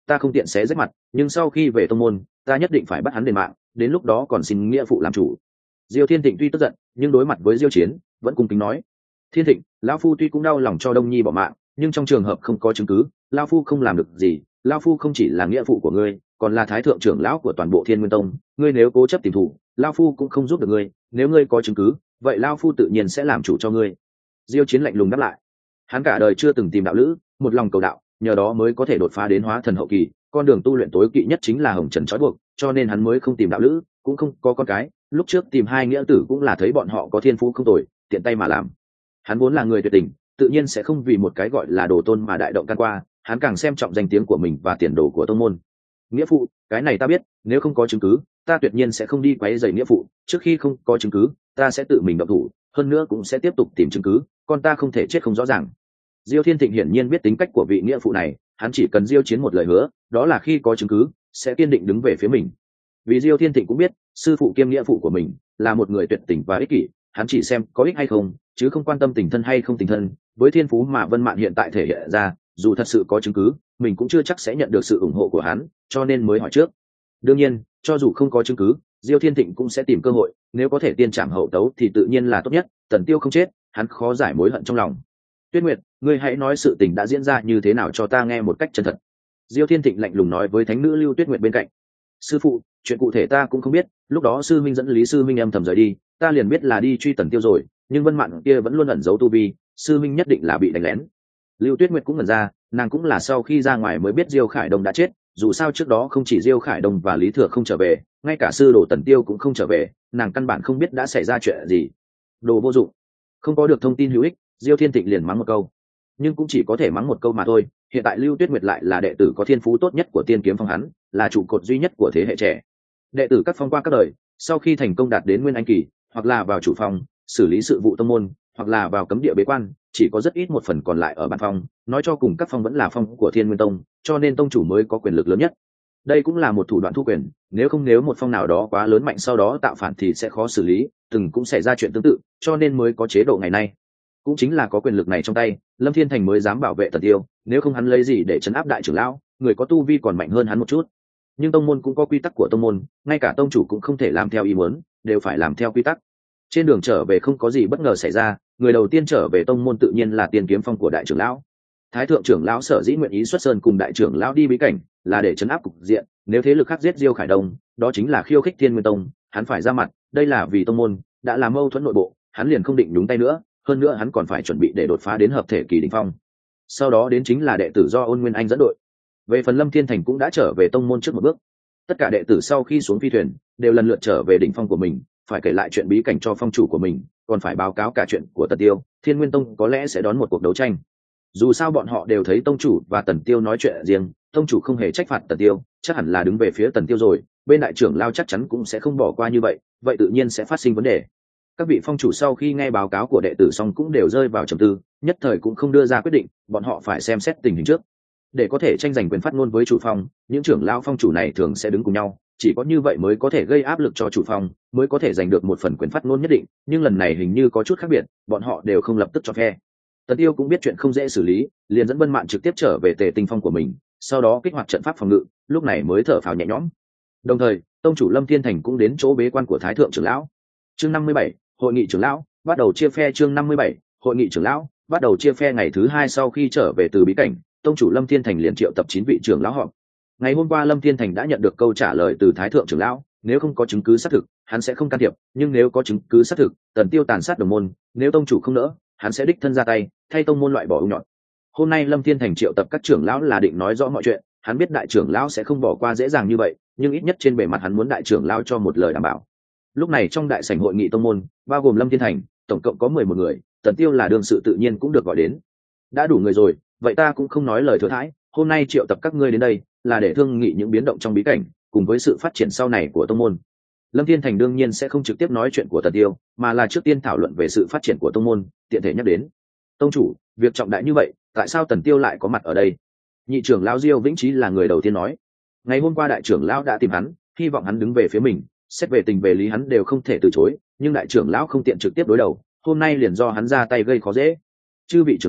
ta không tiện xé rách mặt, nhưng sau khi về tông môn ta nhất định phải bắt hắn đền mạng, đến lúc đó còn xin nghĩa phụ làm chủ. Diêu Thiên Thịnh tuy tức giận nhưng đối mặt với Diêu Chiến vẫn cung kính nói: Thiên Thịnh, lão phu tuy cũng đau lòng cho Đông Nhi bỏ mạng, nhưng trong trường hợp không có chứng cứ, lão phu không làm được gì. Lão phu không chỉ là nghĩa phụ của ngươi, còn là thái thượng trưởng lão của toàn bộ Thiên Nguyên Tông, ngươi nếu cố chấp tìm thủ, lão phu cũng không giúp được ngươi, nếu ngươi có chứng cứ, vậy lão phu tự nhiên sẽ làm chủ cho ngươi. Diêu Chiến lạnh lùng đáp lại. Hắn cả đời chưa từng tìm đạo lữ, một lòng cầu đạo, nhờ đó mới có thể đột phá đến hóa thần hậu kỳ, con đường tu luyện tối kỵ nhất chính là hồng trần trói buộc, cho nên hắn mới không tìm đạo lữ, cũng không có con cái. Lúc trước tìm hai nghĩa tử cũng là thấy bọn họ có thiên phú không tồi, tiện tay mà làm. Hắn vốn là người tuyệt tình, tự nhiên sẽ không vì một cái gọi là đồ tôn mà đại động can qua, hắn càng xem trọng danh tiếng của mình và tiền đồ của tông môn. Nghĩa phụ, cái này ta biết, nếu không có chứng cứ, ta tuyệt nhiên sẽ không đi quấy rầy nghĩa phụ, trước khi không có chứng cứ, ta sẽ tự mình động thủ, hơn nữa cũng sẽ tiếp tục tìm chứng cứ, con ta không thể chết không rõ ràng. Diêu Thiên Thịnh hiển nhiên biết tính cách của vị nghĩa phụ này, hắn chỉ cần Diêu Chiến một lời hứa, đó là khi có chứng cứ, sẽ kiên định đứng về phía mình. Vì Diêu Thiên Thịnh cũng biết, sư phụ kiêm nghĩa phụ của mình là một người tuyệt tình và ích kỷ, hắn chỉ xem có ích hay không, chứ không quan tâm tình thân hay không tình thân. Với thiên phú mà Vân Mạn hiện tại thể hiện ra, dù thật sự có chứng cứ, mình cũng chưa chắc sẽ nhận được sự ủng hộ của hắn, cho nên mới hỏi trước. Đương nhiên, cho dù không có chứng cứ, Diêu Thiên Thịnh cũng sẽ tìm cơ hội, nếu có thể tiên trảm hậu tấu thì tự nhiên là tốt nhất. Tần Tiêu không chết, hắn khó giải mối hận trong lòng. Tuyết Nguyệt, ngươi hãy nói sự tình đã diễn ra như thế nào cho ta nghe một cách chân thật. Diêu Thiên Thịnh lạnh lùng nói với thánh nữ Lưu Tuyết Nguyệt bên cạnh. Sư phụ, chuyện cụ thể ta cũng không biết, lúc đó sư minh dẫn Lý sư minh âm thầm rời đi, ta liền biết là đi truy Tần Tiêu rồi, nhưng Vân Mạn kia vẫn luôn ẩn giấu tu vi, sư minh nhất định là bị đánh lén. Lưu Tuyết Nguyệt cũng ngẩn ra, nàng cũng là sau khi ra ngoài mới biết Diêu Khải Đông đã chết, dù sao trước đó không chỉ Diêu Khải Đông và Lý Thừa không trở về, ngay cả sư đồ Tần Tiêu cũng không trở về, nàng căn bản không biết đã xảy ra chuyện gì. Đồ vô dụng. Không có được thông tin hữu ích, Diêu Thiên Thịnh liền mắng một câu, nhưng cũng chỉ có thể mắng một câu mà thôi. Hiện tại Lưu Tuyết Nguyệt lại là đệ tử có thiên phú tốt nhất của Tiên Kiếm Phong, hắn là trụ cột duy nhất của thế hệ trẻ. Đệ tử các phong qua các đời, sau khi thành công đạt đến nguyên anh kỳ, hoặc là vào chủ phong xử lý sự vụ tông môn, hoặc là vào cấm địa bế quan, chỉ có rất ít một phần còn lại ở bản phong. Nói cho cùng các phong vẫn là phong của Thiên Nguyên Tông, cho nên tông chủ mới có quyền lực lớn nhất. Đây cũng là một thủ đoạn thu quyền, nếu không nếu một phong nào đó quá lớn mạnh sau đó tạo phản thì sẽ khó xử lý, từng cũng xảy ra chuyện tương tự, cho nên mới có chế độ ngày nay. Cũng chính là có quyền lực này trong tay, Lâm Thiên Thành mới dám bảo vệ Tần Tiêu, nếu không hắn lấy gì để trấn áp đại trưởng lão, người có tu vi còn mạnh hơn hắn một chút. Nhưng tông môn cũng có quy tắc của tông môn, ngay cả tông chủ cũng không thể làm theo ý muốn, đều phải làm theo quy tắc. Trên đường trở về không có gì bất ngờ xảy ra, người đầu tiên trở về tông môn tự nhiên là Tiên Kiếm Phong của đại trưởng lão. Thái thượng trưởng lão sở dĩ nguyện ý xuất sơn cùng đại trưởng lão đi bí cảnh, là để trấn áp cục diện, nếu thế lực khác giết Diêu Khải Đông, đó chính là khiêu khích Thiên Nguyên Tông, hắn phải ra mặt, đây là vì tông môn đã làm mâu thuẫn nội bộ, hắn liền không định nhúng tay nữa, hơn nữa hắn còn phải chuẩn bị để đột phá đến hợp thể kỳ đỉnh phong. Sau đó đến chính là đệ tử do Ôn Nguyên Anh dẫn đội. Về phần Lâm Thiên Thành cũng đã trở về tông môn trước một bước. Tất cả đệ tử sau khi xuống phi thuyền đều lần lượt trở về đỉnh phong của mình, phải kể lại chuyện bí cảnh cho phong chủ của mình, còn phải báo cáo cả chuyện của Tần Tiêu. Thiên Nguyên Tông có lẽ sẽ đón một cuộc đấu tranh. Dù sao bọn họ đều thấy tông chủ và Tần Tiêu nói chuyện riêng, tông chủ không hề trách phạt Tần Tiêu, chắc hẳn là đứng về phía Tần Tiêu rồi, bên đại trưởng lao chắc chắn cũng sẽ không bỏ qua như vậy, vậy tự nhiên sẽ phát sinh vấn đề. Các vị phong chủ sau khi nghe báo cáo của đệ tử xong cũng đều rơi vào trầm tư, nhất thời cũng không đưa ra quyết định, bọn họ phải xem xét tình hình trước. Để có thể tranh giành quyền phát ngôn với chủ phong, những trưởng lão phong chủ này thường sẽ đứng cùng nhau, chỉ có như vậy mới có thể gây áp lực cho chủ phong, mới có thể giành được một phần quyền phát ngôn nhất định, nhưng lần này hình như có chút khác biệt, bọn họ đều không lập tức cho phe. Tần Tiêu cũng biết chuyện không dễ xử lý, liền dẫn Vân Mạn trực tiếp trở về Tề Tinh Phong của mình, sau đó kích hoạt trận pháp phòng ngự, lúc này mới thở phào nhẹ nhõm. Đồng thời, tông chủ Lâm Thiên Thành cũng đến chỗ bế quan của Thái thượng trưởng lão. Chương năm mươi bảy, hội nghị trưởng lão, bắt đầu chia phe. Chương năm mươi bảy, hội nghị trưởng lão, bắt đầu chia phe. Ngày thứ hai sau khi trở về từ bí cảnh, tông chủ Lâm Thiên Thành liền triệu tập chín vị trưởng lão họp. Ngày hôm qua Lâm Thiên Thành đã nhận được câu trả lời từ Thái thượng trưởng lão, nếu không có chứng cứ xác thực, hắn sẽ không can thiệp, nhưng nếu có chứng cứ xác thực, Tần Tiêu tàn sát đồng môn, nếu tông chủ không nỡ, hắn sẽ đích thân ra tay, thay tông môn loại bỏ ưu nhọn. Hôm nay Lâm Thiên Thành triệu tập các trưởng lão là định nói rõ mọi chuyện, hắn biết đại trưởng lão sẽ không bỏ qua dễ dàng như vậy, nhưng ít nhất trên bề mặt hắn muốn đại trưởng lão cho một lời đảm bảo. Lúc này trong đại sảnh hội nghị tông môn, bao gồm Lâm Thiên Thành, tổng cộng có mười một người, Tần Tiêu là đương sự tự nhiên cũng được gọi đến. Đã đủ người rồi, vậy ta cũng không nói lời thừa thãi, hôm nay triệu tập các ngươi đến đây là để thương nghị những biến động trong bí cảnh, cùng với sự phát triển sau này của tông môn. Lâm Thiên Thành đương nhiên sẽ không trực tiếp nói chuyện của Tần Tiêu, mà là trước tiên thảo luận về sự phát triển của tông môn, tiện thể nhắc đến. Tông chủ, việc trọng đại như vậy, tại sao Tần Tiêu lại có mặt ở đây? Nhị trưởng lão Diêu Vĩnh Chí là người đầu tiên nói. Ngày hôm qua đại trưởng lão đã tìm hắn, hy vọng hắn đứng về phía mình, xét về tình về lý hắn đều không thể từ chối, nhưng đại trưởng lão không tiện trực tiếp đối đầu, hôm nay liền do hắn ra tay gây khó dễ. Chư vị trưởng lão,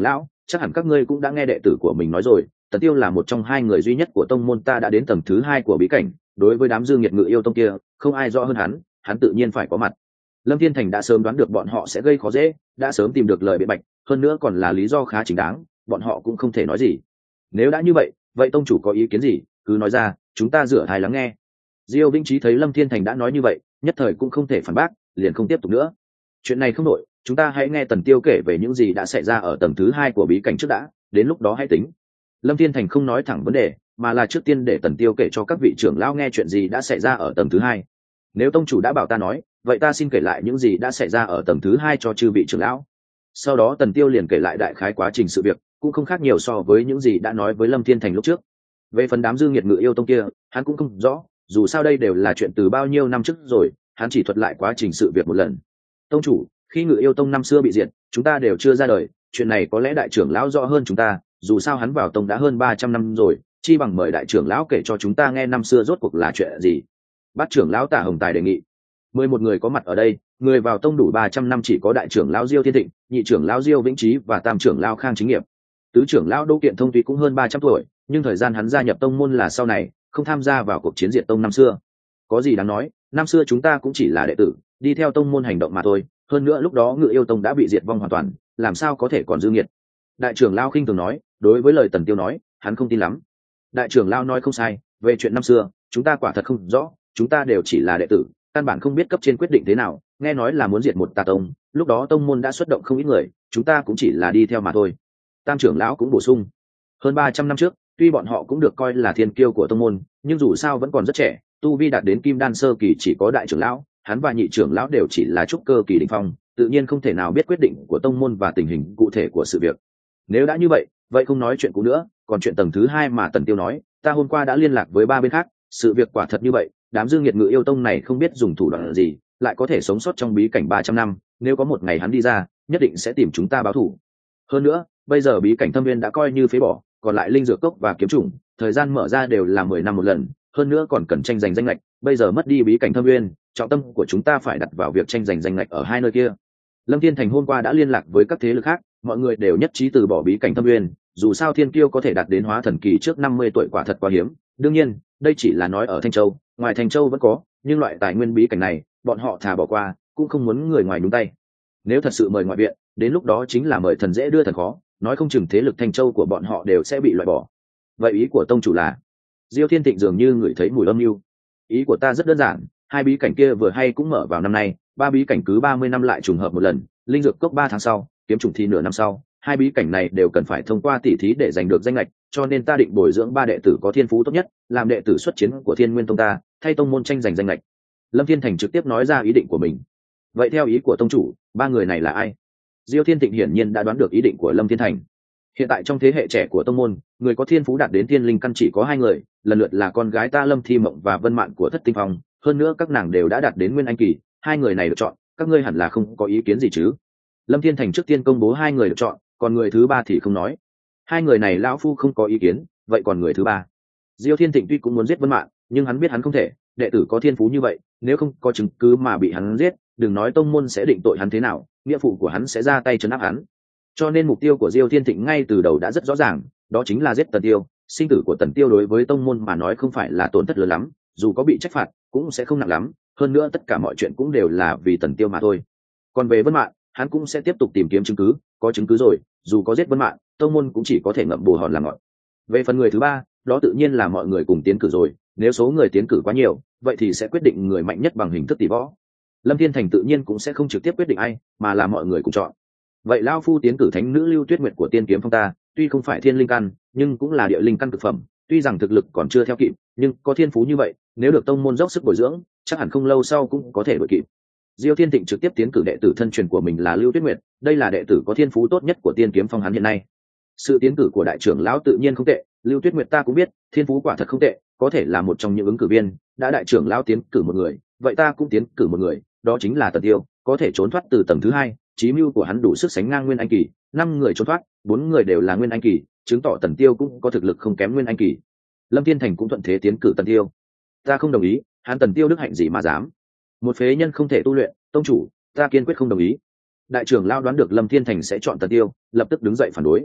chắc hẳn các ngươi cũng đã nghe đệ tử của mình nói rồi, Tần Tiêu là một trong hai người duy nhất của tông môn ta đã đến tầng thứ hai của bí cảnh. Đối với đám Dương Nhiệt Ngự yêu tông kia, không ai rõ hơn hắn, hắn tự nhiên phải có mặt. Lâm Thiên Thành đã sớm đoán được bọn họ sẽ gây khó dễ, đã sớm tìm được lời biện bạch, hơn nữa còn là lý do khá chính đáng, bọn họ cũng không thể nói gì. Nếu đã như vậy, vậy tông chủ có ý kiến gì, cứ nói ra, chúng ta rửa tai lắng nghe. Diêu Vĩnh Chí thấy Lâm Thiên Thành đã nói như vậy, nhất thời cũng không thể phản bác, liền không tiếp tục nữa. Chuyện này không đổi, chúng ta hãy nghe Tần Tiêu kể về những gì đã xảy ra ở tầng thứ hai của bí cảnh trước đã, đến lúc đó hãy tính. Lâm Thiên Thành không nói thẳng vấn đề, mà là trước tiên để Tần Tiêu kể cho các vị trưởng lão nghe chuyện gì đã xảy ra ở tầng thứ hai. Nếu tông chủ đã bảo ta nói, vậy ta xin kể lại những gì đã xảy ra ở tầng thứ hai cho chư vị trưởng lão. Sau đó Tần Tiêu liền kể lại đại khái quá trình sự việc, cũng không khác nhiều so với những gì đã nói với Lâm Thiên Thành lúc trước. Về phần đám Dương Nhiệt Ngự yêu tông kia, hắn cũng không rõ, dù sao đây đều là chuyện từ bao nhiêu năm trước rồi, hắn chỉ thuật lại quá trình sự việc một lần. Tông chủ, khi Ngự yêu tông năm xưa bị diệt, chúng ta đều chưa ra đời, chuyện này có lẽ đại trưởng lão rõ hơn chúng ta, dù sao hắn vào tông đã hơn ba trăm năm rồi, chi bằng mời đại trưởng lão kể cho chúng ta nghe năm xưa rốt cuộc là chuyện gì. Bát trưởng lão Tả Hồng Tài đề nghị. Mười một người có mặt ở đây, người vào tông đủ ba trăm năm chỉ có đại trưởng lão Diêu Thiên Thịnh, nhị trưởng lão Diêu Vĩnh Chí và tam trưởng lão Khang Chính Nghiệp. Tứ trưởng lão Đỗ Kiện Thông tuy cũng hơn ba trăm tuổi, nhưng thời gian hắn gia nhập tông môn là sau này, không tham gia vào cuộc chiến diệt tông năm xưa. Có gì đáng nói, năm xưa chúng ta cũng chỉ là đệ tử, đi theo tông môn hành động mà thôi, hơn nữa lúc đó Ngự yêu tông đã bị diệt vong hoàn toàn, làm sao có thể còn dư nghiệt. Đại trưởng lão khinh thường nói, đối với lời Tần Tiêu nói, hắn không tin lắm. Đại trưởng lão nói không sai, về chuyện năm xưa, chúng ta quả thật không rõ, chúng ta đều chỉ là đệ tử, căn bản không biết cấp trên quyết định thế nào, nghe nói là muốn diệt một tà tông, lúc đó tông môn đã xuất động không ít người, chúng ta cũng chỉ là đi theo mà thôi. Tam trưởng lão cũng bổ sung, hơn ba trăm năm trước, tuy bọn họ cũng được coi là thiên kiêu của tông môn, nhưng dù sao vẫn còn rất trẻ, tu vi đạt đến kim đan sơ kỳ chỉ có đại trưởng lão, hắn và nhị trưởng lão đều chỉ là trúc cơ kỳ đỉnh phong, tự nhiên không thể nào biết quyết định của tông môn và tình hình cụ thể của sự việc. Nếu đã như vậy, vậy không nói chuyện cũ nữa, còn chuyện tầng thứ hai mà Tần Tiêu nói, ta hôm qua đã liên lạc với ba bên khác, sự việc quả thật như vậy, đám Dương Nhiệt Ngự yêu tông này không biết dùng thủ đoạn gì, lại có thể sống sót trong bí cảnh ba trăm năm, nếu có một ngày hắn đi ra, nhất định sẽ tìm chúng ta báo thù. Hơn nữa, bây giờ bí cảnh Thâm Viên đã coi như phế bỏ, còn lại linh dược cốc và kiếm trùng, thời gian mở ra đều là mười năm một lần, hơn nữa còn cần tranh giành danh ngạch, bây giờ mất đi bí cảnh Thâm Viên, trọng tâm của chúng ta phải đặt vào việc tranh giành danh ngạch ở hai nơi kia. Lâm Thiên Thành hôm qua đã liên lạc với các thế lực khác, mọi người đều nhất trí từ bỏ bí cảnh Thâm Viên, dù sao thiên kiêu có thể đạt đến hóa thần kỳ trước năm mươi tuổi quả thật quá hiếm. Đương nhiên, đây chỉ là nói ở Thanh Châu, ngoài Thanh Châu vẫn có, nhưng loại tài nguyên bí cảnh này, bọn họ thà bỏ qua, cũng không muốn người ngoài nhúng tay. Nếu thật sự mời ngoại viện, đến lúc đó chính là mời thần dễ đưa thần khó, nói không chừng thế lực Thanh Châu của bọn họ đều sẽ bị loại bỏ. Vậy ý của tông chủ là? Diêu Thiên Thịnh dường như ngửi thấy mùi âm mưu. Ý của ta rất đơn giản, hai bí cảnh kia vừa hay cũng mở vào năm nay, ba bí cảnh cứ ba mươi năm lại trùng hợp một lần, linh dược cốc ba tháng sau, kiếm trùng thi nửa năm sau, hai bí cảnh này đều cần phải thông qua tỉ thí để giành được danh lệch, cho nên ta định bồi dưỡng ba đệ tử có thiên phú tốt nhất, làm đệ tử xuất chiến của Thiên Nguyên tông ta, thay tông môn tranh giành danh lệch. Lâm Thiên Thành trực tiếp nói ra ý định của mình. Vậy theo ý của tông chủ, ba người này là ai? Diêu Thiên Thịnh hiển nhiên đã đoán được ý định của Lâm Thiên Thành. Hiện tại trong thế hệ trẻ của tông môn, người có thiên phú đạt đến thiên linh căn chỉ có hai người, lần lượt là con gái ta Lâm Thi Mộng và Vân Mạn của Thất Tinh Phong, hơn nữa các nàng đều đã đạt đến nguyên anh kỳ, hai người này được chọn, các ngươi hẳn là không có ý kiến gì chứ? Lâm Thiên Thành trước tiên công bố hai người được chọn, còn người thứ ba thì không nói. Hai người này lão phu không có ý kiến, vậy còn người thứ ba? Diêu Thiên Thịnh tuy cũng muốn giết Vân Mạn, nhưng hắn biết hắn không thể, đệ tử có thiên phú như vậy, nếu không có chứng cứ mà bị hắn giết, đừng nói tông môn sẽ định tội hắn thế nào, nghĩa phụ của hắn sẽ ra tay trấn áp hắn. Cho nên mục tiêu của Diêu Thiên Thịnh ngay từ đầu đã rất rõ ràng, đó chính là giết Tần Tiêu. Sinh tử của Tần Tiêu đối với tông môn mà nói không phải là tổn thất lớn lắm, dù có bị trách phạt cũng sẽ không nặng lắm, hơn nữa tất cả mọi chuyện cũng đều là vì Tần Tiêu mà thôi. Còn về Vân Mạn, hắn cũng sẽ tiếp tục tìm kiếm chứng cứ, có chứng cứ rồi, dù có giết Vân Mạn, tông môn cũng chỉ có thể ngậm bù hòn làm ngọt. Về phần người thứ ba, đó tự nhiên là mọi người cùng tiến cử rồi, nếu số người tiến cử quá nhiều, vậy thì sẽ quyết định người mạnh nhất bằng hình thức tỷ võ. Lâm Thiên Thành tự nhiên cũng sẽ không trực tiếp quyết định ai, mà là mọi người cùng chọn. Vậy lão phu tiến cử thánh nữ Lưu Tuyết Nguyệt của Tiên Kiếm Phong ta, tuy không phải thiên linh căn, nhưng cũng là địa linh căn cực phẩm, tuy rằng thực lực còn chưa theo kịp, nhưng có thiên phú như vậy, nếu được tông môn dốc sức bồi dưỡng, chắc hẳn không lâu sau cũng có thể đuổi kịp. Diêu Thiên Thịnh trực tiếp tiến cử đệ tử thân truyền của mình là Lưu Tuyết Nguyệt, đây là đệ tử có thiên phú tốt nhất của Tiên Kiếm Phong hắn hiện nay. Sự tiến cử của đại trưởng lão tự nhiên không tệ, Lưu Tuyết Nguyệt ta cũng biết, thiên phú quả thật không tệ, có thể là một trong những ứng cử viên, đã đại trưởng lão tiến cử một người, vậy ta cũng tiến cử một người, đó chính là Tần Tiêu, có thể trốn thoát từ tầng thứ hai, chí mưu của hắn đủ sức sánh ngang nguyên anh kỳ, năm người trốn thoát, bốn người đều là nguyên anh kỳ, chứng tỏ Tần Tiêu cũng có thực lực không kém nguyên anh kỳ. Lâm Thiên Thành cũng thuận thế tiến cử Tần Tiêu. Ta không đồng ý, hắn Tần Tiêu đức hạnh gì mà dám? Một phế nhân không thể tu luyện, tông chủ, ta kiên quyết không đồng ý. Đại trưởng lão đoán được Lâm Thiên Thành sẽ chọn Tần Tiêu, lập tức đứng dậy phản đối.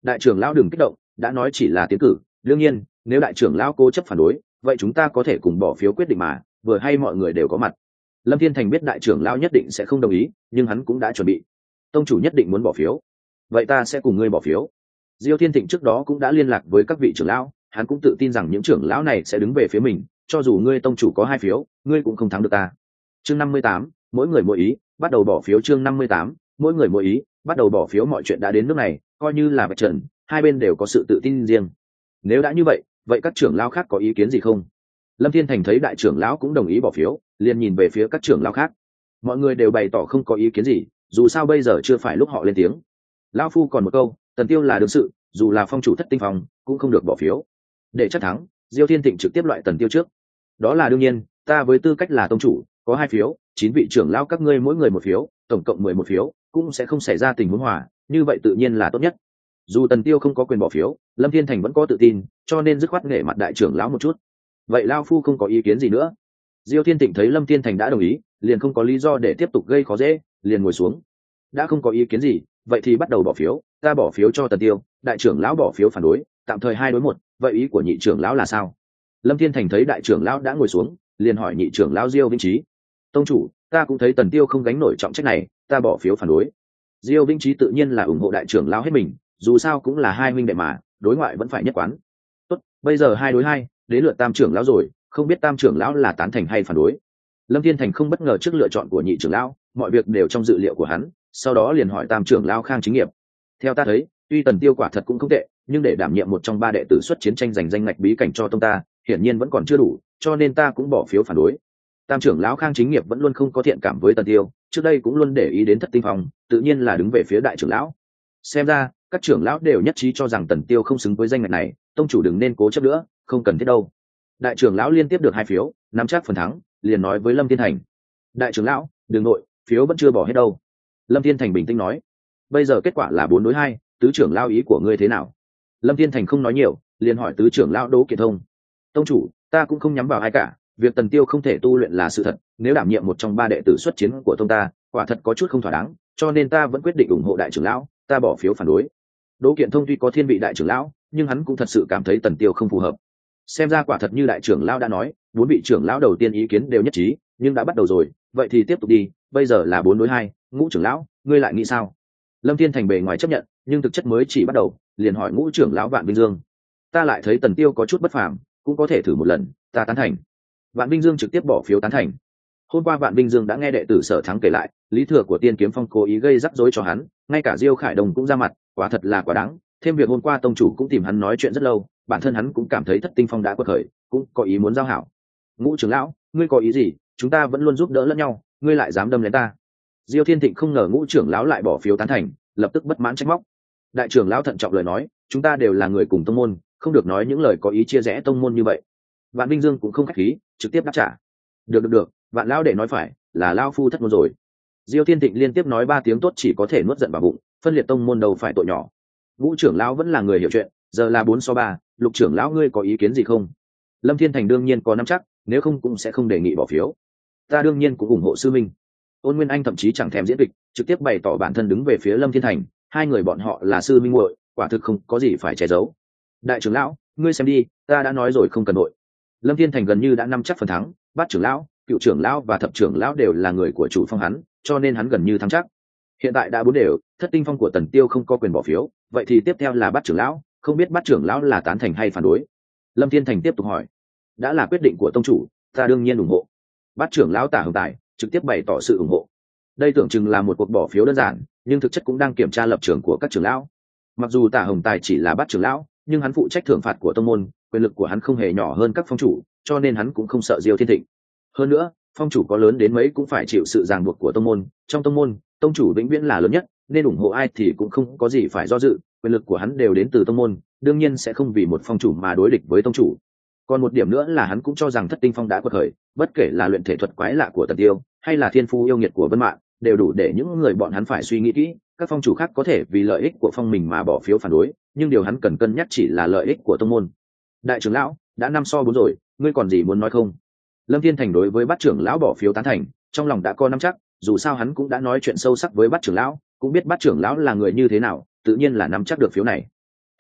đại trưởng lão đừng kích động, đã nói chỉ là tiến cử, đương nhiên nếu đại trưởng lão cố chấp phản đối, vậy chúng ta có thể cùng bỏ phiếu quyết định mà, vừa hay mọi người đều có mặt. Lâm Thiên Thành biết đại trưởng lão nhất định sẽ không đồng ý, nhưng hắn cũng đã chuẩn bị. Tông chủ nhất định muốn bỏ phiếu, vậy ta sẽ cùng ngươi bỏ phiếu. Diêu Thiên Thịnh trước đó cũng đã liên lạc với các vị trưởng lão, hắn cũng tự tin rằng những trưởng lão này sẽ đứng về phía mình, cho dù ngươi tông chủ có hai phiếu, ngươi cũng không thắng được ta. Chương năm mươi tám, mỗi người mỗi ý, bắt đầu bỏ phiếu. Chương năm mươi tám, mỗi người mỗi ý, bắt đầu bỏ phiếu. Mọi chuyện đã đến nước này, coi như là vạch trần, hai bên đều có sự tự tin riêng. Nếu đã như vậy, vậy các trưởng lão khác có ý kiến gì không? Lâm Thiên Thành thấy đại trưởng lão cũng đồng ý bỏ phiếu, liền nhìn về phía các trưởng lão khác. Mọi người đều bày tỏ không có ý kiến gì, dù sao bây giờ chưa phải lúc họ lên tiếng. Lão phu còn một câu, Tần Tiêu là đương sự, dù là phong chủ thất tinh phòng, cũng không được bỏ phiếu. Để chắc thắng, Diêu Thiên Thịnh trực tiếp loại Tần Tiêu trước. Đó là đương nhiên, ta với tư cách là tông chủ, có hai phiếu, chín vị trưởng lão các ngươi mỗi người một phiếu, tổng cộng mười một phiếu, cũng sẽ không xảy ra tình huống hòa, như vậy tự nhiên là tốt nhất. Dù Tần Tiêu không có quyền bỏ phiếu, Lâm Thiên Thành vẫn có tự tin, cho nên dứt khoát nể mặt đại trưởng lão một chút. Vậy lão phu không có ý kiến gì nữa. Diêu Thiên Thịnh thấy Lâm Thiên Thành đã đồng ý, liền không có lý do để tiếp tục gây khó dễ, liền ngồi xuống. Đã không có ý kiến gì, vậy thì bắt đầu bỏ phiếu, ta bỏ phiếu cho Tần Tiêu, đại trưởng lão bỏ phiếu phản đối, tạm thời hai đối một, vậy ý của nhị trưởng lão là sao? Lâm Thiên Thành thấy đại trưởng lão đã ngồi xuống, liền hỏi nhị trưởng lão Diêu Vĩnh Trí. Tông chủ, ta cũng thấy Tần Tiêu không gánh nổi trọng trách này, ta bỏ phiếu phản đối. Diêu Vĩnh Trí tự nhiên là ủng hộ đại trưởng lão hết mình, dù sao cũng là hai huynh đệ mà, đối ngoại vẫn phải nhất quán. Tốt, bây giờ hai đối hai, đến lượt tam trưởng lão rồi, không biết tam trưởng lão là tán thành hay phản đối. Lâm Thiên Thành không bất ngờ trước lựa chọn của nhị trưởng lão, mọi việc đều trong dự liệu của hắn, sau đó liền hỏi tam trưởng lão Khang Chính Nghiệp. Theo ta thấy, tuy Tần Tiêu quả thật cũng không tệ, nhưng để đảm nhiệm một trong ba đệ tử xuất chiến tranh giành danh ngạch bí cảnh cho tông ta, hiển nhiên vẫn còn chưa đủ, cho nên ta cũng bỏ phiếu phản đối. Tam trưởng lão Khang Chính Nghiệp vẫn luôn không có thiện cảm với Tần Tiêu, trước đây cũng luôn để ý đến thất tinh phòng, tự nhiên là đứng về phía đại trưởng lão. Xem ra các trưởng lão đều nhất trí cho rằng Tần Tiêu không xứng với danh ngạch này, tông chủ đừng nên cố chấp nữa, không cần thiết đâu. Đại trưởng lão liên tiếp được hai phiếu, nắm chắc phần thắng, liền nói với Lâm Thiên Thành. Đại trưởng lão, đừng nội, phiếu vẫn chưa bỏ hết đâu. Lâm Thiên Thành bình tĩnh nói. Bây giờ kết quả là bốn đối hai, tứ trưởng lão ý của ngươi thế nào? Lâm Thiên Thành không nói nhiều, liền hỏi tứ trưởng lão Đỗ Kiệt Thông. Tông chủ, ta cũng không nhắm vào ai cả, việc Tần Tiêu không thể tu luyện là sự thật, nếu đảm nhiệm một trong ba đệ tử xuất chiến của tông ta, quả thật có chút không thỏa đáng, cho nên ta vẫn quyết định ủng hộ đại trưởng lão, ta bỏ phiếu phản đối. Đỗ Kiện Thông tuy có thiên vị đại trưởng lão, nhưng hắn cũng thật sự cảm thấy Tần Tiêu không phù hợp. Xem ra quả thật như đại trưởng lão đã nói, bốn vị trưởng lão đầu tiên ý kiến đều nhất trí, nhưng đã bắt đầu rồi, vậy thì tiếp tục đi, bây giờ là bốn đối hai, Ngũ trưởng lão, ngươi lại nghĩ sao? Lâm Thiên Thành bề ngoài chấp nhận, nhưng thực chất mới chỉ bắt đầu, liền hỏi Ngũ trưởng lão Vạn Vinh Dương. Ta lại thấy Tần Tiêu có chút bất phàm, cũng có thể thử một lần, ta tán thành. Vạn Vinh Dương trực tiếp bỏ phiếu tán thành. Hôm qua Vạn Vinh Dương đã nghe đệ tử Sở Thắng kể lại, lý thừa của Tiên Kiếm Phong cố ý gây rắc rối cho hắn, ngay cả Diêu Khải Đồng cũng ra mặt, quả thật là quá đáng. Thêm việc hôm qua tông chủ cũng tìm hắn nói chuyện rất lâu, bản thân hắn cũng cảm thấy Thất Tinh Phong đã quật khởi, cũng có ý muốn giao hảo. Ngũ trưởng lão, ngươi có ý gì? Chúng ta vẫn luôn giúp đỡ lẫn nhau, ngươi lại dám đâm lên ta? Diêu Thiên Thịnh không ngờ Ngũ trưởng lão lại bỏ phiếu tán thành, lập tức bất mãn trách móc. Đại trưởng lão thận trọng lời nói, chúng ta đều là người cùng tông môn, không được nói những lời có ý chia rẽ tông môn như vậy. Vạn Vinh Dương cũng không khách khí, trực tiếp đáp trả. Được được được, Vạn lão đệ nói phải, là lão phu thất môn rồi. Diêu Thiên Thịnh liên tiếp nói ba tiếng tốt chỉ có thể nuốt giận vào bụng, phân liệt tông môn đâu phải tội nhỏ. Ngũ trưởng lão vẫn là người hiểu chuyện, giờ là bốn so ba, Lục trưởng lão ngươi có ý kiến gì không? Lâm Thiên Thành đương nhiên có nắm chắc, nếu không cũng sẽ không đề nghị bỏ phiếu. Ta đương nhiên cũng ủng hộ sư minh. Ôn Nguyên Anh thậm chí chẳng thèm diễn kịch, trực tiếp bày tỏ bản thân đứng về phía Lâm Thiên Thành, hai người bọn họ là sư minh muội, quả thực không có gì phải che giấu. Đại trưởng lão, ngươi xem đi, ta đã nói rồi không cần nội. Lâm Thiên Thành gần như đã nắm chắc phần thắng, Bát trưởng lão, Cựu trưởng lão và Thập trưởng lão đều là người của chủ phong hắn, cho nên hắn gần như thắng chắc. Hiện tại đã bốn đều, Thất Tinh Phong của Tần Tiêu không có quyền bỏ phiếu, vậy thì tiếp theo là Bát trưởng lão, không biết Bát trưởng lão là tán thành hay phản đối. Lâm Thiên Thành tiếp tục hỏi. Đã là quyết định của tông chủ, ta đương nhiên ủng hộ. Bát trưởng lão Tả Hồng Tài trực tiếp bày tỏ sự ủng hộ. Đây tưởng chừng là một cuộc bỏ phiếu đơn giản, nhưng thực chất cũng đang kiểm tra lập trường của các trưởng lão. Mặc dù Tả Hồng Tài chỉ là Bát trưởng lão, nhưng hắn phụ trách thưởng phạt của tông môn, quyền lực của hắn không hề nhỏ hơn các phong chủ, cho nên hắn cũng không sợ Diêu Thiên Thịnh. Hơn nữa, phong chủ có lớn đến mấy cũng phải chịu sự ràng buộc của tông môn, trong tông môn, tông chủ vĩnh viễn là lớn nhất, nên ủng hộ ai thì cũng không có gì phải do dự, quyền lực của hắn đều đến từ tông môn, đương nhiên sẽ không vì một phong chủ mà đối địch với tông chủ. Còn một điểm nữa là hắn cũng cho rằng Thất Tinh Phong đã quật khởi, bất kể là luyện thể thuật quái lạ của Tần Tiêu, hay là thiên phú yêu nghiệt của Vân Mạn, đều đủ để những người bọn hắn phải suy nghĩ kỹ, các phong chủ khác có thể vì lợi ích của phong mình mà bỏ phiếu phản đối, nhưng điều hắn cần cân nhắc chỉ là lợi ích của tông môn. Đại trưởng lão, đã năm so bốn rồi, ngươi còn gì muốn nói không? Lâm Thiên Thành đối với Bát trưởng lão bỏ phiếu tán thành, trong lòng đã có nắm chắc, dù sao hắn cũng đã nói chuyện sâu sắc với Bát trưởng lão, cũng biết Bát trưởng lão là người như thế nào, tự nhiên là nắm chắc được phiếu này.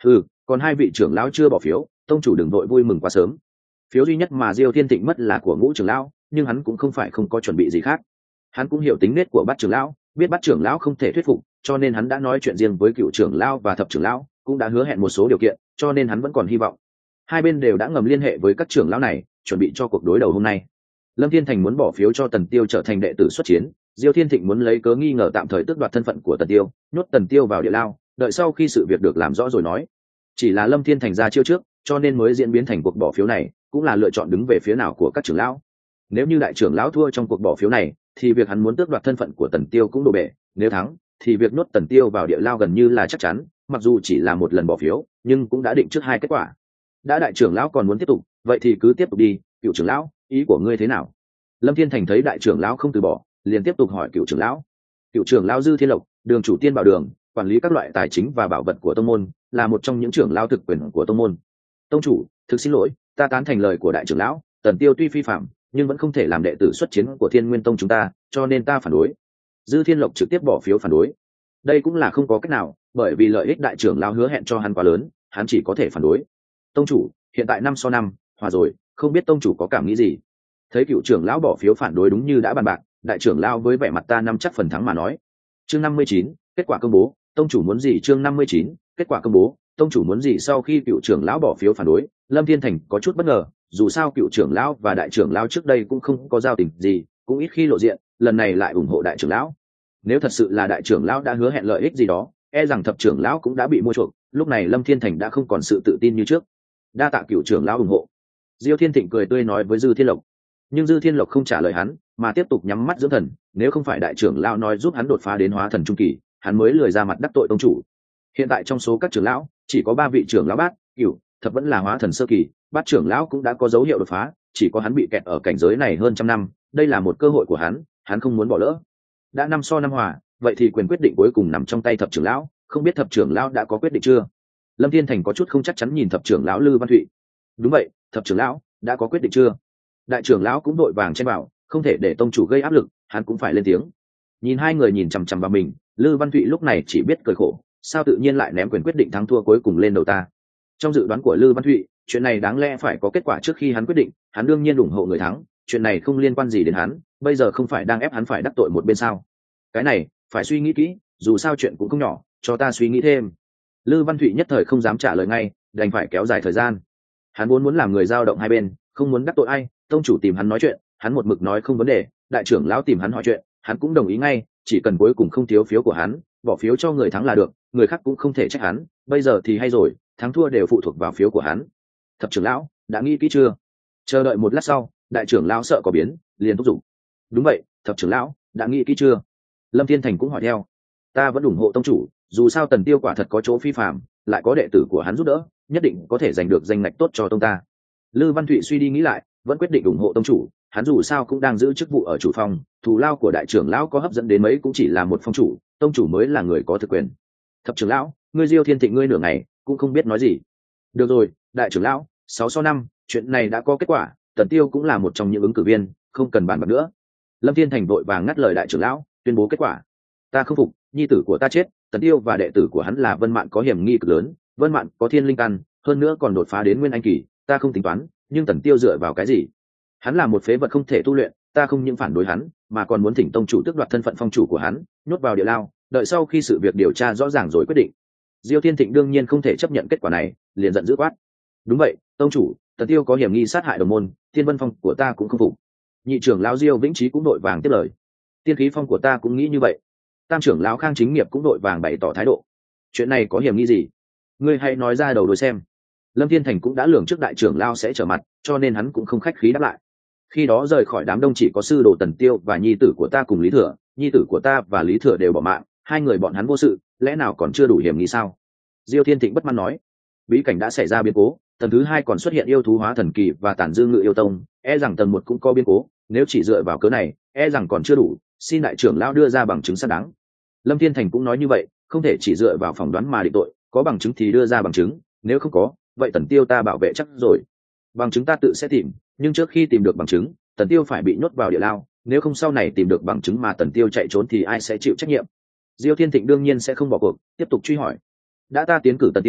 Ừ, còn hai vị trưởng lão chưa bỏ phiếu, tông chủ đừng vội vui mừng quá sớm. Phiếu duy nhất mà Diêu Thiên Thịnh mất là của Ngũ trưởng lão, nhưng hắn cũng không phải không có chuẩn bị gì khác. Hắn cũng hiểu tính nết của Bát trưởng lão, biết Bát trưởng lão không thể thuyết phục, cho nên hắn đã nói chuyện riêng với Cựu trưởng lão và Thập trưởng lão, cũng đã hứa hẹn một số điều kiện, cho nên hắn vẫn còn hy vọng. Hai bên đều đã ngầm liên hệ với các trưởng lão này, chuẩn bị cho cuộc đối đầu hôm nay. Lâm Thiên Thành muốn bỏ phiếu cho Tần Tiêu trở thành đệ tử xuất chiến, Diêu Thiên Thịnh muốn lấy cớ nghi ngờ tạm thời tước đoạt thân phận của Tần Tiêu, nhốt Tần Tiêu vào địa lao, đợi sau khi sự việc được làm rõ rồi nói. Chỉ là Lâm Thiên Thành ra chiêu trước, cho nên mới diễn biến thành cuộc bỏ phiếu này, cũng là lựa chọn đứng về phía nào của các trưởng lão. Nếu như đại trưởng lão thua trong cuộc bỏ phiếu này, thì việc hắn muốn tước đoạt thân phận của Tần Tiêu cũng đổ bể, nếu thắng, thì việc nhốt Tần Tiêu vào địa lao gần như là chắc chắn, mặc dù chỉ là một lần bỏ phiếu, nhưng cũng đã định trước hai kết quả. Đã đại trưởng lão còn muốn tiếp tục, vậy thì cứ tiếp tục đi, Cựu trưởng lão, ý của ngươi thế nào? Lâm Thiên Thành thấy đại trưởng lão không từ bỏ, liền tiếp tục hỏi Cựu trưởng lão. Cựu trưởng lão Dư Thiên Lộc, đường chủ Tiên Bảo Đường, quản lý các loại tài chính và bảo vật của tông môn, là một trong những trưởng lão thực quyền của tông môn. Tông chủ, thực xin lỗi, ta tán thành lời của đại trưởng lão, Tần Tiêu tuy phi phạm, nhưng vẫn không thể làm đệ tử xuất chiến của Thiên Nguyên Tông chúng ta, cho nên ta phản đối. Dư Thiên Lộc trực tiếp bỏ phiếu phản đối. Đây cũng là không có cách nào, bởi vì lợi ích đại trưởng lão hứa hẹn cho hắn quá lớn, hắn chỉ có thể phản đối. Tông chủ, hiện tại năm so năm, hòa rồi, không biết tông chủ có cảm nghĩ gì? Thấy Cựu trưởng lão bỏ phiếu phản đối đúng như đã bàn bạc, đại trưởng lão với vẻ mặt ta năm chắc phần thắng mà nói. Chương năm mươi chín, kết quả công bố, tông chủ muốn gì? Chương năm mươi chín, kết quả công bố, tông chủ muốn gì? Sau khi Cựu trưởng lão bỏ phiếu phản đối, Lâm Thiên Thành có chút bất ngờ, dù sao Cựu trưởng lão và đại trưởng lão trước đây cũng không có giao tình gì, cũng ít khi lộ diện, lần này lại ủng hộ đại trưởng lão. Nếu thật sự là đại trưởng lão đã hứa hẹn lợi ích gì đó, e rằng Thập trưởng lão cũng đã bị mua chuộc, lúc này Lâm Thiên Thành đã không còn sự tự tin như trước. Đa tạ Cựu trưởng lão ủng hộ. Diêu Thiên Thịnh cười tươi nói với Dư Thiên Lộc. Nhưng Dư Thiên Lộc không trả lời hắn, mà tiếp tục nhắm mắt dưỡng thần, nếu không phải đại trưởng lão nói giúp hắn đột phá đến hóa thần trung kỳ, hắn mới lười ra mặt đắc tội tông chủ. Hiện tại trong số các trưởng lão, chỉ có ba vị trưởng lão Bát, Cửu, Thập vẫn là hóa thần sơ kỳ, Bát trưởng lão cũng đã có dấu hiệu đột phá, chỉ có hắn bị kẹt ở cảnh giới này hơn trăm năm, đây là một cơ hội của hắn, hắn không muốn bỏ lỡ. Đã năm so năm hòa, vậy thì quyền quyết định cuối cùng nằm trong tay Thập trưởng lão, không biết Thập trưởng lão đã có quyết định chưa? Lâm Thiên Thành có chút không chắc chắn nhìn Thập trưởng lão Lư Văn Thụy. Đúng vậy, Thập trưởng lão đã có quyết định chưa? Đại trưởng lão cũng đội vàng chen vào, không thể để tông chủ gây áp lực, hắn cũng phải lên tiếng. Nhìn hai người nhìn chằm chằm vào mình, Lư Văn Thụy lúc này chỉ biết cười khổ, sao tự nhiên lại ném quyền quyết định thắng thua cuối cùng lên đầu ta? Trong dự đoán của Lư Văn Thụy, chuyện này đáng lẽ phải có kết quả trước khi hắn quyết định, hắn đương nhiên ủng hộ người thắng, chuyện này không liên quan gì đến hắn, bây giờ không phải đang ép hắn phải đắc tội một bên sao? Cái này phải suy nghĩ kỹ, dù sao chuyện cũng không nhỏ, cho ta suy nghĩ thêm. Lư Văn Thụy nhất thời không dám trả lời ngay, đành phải kéo dài thời gian. Hắn muốn muốn làm người dao động hai bên, không muốn đắc tội ai, tông chủ tìm hắn nói chuyện, hắn một mực nói không vấn đề, đại trưởng lão tìm hắn hỏi chuyện, hắn cũng đồng ý ngay, chỉ cần cuối cùng không thiếu phiếu của hắn, bỏ phiếu cho người thắng là được, người khác cũng không thể trách hắn, bây giờ thì hay rồi, thắng thua đều phụ thuộc vào phiếu của hắn. Thập trưởng lão, đã nghĩ kỹ chưa? Chờ đợi một lát sau, đại trưởng lão sợ có biến, liền thúc giục. Đúng vậy, Thập trưởng lão, đã nghĩ kỹ chưa? Lâm Thiên Thành cũng hỏi theo. Ta vẫn ủng hộ tông chủ, dù sao Tần Tiêu quả thật có chỗ phi phàm, lại có đệ tử của hắn giúp đỡ, nhất định có thể giành được danh ngạch tốt cho tông ta. Lư Văn Thụy suy đi nghĩ lại, vẫn quyết định ủng hộ tông chủ, hắn dù sao cũng đang giữ chức vụ ở chủ phòng, thù lao của đại trưởng lão có hấp dẫn đến mấy cũng chỉ là một phong chủ, tông chủ mới là người có thực quyền. Thập trưởng lão, ngươi Diêu Thiên Thịnh ngươi nửa ngày cũng không biết nói gì. Được rồi, đại trưởng lão, sáu so năm, chuyện này đã có kết quả, Tần Tiêu cũng là một trong những ứng cử viên, không cần bàn bạc nữa. Lâm Thiên Thành vội vàng ngắt lời đại trưởng lão, tuyên bố kết quả. Ta không phục, nhi tử của ta chết, Tần Tiêu và đệ tử của hắn là Vân Mạn có hiểm nghi cực lớn, Vân Mạn có thiên linh căn, hơn nữa còn đột phá đến nguyên anh kỳ, ta không tính toán, nhưng Tần Tiêu dựa vào cái gì? Hắn là một phế vật không thể tu luyện, ta không những phản đối hắn, mà còn muốn thỉnh tông chủ tước đoạt thân phận phong chủ của hắn, nhốt vào địa lao, đợi sau khi sự việc điều tra rõ ràng rồi quyết định. Diêu Thiên Thịnh đương nhiên không thể chấp nhận kết quả này, liền giận dữ quát. Đúng vậy, tông chủ, Tần Tiêu có hiểm nghi sát hại đồng môn, Tiên Vân Phong của ta cũng không phục. Nhị trưởng lão Diêu Vĩnh Chí cũng đội vàng tiếp lời. Tiên Khí Phong của ta cũng nghĩ như vậy. Tam trưởng lão Khang Chính Nghiệp cũng đội vàng bày tỏ thái độ. Chuyện này có hiểm nghi gì? Ngươi hãy nói ra đầu đuôi xem. Lâm Thiên Thành cũng đã lường trước đại trưởng lão sẽ trở mặt, cho nên hắn cũng không khách khí đáp lại. Khi đó rời khỏi đám đông chỉ có sư đồ Tần Tiêu và nhi tử của ta cùng Lý Thừa, nhi tử của ta và Lý Thừa đều bỏ mạng, hai người bọn hắn vô sự, lẽ nào còn chưa đủ hiểm nghi sao? Diêu Thiên Thịnh bất mãn nói. Bí cảnh đã xảy ra biến cố, tầng thứ hai còn xuất hiện yêu thú hóa thần kỳ và tản dư ngự yêu tông, e rằng tầng một cũng có biến cố, nếu chỉ dựa vào cớ này, e rằng còn chưa đủ, xin đại trưởng lão đưa ra bằng chứng xác đáng. Lâm Thiên Thành cũng nói như vậy, không thể chỉ dựa vào phỏng đoán mà định tội, có bằng chứng thì đưa ra bằng chứng, nếu không có, vậy Tần Tiêu ta bảo vệ chắc rồi. Bằng chứng ta tự sẽ tìm, nhưng trước khi tìm được bằng chứng, Tần Tiêu phải bị nhốt vào địa lao, nếu không sau này tìm được bằng chứng mà Tần Tiêu chạy trốn thì ai sẽ chịu trách nhiệm? Diêu Thiên Thịnh đương nhiên sẽ không bỏ cuộc, tiếp tục truy hỏi. Đã ta tiến cử Tần Tiêu,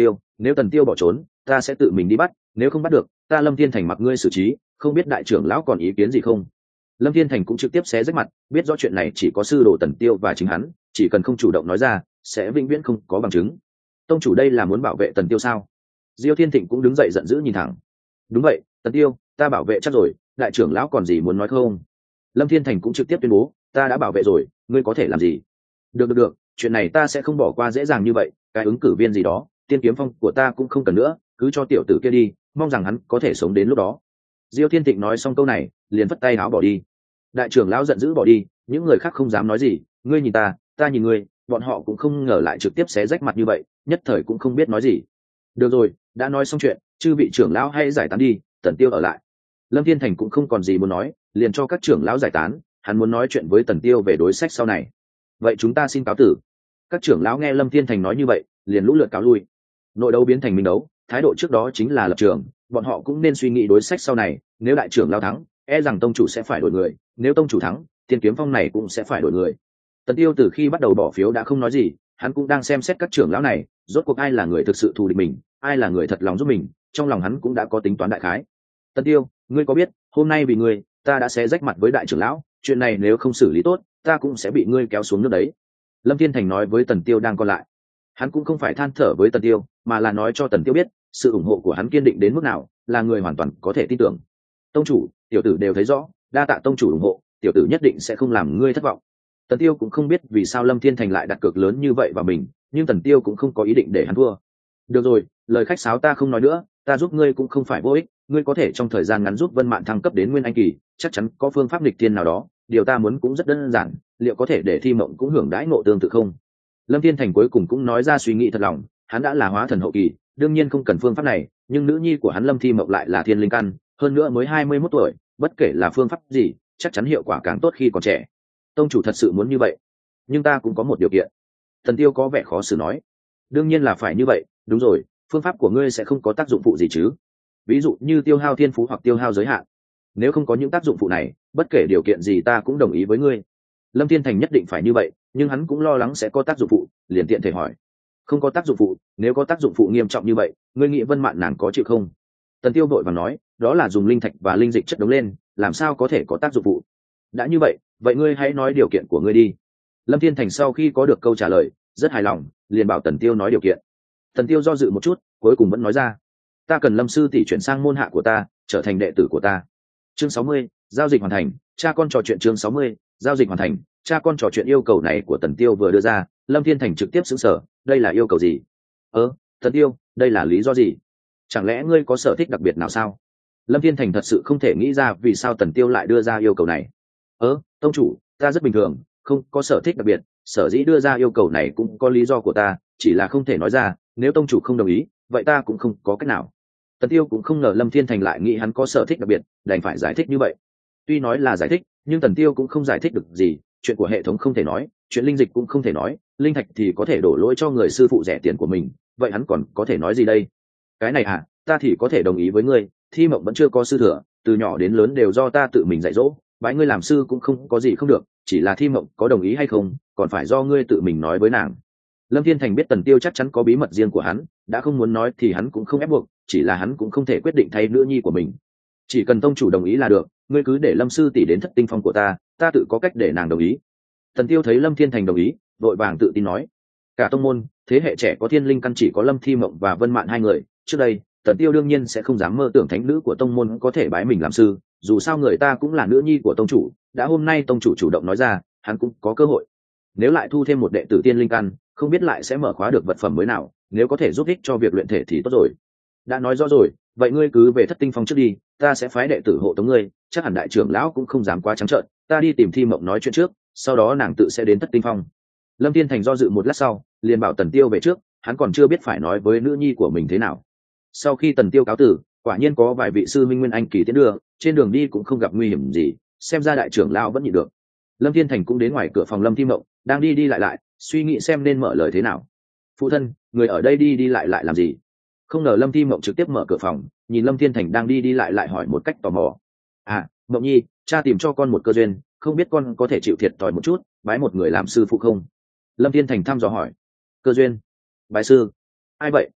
nếu Tần Tiêu bỏ trốn ta sẽ tự mình đi bắt, nếu không bắt được ta Lâm Thiên Thành mặc ngươi xử trí, không biết đại trưởng lão còn ý kiến gì không? Lâm Thiên Thành cũng trực tiếp xé rách mặt, biết rõ chuyện này chỉ có sư đồ Tần Tiêu và chính hắn, chỉ cần không chủ động nói ra sẽ vĩnh viễn không có bằng chứng. Tông chủ đây là muốn bảo vệ Tần Tiêu sao? Diêu Thiên Thịnh cũng đứng dậy giận dữ nhìn thẳng. Đúng vậy, Tần Tiêu ta bảo vệ chắc rồi, đại trưởng lão còn gì muốn nói không? Lâm Thiên Thành cũng trực tiếp tuyên bố, ta đã bảo vệ rồi, ngươi có thể làm gì? Được được được, chuyện này ta sẽ không bỏ qua dễ dàng như vậy, cái ứng cử viên gì đó Tiên Kiếm Phong của ta cũng không cần nữa, cứ cho tiểu tử kia đi, mong rằng hắn có thể sống đến lúc đó. Diêu Thiên Thịnh nói xong câu này liền vất tay áo bỏ đi. Đại trưởng lão giận dữ bỏ đi, những người khác không dám nói gì, ngươi nhìn ta ta nhìn ngươi, bọn họ cũng không ngờ lại trực tiếp xé rách mặt như vậy, nhất thời cũng không biết nói gì. Được rồi, đã nói xong chuyện, chư vị trưởng lão hãy giải tán đi, Tần Tiêu ở lại. Lâm Thiên Thành cũng không còn gì muốn nói, liền cho các trưởng lão giải tán, hắn muốn nói chuyện với Tần Tiêu về đối sách sau này. Vậy chúng ta xin cáo tử. Các trưởng lão nghe Lâm Thiên Thành nói như vậy liền lũ lượt cáo lui. Nội đấu biến thành minh đấu, thái độ trước đó chính là lập trường, bọn họ cũng nên suy nghĩ đối sách sau này, nếu đại trưởng lão thắng e rằng tông chủ sẽ phải đổi người, nếu tông chủ thắng Tiên Kiếm Phong này cũng sẽ phải đổi người. Tần Tiêu từ khi bắt đầu bỏ phiếu đã không nói gì, hắn cũng đang xem xét các trưởng lão này, rốt cuộc ai là người thực sự thù địch mình, ai là người thật lòng giúp mình, trong lòng hắn cũng đã có tính toán đại khái. Tần Tiêu, ngươi có biết hôm nay vì ngươi ta đã xé rách mặt với đại trưởng lão, chuyện này nếu không xử lý tốt ta cũng sẽ bị ngươi kéo xuống nước đấy. Lâm Thiên Thành nói với Tần Tiêu đang còn lại. Hắn cũng không phải than thở với Tần Tiêu, mà là nói cho Tần Tiêu biết sự ủng hộ của hắn kiên định đến mức nào, là người hoàn toàn có thể tin tưởng. Tông chủ, tiểu tử đều thấy rõ, đa tạ tông chủ ủng hộ, tiểu tử nhất định sẽ không làm ngươi thất vọng. Tần Tiêu cũng không biết vì sao Lâm Thiên Thành lại đặt cược lớn như vậy vào mình, nhưng Tần Tiêu cũng không có ý định để hắn thua. Được rồi, lời khách sáo ta không nói nữa, ta giúp ngươi cũng không phải vô ích, ngươi có thể trong thời gian ngắn giúp Vân Mạn thăng cấp đến Nguyên Anh kỳ, chắc chắn có phương pháp nghịch thiên nào đó, điều ta muốn cũng rất đơn giản, liệu có thể để Thi Mộng cũng hưởng đãi ngộ tương tự không? Lâm Thiên Thành cuối cùng cũng nói ra suy nghĩ thật lòng, hắn đã là hóa thần hậu kỳ, đương nhiên không cần phương pháp này, nhưng nữ nhi của hắn Lâm Thi Mộng lại là thiên linh căn, hơn nữa mới hai mươi mốt tuổi, bất kể là phương pháp gì, chắc chắn hiệu quả càng tốt khi còn trẻ. Tông chủ thật sự muốn như vậy, nhưng ta cũng có một điều kiện. Thần Tiêu có vẻ khó xử nói. Đương nhiên là phải như vậy, đúng rồi, phương pháp của ngươi sẽ không có tác dụng phụ gì chứ? Ví dụ như tiêu hao thiên phú hoặc tiêu hao giới hạn. Nếu không có những tác dụng phụ này, bất kể điều kiện gì ta cũng đồng ý với ngươi. Lâm Thiên Thành nhất định phải như vậy, nhưng hắn cũng lo lắng sẽ có tác dụng phụ, liền tiện thể hỏi. Không có tác dụng phụ, nếu có tác dụng phụ nghiêm trọng như vậy, ngươi nghĩ Vân Mạn nàng có chịu không? Tần Tiêu vội vàng nói, đó là dùng linh thạch và linh dịch chất đống lên, làm sao có thể có tác dụng phụ? Đã như vậy, vậy ngươi hãy nói điều kiện của ngươi đi. Lâm Thiên Thành sau khi có được câu trả lời, rất hài lòng, liền bảo Tần Tiêu nói điều kiện. Tần Tiêu do dự một chút, cuối cùng vẫn nói ra, ta cần Lâm sư tỷ chuyển sang môn hạ của ta, trở thành đệ tử của ta. Chương sáu mươi, giao dịch hoàn thành. Cha con trò chuyện. Chương sáu mươi, giao dịch hoàn thành. Cha con trò chuyện. Yêu cầu này của Tần Tiêu vừa đưa ra, Lâm Thiên Thành trực tiếp sững sờ, đây là yêu cầu gì? Ơ, Tần Tiêu, đây là lý do gì? Chẳng lẽ ngươi có sở thích đặc biệt nào sao? Lâm Thiên Thành thật sự không thể nghĩ ra vì sao Tần Tiêu lại đưa ra yêu cầu này. Ơ, tông chủ, ta rất bình thường, không có sở thích đặc biệt, sở dĩ đưa ra yêu cầu này cũng có lý do của ta, chỉ là không thể nói ra, nếu tông chủ không đồng ý, vậy ta cũng không có cách nào. Tần Tiêu cũng không ngờ Lâm Thiên Thành lại nghĩ hắn có sở thích đặc biệt, đành phải giải thích như vậy. Tuy nói là giải thích, nhưng Tần Tiêu cũng không giải thích được gì, chuyện của hệ thống không thể nói, chuyện linh dịch cũng không thể nói, linh thạch thì có thể đổ lỗi cho người sư phụ rẻ tiền của mình, vậy hắn còn có thể nói gì đây? Cái này à, ta thì có thể đồng ý với ngươi, Thi Mộng vẫn chưa có sư thừa, từ nhỏ đến lớn đều do ta tự mình dạy dỗ, bái ngươi làm sư cũng không có gì không được, chỉ là Thi Mộng có đồng ý hay không, còn phải do ngươi tự mình nói với nàng. Lâm Thiên Thành biết Tần Tiêu chắc chắn có bí mật riêng của hắn, đã không muốn nói thì hắn cũng không ép buộc, chỉ là hắn cũng không thể quyết định thay nữ nhi của mình. Chỉ cần tông chủ đồng ý là được, ngươi cứ để Lâm sư tỷ đến Thất Tinh Phong của ta, ta tự có cách để nàng đồng ý. Tần Tiêu thấy Lâm Thiên Thành đồng ý, vội vàng tự tin nói, cả tông môn thế hệ trẻ có thiên linh căn chỉ có Lâm Thi Mộng và Vân Mạn hai người, trước đây Tần Tiêu đương nhiên sẽ không dám mơ tưởng thánh nữ của tông môn có thể bái mình làm sư, dù sao người ta cũng là nữ nhi của tông chủ, đã hôm nay tông chủ chủ động nói ra, hắn cũng có cơ hội. Nếu lại thu thêm một đệ tử tiên linh căn, không biết lại sẽ mở khóa được vật phẩm mới nào, nếu có thể giúp ích cho việc luyện thể thì tốt rồi. Đã nói rõ rồi, vậy ngươi cứ về Thất Tinh Phong trước đi, ta sẽ phái đệ tử hộ tống ngươi, chắc hẳn đại trưởng lão cũng không dám quá trắng trợn, ta đi tìm Thi Mộng nói chuyện trước, sau đó nàng tự sẽ đến Thất Tinh Phong. Lâm Thiên Thành do dự một lát sau, liền bảo Tần Tiêu về trước, hắn còn chưa biết phải nói với nữ nhi của mình thế nào. Sau khi Tần Tiêu cáo tử, quả nhiên có vài vị sư minh nguyên anh kỳ tiến đưa, trên đường đi cũng không gặp nguy hiểm gì, xem ra đại trưởng lão vẫn nhịn được. Lâm Thiên Thành cũng đến ngoài cửa phòng Lâm Thi Mộng, đang đi đi lại lại, suy nghĩ xem nên mở lời thế nào. Phụ thân, người ở đây đi đi lại lại làm gì? Không ngờ Lâm Thi Mộng trực tiếp mở cửa phòng, nhìn Lâm Thiên Thành đang đi đi lại lại hỏi một cách tò mò. À, Mộng Nhi, cha tìm cho con một cơ duyên, không biết con có thể chịu thiệt thòi một chút, bái một người làm sư phụ không? Lâm Thiên Thành thăm dò hỏi. Cơ duyên? Bái sư? Ai vậy?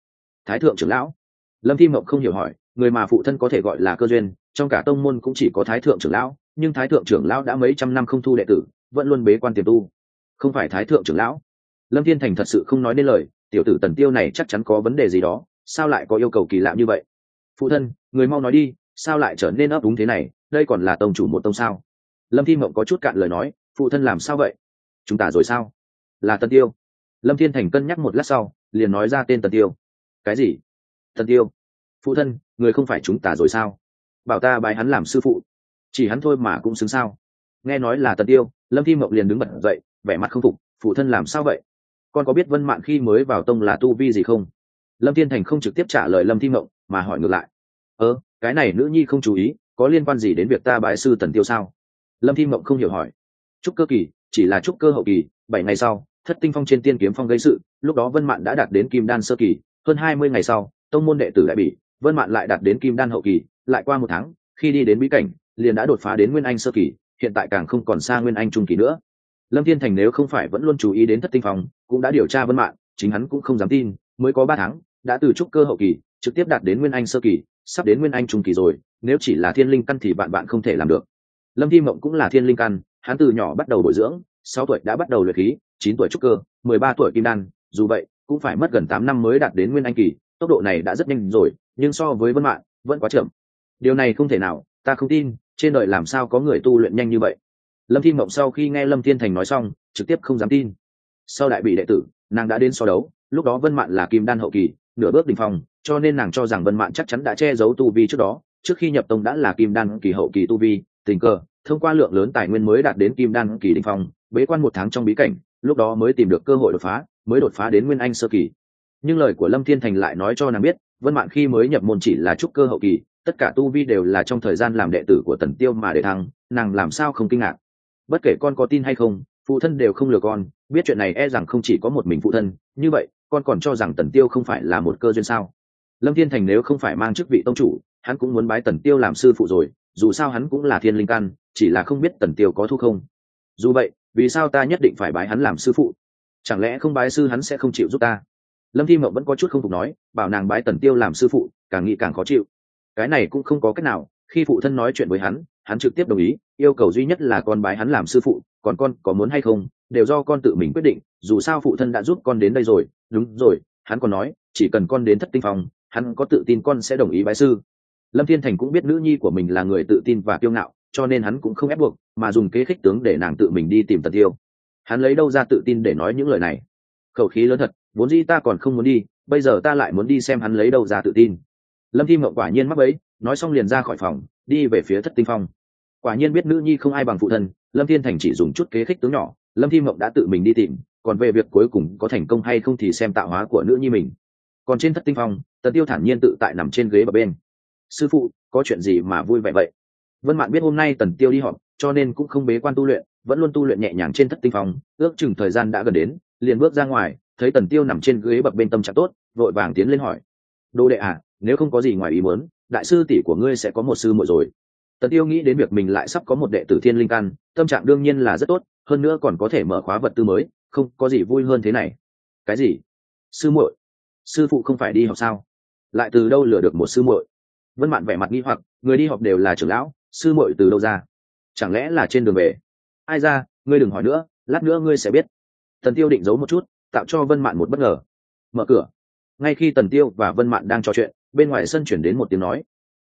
Thái thượng trưởng lão. Lâm Thi Mộng không hiểu hỏi, người mà phụ thân có thể gọi là cơ duyên, trong cả tông môn cũng chỉ có Thái thượng trưởng lão, nhưng Thái thượng trưởng lão đã mấy trăm năm không thu đệ tử, vẫn luôn bế quan tiềm tu. Không phải Thái thượng trưởng lão. Lâm Thiên Thành thật sự không nói nên lời, tiểu tử Tần Tiêu này chắc chắn có vấn đề gì đó, sao lại có yêu cầu kỳ lạ như vậy? Phụ thân, người mau nói đi, sao lại trở nên ấp úng thế này, đây còn là tông chủ một tông sao? Lâm Thi Mộng có chút cạn lời nói, phụ thân làm sao vậy? Chúng ta rồi sao? Là Tần Tiêu. Lâm Thiên Thành cân nhắc một lát sau, liền nói ra tên Tần Tiêu. Cái gì? Tần Tiêu? Phụ thân, người không phải chúng ta rồi sao? Bảo ta bái hắn làm sư phụ, chỉ hắn thôi mà cũng xứng sao? Nghe nói là Tần Tiêu, Lâm Thi Mộng liền đứng bật dậy, vẻ mặt không phục, phụ thân làm sao vậy? Con có biết Vân Mạn khi mới vào tông là tu vi gì không? Lâm Thiên Thành không trực tiếp trả lời Lâm Thi Mộng, mà hỏi ngược lại. Ơ, cái này nữ nhi không chú ý, có liên quan gì đến việc ta bái sư Tần Tiêu sao? Lâm Thi Mộng không hiểu hỏi. Trúc cơ kỳ, chỉ là trúc cơ hậu kỳ, bảy ngày sau, Thất Tinh Phong trên Tiên Kiếm Phong gây sự, lúc đó Vân Mạn đã đạt đến Kim Đan sơ kỳ, hơn hai mươi ngày sau, tông môn đệ tử lại bị, Vân Mạn lại đạt đến Kim Đan hậu kỳ, lại qua một tháng, khi đi đến bí cảnh, liền đã đột phá đến Nguyên Anh sơ kỳ, hiện tại càng không còn xa Nguyên Anh trung kỳ nữa. Lâm Thiên Thành nếu không phải vẫn luôn chú ý đến Thất Tinh Phong, cũng đã điều tra Vân Mạn, chính hắn cũng không dám tin, mới có ba tháng, đã từ trúc cơ hậu kỳ, trực tiếp đạt đến Nguyên Anh sơ kỳ, sắp đến Nguyên Anh trung kỳ rồi, nếu chỉ là Thiên Linh căn thì bạn bạn không thể làm được. Lâm Thi Mộng cũng là Thiên Linh căn, hắn từ nhỏ bắt đầu bồi dưỡng, sáu tuổi đã bắt đầu luyện khí, chín tuổi trúc cơ, mười ba tuổi kim đan, dù vậy, cũng phải mất gần tám năm mới đạt đến Nguyên Anh kỳ, tốc độ này đã rất nhanh rồi, nhưng so với Vân Mạn, vẫn quá chậm. Điều này không thể nào, ta không tin, trên đời làm sao có người tu luyện nhanh như vậy? Lâm Thi Mộng sau khi nghe Lâm Thiên Thành nói xong, trực tiếp không dám tin. Sau đại bị đệ tử, nàng đã đến so đấu, lúc đó Vân Mạn là kim đan hậu kỳ, nửa bước đỉnh phong, cho nên nàng cho rằng Vân Mạn chắc chắn đã che giấu tu vi trước đó, trước khi nhập tông đã là kim đan kỳ hậu kỳ tu vi, tình cờ thông qua lượng lớn tài nguyên mới đạt đến kim đan kỳ đỉnh phong, bế quan một tháng trong bí cảnh, lúc đó mới tìm được cơ hội đột phá, mới đột phá đến Nguyên Anh sơ kỳ. Nhưng lời của Lâm Thiên Thành lại nói cho nàng biết, Vân Mạn khi mới nhập môn chỉ là trúc cơ hậu kỳ, tất cả tu vi đều là trong thời gian làm đệ tử của Tần Tiêu mà để thăng, nàng làm sao không kinh ngạc? Bất kể con có tin hay không, phụ thân đều không lừa con, biết chuyện này e rằng không chỉ có một mình phụ thân, như vậy con còn cho rằng Tần Tiêu không phải là một cơ duyên sao? Lâm Thiên Thành nếu không phải mang chức vị tông chủ, hắn cũng muốn bái Tần Tiêu làm sư phụ rồi, dù sao hắn cũng là thiên linh căn, chỉ là không biết Tần Tiêu có thu không. Dù vậy, vì sao ta nhất định phải bái hắn làm sư phụ? Chẳng lẽ không bái sư hắn sẽ không chịu giúp ta? Lâm Thi Mộng vẫn có chút không phục nói, bảo nàng bái Tần Tiêu làm sư phụ, càng nghĩ càng khó chịu. Cái này cũng không có cách nào, khi phụ thân nói chuyện với hắn, hắn trực tiếp đồng ý, yêu cầu duy nhất là con bái hắn làm sư phụ, còn con có muốn hay không, đều do con tự mình quyết định, dù sao phụ thân đã giúp con đến đây rồi. Đúng rồi, hắn còn nói, chỉ cần con đến Thất Tinh Phong, hắn có tự tin con sẽ đồng ý bái sư. Lâm Thiên Thành cũng biết nữ nhi của mình là người tự tin và kiêu ngạo, cho nên hắn cũng không ép buộc, mà dùng kế khích tướng để nàng tự mình đi tìm Tần Tiêu. Hắn lấy đâu ra tự tin để nói những lời này? Khẩu khí lớn thật, vốn dĩ ta còn không muốn đi, bây giờ ta lại muốn đi xem hắn lấy đâu ra tự tin. Lâm Thi Mộng quả nhiên mắc bẫy, nói xong liền ra khỏi phòng, đi về phía Thất Tinh Phong. Quả nhiên biết nữ nhi không ai bằng phụ thân, Lâm Thiên Thành chỉ dùng chút kế khích tướng nhỏ, Lâm Thi Mộng đã tự mình đi tìm, còn về việc cuối cùng có thành công hay không thì xem tạo hóa của nữ nhi mình. Còn trên Thất Tinh Phong, Tần Tiêu thản nhiên tự tại nằm trên ghế bờ bên. Sư phụ, có chuyện gì mà vui vẻ vậy? Vân Mạn biết hôm nay Tần Tiêu đi họp, cho nên cũng không bế quan tu luyện, vẫn luôn tu luyện nhẹ nhàng trên Thất Tinh Phong, ước chừng thời gian đã gần đến, liền bước ra ngoài, thấy Tần Tiêu nằm trên ghế bập bên tâm trạng tốt, vội vàng tiến lên hỏi: "Đô đệ à, nếu không có gì ngoài ý muốn, đại sư tỷ của ngươi sẽ có một sư muội rồi." Tần Tiêu nghĩ đến việc mình lại sắp có một đệ tử thiên linh căn, tâm trạng đương nhiên là rất tốt, hơn nữa còn có thể mở khóa vật tư mới, không có gì vui hơn thế này. Cái gì? Sư muội? Sư phụ không phải đi học sao? Lại từ đâu lừa được một sư muội? Vân Mạn vẻ mặt nghi hoặc, người đi học đều là trưởng lão, sư muội từ đâu ra? Chẳng lẽ là trên đường về? Ai ra, ngươi đừng hỏi nữa, lát nữa ngươi sẽ biết. Tần Tiêu định giấu một chút, tạo cho Vân Mạn một bất ngờ. Mở cửa. Ngay khi Tần Tiêu và Vân Mạn đang trò chuyện, bên ngoài sân chuyển đến một tiếng nói,